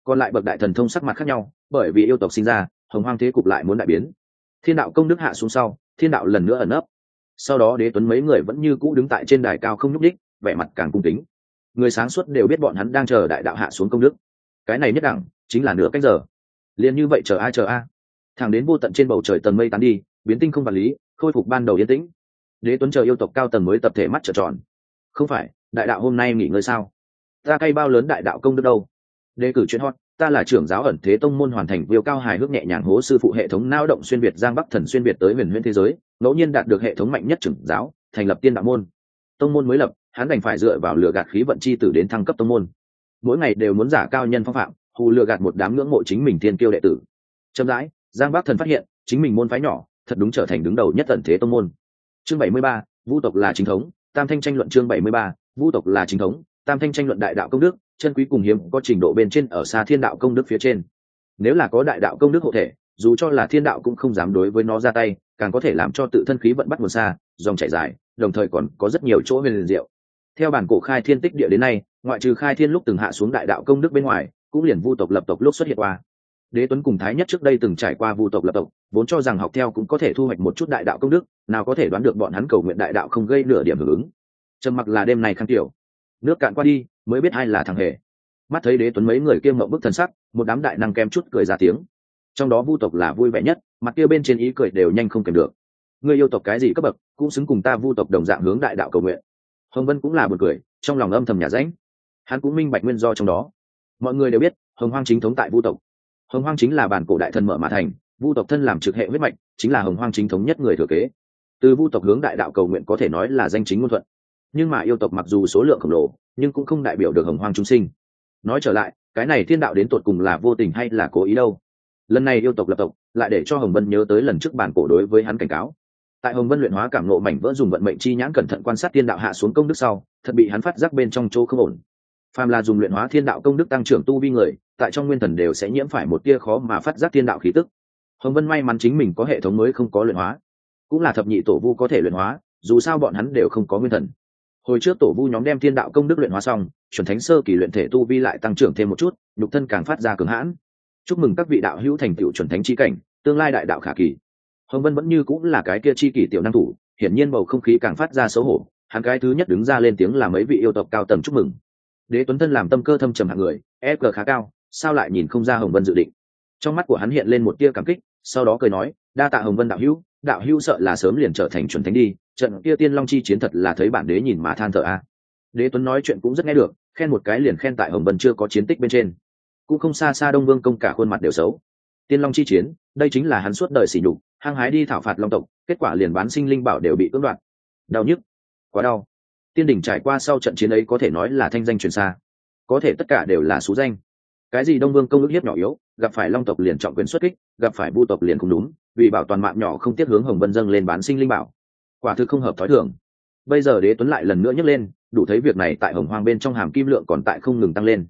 Còn lại bậc đại thần thông sắc mặt khác nhau, bởi vì yêu tộc sinh ra, hồng hoang thế cục lại muốn đại biến. Thiên đạo công đức hạ xuống sau, thiên đạo lần nữa ẩn nấp. Sau đó đế tuấn mấy người vẫn như cũ đứng tại trên đài cao không nhúc đích, vẻ mặt càng cung kính. Người sáng suốt đều biết bọn hắn đang chờ đại đạo hạ xuống công đức. Cái này nhất đẳng chính là nửa cách giờ. Liền như vậy chờ a. Thẳng đến vô tận trên bầu trời tầng mây tán đi, biến tinh không vật lý, khôi phục ban đầu yên tĩnh. Đế tuấn chờ yêu tộc cao tầng mới tập thể mắt trợn tròn. Không phải, đại đạo hôm nay nghỉ ngơi sao? Ta cay bao lớn đại đạo công đức đâu? Đề cử chuyện hot, ta là trưởng giáo ẩn thế tông môn hoàn thành viêu cao hài hước nhẹ nhàng hố sư phụ hệ thống nao động xuyên việt giang bắc thần xuyên việt tới huyền huyễn thế giới, ngẫu nhiên đạt được hệ thống mạnh nhất trưởng giáo, thành lập tiên đạo môn. Tông môn mới lập, hắn đành phải dựa vào lừa gạt khí vận chi tử đến thăng cấp tông môn. Mỗi ngày đều muốn giả cao nhân phong phạm, hù lừa gạt một đám ngưỡng mộ chính mình thiên kiêu đệ tử. Chậm rãi, giang bắc thần phát hiện chính mình môn phái nhỏ thật đúng trở thành đứng đầu nhất ẩn thế tông môn. Chương 73, vu tộc là chính thống, tam thanh tranh luận. Chương 73, vu tộc là chính thống, tam thanh tranh luận. Đại đạo công đức chân quý cùng hiếm có trình độ bên trên ở xa thiên đạo công đức phía trên. Nếu là có đại đạo công đức hộ thể, dù cho là thiên đạo cũng không dám đối với nó ra tay, càng có thể làm cho tự thân khí vận bắt nguồn xa, dòng chảy dài, đồng thời còn có rất nhiều chỗ huyền liền diệu. Theo bản cổ khai thiên tích địa đến nay, ngoại trừ khai thiên lúc từng hạ xuống đại đạo công đức bên ngoài, cũng liền vu tộc lập tộc lúc xuất hiện qua. Đế Tuấn cùng Thái Nhất trước đây từng trải qua vu tộc lập tộc, vốn cho rằng học theo cũng có thể thu hoạch một chút đại đạo công đức, nào có thể đoán được bọn hắn cầu nguyện đại đạo không gây nửa điểm hưởng ứng. Trầm mặc là đêm này khang tiểu, nước cạn qua đi, mới biết ai là thằng hề. Mắt thấy Đế Tuấn mấy người kia ngậm bức thần sắc, một đám đại năng kem chút cười ra tiếng. Trong đó vu tộc là vui vẻ nhất, mặt kia bên trên ý cười đều nhanh không kèm được. Ngươi yêu tộc cái gì cấp bậc, cũng xứng cùng ta vu tộc đồng dạng hướng đại đạo cầu nguyện. Hồng Vân cũng là buồn cười, trong lòng âm thầm nhả rãnh. Hắn cũng minh bạch nguyên do trong đó. Mọi người đều biết, Hồng Hoang chính thống tại vu tộc. Hồng Hoang chính là bản cổ đại thần mở mà thành, vu tộc thân làm trực hệ huyết mạch, chính là Hồng Hoang chính thống nhất người thừa kế. Từ vu tộc hướng đại đạo cầu nguyện có thể nói là danh chính ngôn thuận. Nhưng mà yêu tộc mặc dù số lượng khổng lồ, nhưng cũng không đại biểu được Hồng Hoang chúng sinh. Nói trở lại, cái này thiên đạo đến tột cùng là vô tình hay là cố ý đâu? Lần này yêu tộc lập tộc, lại để cho Hồng Vân nhớ tới lần trước bản cổ đối với hắn cảnh cáo. Tại Hồng Vân luyện hóa cảm ngộ mảnh vỡ dùng vận mệnh chi nhãn cẩn thận quan sát thiên đạo hạ xuống công đức sau, thật bị hắn phát giác bên trong chỗ không ổn. Phàm là dùng luyện hóa thiên đạo công đức tăng trưởng tu vi người, tại trong nguyên thần đều sẽ nhiễm phải một tia khó mà phát giác thiên đạo khí tức. Hồng Vân may mắn chính mình có hệ thống mới không có luyện hóa, cũng là thập nhị tổ vu có thể luyện hóa, dù sao bọn hắn đều không có nguyên thần. Hồi trước tổ vu nhóm đem thiên đạo công đức luyện hóa xong, chuẩn thánh sơ kỳ luyện thể tu vi lại tăng trưởng thêm một chút, nhục thân càng phát ra cường hãn. Chúc mừng các vị đạo hữu thành tựu chuẩn thánh chi cảnh, tương lai đại đạo khả kỳ. Hồng Vân vẫn như cũng là cái kia chi kỳ tiểu năng thủ, hiển nhiên bầu không khí càng phát ra xấu hổ, hắn cái thứ nhất đứng ra lên tiếng là mấy vị yêu tộc cao tầng chúc mừng. Đế Tuấn thân làm tâm cơ thâm trầm hạng người, EQ khá cao, sao lại nhìn không ra Hồng Vân dự định. Trong mắt của hắn hiện lên một tia cảm kích, sau đó cười nói, đa tạ Hồng Vân đạo hữu sợ là sớm liền trở thành chuẩn thánh đi, trận kia tiên long chi chiến thật là thấy bản đế nhìn mà than thở a. Đế Tuấn nói chuyện cũng rất nghe được, khen một cái liền khen tại Hồng Vân chưa có chiến tích bên trên, cũng không xa xa Đông Vương công cả khuôn mặt đều xấu. Tiên long chi chiến, đây chính là hắn suốt đời sỉ nhục, hăng hái đi thảo phạt long tộc, kết quả liền bán sinh linh bảo đều bị cưỡng đoạt, đau nhức, quá đau. Tiên đỉnh trải qua sau trận chiến ấy có thể nói là thanh danh truyền xa, có thể tất cả đều là số danh. Cái gì Đông Vương công ức hiếp nhỏ yếu, gặp phải long tộc liền trọng quyền xuất kích, gặp phải vu tộc liền không đúng, vì bảo toàn mạng nhỏ không tiếc hướng Hồng Vân dâng lên bán sinh linh bảo, quả thực không hợp thói thường. Bây giờ Đế Tuấn lại lần nữa nhấc lên, đủ thấy việc này tại Hồng Hoang bên trong hàm kim lượng còn tại không ngừng tăng lên.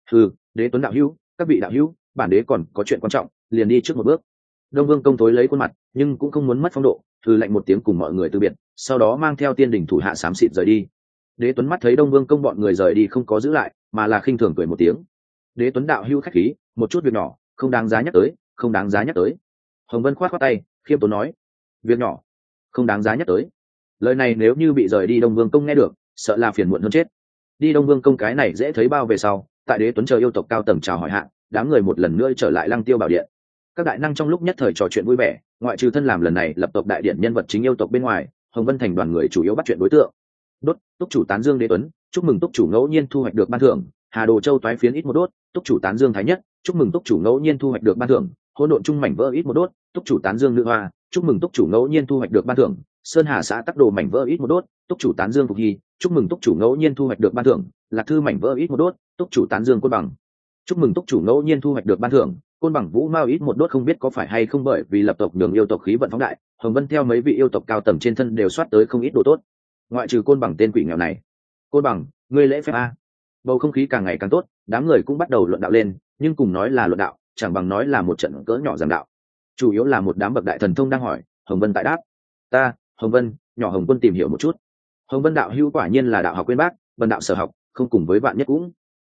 Đế Tuấn đạo hữu, các vị đạo hữu, bản đế còn có chuyện quan trọng, liền đi trước một bước. Đông Vương công tối lấy khuôn mặt, nhưng cũng không muốn mất phong độ, lạnh một tiếng cùng mọi người từ biệt, sau đó mang theo tiên đỉnh thủ hạ xám xịt rời đi. Đế Tuấn mắt thấy Đông Vương công bọn người rời đi không có giữ lại, mà là khinh thường cười một tiếng. Đế Tuấn đạo hữu khách khí, một chút việc nhỏ, không đáng giá nhắc tới, không đáng giá nhắc tới. Hồng Vân khoát khoát tay, khiêm tốn nói, việc nhỏ, không đáng giá nhắc tới. Lời này nếu như bị rời đi Đông Vương công nghe được, sợ là phiền muộn hơn chết. Đi Đông Vương công cái này dễ thấy bao về sau, tại Đế Tuấn chờ yêu tộc cao tầng chào hỏi hạ, đám người một lần nữa trở lại Lăng Tiêu bảo điện. Các đại năng trong lúc nhất thời trò chuyện vui vẻ, ngoại trừ thân làm lần này lập tộc đại điện nhân vật chính yêu tộc bên ngoài, Hồng Vân thành đoàn người chủ yếu bắt chuyện đối tượng. Đốt, túc chủ tán dương Đế Tuấn, chúc mừng túc chủ ngẫu nhiên thu hoạch được ban thưởng. Hà Đồ Châu toái phiến ít một đốt, túc chủ tán dương Thái Nhất, chúc mừng túc chủ ngẫu nhiên thu hoạch được ban thưởng. Hỗn độn trung mảnh vỡ ít một đốt, túc chủ tán dương Nữ Hoa, chúc mừng túc chủ ngẫu nhiên thu hoạch được ban thưởng. Sơn Hà xã tắc đồ mảnh vỡ ít một đốt, túc chủ tán dương Phục Hy, chúc mừng túc chủ ngẫu nhiên thu hoạch được ban thưởng. Lạc Thư mảnh vỡ ít một đốt, túc chủ tán dương Côn Bằng, chúc mừng túc chủ ngẫu nhiên thu hoạch được ban thưởng. Côn Bằng Vũ Mao ít một đốt, không biết có phải hay không bởi vì lập tộc nhường yêu tộc khí vận phóng đại, Hồng Vân theo mấy vị yêu tộc cao tầng trên thân đều soát tới không ít đồ tốt. Ngoại trừ Côn Bằng tên quỷ nghèo này, Côn Bằng, ngươi lễ phép a. Bầu không khí càng ngày càng tốt, đám người cũng bắt đầu luận đạo lên, nhưng cùng nói là luận đạo, chẳng bằng nói là một trận cỡ nhỏ giảng đạo. Chủ yếu là một đám bậc đại thần thông đang hỏi, Hồng Vân tại đáp. Ta, Hồng Vân, nhỏ Hồng Quân tìm hiểu một chút. Hồng Vân đạo hữu quả nhiên là đạo học quyên bác, vân đạo sở học, không cùng với vạn nhất cũng.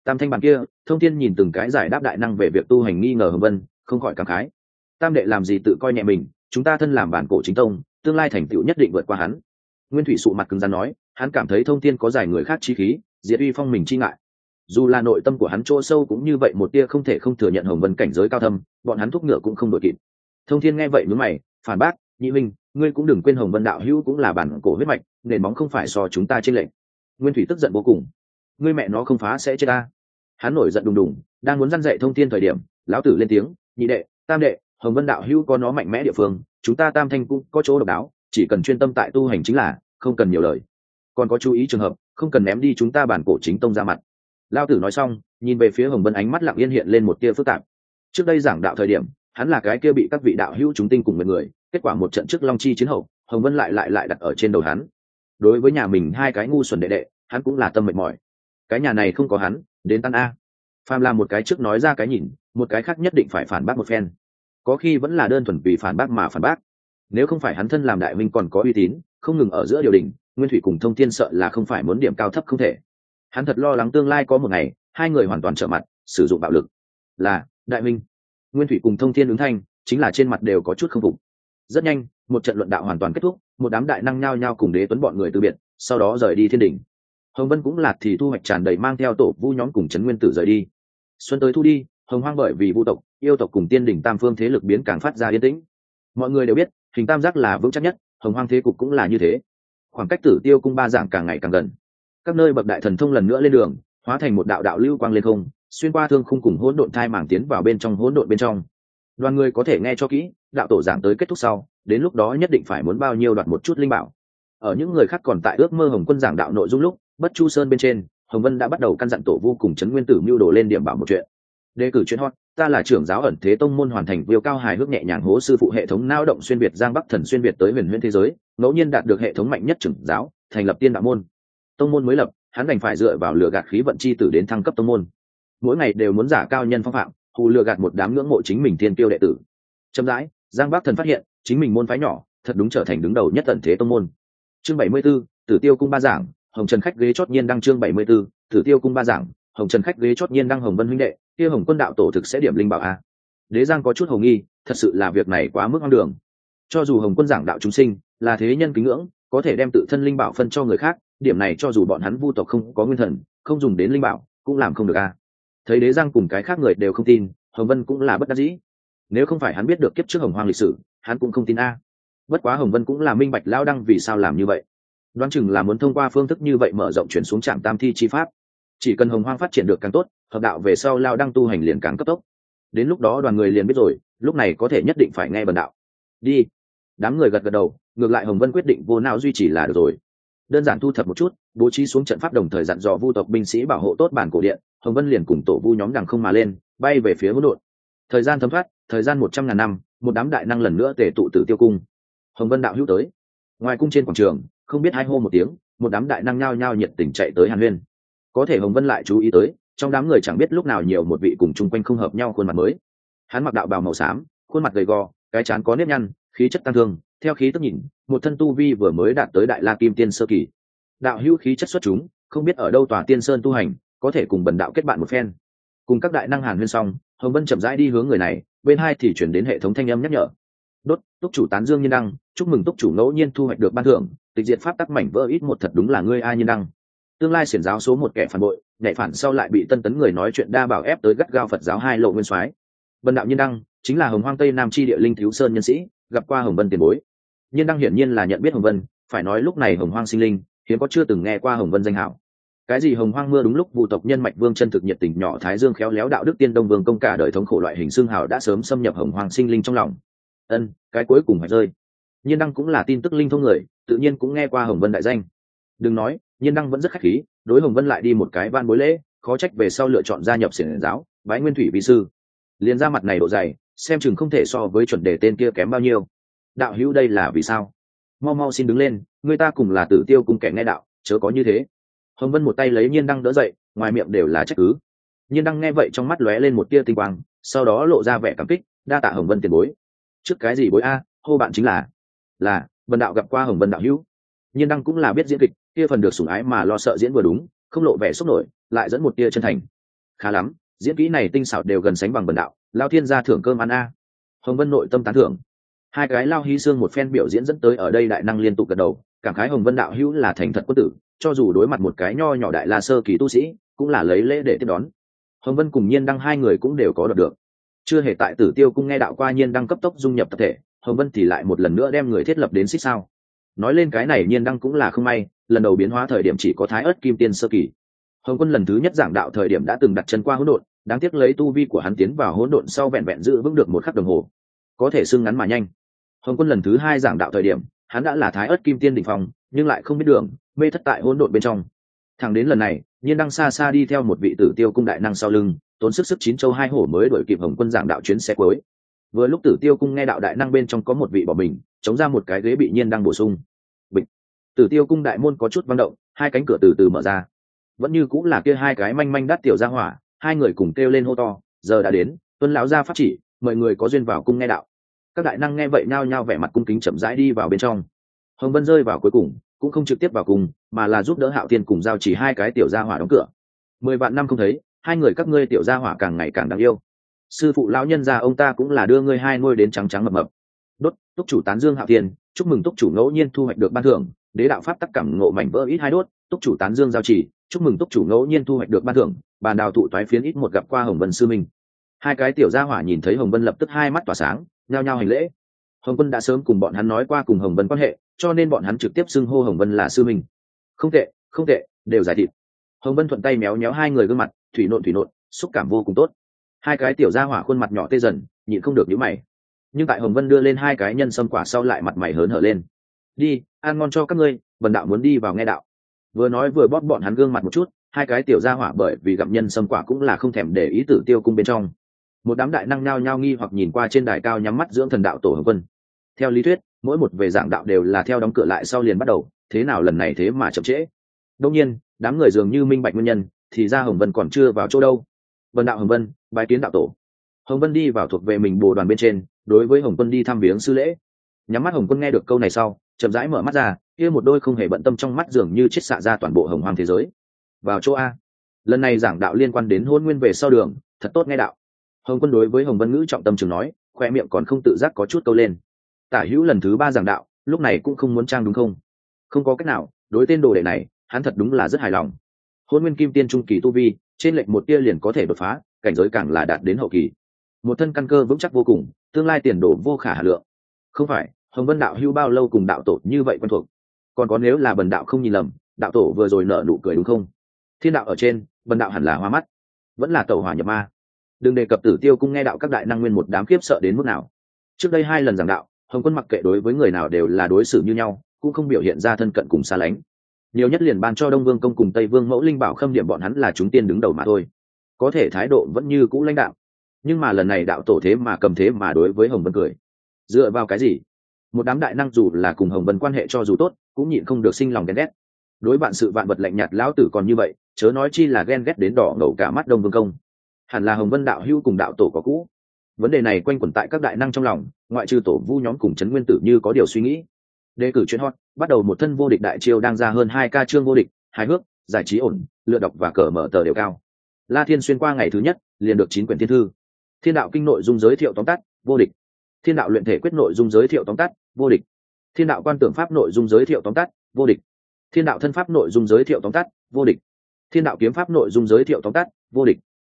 Tam thanh bàn kia, Thông Thiên nhìn từng cái giải đáp đại năng về việc tu hành nghi ngờ Hồng Vân, không khỏi cảm khái. Tam đệ làm gì tự coi nhẹ mình, chúng ta thân làm bản cổ chính tông, tương lai thành tựu nhất định vượt qua hắn. Nguyên Thủy sụ mặt cứng rắn nói, hắn cảm thấy Thông Thiên có giải người khác chi khí, diệt uy phong mình chi ngại. Dù là nội tâm của hắn chỗ sâu cũng như vậy một tia không thể không thừa nhận Hồng Vân cảnh giới cao thâm, bọn hắn thúc ngựa cũng không đội kịp. Thông Thiên nghe vậy nhướng mày, phản bác, nhị minh, ngươi cũng đừng quên Hồng Vân đạo hữu cũng là bản cổ huyết mạch, nền móng không phải so chúng ta trên lệnh. Nguyên Thủy tức giận vô cùng, ngươi mẹ nó không phá sẽ chết ta. Hắn nổi giận đùng đùng, đang muốn răn dạy Thông Thiên thời điểm, lão tử lên tiếng, nhị đệ, tam đệ, Hồng Vân đạo hữu có nó mạnh mẽ địa phương, chúng ta tam thanh cũng có chỗ độc đáo, chỉ cần chuyên tâm tại tu hành chính là, không cần nhiều lời. Còn có chú ý trường hợp, không cần ném đi chúng ta bản cổ chính tông ra mặt. Lão tử nói xong, nhìn về phía Hồng Vân, ánh mắt lặng yên hiện lên một tia phức tạp. Trước đây giảng đạo thời điểm, hắn là cái kia bị các vị đạo hữu chúng tinh cùng một người, kết quả một trận trước Long Chi chiến hậu, Hồng Vân lại đặt ở trên đầu hắn. Đối với nhà mình hai cái ngu xuẩn đệ đệ, hắn cũng là tâm mệt mỏi. Cái nhà này không có hắn, đến tan a. Phàm làm một cái trước nói ra cái nhìn, một cái khác nhất định phải phản bác một phen. Có khi vẫn là đơn thuần vì phản bác mà phản bác. Nếu không phải hắn thân làm đại minh còn có uy tín, không ngừng ở giữa điều đình, Nguyên Thủy cùng Thông Thiên sợ là không phải muốn điểm cao thấp không thể. Hắn thật lo lắng tương lai có một ngày, hai người hoàn toàn trở mặt, sử dụng bạo lực. Là, đại minh. Nguyên Thủy cùng Thông Thiên ứng thanh, chính là trên mặt đều có chút không phục. Rất nhanh, một trận luận đạo hoàn toàn kết thúc, một đám đại năng nhao nhao cùng Đế Tuấn bọn người từ biệt, sau đó rời đi thiên đỉnh. Hồng Vân cũng là thì thu hoạch tràn đầy mang theo tổ vu nhóm cùng Trấn Nguyên Tử rời đi. Xuân tới thu đi, Hồng Hoang bởi vì vu tộc, yêu tộc cùng tiên đỉnh tam phương thế lực biến càng phát ra yên tĩnh. Mọi người đều biết, hình tam giác là vững chắc nhất, Hồng Hoang thế cục cũng là như thế. Khoảng cách Tử Tiêu cung ba giảng càng ngày càng gần. Các nơi bậc đại thần thông lần nữa lên đường, hóa thành một đạo đạo lưu quang lên không, xuyên qua thương khung cùng hỗn độn thai màng tiến vào bên trong hỗn độn bên trong. Đoàn người có thể nghe cho kỹ, đạo tổ giảng tới kết thúc sau, đến lúc đó nhất định phải muốn bao nhiêu đoạt một chút linh bảo. Ở những người khác còn tại ước mơ Hồng Quân giảng đạo nội dung lúc, Bất Chu Sơn bên trên, Hồng Vân đã bắt đầu căn dặn tổ vu cùng Trấn Nguyên Tử mưu đồ lên điểm bảo một chuyện. Đề cử chuyện hot, ta là trưởng giáo ẩn thế tông môn hoàn thành viêu cao hài hước nhẹ nhàng hố sư phụ hệ thống nao động xuyên việt giang bắc thần xuyên việt tới huyền huyễn thế giới, ngẫu nhiên đạt được hệ thống mạnh nhất trưởng giáo, thành lập tiên đạo môn. Tông môn mới lập, hắn đành phải dựa vào lừa gạt khí vận chi tử đến thăng cấp tông môn. Mỗi ngày đều muốn giả cao nhân phong phạm, hù lừa gạt một đám ngưỡng mộ chính mình thiên tiêu đệ tử. Chậm rãi, giang bắc thần phát hiện, chính mình môn phái nhỏ, thật đúng trở thành đứng đầu nhất ẩn thế tông môn. Chương 74, Tử Tiêu cung ba giảng, Hồng Trần khách ghế chót nhiên đăng. Chương 74, Tử Tiêu cung ba giảng, Hồng Trần khách ghế chót nhiên đăng. Hồng Vân huynh đệ, kia Hồng Quân đạo tổ thực sẽ điểm linh bảo a? Đế Giang có chút hồ nghi, thật sự là việc này quá mức hoang đường. Cho dù Hồng Quân giảng đạo chúng sinh, là thế nhân kính ngưỡng, có thể đem tự thân linh bảo phân cho người khác, điểm này cho dù bọn hắn vu tộc không có nguyên thần, không dùng đến linh bảo, cũng làm không được a. Thấy Đế Giang cùng cái khác người đều không tin, Hồng Vân cũng là bất đắc dĩ. Nếu không phải hắn biết được kiếp trước Hồng Hoang lịch sử, hắn cũng không tin a. Bất quá Hồng Vân cũng là minh bạch lão đăng vì sao làm như vậy. Đoán chừng là muốn thông qua phương thức như vậy mở rộng chuyển xuống trạm tam thi chi pháp. Chỉ cần Hồng Hoang phát triển được càng tốt, hợp đạo về sau lão đăng tu hành liền càng cấp tốc. Đến lúc đó đoàn người liền biết rồi, lúc này có thể nhất định phải nghe bần đạo. Đi. Đám người gật gật đầu, ngược lại Hồng Vân quyết định vô não duy trì là được rồi. Đơn giản thu thập một chút, bố trí xuống trận pháp đồng thời dặn dò vu tộc binh sĩ bảo hộ tốt bản cổ điện, Hồng Vân liền cùng tổ vu nhóm đằng không mà lên, bay về phía hỗn độn. Thời gian thấm thoát, thời gian 100.000 năm, một đám đại năng lần nữa tề tụ Tử Tiêu cung. Hồng Vân đạo hữu tới. Ngoài cung trên quảng trường, không biết hai hô một tiếng, một đám đại năng nhao nhao nhiệt tình chạy tới Hàn Huyên. Có thể Hồng Vân lại chú ý tới, trong đám người chẳng biết lúc nào nhiều một vị cùng chung quanh không hợp nhau khuôn mặt mới. Hắn mặc đạo bào màu xám, khuôn mặt gầy gò, cái trán có nếp nhăn, khí chất tăng thương, theo khí tức nhìn, một thân tu vi vừa mới đạt tới đại la kim tiên sơ kỳ. Đạo hữu khí chất xuất chúng, không biết ở đâu tòa tiên sơn tu hành, có thể cùng bần đạo kết bạn một phen. Cùng các đại năng Hàn Huyên xong, Hồng Vân chậm rãi đi hướng người này, bên hai thì chuyển đến hệ thống thanh âm nhắc nhở. Đốt, túc chủ tán dương Nhiên Đăng, chúc mừng túc chủ ngẫu nhiên thu hoạch được ban thưởng, tịch diệt pháp tắc mảnh vỡ ít một, thật đúng là ngươi ai Nhiên Đăng. Tương lai xiển giáo số một kẻ phản bội, nhảy phản sau lại bị tân tấn người nói chuyện đa bảo ép tới gắt gao Phật giáo hai lộ nguyên soái. Bần đạo Nhiên Đăng chính là Hồng Hoang Tây Nam chi địa linh thiếu sơn nhân sĩ, gặp qua Hồng Vân tiền bối. Nhiên Đăng hiển nhiên là nhận biết Hồng Vân, phải nói lúc này Hồng Hoang sinh linh, hiếm có chưa từng nghe qua Hồng Vân danh hảo. Cái gì Hồng Hoang mưa đúng lúc vu tộc nhân mạch vương chân thực nhiệt tình nhỏ Thái Dương khéo léo đạo đức tiên đông vương công cả đời thống khổ loại hình xương hào đã sớm xâm nhập Hồng Hoang sinh linh trong lòng. Cái cuối cùng phải rơi. Nhiên Đăng cũng là tin tức linh thông người, tự nhiên cũng nghe qua Hồng Vân đại danh. Đừng nói, Nhiên Đăng vẫn rất khách khí, đối Hồng Vân lại đi một cái van bối lễ, khó trách về sau lựa chọn gia nhập xiển giáo, bái nguyên thủy vi sư. Liền ra mặt này độ dày, xem chừng không thể so với chuẩn đề tên kia kém bao nhiêu. Đạo hữu đây là vì sao? Mau mau xin đứng lên, người ta cùng là Tử Tiêu cùng kẻ nghe đạo, chớ có như thế. Hồng Vân một tay lấy Nhiên Đăng đỡ dậy, ngoài miệng đều là trách cứ. Nhiên Đăng nghe vậy trong mắt lóe lên một tia tinh quang, sau đó lộ ra vẻ cảm kích, đa tạ Hồng Vân tiền bối. Trước cái gì bối a, hô bạn chính là Vân đạo gặp qua Hồng Vân đạo hữu. Nhiên Đăng cũng là biết diễn kịch, kia phần được sủng ái mà lo sợ diễn vừa đúng, không lộ vẻ sốc nổi, lại dẫn một tia chân thành. khá lắm, diễn kỹ này tinh xảo đều gần sánh bằng bần đạo, lao thiên gia thưởng cơm ăn a. Hồng Vân nội tâm tán thưởng. Hai cái lao hy xương một phen biểu diễn dẫn tới ở đây đại năng liên tục gật đầu, cảm khái Hồng Vân đạo hữu là thành thật quân tử, cho dù đối mặt một cái nho nhỏ đại la sơ kỳ tu sĩ cũng là lấy lễ để tiếp đón. Hồng Vân cùng Nhiên Đăng hai người cũng đều có đoạt được. Chưa hề tại Tử Tiêu cung nghe đạo qua Nhiên Đăng cấp tốc dung nhập tập thể, Hồng Vân thì lại một lần nữa đem người thiết lập đến xích sao. Nói lên cái này Nhiên Đăng cũng là không may, lần đầu biến hóa thời điểm chỉ có Thái Ức Kim Tiên sơ kỳ. Hồng Quân lần thứ nhất giảng đạo thời điểm đã từng đặt chân qua hỗn độn, đáng tiếc lấy tu vi của hắn tiến vào hỗn độn sau vẹn vẹn giữ vững được một khắc đồng hồ, có thể xưng ngắn mà nhanh. Hồng Quân lần thứ hai giảng đạo thời điểm, hắn đã là Thái Ức Kim Tiên đỉnh phong, nhưng lại không biết đường, mê thất tại hỗn độn bên trong. Thẳng đến lần này, Nhiên Đăng xa xa đi theo một vị Tử Tiêu cung đại năng sau lưng, tốn sức chín châu hai hổ mới đuổi kịp Hồng Quân giảng đạo chuyến xe cuối. Vừa lúc Tử Tiêu cung nghe đạo đại năng bên trong có một vị bỏ mình, chống ra một cái ghế bị Nhiên Đăng bổ sung. Bịch. Tử Tiêu cung đại môn có chút vang động, hai cánh cửa từ từ mở ra. Vẫn như cũng là kia hai cái manh manh đắt tiểu gia hỏa, hai người cùng kêu lên hô to, giờ đã đến, tuân lão gia pháp chỉ, mọi người có duyên vào cung nghe đạo. Các đại năng nghe vậy nhao nhao vẻ mặt cung kính chậm rãi đi vào bên trong. Hồng Vân rơi vào cuối cùng, cũng không trực tiếp vào cùng, mà là giúp đỡ Hạo Thiên cùng giao chỉ hai cái tiểu gia hỏa đóng cửa. 10 vạn năm không thấy, hai người các ngươi tiểu gia hỏa càng ngày càng đáng yêu. Sư phụ lão nhân gia ông ta cũng là đưa ngươi hai nuôi đến trắng trắng mập mập. Đốt, túc chủ tán dương Hạo Thiên, chúc mừng túc chủ ngẫu nhiên thu hoạch được ban thưởng, đế đạo pháp tắc cảm ngộ mảnh vỡ ít hai đốt, túc chủ tán dương giao chỉ, chúc mừng túc chủ ngẫu nhiên thu hoạch được ban thưởng, bàn đào thụ toái phiến ít một gặp qua Hồng Vân sư minh. Hai cái tiểu gia hỏa nhìn thấy Hồng Vân lập tức hai mắt tỏa sáng, nhao nhao hành lễ. Hồng Vân đã sớm cùng bọn hắn nói qua cùng Hồng Vân quan hệ, cho nên bọn hắn trực tiếp xưng hô Hồng Vân là sư minh. Không tệ, không tệ, đều giải thịt. Hồng Vân thuận tay méo méo hai người gương mặt, thủy nộn, xúc cảm vô cùng tốt. Hai cái tiểu gia hỏa khuôn mặt nhỏ tê dần, nhịn không được nhíu mày. Nhưng tại Hồng Vân đưa lên hai cái nhân sâm quả sau lại mặt mày hớn hở lên. Đi, ăn ngon cho các ngươi, bần đạo muốn đi vào nghe đạo. Vừa nói vừa bóp bọn hắn gương mặt một chút, hai cái tiểu gia hỏa bởi vì gặp nhân sâm quả cũng là không thèm để ý Tử Tiêu cung bên trong. Một đám đại năng nhao nhao nghi hoặc nhìn qua trên đài cao nhắm mắt dưỡng thần đạo tổ Hồng Vân. Theo lý thuyết, mỗi một về giảng đạo đều là theo đóng cửa lại sau liền bắt đầu, thế nào lần này thế mà chậm trễ. Đương nhiên, đám người dường như minh bạch nguyên nhân, thì ra Hồng Vân còn chưa vào chỗ đâu. Vân đạo Hồng Vân, bái kiến đạo tổ. Hồng Vân đi vào thuộc về mình bồ đoàn bên trên, đối với Hồng Quân đi thăm viếng sư lễ. Nhắm mắt Hồng Quân nghe được câu này sau, chậm rãi mở mắt ra, kia một đôi không hề bận tâm trong mắt dường như chiết xạ ra toàn bộ hồng hoang thế giới. Vào chỗ a. Lần này giảng đạo liên quan đến hôn nguyên về sau đường, thật tốt nghe đạo. Hồng Quân đối với Hồng Vân ngữ trọng tâm trường nói, khoe miệng còn không tự giác có chút câu lên. Tả Hữu lần thứ 3 giảng đạo, lúc này cũng không muốn trang đúng không? Không có cách nào, đối tên đồ đệ này, hắn thật đúng là rất hài lòng. Hôn nguyên kim tiên trung kỳ tu vi, trên lệch một tia liền có thể đột phá, cảnh giới càng là đạt đến hậu kỳ. Một thân căn cơ vững chắc vô cùng, tương lai tiền đồ vô khả hà lượng. Không phải, Hồng Vân đạo hữu bao lâu cùng đạo tổ như vậy quen thuộc? Còn có nếu là bần đạo không nhìn lầm, đạo tổ vừa rồi nở nụ cười đúng không? Thiên đạo ở trên, bần đạo hẳn là hoa mắt, vẫn là tẩu hỏa nhập ma. Đừng đề cập Tử Tiêu cung nghe đạo các đại năng nguyên một đám khiếp sợ đến mức nào. Trước đây 2 lần giảng đạo, Hồng Quân mặc kệ đối với người nào đều là đối xử như nhau, cũng không biểu hiện ra thân cận cùng xa lánh. Nhiều nhất liền ban cho Đông Vương công cùng Tây Vương mẫu linh bảo khâm điểm bọn hắn là chúng tiên đứng đầu mà thôi. Có thể thái độ vẫn như cũ lãnh đạo. Nhưng mà lần này đạo tổ thế mà cầm thế mà đối với Hồng Vân cười. Dựa vào cái gì? Một đám đại năng dù là cùng Hồng Vân quan hệ cho dù tốt, cũng nhịn không được sinh lòng ghen ghét. Đối bạn sự vạn vật lạnh nhạt lão tử còn như vậy, chớ nói chi là ghen ghét đến đỏ ngầu cả mắt Đông Vương công. Hẳn là Hồng Vân đạo hữu cùng đạo tổ có cũ. Vấn đề này quanh quẩn tại các đại năng trong lòng, ngoại trừ tổ vu nhóm cùng Trấn Nguyên Tử như có điều suy nghĩ. Đề cử chuyên hot, bắt đầu một thân vô địch đại chiêu đang ra hơn 2K chương vô địch, hài hước, giải trí ổn, lựa đọc và cờ mở tờ đều cao. La Thiên xuyên qua ngày thứ nhất, liền được 9 quyển thiên thư. Thiên đạo kinh nội dung giới thiệu tóm tắt, vô địch. Thiên đạo luyện thể quyết nội dung giới thiệu tóm tắt, vô địch. Thiên đạo quan tưởng pháp nội dung giới thiệu tóm tắt, vô địch. Thiên đạo thân pháp nội dung giới thiệu tóm tắt, vô địch. Thiên đạo kiếm pháp nội dung giới thiệu tóm tắt, vô địch.